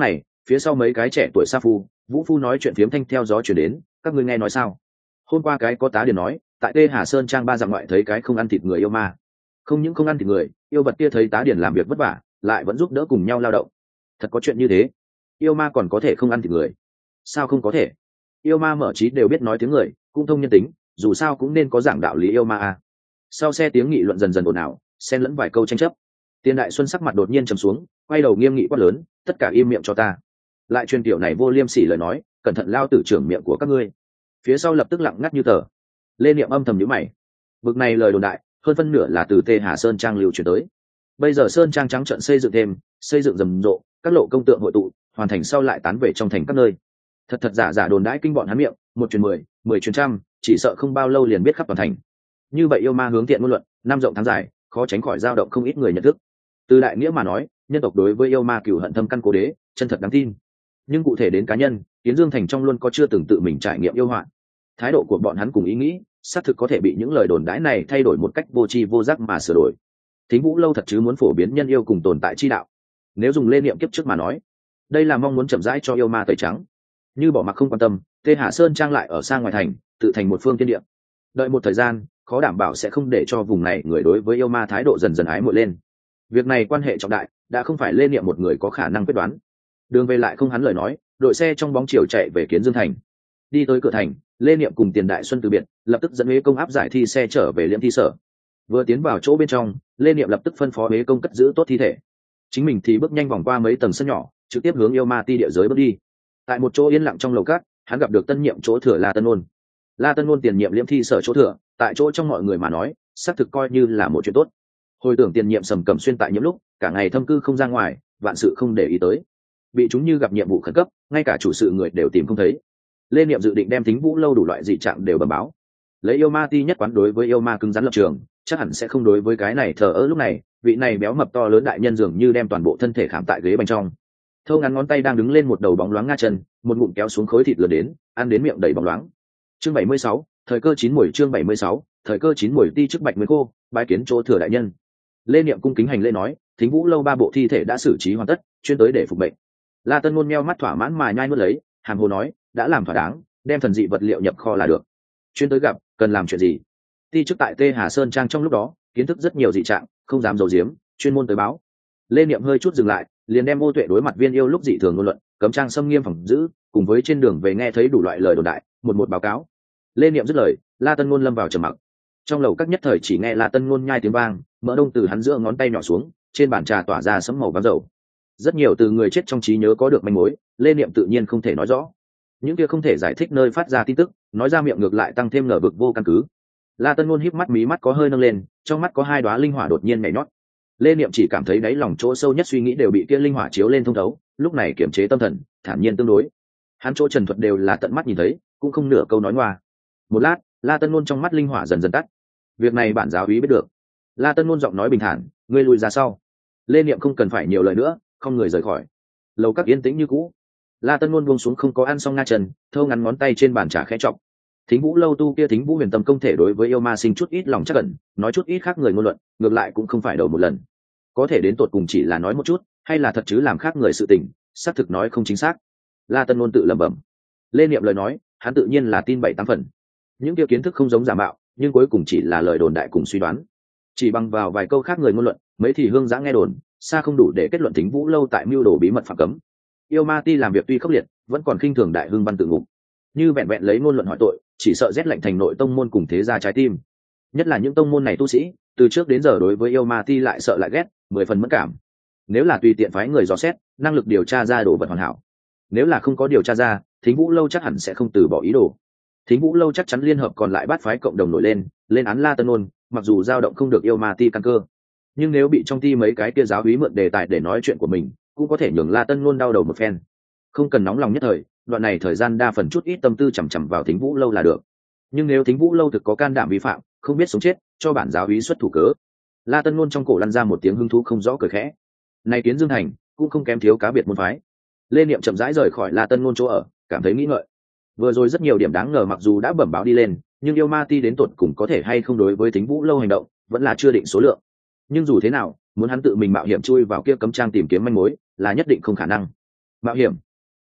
Phía sau mấy cái trẻ tuổi sa phu, vũ phu nói chuyện phiếm thanh theo gió chuyển đến, các ngươi nghe nói sao? Hôm qua cái có tá điền nói, tại Tê Hà Sơn trang ba dặm ngoại thấy cái không ăn thịt người yêu ma. Không những không ăn thịt người, yêu vật kia thấy tá điền làm việc vất vả, lại vẫn giúp đỡ cùng nhau lao động. Thật có chuyện như thế? Yêu ma còn có thể không ăn thịt người? Sao không có thể? Yêu ma mở trí đều biết nói tiếng người, cũng thông nhân tính, dù sao cũng nên có giảng đạo lý yêu ma à. Sau xe tiếng nghị luận dần dần ồn ào, xen lẫn vài câu tranh chấp. Tiền Đại Xuân sắc mặt đột nhiên trầm xuống, quay đầu nghiêm nghị quát lớn, tất cả im miệng cho ta. Lại truyền tiểu này vô liêm sỉ lời nói, cẩn thận lao tử trưởng miệng của các ngươi. Phía sau lập tức lặng ngắt như tờ. Lê Niệm âm thầm nhíu mày. Bực này lời đồn đại, hơn phân nửa là từ Tê Hà Sơn trang lưu truyền tới. Bây giờ Sơn trang trắng trợn xây dựng thêm, xây dựng rầm rộ, các lộ công tượng hội tụ, hoàn thành sau lại tán về trong thành các nơi. Thật thật giả giả đồn đãi kinh bọn hắn miệng, một truyền mười, mười truyền trăm, chỉ sợ không bao lâu liền biết khắp toàn thành. Như vậy yêu ma hướng thiện ngôn luận, năm rộng tháng dài, khó tránh khỏi dao động không ít người nhận thức. Từ đại nghĩa mà nói, nhân tộc đối với yêu ma cừu hận thâm căn cố đế, chân thật đáng tin. Nhưng cụ thể đến cá nhân, Kiến Dương Thành trong luôn có chưa từng tự mình trải nghiệm yêu hoạn. Thái độ của bọn hắn cùng ý nghĩ, xác thực có thể bị những lời đồn đãi này thay đổi một cách vô tri vô giác mà sửa đổi. Thính Vũ lâu thật chứ muốn phổ biến nhân yêu cùng tồn tại chi đạo. Nếu dùng lên niệm kiếp trước mà nói, đây là mong muốn chậm rãi cho yêu ma tẩy trắng. Như bỏ mặc không quan tâm, Tê Hà Sơn trang lại ở xa ngoài thành, tự thành một phương thiên địa. Đợi một thời gian, khó đảm bảo sẽ không để cho vùng này người đối với yêu ma thái độ dần dần ái muội lên. Việc này quan hệ trọng đại, đã không phải lên niệm một người có khả năng quyết đoán. Đường về lại không hắn lời nói, đội xe trong bóng chiều chạy về Kiến Dương Thành. Đi tới cửa thành, Lê Niệm cùng Tiền Đại Xuân từ biệt, lập tức dẫn Huế công áp giải thi xe trở về Liễm thi sở. Vừa tiến vào chỗ bên trong, Lê Niệm lập tức phân phó Huế công cất giữ tốt thi thể. Chính mình thì bước nhanh vòng qua mấy tầng sân nhỏ, trực tiếp hướng yêu ma ti địa giới bước đi. Tại một chỗ yên lặng trong lầu cát, hắn gặp được tân nhiệm chỗ thừa La Tân Ôn. La Tân Ôn tiền nhiệm Liễm thi sở chỗ thừa, tại chỗ trong mọi người mà nói, xác thực coi như là một chuyện tốt. Hồi tưởng tiền nhiệm Sầm Cầm Xuyên tại nhiễm lúc, cả ngày thâm cư không ra ngoài, vạn sự không để ý tới. Bị chúng như gặp nhiệm vụ khẩn cấp, ngay cả chủ sự người đều tìm không thấy. Lê Niệm dự định đem Thính Vũ lâu đủ loại dị trạng đều bẩm báo. Lấy yêu ma ti nhất quán đối với yêu ma cứng rắn lập trường, chắc hẳn sẽ không đối với cái này thờ ơ. Lúc này, vị này béo mập to lớn đại nhân dường như đem toàn bộ thân thể khảm tại ghế bên trong. Thâu ngắn ngón tay đang đứng lên một đầu bóng loáng nga chân, một ngụm kéo xuống khối thịt lớn đến, ăn đến miệng đầy bóng loáng. Chương bảy mươi sáu, thời cơ chín muồi. Chương bảy mươi sáu, thời cơ chín muồi. Ti chức Bạch Nguyên Cô, bái kiến chỗ thừa đại nhân. Lê Niệm cung kính hành lễ nói, Thính Vũ lâu ba bộ thi thể đã xử trí hoàn tất, chuyên tới để phục bệnh. La Tân Ngôn meo mắt thỏa mãn mà nhai nuốt lấy, hàm hồ nói, đã làm thỏa đáng, đem thần dị vật liệu nhập kho là được. Chuyên tới gặp, cần làm chuyện gì? Ti chức tại Tê Hà Sơn trang trong lúc đó, kiến thức rất nhiều dị trạng, không dám giấu giếm, chuyên môn tới báo. Lê Niệm hơi chút dừng lại, liền đem Ô Tuệ đối mặt viên yêu lúc dị thường ngôn luận, cấm trang xâm nghiêm phòng giữ, cùng với trên đường về nghe thấy đủ loại lời đồn đại, một một báo cáo. Lê Niệm dứt lời, La Tân Ngôn lâm vào trầm mặc. Trong lầu các nhất thời chỉ nghe La Tân Ngôn nhai tiếng vang, mỡ đông từ hắn giữa ngón tay nhỏ xuống, trên bàn trà tỏa ra sẫm màu vàng dầu. Rất nhiều từ người chết trong trí nhớ có được manh mối, Lê Niệm tự nhiên không thể nói rõ. Những kia không thể giải thích nơi phát ra tin tức, nói ra miệng ngược lại tăng thêm ngờ vực vô căn cứ. La Tân Ngôn híp mắt, mí mắt có hơi nâng lên, trong mắt có hai đóa linh hỏa đột nhiên nhảy nhót. Lê Niệm chỉ cảm thấy đáy lòng chỗ sâu nhất suy nghĩ đều bị kia linh hỏa chiếu lên thông thấu, lúc này kiềm chế tâm thần, thản nhiên tương đối. Hắn chỗ trần thuật đều là tận mắt nhìn thấy, cũng không nửa câu nói ngoa. Một lát, La Tân Ngôn trong mắt linh hỏa dần dần tắt. Việc này bản giáo úy biết được. La Tân Ngôn giọng nói bình thản, ngươi lùi ra sau. Lê Niệm không cần phải nhiều lời nữa, không người rời khỏi. Lầu các yên tĩnh như cũ. La Tân Ngôn buông xuống không có ăn xong nga trần, thâu ngắn ngón tay trên bàn trà khẽ trọng. Thính Vũ lâu tu kia Thính Vũ Huyền Tâm công thể đối với yêu ma sinh chút ít lòng chắc ẩn, nói chút ít khác người ngôn luận, ngược lại cũng không phải đầu một lần. Có thể đến tột cùng chỉ là nói một chút, hay là thật chứ làm khác người sự tình, xác thực nói không chính xác. La Tân Ngôn tự lẩm bẩm. Lê Niệm lời nói, hắn tự nhiên là tin bảy tám phần. Những kia kiến thức không giống giả mạo, nhưng cuối cùng chỉ là lời đồn đại cùng suy đoán. Chỉ bằng vào vài câu khác người ngôn luận, mấy thì hương giã nghe đồn, xa không đủ để kết luận Thính Vũ lâu tại mưu đồ bí mật phạm cấm. Yêu ma ti làm việc tuy khốc liệt, vẫn còn khinh thường đại hưng văn tự ngục. Như vẹn vẹn lấy ngôn luận hỏi tội, chỉ sợ rét lạnh thành nội tông môn cùng thế gia trái tim. Nhất là những tông môn này tu sĩ, từ trước đến giờ đối với yêu ma ti lại sợ lại ghét, mười phần mất cảm. Nếu là tùy tiện phái người dò xét, năng lực điều tra ra đồ vật hoàn hảo. Nếu là không có điều tra ra, Thính Vũ lâu chắc hẳn sẽ không từ bỏ ý đồ. Thính Vũ lâu chắc chắn liên hợp còn lại bát phái cộng đồng nổi lên, lên án La Tân Ngôn, mặc dù dao động không được yêu ma ti căn cơ, nhưng nếu bị trong ti mấy cái kia giáo úy mượn đề tài để nói chuyện của mình, cũng có thể nhường La Tân Ngôn đau đầu một phen. Không cần nóng lòng nhất thời, đoạn này thời gian đa phần chút ít tâm tư chằm chằm vào Thính Vũ lâu là được. Nhưng nếu Thính Vũ lâu thực có can đảm vi phạm, không biết sống chết, cho bản giáo úy xuất thủ cớ. La Tân Ngôn trong cổ lăn ra một tiếng hứng thú không rõ cười khẽ. Này Kiến Dương Thành cũng không kém thiếu cá biệt môn phái. Lê Niệm chậm rãi rời khỏi La Tân Ngôn chỗ ở, cảm thấy nghĩ ngợi. Vừa rồi rất nhiều điểm đáng ngờ mặc dù đã bẩm báo đi lên, nhưng yêu ma ti đến tột cùng có thể hay không đối với Thính Vũ lâu hành động, vẫn là chưa định số lượng. Nhưng dù thế nào, muốn hắn tự mình mạo hiểm chui vào kia cấm trang tìm kiếm manh mối, là nhất định không khả năng. Mạo hiểm,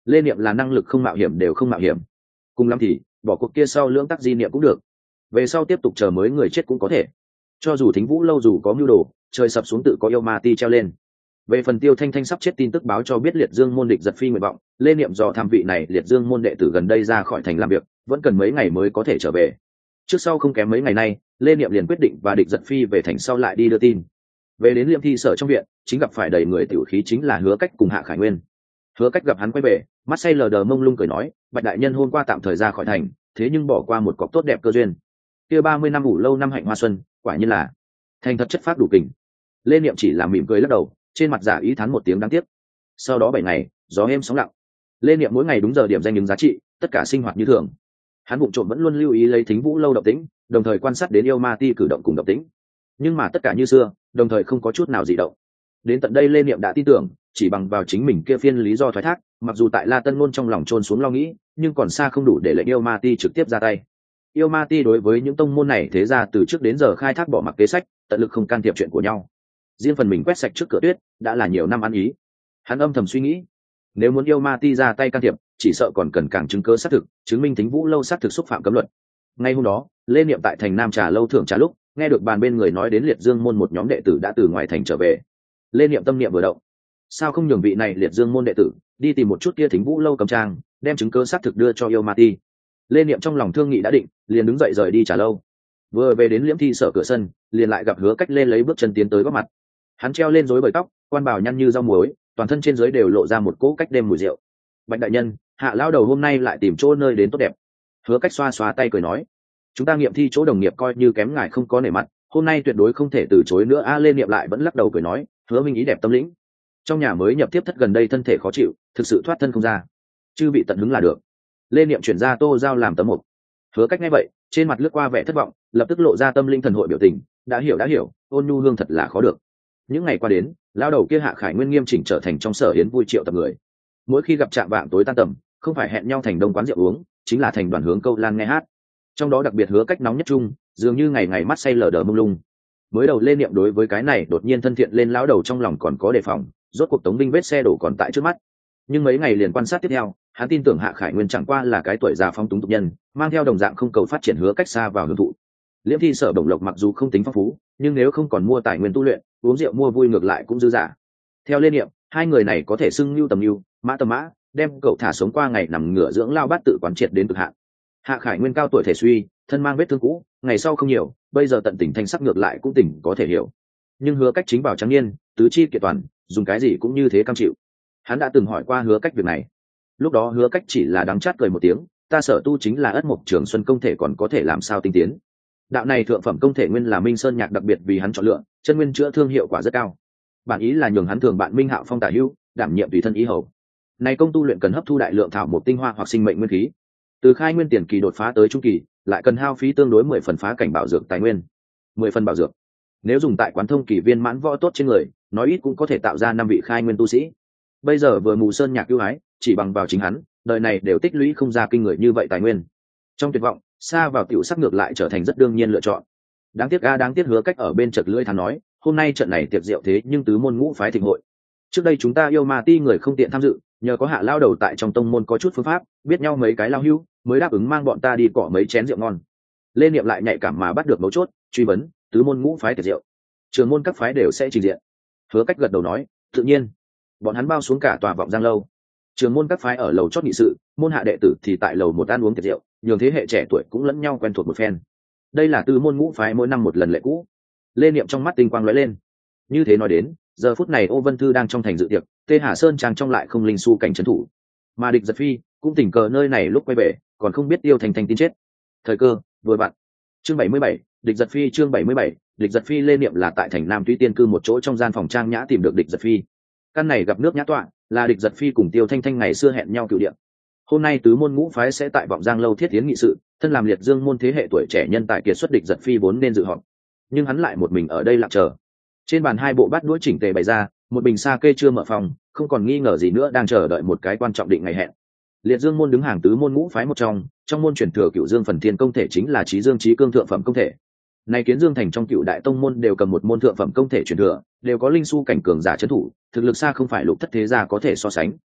lê niệm là năng lực không mạo hiểm đều không mạo hiểm, cùng lắm thì bỏ cuộc kia sau lưỡng tắc di niệm cũng được, về sau tiếp tục chờ mới người chết cũng có thể. Cho dù thính vũ lâu dù có mưu đồ, trời sập xuống tự có yêu ma ti treo lên. Về phần Tiêu Thanh Thanh sắp chết tin tức báo cho biết liệt dương môn địch giật phi nguyện vọng, lê niệm do tham vị này liệt dương môn đệ tử gần đây ra khỏi thành làm việc, vẫn cần mấy ngày mới có thể trở về. Trước sau không kém mấy ngày nay, lê niệm liền quyết định và địch giật phi về thành sau lại đi đưa tin. Về đến liêm thi sở trong viện, chính gặp phải đầy người tiểu khí chính là Hứa Cách cùng Hạ Khải Nguyên. Hứa Cách gặp hắn quay về, mắt say lờ đờ mông lung cười nói, bạch đại nhân hôm qua tạm thời ra khỏi thành, thế nhưng bỏ qua một cọc tốt đẹp cơ duyên. Kia ba mươi năm ủ lâu năm hạnh hoa xuân, quả nhiên là thành thật chất phát đủ kình. Lê niệm chỉ là mỉm cười lắc đầu, trên mặt giả ý thán một tiếng đáng tiếc. Sau đó bảy ngày, gió êm sóng lặng. Lê niệm mỗi ngày đúng giờ điểm danh những giá trị, tất cả sinh hoạt như thường. Hắn vụng trộm vẫn luôn lưu ý lấy thính vũ lâu động tĩnh, đồng thời quan sát đến yêu ma ti cử động cùng động tĩnh. Nhưng mà tất cả như xưa, đồng thời không có chút nào dị động. Đến tận đây Lê niệm đã tin tưởng, chỉ bằng vào chính mình kia phiên lý do thoái thác, mặc dù tại La Tân Ngôn trong lòng trôn xuống lo nghĩ, nhưng còn xa không đủ để lệnh yêu ma ti trực tiếp ra tay. Yêu ma ti đối với những tông môn này thế ra từ trước đến giờ khai thác bỏ mặc kế sách, tận lực không can thiệp chuyện của nhau. Riêng phần mình quét sạch trước cửa tuyết, đã là nhiều năm ăn ý. Hắn âm thầm suy nghĩ, nếu muốn yêu ma ti ra tay can thiệp, chỉ sợ còn cần càng chứng cứ xác thực, chứng minh thính vũ lâu xác thực xúc phạm cấm luật. Ngay hôm đó, Lê niệm tại thành Nam Trà lâu thưởng trà lúc, nghe được bàn bên người nói đến liệt dương môn một nhóm đệ tử đã từ ngoài thành trở về. Lê niệm tâm niệm vừa động, sao không nhường vị này liệt dương môn đệ tử đi tìm một chút kia thính vũ lâu cầm trang, đem chứng cứ xác thực đưa cho yêu ma ti. Lê niệm trong lòng thương nghị đã định, liền đứng dậy rời đi Trà lâu. Vừa về đến liễm thi sở cửa sân, liền lại gặp Hứa Cách lên lấy bước chân tiến tới góp mặt. Hắn treo lên rối bời tóc, quan bào nhăn như rau muối, toàn thân trên dưới đều lộ ra một cỗ cách đêm mùi rượu. Bạch đại nhân, Hạ lão đầu hôm nay lại tìm chỗ nơi đến tốt đẹp. Hứa Cách xoa xoa tay cười nói, chúng ta nghiệm thi chỗ đồng nghiệp coi như kém ngài không có nể mặt, hôm nay tuyệt đối không thể từ chối nữa. A Lê niệm lại vẫn lắc đầu cười nói, Hứa minh ý đẹp tâm lĩnh, trong nhà mới nhập tiếp thất gần đây thân thể khó chịu, thực sự thoát thân không ra, chư vị tận hứng là được. Lê niệm chuyển ra tô giao làm tấm mục. Hứa Cách nghe vậy, trên mặt lướt qua vẻ thất vọng, lập tức lộ ra tâm linh thần hội biểu tình, đã hiểu đã hiểu, ôn nhu hương thật là khó được. Những ngày qua đến, lão đầu kia Hạ Khải Nguyên nghiêm chỉnh trở thành trong sở hiến vui triệu tập người. Mỗi khi gặp trạm vạng tối tan tầm, không phải hẹn nhau thành đông quán rượu uống, chính là thành đoàn hướng câu lan nghe hát. Trong đó đặc biệt Hứa Cách nóng nhất chung, dường như ngày ngày mắt say lờ đờ mông lung. Mới đầu Lê niệm đối với cái này đột nhiên thân thiện lên, lão đầu trong lòng còn có đề phòng, rốt cuộc tống binh vết xe đổ còn tại trước mắt. Nhưng mấy ngày liền quan sát tiếp theo, hắn tin tưởng Hạ Khải Nguyên chẳng qua là cái tuổi già phong túng tục nhân, mang theo đồng dạng không cầu phát triển Hứa Cách xa vào hưởng thụ. Liễm thi sở đồng lộc mặc dù không tính phong phú, nhưng nếu không còn mua tài nguyên tu luyện, uống rượu mua vui ngược lại cũng dư giả. Theo Lê niệm, hai người này có thể xưng lưu tầm lưu, mã tầm mã, đem cậu thả sống qua ngày nằm ngửa dưỡng lao bát tự quán triệt đến cực hạn. Hạ Khải Nguyên cao tuổi thể suy, thân mang vết thương cũ, ngày sau không nhiều, bây giờ tận tình thanh sắc ngược lại cũng tỉnh có thể hiểu. Nhưng Hứa Cách chính bảo trắng niên, tứ chi kiện toàn, dùng cái gì cũng như thế cam chịu. Hắn đã từng hỏi qua Hứa Cách việc này, lúc đó Hứa Cách chỉ là đắng chát cười một tiếng, ta sở tu chính là Ất Mộc Trường Xuân công thể, còn có thể làm sao tinh tiến. Đạo này thượng phẩm công thể nguyên là Minh Sơn Nhạc đặc biệt vì hắn chọn lựa, chân nguyên chữa thương hiệu quả rất cao. Bản ý là nhường hắn thường bạn Minh Hạo Phong tả hữu, đảm nhiệm tùy thân ý hầu. Này công tu luyện cần hấp thu đại lượng thảo mộc tinh hoa hoặc sinh mệnh nguyên khí. Từ khai nguyên tiền kỳ đột phá tới trung kỳ, lại cần hao phí tương đối mười phần phá cảnh bảo dược tài nguyên. Mười phần bảo dược, nếu dùng tại quán thông kỳ viên mãn võ tốt trên người, nói ít cũng có thể tạo ra năm vị khai nguyên tu sĩ. Bây giờ vừa Mù Sơn Nhạc ưu ái, chỉ bằng vào chính hắn, đời này đều tích lũy không ra kinh người như vậy tài nguyên. Trong tuyệt vọng, xa vào tiểu sắc ngược lại trở thành rất đương nhiên lựa chọn. Đáng tiếc a đáng tiếc Hứa Cách ở bên chợt lưỡi thắn nói, hôm nay trận này tiệc rượu thế nhưng tứ môn ngũ phái thịnh hội. Trước đây chúng ta yêu ma ti người không tiện tham dự, nhờ có Hạ lao đầu tại trong tông môn có chút phương pháp, biết nhau mấy cái lao hưu, mới đáp ứng mang bọn ta đi cọ mấy chén rượu ngon. Lê niệm lại nhạy cảm mà bắt được mấu chốt, truy vấn, tứ môn ngũ phái tiệc rượu, trường môn các phái đều sẽ trình diện. Hứa Cách gật đầu nói, tự nhiên. Bọn hắn bao xuống cả tòa Vọng Giang lâu. Trường môn các phái ở lầu chót nghị sự, môn hạ đệ tử thì tại lầu một ăn uống tiệc rượu, nhường thế hệ trẻ tuổi cũng lẫn nhau quen thuộc một phen. Đây là tứ môn ngũ phái mỗi năm một lần lệ cũ. Lê niệm trong mắt tinh quang lóe lên. Như thế nói đến, giờ phút này Ô Vân Thư đang trong thành dự tiệc, Tê Hà Sơn trang trong lại không linh su cảnh trấn thủ, mà địch giật phi cũng tình cờ nơi này lúc quay về, còn không biết Tiêu Thành Thành tin chết. Thời cơ vừa vặn. Chương bảy mươi bảy, địch giật phi. Chương bảy mươi bảy, địch giật phi. Lê niệm là tại thành Nam Túy Tiên cư một chỗ trong gian phòng trang nhã tìm được địch giật phi. Căn này gặp nước nhã tọa, là địch giật phi cùng Tiêu Thanh Thanh ngày xưa hẹn nhau cựu điện. Hôm nay tứ môn ngũ phái sẽ tại Vọng Giang lâu thiết tiến nghị sự, thân làm liệt dương môn thế hệ tuổi trẻ nhân tài kiệt xuất địch giật phi vốn nên dự họp, nhưng hắn lại một mình ở đây lặng chờ. Trên bàn hai bộ bát đũa chỉnh tề bày ra, một bình sa kê chưa mở phòng, không còn nghi ngờ gì nữa đang chờ đợi một cái quan trọng định ngày hẹn. Liệt dương môn đứng hàng tứ môn ngũ phái một trong, trong môn truyền thừa Cửu Dương Phần Thiên công thể chính là Chí Dương Chí Cương thượng phẩm công thể. Nay Kiến Dương thành trong Cửu đại tông môn đều cầm một môn thượng phẩm công thể truyền thừa, đều có linh su cảnh cường giả trấn thủ, thực lực xa không phải lục thất thế gia có thể so sánh.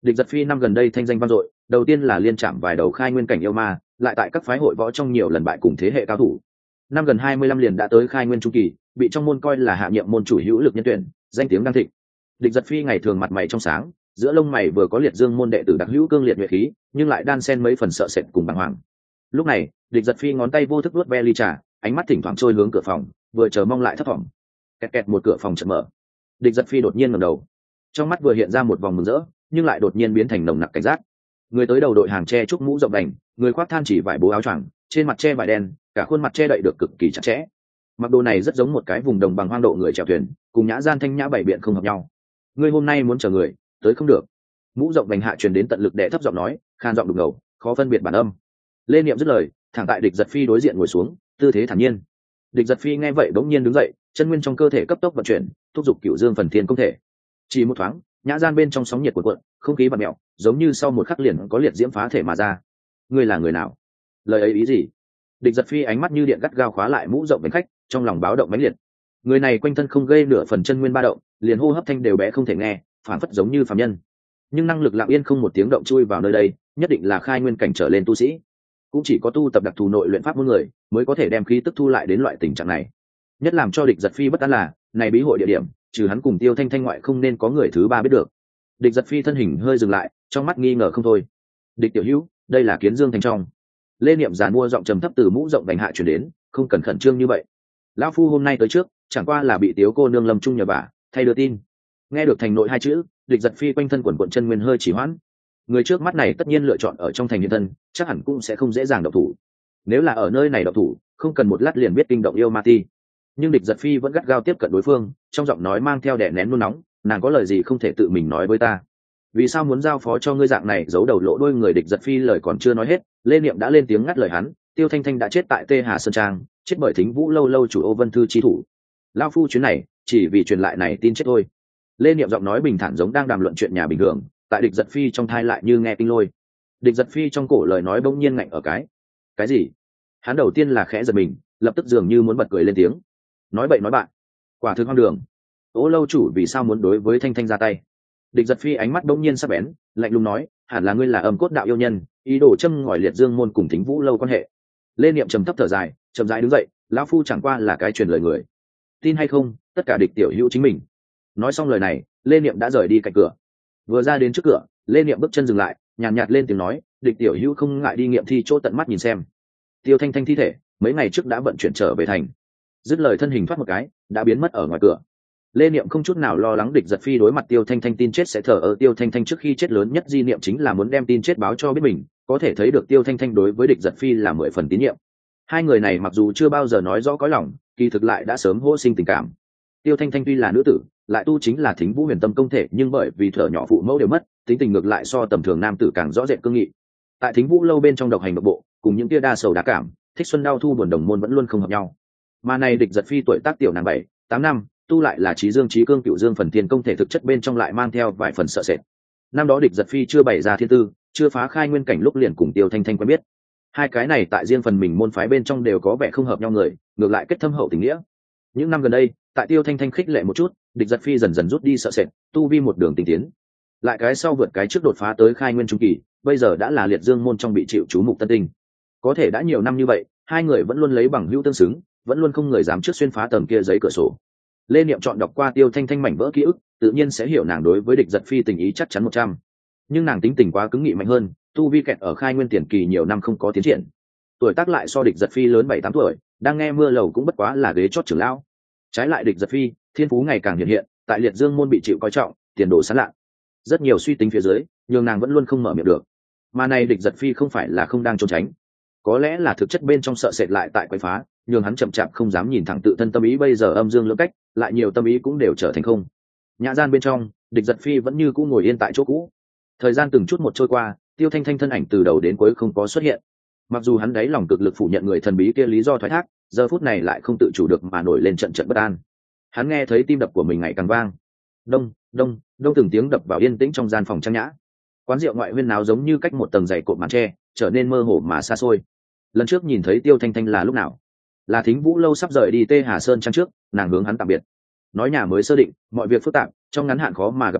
Địch Giật Phi năm gần đây thanh danh vang dội, đầu tiên là liên chạm vài đầu khai nguyên cảnh yêu ma, lại tại các phái hội võ trong nhiều lần bại cùng thế hệ cao thủ. Năm gần hai mươi lăm liền đã tới khai nguyên trung kỳ, bị trong môn coi là hạ nhiệm môn chủ hữu lực nhân tuyển, danh tiếng đang thịnh. Địch Giật Phi ngày thường mặt mày trong sáng, giữa lông mày vừa có liệt dương môn đệ tử đặc hữu cương liệt nhuệ khí, nhưng lại đan xen mấy phần sợ sệt cùng bàng hoàng. Lúc này, Địch Giật Phi ngón tay vô thức vuốt ve ly trà, ánh mắt thỉnh thoảng trôi hướng cửa phòng, vừa chờ mong lại thấp thỏm. Kẹt kẹt một cửa phòng chợt mở. Địch Giật Phi đột nhiên ngẩng đầu, trong mắt vừa hiện ra một vòng mừng rỡ, nhưng lại đột nhiên biến thành nồng nặc cảnh giác. Người tới đầu đội hàng che trúc mũ rộng đành, người khoác than chỉ vải bố áo choàng, trên mặt che vải đen, cả khuôn mặt che đậy được cực kỳ chặt chẽ. Mặc đồ này rất giống một cái vùng đồng bằng hoang độ người chèo thuyền, cùng nhã gian thanh nhã bảy biện không hợp nhau. Ngươi hôm nay muốn chờ người, tới không được. Mũ rộng đành hạ truyền đến tận lực đệ thấp giọng nói, khan giọng đục ngầu, khó phân biệt bản âm. Lê Niệm dứt lời, thẳng tại Địch Giật Phi đối diện ngồi xuống, tư thế thản nhiên. Địch Giật Phi nghe vậy bỗng nhiên đứng dậy, chân nguyên trong cơ thể cấp tốc vận chuyển, thúc giục Cửu Dương Phần Thiên công thể. Chỉ một thoáng, nhã gian bên trong sóng nhiệt cuộn cuộn, không khí bạt mèo, giống như sau một khắc liền có liệt diễm phá thể mà ra. Ngươi là người nào? Lời ấy ý gì? Địch Giật Phi ánh mắt như điện gắt gao khóa lại mũ rộng bánh khách, trong lòng báo động mãnh liệt. Người này quanh thân không gây nửa phần chân nguyên ba động, liền hô hấp thanh đều bé không thể nghe, phản phất giống như phàm nhân. Nhưng năng lực lặng yên không một tiếng động chui vào nơi đây, nhất định là khai nguyên cảnh trở lên tu sĩ. Cũng chỉ có tu tập đặc thù nội luyện pháp môn người mới có thể đem khí tức thu lại đến loại tình trạng này. Nhất làm cho Địch Giật Phi bất an là, này bí hội địa điểm, trừ hắn cùng Tiêu Thanh Thanh ngoại không nên có người thứ ba biết được. Địch Giật Phi thân hình hơi dừng lại, trong mắt nghi ngờ không thôi. Địch tiểu hữu, đây là Kiến Dương thành trong. Lê Niệm giàn mua giọng trầm thấp từ mũ rộng đành hạ truyền đến, không cần khẩn trương như vậy. Lão phu hôm nay tới trước, chẳng qua là bị Tiếu cô nương Lâm Trung nhờ vả, thay đưa tin. Nghe được thành nội hai chữ, Địch Giật Phi quanh thân quần quần chân nguyên hơi chỉ hoãn. Người trước mắt này tất nhiên lựa chọn ở trong thành hiện thân, chắc hẳn cũng sẽ không dễ dàng động thủ. Nếu là ở nơi này động thủ, không cần một lát liền biết kinh động yêu ma ti. Nhưng Địch Giật Phi vẫn gắt gao tiếp cận đối phương, trong giọng nói mang theo đè nén nôn nóng, nàng có lời gì không thể tự mình nói với ta? Vì sao muốn giao phó cho ngươi dạng này giấu đầu lộ đuôi người? Địch Giật Phi lời còn chưa nói hết, Lê Niệm đã lên tiếng ngắt lời hắn, Tiêu Thanh Thanh đã chết tại Tê Hà Sơn Trang, chết bởi Thính Vũ lâu lâu chủ Ô Vân Thư chi thủ. Lão phu chuyến này chỉ vì truyền lại này tin chết thôi. Lê Niệm giọng nói bình thản giống đang đàm luận chuyện nhà bình thường, tại Địch Giật Phi trong thai lại như nghe kinh lôi. Địch Giật Phi trong cổ lời nói bỗng nhiên ngạnh ở cái. Cái gì? Hắn đầu tiên là khẽ giật mình, lập tức dường như muốn bật cười lên tiếng. Nói bậy nói bạn, quả thực hoang đường. Ô lâu chủ vì sao muốn đối với Thanh Thanh ra tay? Địch Giật Phi ánh mắt bỗng nhiên sắc bén, lạnh lùng nói, hẳn là ngươi là âm cốt đạo yêu nhân, ý đồ châm ngòi liệt dương môn cùng Thính Vũ lâu quan hệ. Lê Niệm trầm thấp thở dài, chậm rãi đứng dậy, lão phu chẳng qua là cái truyền lời người. Tin hay không, tất cả địch tiểu hữu chính mình. Nói xong lời này, Lê Niệm đã rời đi cạnh cửa. Vừa ra đến trước cửa, Lê Niệm bước chân dừng lại, nhàn nhạt, nhạt lên tiếng nói, địch tiểu hữu không ngại đi nghiệm thi chỗ tận mắt nhìn xem. Tiêu Thanh Thanh thi thể mấy ngày trước đã vận chuyển trở về thành. Dứt lời thân hình thoát một cái, đã biến mất ở ngoài cửa. Lê Niệm không chút nào lo lắng Địch Giật Phi đối mặt Tiêu Thanh Thanh tin chết sẽ thở ở. Tiêu Thanh Thanh trước khi chết lớn nhất di niệm chính là muốn đem tin chết báo cho biết mình, có thể thấy được Tiêu Thanh Thanh đối với Địch Giật Phi là mười phần tín nhiệm. Hai người này mặc dù chưa bao giờ nói rõ cõi lòng, kỳ thực lại đã sớm hô sinh tình cảm. Tiêu Thanh Thanh tuy là nữ tử, lại tu chính là Thính Vũ Huyền Tâm công thể, nhưng bởi vì thở nhỏ phụ mẫu đều mất, tính tình ngược lại so tầm thường nam tử càng rõ rệt cương nghị. Tại Thính Vũ lâu bên trong độc hành độc bộ, cùng những tia đa sầu đa cảm, thích xuân đau thu buồn đồng môn vẫn luôn không hợp nhau. Mà này Địch Giật Phi tuổi tác tiểu nàng bảy, tám năm, tu lại là trí dương trí cương Cửu Dương Phần Thiên công thể, thực chất bên trong lại mang theo vài phần sợ sệt. Năm đó Địch Giật Phi chưa bày ra thiên tư, chưa phá khai nguyên cảnh lúc liền cùng Tiêu Thanh Thanh quen biết. Hai cái này tại riêng phần mình môn phái bên trong đều có vẻ không hợp nhau người, ngược lại kết thâm hậu tình nghĩa. Những năm gần đây, tại Tiêu Thanh Thanh khích lệ một chút, Địch Giật Phi dần dần rút đi sợ sệt, tu vi một đường tinh tiến. Lại cái sau vượt cái trước đột phá tới khai nguyên trung kỳ, bây giờ đã là liệt dương môn trong bị chịu chú mục tân tinh. Có thể đã nhiều năm như vậy, hai người vẫn luôn lấy bằng hữu tương xứng, vẫn luôn không người dám trước xuyên phá tầng kia giấy cửa sổ. Lê Niệm chọn đọc qua Tiêu Thanh Thanh mảnh vỡ ký ức, tự nhiên sẽ hiểu nàng đối với Địch Giật Phi tình ý chắc chắn một trăm. Nhưng nàng tính tình quá cứng nghị mạnh hơn, tu vi kẹt ở khai nguyên tiền kỳ nhiều năm không có tiến triển. Tuổi tác lại so Địch Giật Phi lớn bảy tám tuổi, đang nghe mưa lầu cũng bất quá là ghế chót trưởng lão. Trái lại Địch Giật Phi, thiên phú ngày càng hiện hiện, tại liệt dương môn bị chịu coi trọng, tiền đồ sáng lạ. Rất nhiều suy tính phía dưới, nhưng nàng vẫn luôn không mở miệng được. Mà này Địch Giật Phi không phải là không đang trốn tránh, có lẽ là thực chất bên trong sợ sệt lại tại quấy phá, nhưng hắn chậm chạp không dám nhìn thẳng tự thân tâm ý bây giờ âm dương lưỡng cách, lại nhiều tâm ý cũng đều trở thành không. Nhã gian bên trong, Địch Giật Phi vẫn như cũ ngồi yên tại chỗ cũ. Thời gian từng chút một trôi qua, Tiêu Thanh Thanh thân ảnh từ đầu đến cuối không có xuất hiện. Mặc dù hắn đáy lòng cực lực phủ nhận người thần bí kia lý do thoái thác, giờ phút này lại không tự chủ được mà nổi lên trận trận bất an. Hắn nghe thấy tim đập của mình ngày càng vang. Đông, đông, đông từng tiếng đập vào yên tĩnh trong gian phòng trang nhã. Quán rượu ngoại huyên náo giống như cách một tầng dày cột màn tre, trở nên mơ hồ mà xa xôi. Lần trước nhìn thấy Tiêu Thanh Thanh là lúc nào? Là Thính Vũ lâu sắp rời đi Tê Hà Sơn trang trước, nàng hướng hắn tạm biệt. Nói nhà mới sơ định, mọi việc phức tạp, trong ngắn hạn khó mà gặp nhau,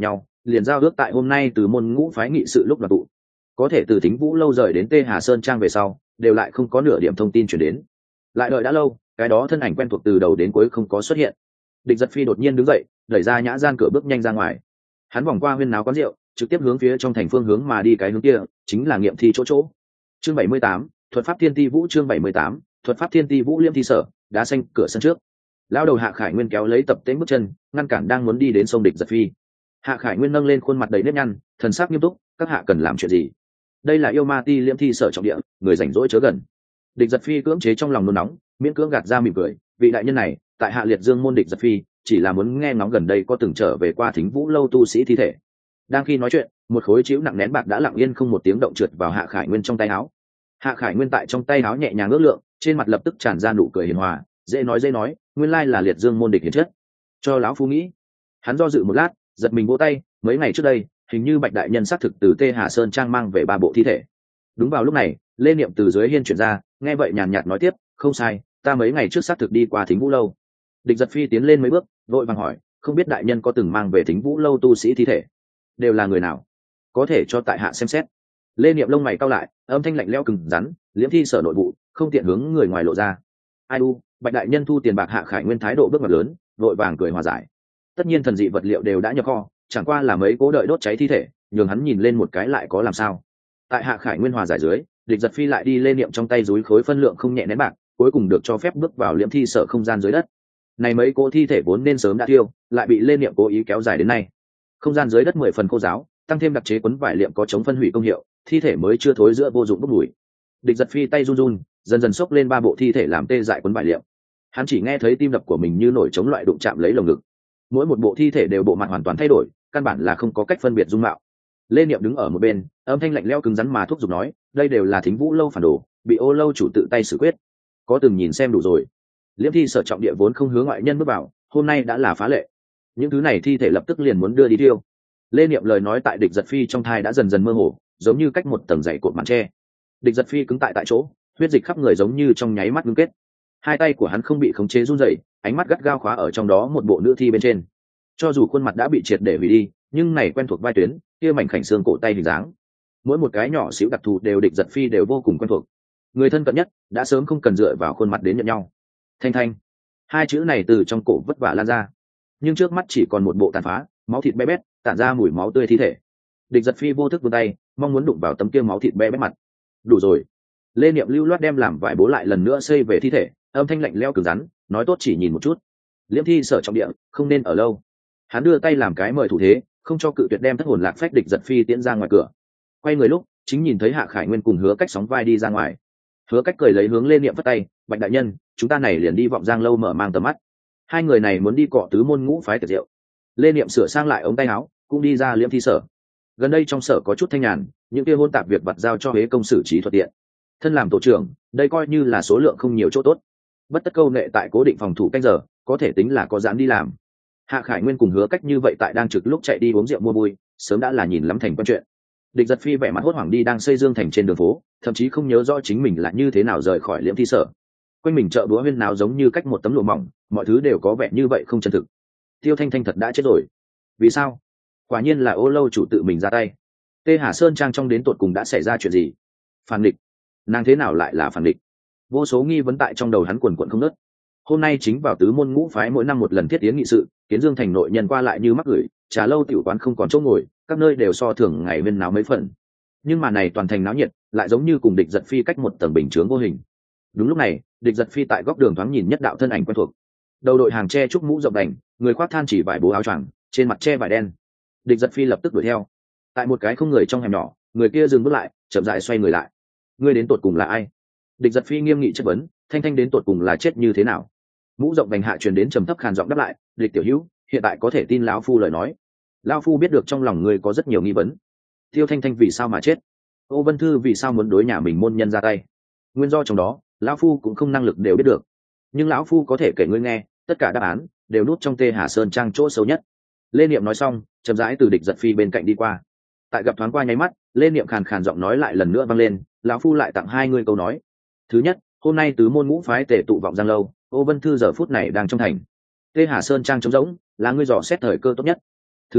liền giao ước tại hôm nay từ môn ngũ phái nghị sự lúc đoàn tụ. Có thể từ Thính Vũ lâu rời đến Tê Hà Sơn Trang về sau đều lại không có nửa điểm thông tin chuyển đến. Lại đợi đã lâu, cái đó thân ảnh quen thuộc từ đầu đến cuối không có xuất hiện. Địch Giật Phi đột nhiên đứng dậy, đẩy ra nhã gian cửa bước nhanh ra ngoài. Hắn vòng qua huyên náo quán rượu, trực tiếp hướng phía trong thành phương hướng mà đi, cái hướng kia chính là nghiệm thi chỗ chỗ. Chương bảy mươi tám, thuật pháp thiên ti vũ. Chương bảy mươi tám, thuật pháp thiên ti vũ. Liêm thi sở, đá xanh cửa sân trước. Lão đầu Hạ Khải Nguyên kéo lấy Tập Tễnh bước chân, ngăn cản đang muốn đi đến sông Địch Giật Phi. Hạ Khải Nguyên nâng lên khuôn mặt đầy nếp nhăn, thần sắc nghiêm túc, các hạ cần làm chuyện gì? Đây là yêu ma ti liêm thi sở trọng địa, người rảnh rỗi chớ gần. Địch Giật Phi cưỡng chế trong lòng nôn nóng, miễn cưỡng gạt ra mỉm cười, vị đại nhân này tại hạ liệt dương môn Địch Giật Phi chỉ là muốn nghe ngóng gần đây có từng trở về qua Thính Vũ lâu tu sĩ thi thể. Đang khi nói chuyện, một khối chiếu nặng nén bạc đã lặng yên không một tiếng động trượt vào Hạ Khải Nguyên trong tay áo. Hạ Khải Nguyên tại trong tay áo nhẹ nhàng ước lượng, trên mặt lập tức tràn ra nụ cười hiền hòa, dễ nói dễ nói, nguyên lai là liệt dương môn Địch hiền chất. Cho lão phu nghĩ. Hắn do dự một lát, giật mình vỗ tay, mấy ngày trước đây hình như Bạch đại nhân xác thực từ Tê Hà Sơn Trang mang về ba bộ thi thể. Đúng vào lúc này, Lê Niệm từ dưới hiên chuyển ra, nghe vậy nhàn nhạt nói tiếp, không sai, ta mấy ngày trước xác thực đi qua Thính Vũ lâu. Địch Giật Phi tiến lên mấy bước, vội vàng hỏi, không biết đại nhân có từng mang về Thính Vũ lâu tu sĩ thi thể, đều là người nào, có thể cho tại hạ xem xét. Lê Niệm lông mày cau lại, âm thanh lạnh lẽo cứng rắn, liễm thi sở nội vụ không tiện hướng người ngoài lộ ra. Ai u, Bạch đại nhân thu tiền bạc. Hạ Khải Nguyên thái độ bước ngoặt lớn, vội vàng cười hòa giải. Tất nhiên thần dị vật liệu đều đã nhập kho, chẳng qua là mấy cố đợi đốt cháy thi thể, nhường hắn nhìn lên một cái lại có làm sao. Tại Hạ Khải Nguyên hòa giải dưới, Địch Giật Phi lại đi Lê Niệm trong tay dúi khối phân lượng không nhẹ nén bạc, cuối cùng được cho phép bước vào liễm thi sở không gian dưới đất. Này mấy cố thi thể vốn nên sớm đã tiêu, lại bị Lê Niệm cố ý kéo dài đến nay. Không gian dưới đất mười phần khô ráo, tăng thêm đặc chế quấn vải liệm có chống phân hủy công hiệu, thi thể mới chưa thối giữa vô dụng bốc mùi. Địch Giật Phi tay run run, dần dần xốc lên ba bộ thi thể làm tê dại quấn vải liệm. Hắn chỉ nghe thấy tim đập của mình như nổi trống loại đụng chạm lấy lồng ngực. Mỗi một bộ thi thể đều bộ mặt hoàn toàn thay đổi, căn bản là không có cách phân biệt dung mạo. Lê Niệm đứng ở một bên, âm thanh lạnh lẽo cứng rắn mà thúc giục nói, đây đều là Thính Vũ lâu phản đồ, bị Ô lâu chủ tự tay xử quyết. Có từng nhìn xem đủ rồi. Liễm thi sở trọng địa vốn không hướng ngoại nhân bước vào, hôm nay đã là phá lệ. Những thứ này thi thể lập tức liền muốn đưa đi tiêu. Lê Niệm lời nói tại Địch Giật Phi trong thai đã dần dần mơ hồ, giống như cách một tầng dày cột màn tre. Địch Giật Phi cứng tại tại chỗ, huyết dịch khắp người giống như trong nháy mắt ngưng kết. Hai tay của hắn không bị khống chế run rẩy, ánh mắt gắt gao khóa ở trong đó một bộ nữ thi bên trên. Cho dù khuôn mặt đã bị triệt để hủy đi, nhưng này quen thuộc vai tuyến, kia mảnh khảnh xương cổ tay hình dáng, mỗi một cái nhỏ xíu đặc thù đều Địch Giật Phi đều vô cùng quen thuộc. Người thân cận nhất đã sớm không cần dựa vào khuôn mặt đến nhận nhau. Thanh thanh, hai chữ này từ trong cổ vất vả lan ra, nhưng trước mắt chỉ còn một bộ tàn phá, máu thịt bé bét, tản ra mùi máu tươi thi thể. Địch Giật Phi vô thức vươn tay, mong muốn đụng vào tấm kia máu thịt bé bét mặt. Đủ rồi. Lê Niệm lưu loát đem làm vải bố lại lần nữa xây về thi thể, âm thanh lạnh lẽo cứng rắn, nói tốt chỉ nhìn một chút. Liễm thi sở trọng địa, không nên ở lâu. Hắn đưa tay làm cái mời thủ thế, không cho cự tuyệt đem thất hồn lạc phách Địch Giật Phi tiễn ra ngoài cửa. Quay người lúc, chính nhìn thấy Hạ Khải Nguyên cùng Hứa Cách sóng vai đi ra ngoài. Hứa Cách cười lấy hướng Lê Niệm vất tay, Bạch đại nhân, chúng ta này liền đi Vọng Giang lâu mở mang tầm mắt. Hai người này muốn đi cọ tứ môn ngũ phái tiệc rượu. Lê Niệm sửa sang lại ống tay áo, cũng đi ra liễm thi sở. Gần đây trong sở có chút thanh nhàn, những kia hôn tạp việc vặt giao cho Huế công xử trí thuận tiện. Thân làm tổ trưởng, đây coi như là số lượng không nhiều chỗ tốt. Bất tất câu nệ tại cố định phòng thủ canh giờ, có thể tính là có dám đi làm. Hạ Khải Nguyên cùng Hứa Cách như vậy tại đang trực lúc chạy đi uống rượu mua vui, sớm đã là nhìn lắm thành quen chuyện. Địch Giật Phi vẻ mặt hốt hoảng đi đang xây dương thành trên đường phố, thậm chí không nhớ rõ chính mình là như thế nào rời khỏi liễm thi sở. Quanh mình chợ búa huyên nào giống như cách một tấm lụa mỏng, mọi thứ đều có vẻ như vậy không chân thực. Tiêu Thanh Thanh thật đã chết rồi. Vì sao? Quả nhiên là Ô lâu chủ tự mình ra tay. Tê Hà Sơn Trang trong đến tột cùng đã xảy ra chuyện gì? Phản địch? Nàng thế nào lại là phản địch? Vô số nghi vấn tại trong đầu hắn quần quần không ngớt. Hôm nay chính vào tứ môn ngũ phái mỗi năm một lần thiết tiến nghị sự, Kiến Dương thành nội nhân qua lại như mắc gửi, trà lâu tiểu quán không còn chỗ ngồi, các nơi đều so thường ngày bên náo mấy phần. Nhưng mà này toàn thành náo nhiệt, lại giống như cùng Địch Giật Phi cách một tầng bình chướng vô hình. Đúng lúc này, Địch Giật Phi tại góc đường thoáng nhìn nhất đạo thân ảnh quen thuộc. Đầu đội hàng tre trúc mũ rộng đành, người khoác than chỉ vải bố áo choàng, trên mặt che vải đen. Địch Giật Phi lập tức đuổi theo. Tại một cái không người trong hẻm nhỏ, người kia dừng bước lại, chậm rãi xoay người lại. Ngươi đến tột cùng là ai? Địch Giật Phi nghiêm nghị chất vấn, Thanh Thanh đến tột cùng là chết như thế nào? Mũ rộng đành hạ truyền đến trầm thấp khàn giọng đáp lại, Địch tiểu hữu, hiện tại có thể tin lão phu lời nói. Lão phu biết được trong lòng ngươi có rất nhiều nghi vấn. Tiêu Thanh Thanh vì sao mà chết? Ô Vân Thư vì sao muốn đối nhà mình môn nhân ra tay? Nguyên do trong đó, lão phu cũng không năng lực đều biết được. Nhưng lão phu có thể kể ngươi nghe, tất cả đáp án đều nút trong Tê Hà Sơn Trang chỗ sâu nhất. Lê Niệm nói xong, chậm rãi từ Địch Giật Phi bên cạnh đi qua. Tại gặp thoáng qua nháy mắt, Lê Niệm khàn khàn giọng nói lại lần nữa vang lên, lão phu lại tặng hai ngươi câu nói. Thứ nhất, hôm nay tứ môn ngũ phái tề tụ Vọng Giang lâu, Ô Vân Thư giờ phút này đang trong thành. Tê Hà Sơn Trang trống rỗng, là ngươi dò xét thời cơ tốt nhất. Thứ hai,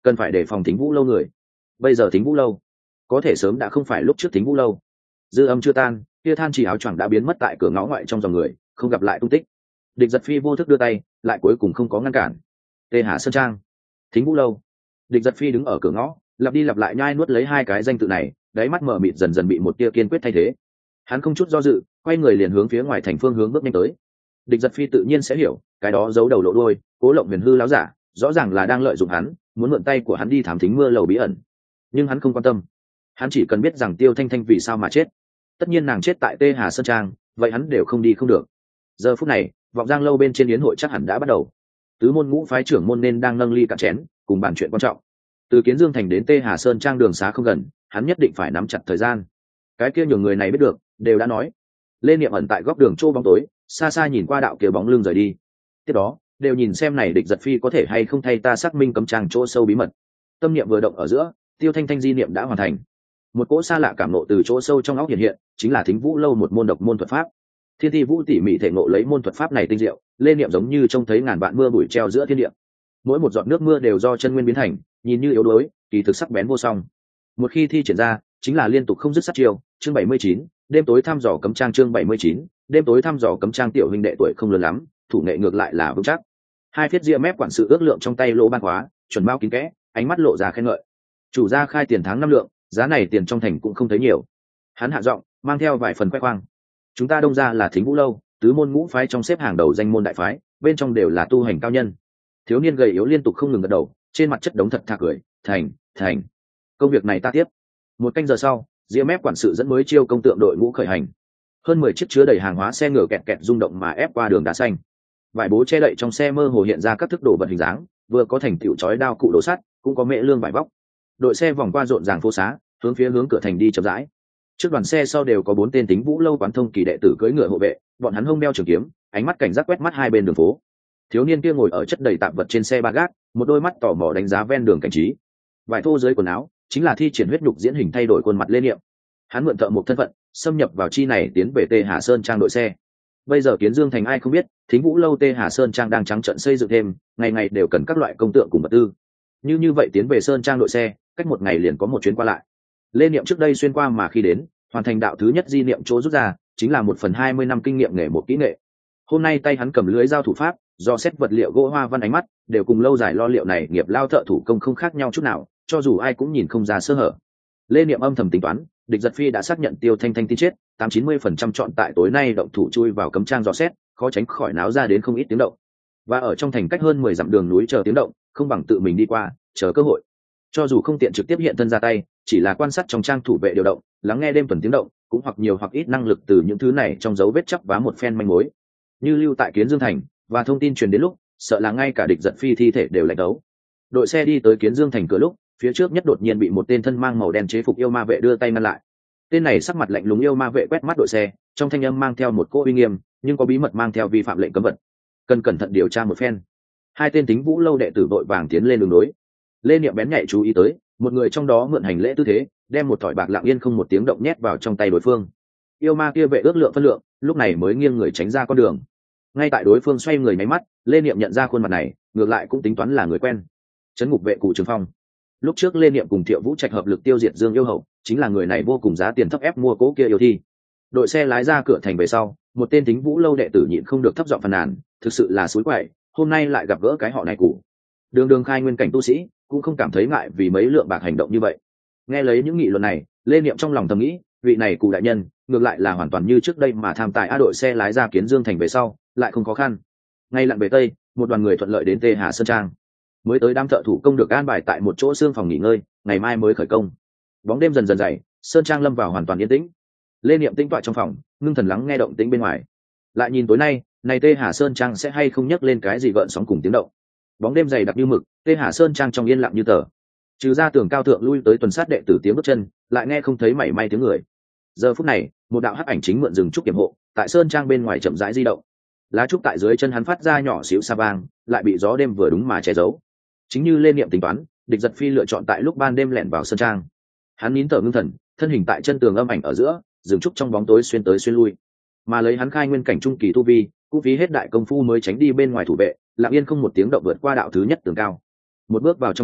cần phải đề phòng Thính Vũ lâu người. Bây giờ Thính Vũ lâu có thể sớm đã không phải lúc trước Thính Vũ lâu. Dư âm chưa tan, kia than chỉ áo choàng đã biến mất tại cửa ngõ ngoại trong dòng người, không gặp lại tung tích. Địch Giật Phi vô thức đưa tay, lại cuối cùng không có ngăn cản. Tê Hà Sơn Trang, Thính Vũ lâu. Địch Giật Phi đứng ở cửa ngõ, lặp đi lặp lại nhai nuốt lấy hai cái danh tự này, đáy mắt mở mịt dần dần bị một tia kiên quyết thay thế. Hắn không chút do dự, quay người liền hướng phía ngoài thành phương hướng bước nhanh tới. Địch Giật Phi tự nhiên sẽ hiểu, cái đó giấu đầu lộ đuôi, Cố Lộng Huyền hư láo giả, rõ ràng là đang lợi dụng hắn, muốn mượn tay của hắn đi thám thính mưa lầu bí ẩn. Nhưng hắn không quan tâm, hắn chỉ cần biết rằng Tiêu Thanh Thanh vì sao mà chết. Tất nhiên nàng chết tại Tê Hà Sơn Trang, vậy hắn đều không đi không được. Giờ phút này, vọng giang lâu bên trên yến hội chắc hẳn đã bắt đầu. Tứ môn ngũ phái trưởng môn nên đang nâng ly cạn chén, cùng bàn chuyện quan trọng. Từ Kiến Dương thành đến Tê Hà Sơn Trang đường xá không gần, hắn nhất định phải nắm chặt thời gian. Cái kia nhiều người này biết được, đều đã nói. Lê Niệm ẩn tại góc đường chỗ bóng tối, xa xa nhìn qua đạo kia bóng lưng rời đi. Tiếp đó, đều nhìn xem này Địch Giật Phi có thể hay không thay ta xác minh cấm trang chỗ sâu bí mật. Tâm niệm vừa động ở giữa, Tiêu Thanh Thanh di niệm đã hoàn thành. Một cỗ xa lạ cảm nộ từ chỗ sâu trong óc hiện hiện, chính là Thính Vũ lâu một môn độc môn thuật pháp. Thiên Thi Vũ tỉ mỉ thể ngộ lấy môn thuật pháp này tinh diệu, Lê Niệm giống như trông thấy ngàn vạn mưa bụi treo giữa thiên địa. Mỗi một giọt nước mưa đều do chân nguyên biến thành, nhìn như yếu đuối, kỳ thực sắc bén vô song. Một khi thi triển ra, chính là liên tục không dứt sát chiêu. Chương bảy mươi chín, đêm tối thăm dò cấm trang. Chương bảy mươi chín, đêm tối thăm dò cấm trang. Tiểu huynh đệ tuổi không lớn lắm, thủ nghệ ngược lại là vững chắc. Hai phiết ria mép quản sự ước lượng trong tay lỗ ban khóa, chuẩn bao kín kẽ, ánh mắt lộ ra khen ngợi. Chủ gia khai tiền tháng năm lượng, giá này tiền trong thành cũng không thấy nhiều. Hắn hạ giọng, mang theo vài phần khoe khoang. Chúng ta đông ra là Thính Vũ lâu, tứ môn ngũ phái trong xếp hàng đầu danh môn đại phái, bên trong đều là tu hành cao nhân. Thiếu niên gầy yếu liên tục không ngừng gật đầu, trên mặt chất đống thật thà cười, thành, thành. Công việc này ta tiếp. Một canh giờ sau, ria mép quản sự dẫn mới chiêu công tượng đội ngũ khởi hành. Hơn mười chiếc chứa đầy hàng hóa xe ngựa kẹt kẹt rung động mà ép qua đường đá xanh. Vài bố che đậy trong xe mơ hồ hiện ra các thức đồ vật hình dáng, vừa có thành tiểu chói đao cụ đồ sắt, cũng có mễ lương vải vóc. Đội xe vòng qua rộn ràng phố xá, hướng phía hướng cửa thành đi chậm rãi. Trước đoàn xe sau đều có bốn tên Thính Vũ lâu quán thông kỳ đệ tử cưỡi ngựa hộ vệ, bọn hắn hông đeo trường kiếm, ánh mắt cảnh giác quét mắt hai bên đường phố. Thiếu niên kia ngồi ở chất đầy tạp vật trên xe ba gác, một đôi mắt tò mò đánh giá ven đường cảnh trí. Vải thô dưới quần áo, chính là thi triển huyết nhục diễn hình thay đổi khuôn mặt Lê Niệm. Hắn mượn thợ một thân phận, xâm nhập vào chi này tiến về Tê Hà Sơn Trang đội xe. Bây giờ Kiến Dương thành ai không biết, Thính Vũ lâu Tê Hà Sơn Trang đang trắng trợn xây dựng thêm, ngày ngày đều cần các loại công tượng cùng vật tư. Như như vậy tiến về Sơn Trang đội xe, cách một ngày liền có một chuyến qua lại. Lê Niệm trước đây xuyên qua mà khi đến, hoàn thành đạo thứ nhất di niệm chỗ rút ra, chính là một phần hai mươi năm kinh nghiệm nghề một kỹ nghệ. Hôm nay tay hắn cầm lưới dao thủ pháp, do xét vật liệu gỗ hoa văn ánh mắt, đều cùng lâu dài lo liệu này nghiệp lao thợ thủ công không khác nhau chút nào, cho dù ai cũng nhìn không ra sơ hở. Lê Niệm âm thầm tính toán, Địch Giật Phi đã xác nhận Tiêu Thanh Thanh tin chết, tám chín mươi phần trăm chọn tại tối nay động thủ chui vào cấm trang dò xét, khó tránh khỏi náo ra đến không ít tiếng động. Và ở trong thành cách hơn mười dặm đường núi chờ tiếng động, không bằng tự mình đi qua, chờ cơ hội. Cho dù không tiện trực tiếp hiện thân ra tay, chỉ là quan sát trong trang thủ vệ điều động, lắng nghe đêm tuần tiếng động, cũng hoặc nhiều hoặc ít năng lực từ những thứ này trong dấu vết chắp vá một phen manh mối. Như lưu tại Kiến Dương thành, và thông tin truyền đến lúc, sợ là ngay cả Địch Giật Phi thi thể đều lạnh đấu. Đội xe đi tới Kiến Dương thành cửa lúc, phía trước nhất đột nhiên bị một tên thân mang màu đen chế phục yêu ma vệ đưa tay ngăn lại. Tên này sắc mặt lạnh lùng yêu ma vệ quét mắt đội xe, trong thanh âm mang theo một cỗ uy nghiêm, nhưng có bí mật mang theo vi phạm lệnh cấm vật, cần cẩn thận điều tra một phen. Hai tên Thính Vũ lâu đệ tử vội vàng tiến lên đường đối. Lê Niệm bén nhạy chú ý tới, một người trong đó mượn hành lễ tư thế, đem một thỏi bạc lặng yên không một tiếng động nhét vào trong tay đối phương. Yêu ma kia vệ ước lượng phân lượng, lúc này mới nghiêng người tránh ra con đường. Ngay tại đối phương xoay người nháy mắt, Lê Niệm nhận ra khuôn mặt này, ngược lại cũng tính toán là người quen. Trấn ngục vệ Cụ Trường Phong. Lúc trước Lê Niệm cùng Thiệu Vũ Trạch hợp lực tiêu diệt Dương Yêu Hậu, chính là người này vô cùng giá tiền thấp ép mua cố kia yêu thi. Đội xe lái ra cửa thành về sau, một tên Thính Vũ lâu đệ tử nhịn không được thấp giọng phàn nàn, thực sự là suối quậy, hôm nay lại gặp gỡ cái họ này Cụ. Đường đường khai nguyên cảnh tu sĩ, cũng không cảm thấy ngại vì mấy lượng bạc hành động như vậy. Nghe lấy những nghị luận này, Lê Niệm trong lòng thầm nghĩ, vị này Cụ đại nhân, ngược lại là hoàn toàn như trước đây mà tham tài a. Đội xe lái ra Kiến Dương thành về sau, lại không khó khăn. Ngay lặn về tây, một đoàn người thuận lợi đến Tê Hà Sơn Trang. Mới tới đám thợ thủ công được an bài tại một chỗ xương phòng nghỉ ngơi, ngày mai mới khởi công. Bóng đêm dần dần dày, Sơn Trang lâm vào hoàn toàn yên tĩnh. Lê Niệm tĩnh tọa trong phòng, ngưng thần lắng nghe động tĩnh bên ngoài. Lại nhìn tối nay, này Tê Hà Sơn Trang sẽ hay không nhấc lên cái gì gợn sóng cùng tiếng động. Bóng đêm dày đặc như mực, Tê Hà Sơn Trang trong yên lặng như tờ. Trừ ra tường cao thượng lui tới tuần sát đệ tử tiếng bước chân, lại nghe không thấy mảy may tiếng người. Giờ phút này, một đạo hắc ảnh chính mượn rừng trúc kiểm hộ, tại Sơn Trang bên ngoài chậm rãi di động. Lá trúc tại dưới chân hắn phát ra nhỏ xíu sa vang, lại bị gió đêm vừa đúng mà che giấu. Chính như Lê Niệm tính toán, Địch Giật Phi lựa chọn tại lúc ban đêm lẻn vào Sơn Trang. Hắn nín thở ngưng thần, thân hình tại chân tường âm ảnh ở giữa, rừng trúc trong bóng tối xuyên tới xuyên lui. Mà lấy hắn khai nguyên cảnh trung kỳ tu vi, cũng phí hết đại công phu mới tránh đi bên ngoài thủ vệ, lặng yên không một tiếng động vượt qua đạo thứ nhất tường cao. Một bước vào trong trang,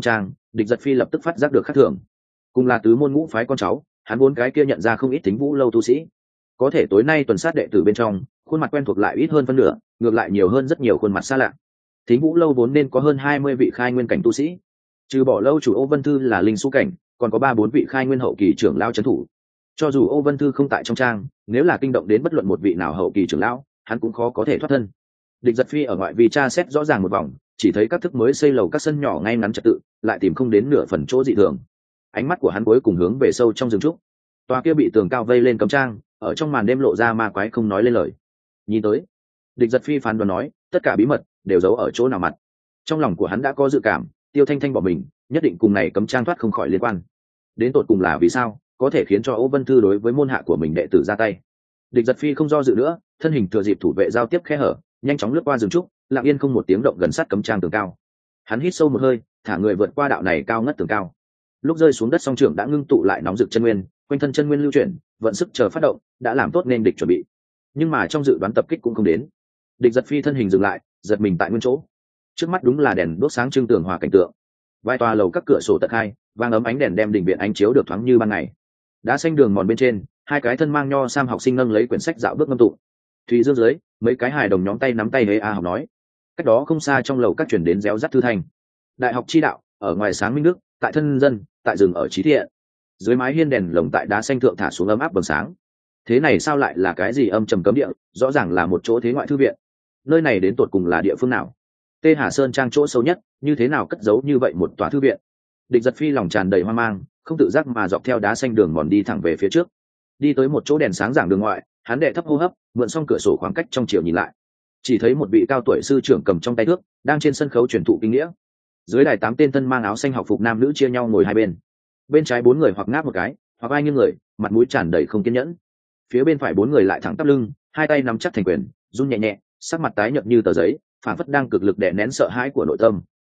Địch Giật Phi lập tức phát giác được khác thường. Cùng là tứ môn ngũ phái con cháu, hắn vốn cái kia nhận ra không ít tính vũ lâu tu sĩ, có thể tối nay tuần sát đệ tử bên trong, khuôn mặt quen thuộc lại ít hơn phân nửa, ngược lại nhiều hơn rất nhiều khuôn mặt xa lạ. Thính vũ lâu vốn nên có hơn hai mươi vị khai nguyên cảnh tu sĩ, trừ bỏ lâu chủ Ô Vân Thư là linh su cảnh, còn có ba bốn vị khai nguyên hậu kỳ trưởng lão trấn thủ. Cho dù Ô Vân Thư không tại trong trang, nếu là kinh động đến bất luận một vị nào hậu kỳ trưởng lão, hắn cũng khó có thể thoát thân. Địch Giật Phi ở ngoại vi tra xét rõ ràng một vòng, chỉ thấy các thức mới xây lầu các sân nhỏ ngay ngắn trật tự, lại tìm không đến nửa phần chỗ dị thường. Ánh mắt của hắn cuối cùng hướng về sâu trong rừng trúc. Tòa kia bị tường cao vây lên cấm trang, ở trong màn đêm lộ ra ma quái không nói lên lời. Nhìn tới, Địch Giật Phi phán đoán nói, tất cả bí mật đều giấu ở chỗ nào mặt. Trong lòng của hắn đã có dự cảm, Tiêu Thanh Thanh bỏ mình, nhất định cùng này cấm trang thoát không khỏi liên quan. Đến tột cùng là vì sao, có thể khiến cho Ô Vân Thư đối với môn hạ của mình đệ tử ra tay. Địch Giật Phi không do dự nữa, thân hình thừa dịp thủ vệ giao tiếp khe hở, nhanh chóng lướt qua rừng trúc, lặng yên không một tiếng động gần sát cấm trang tường cao. Hắn hít sâu một hơi, thả người vượt qua đạo này cao ngất tường cao. Lúc rơi xuống đất song trưởng đã ngưng tụ lại nóng rực chân nguyên, quanh thân chân nguyên lưu chuyển, vận sức chờ phát động, đã làm tốt nên địch chuẩn bị. Nhưng mà trong dự đoán tập kích cũng không đến. Địch Giật Phi thân hình dừng lại, giật mình tại nguyên chỗ. Trước mắt đúng là đèn đốt sáng trưng tường hòa cảnh tượng. Vài tòa lầu các cửa sổ tận hai, vang ấm ánh đèn đem đình viện ánh chiếu được thoáng như ban ngày. Đá xanh đường mòn bên trên, hai cái thân mang nho sam học sinh nâng lấy quyển sách dạo bước ngâm tụng. Thùy dương dưới, mấy cái hài đồng nhóm tay nắm tay hế a học nói. Cách đó không xa trong lầu các truyền đến réo rắt thư thành. Đại học chi đạo, ở ngoài sáng minh đức, tại thân dân, tại rừng ở trí thiện. Dưới mái hiên đèn lồng tại đá xanh thượng thả xuống ấm áp bừng sáng. Thế này sao lại là cái gì âm trầm cấm địa, rõ ràng là một chỗ thế ngoại thư viện. Nơi này đến tột cùng là địa phương nào? Tê Hà Sơn trang chỗ sâu nhất, như thế nào cất giấu như vậy một tòa thư viện? Địch Giật Phi lòng tràn đầy hoang mang, không tự giác mà dọc theo đá xanh đường mòn đi thẳng về phía trước. Đi tới một chỗ đèn sáng giảng đường ngoại, hắn đệ thấp hô hấp, mượn xong cửa sổ khoảng cách trong chiều nhìn lại, chỉ thấy một vị cao tuổi sư trưởng cầm trong tay thước, đang trên sân khấu truyền thụ kinh nghĩa. Dưới đài tám tên thân mang áo xanh học phục nam nữ chia nhau ngồi hai bên. Bên trái bốn người hoặc ngáp một cái, hoặc ai nghiêng người, mặt mũi tràn đầy không kiên nhẫn. Phía bên phải bốn người lại thẳng tắp lưng, hai tay nắm chắc thành quyền, run nhẹ nhẹ, sắc mặt tái nhợt như tờ giấy, phản phất đang cực lực đè nén sợ hãi của nội tâm.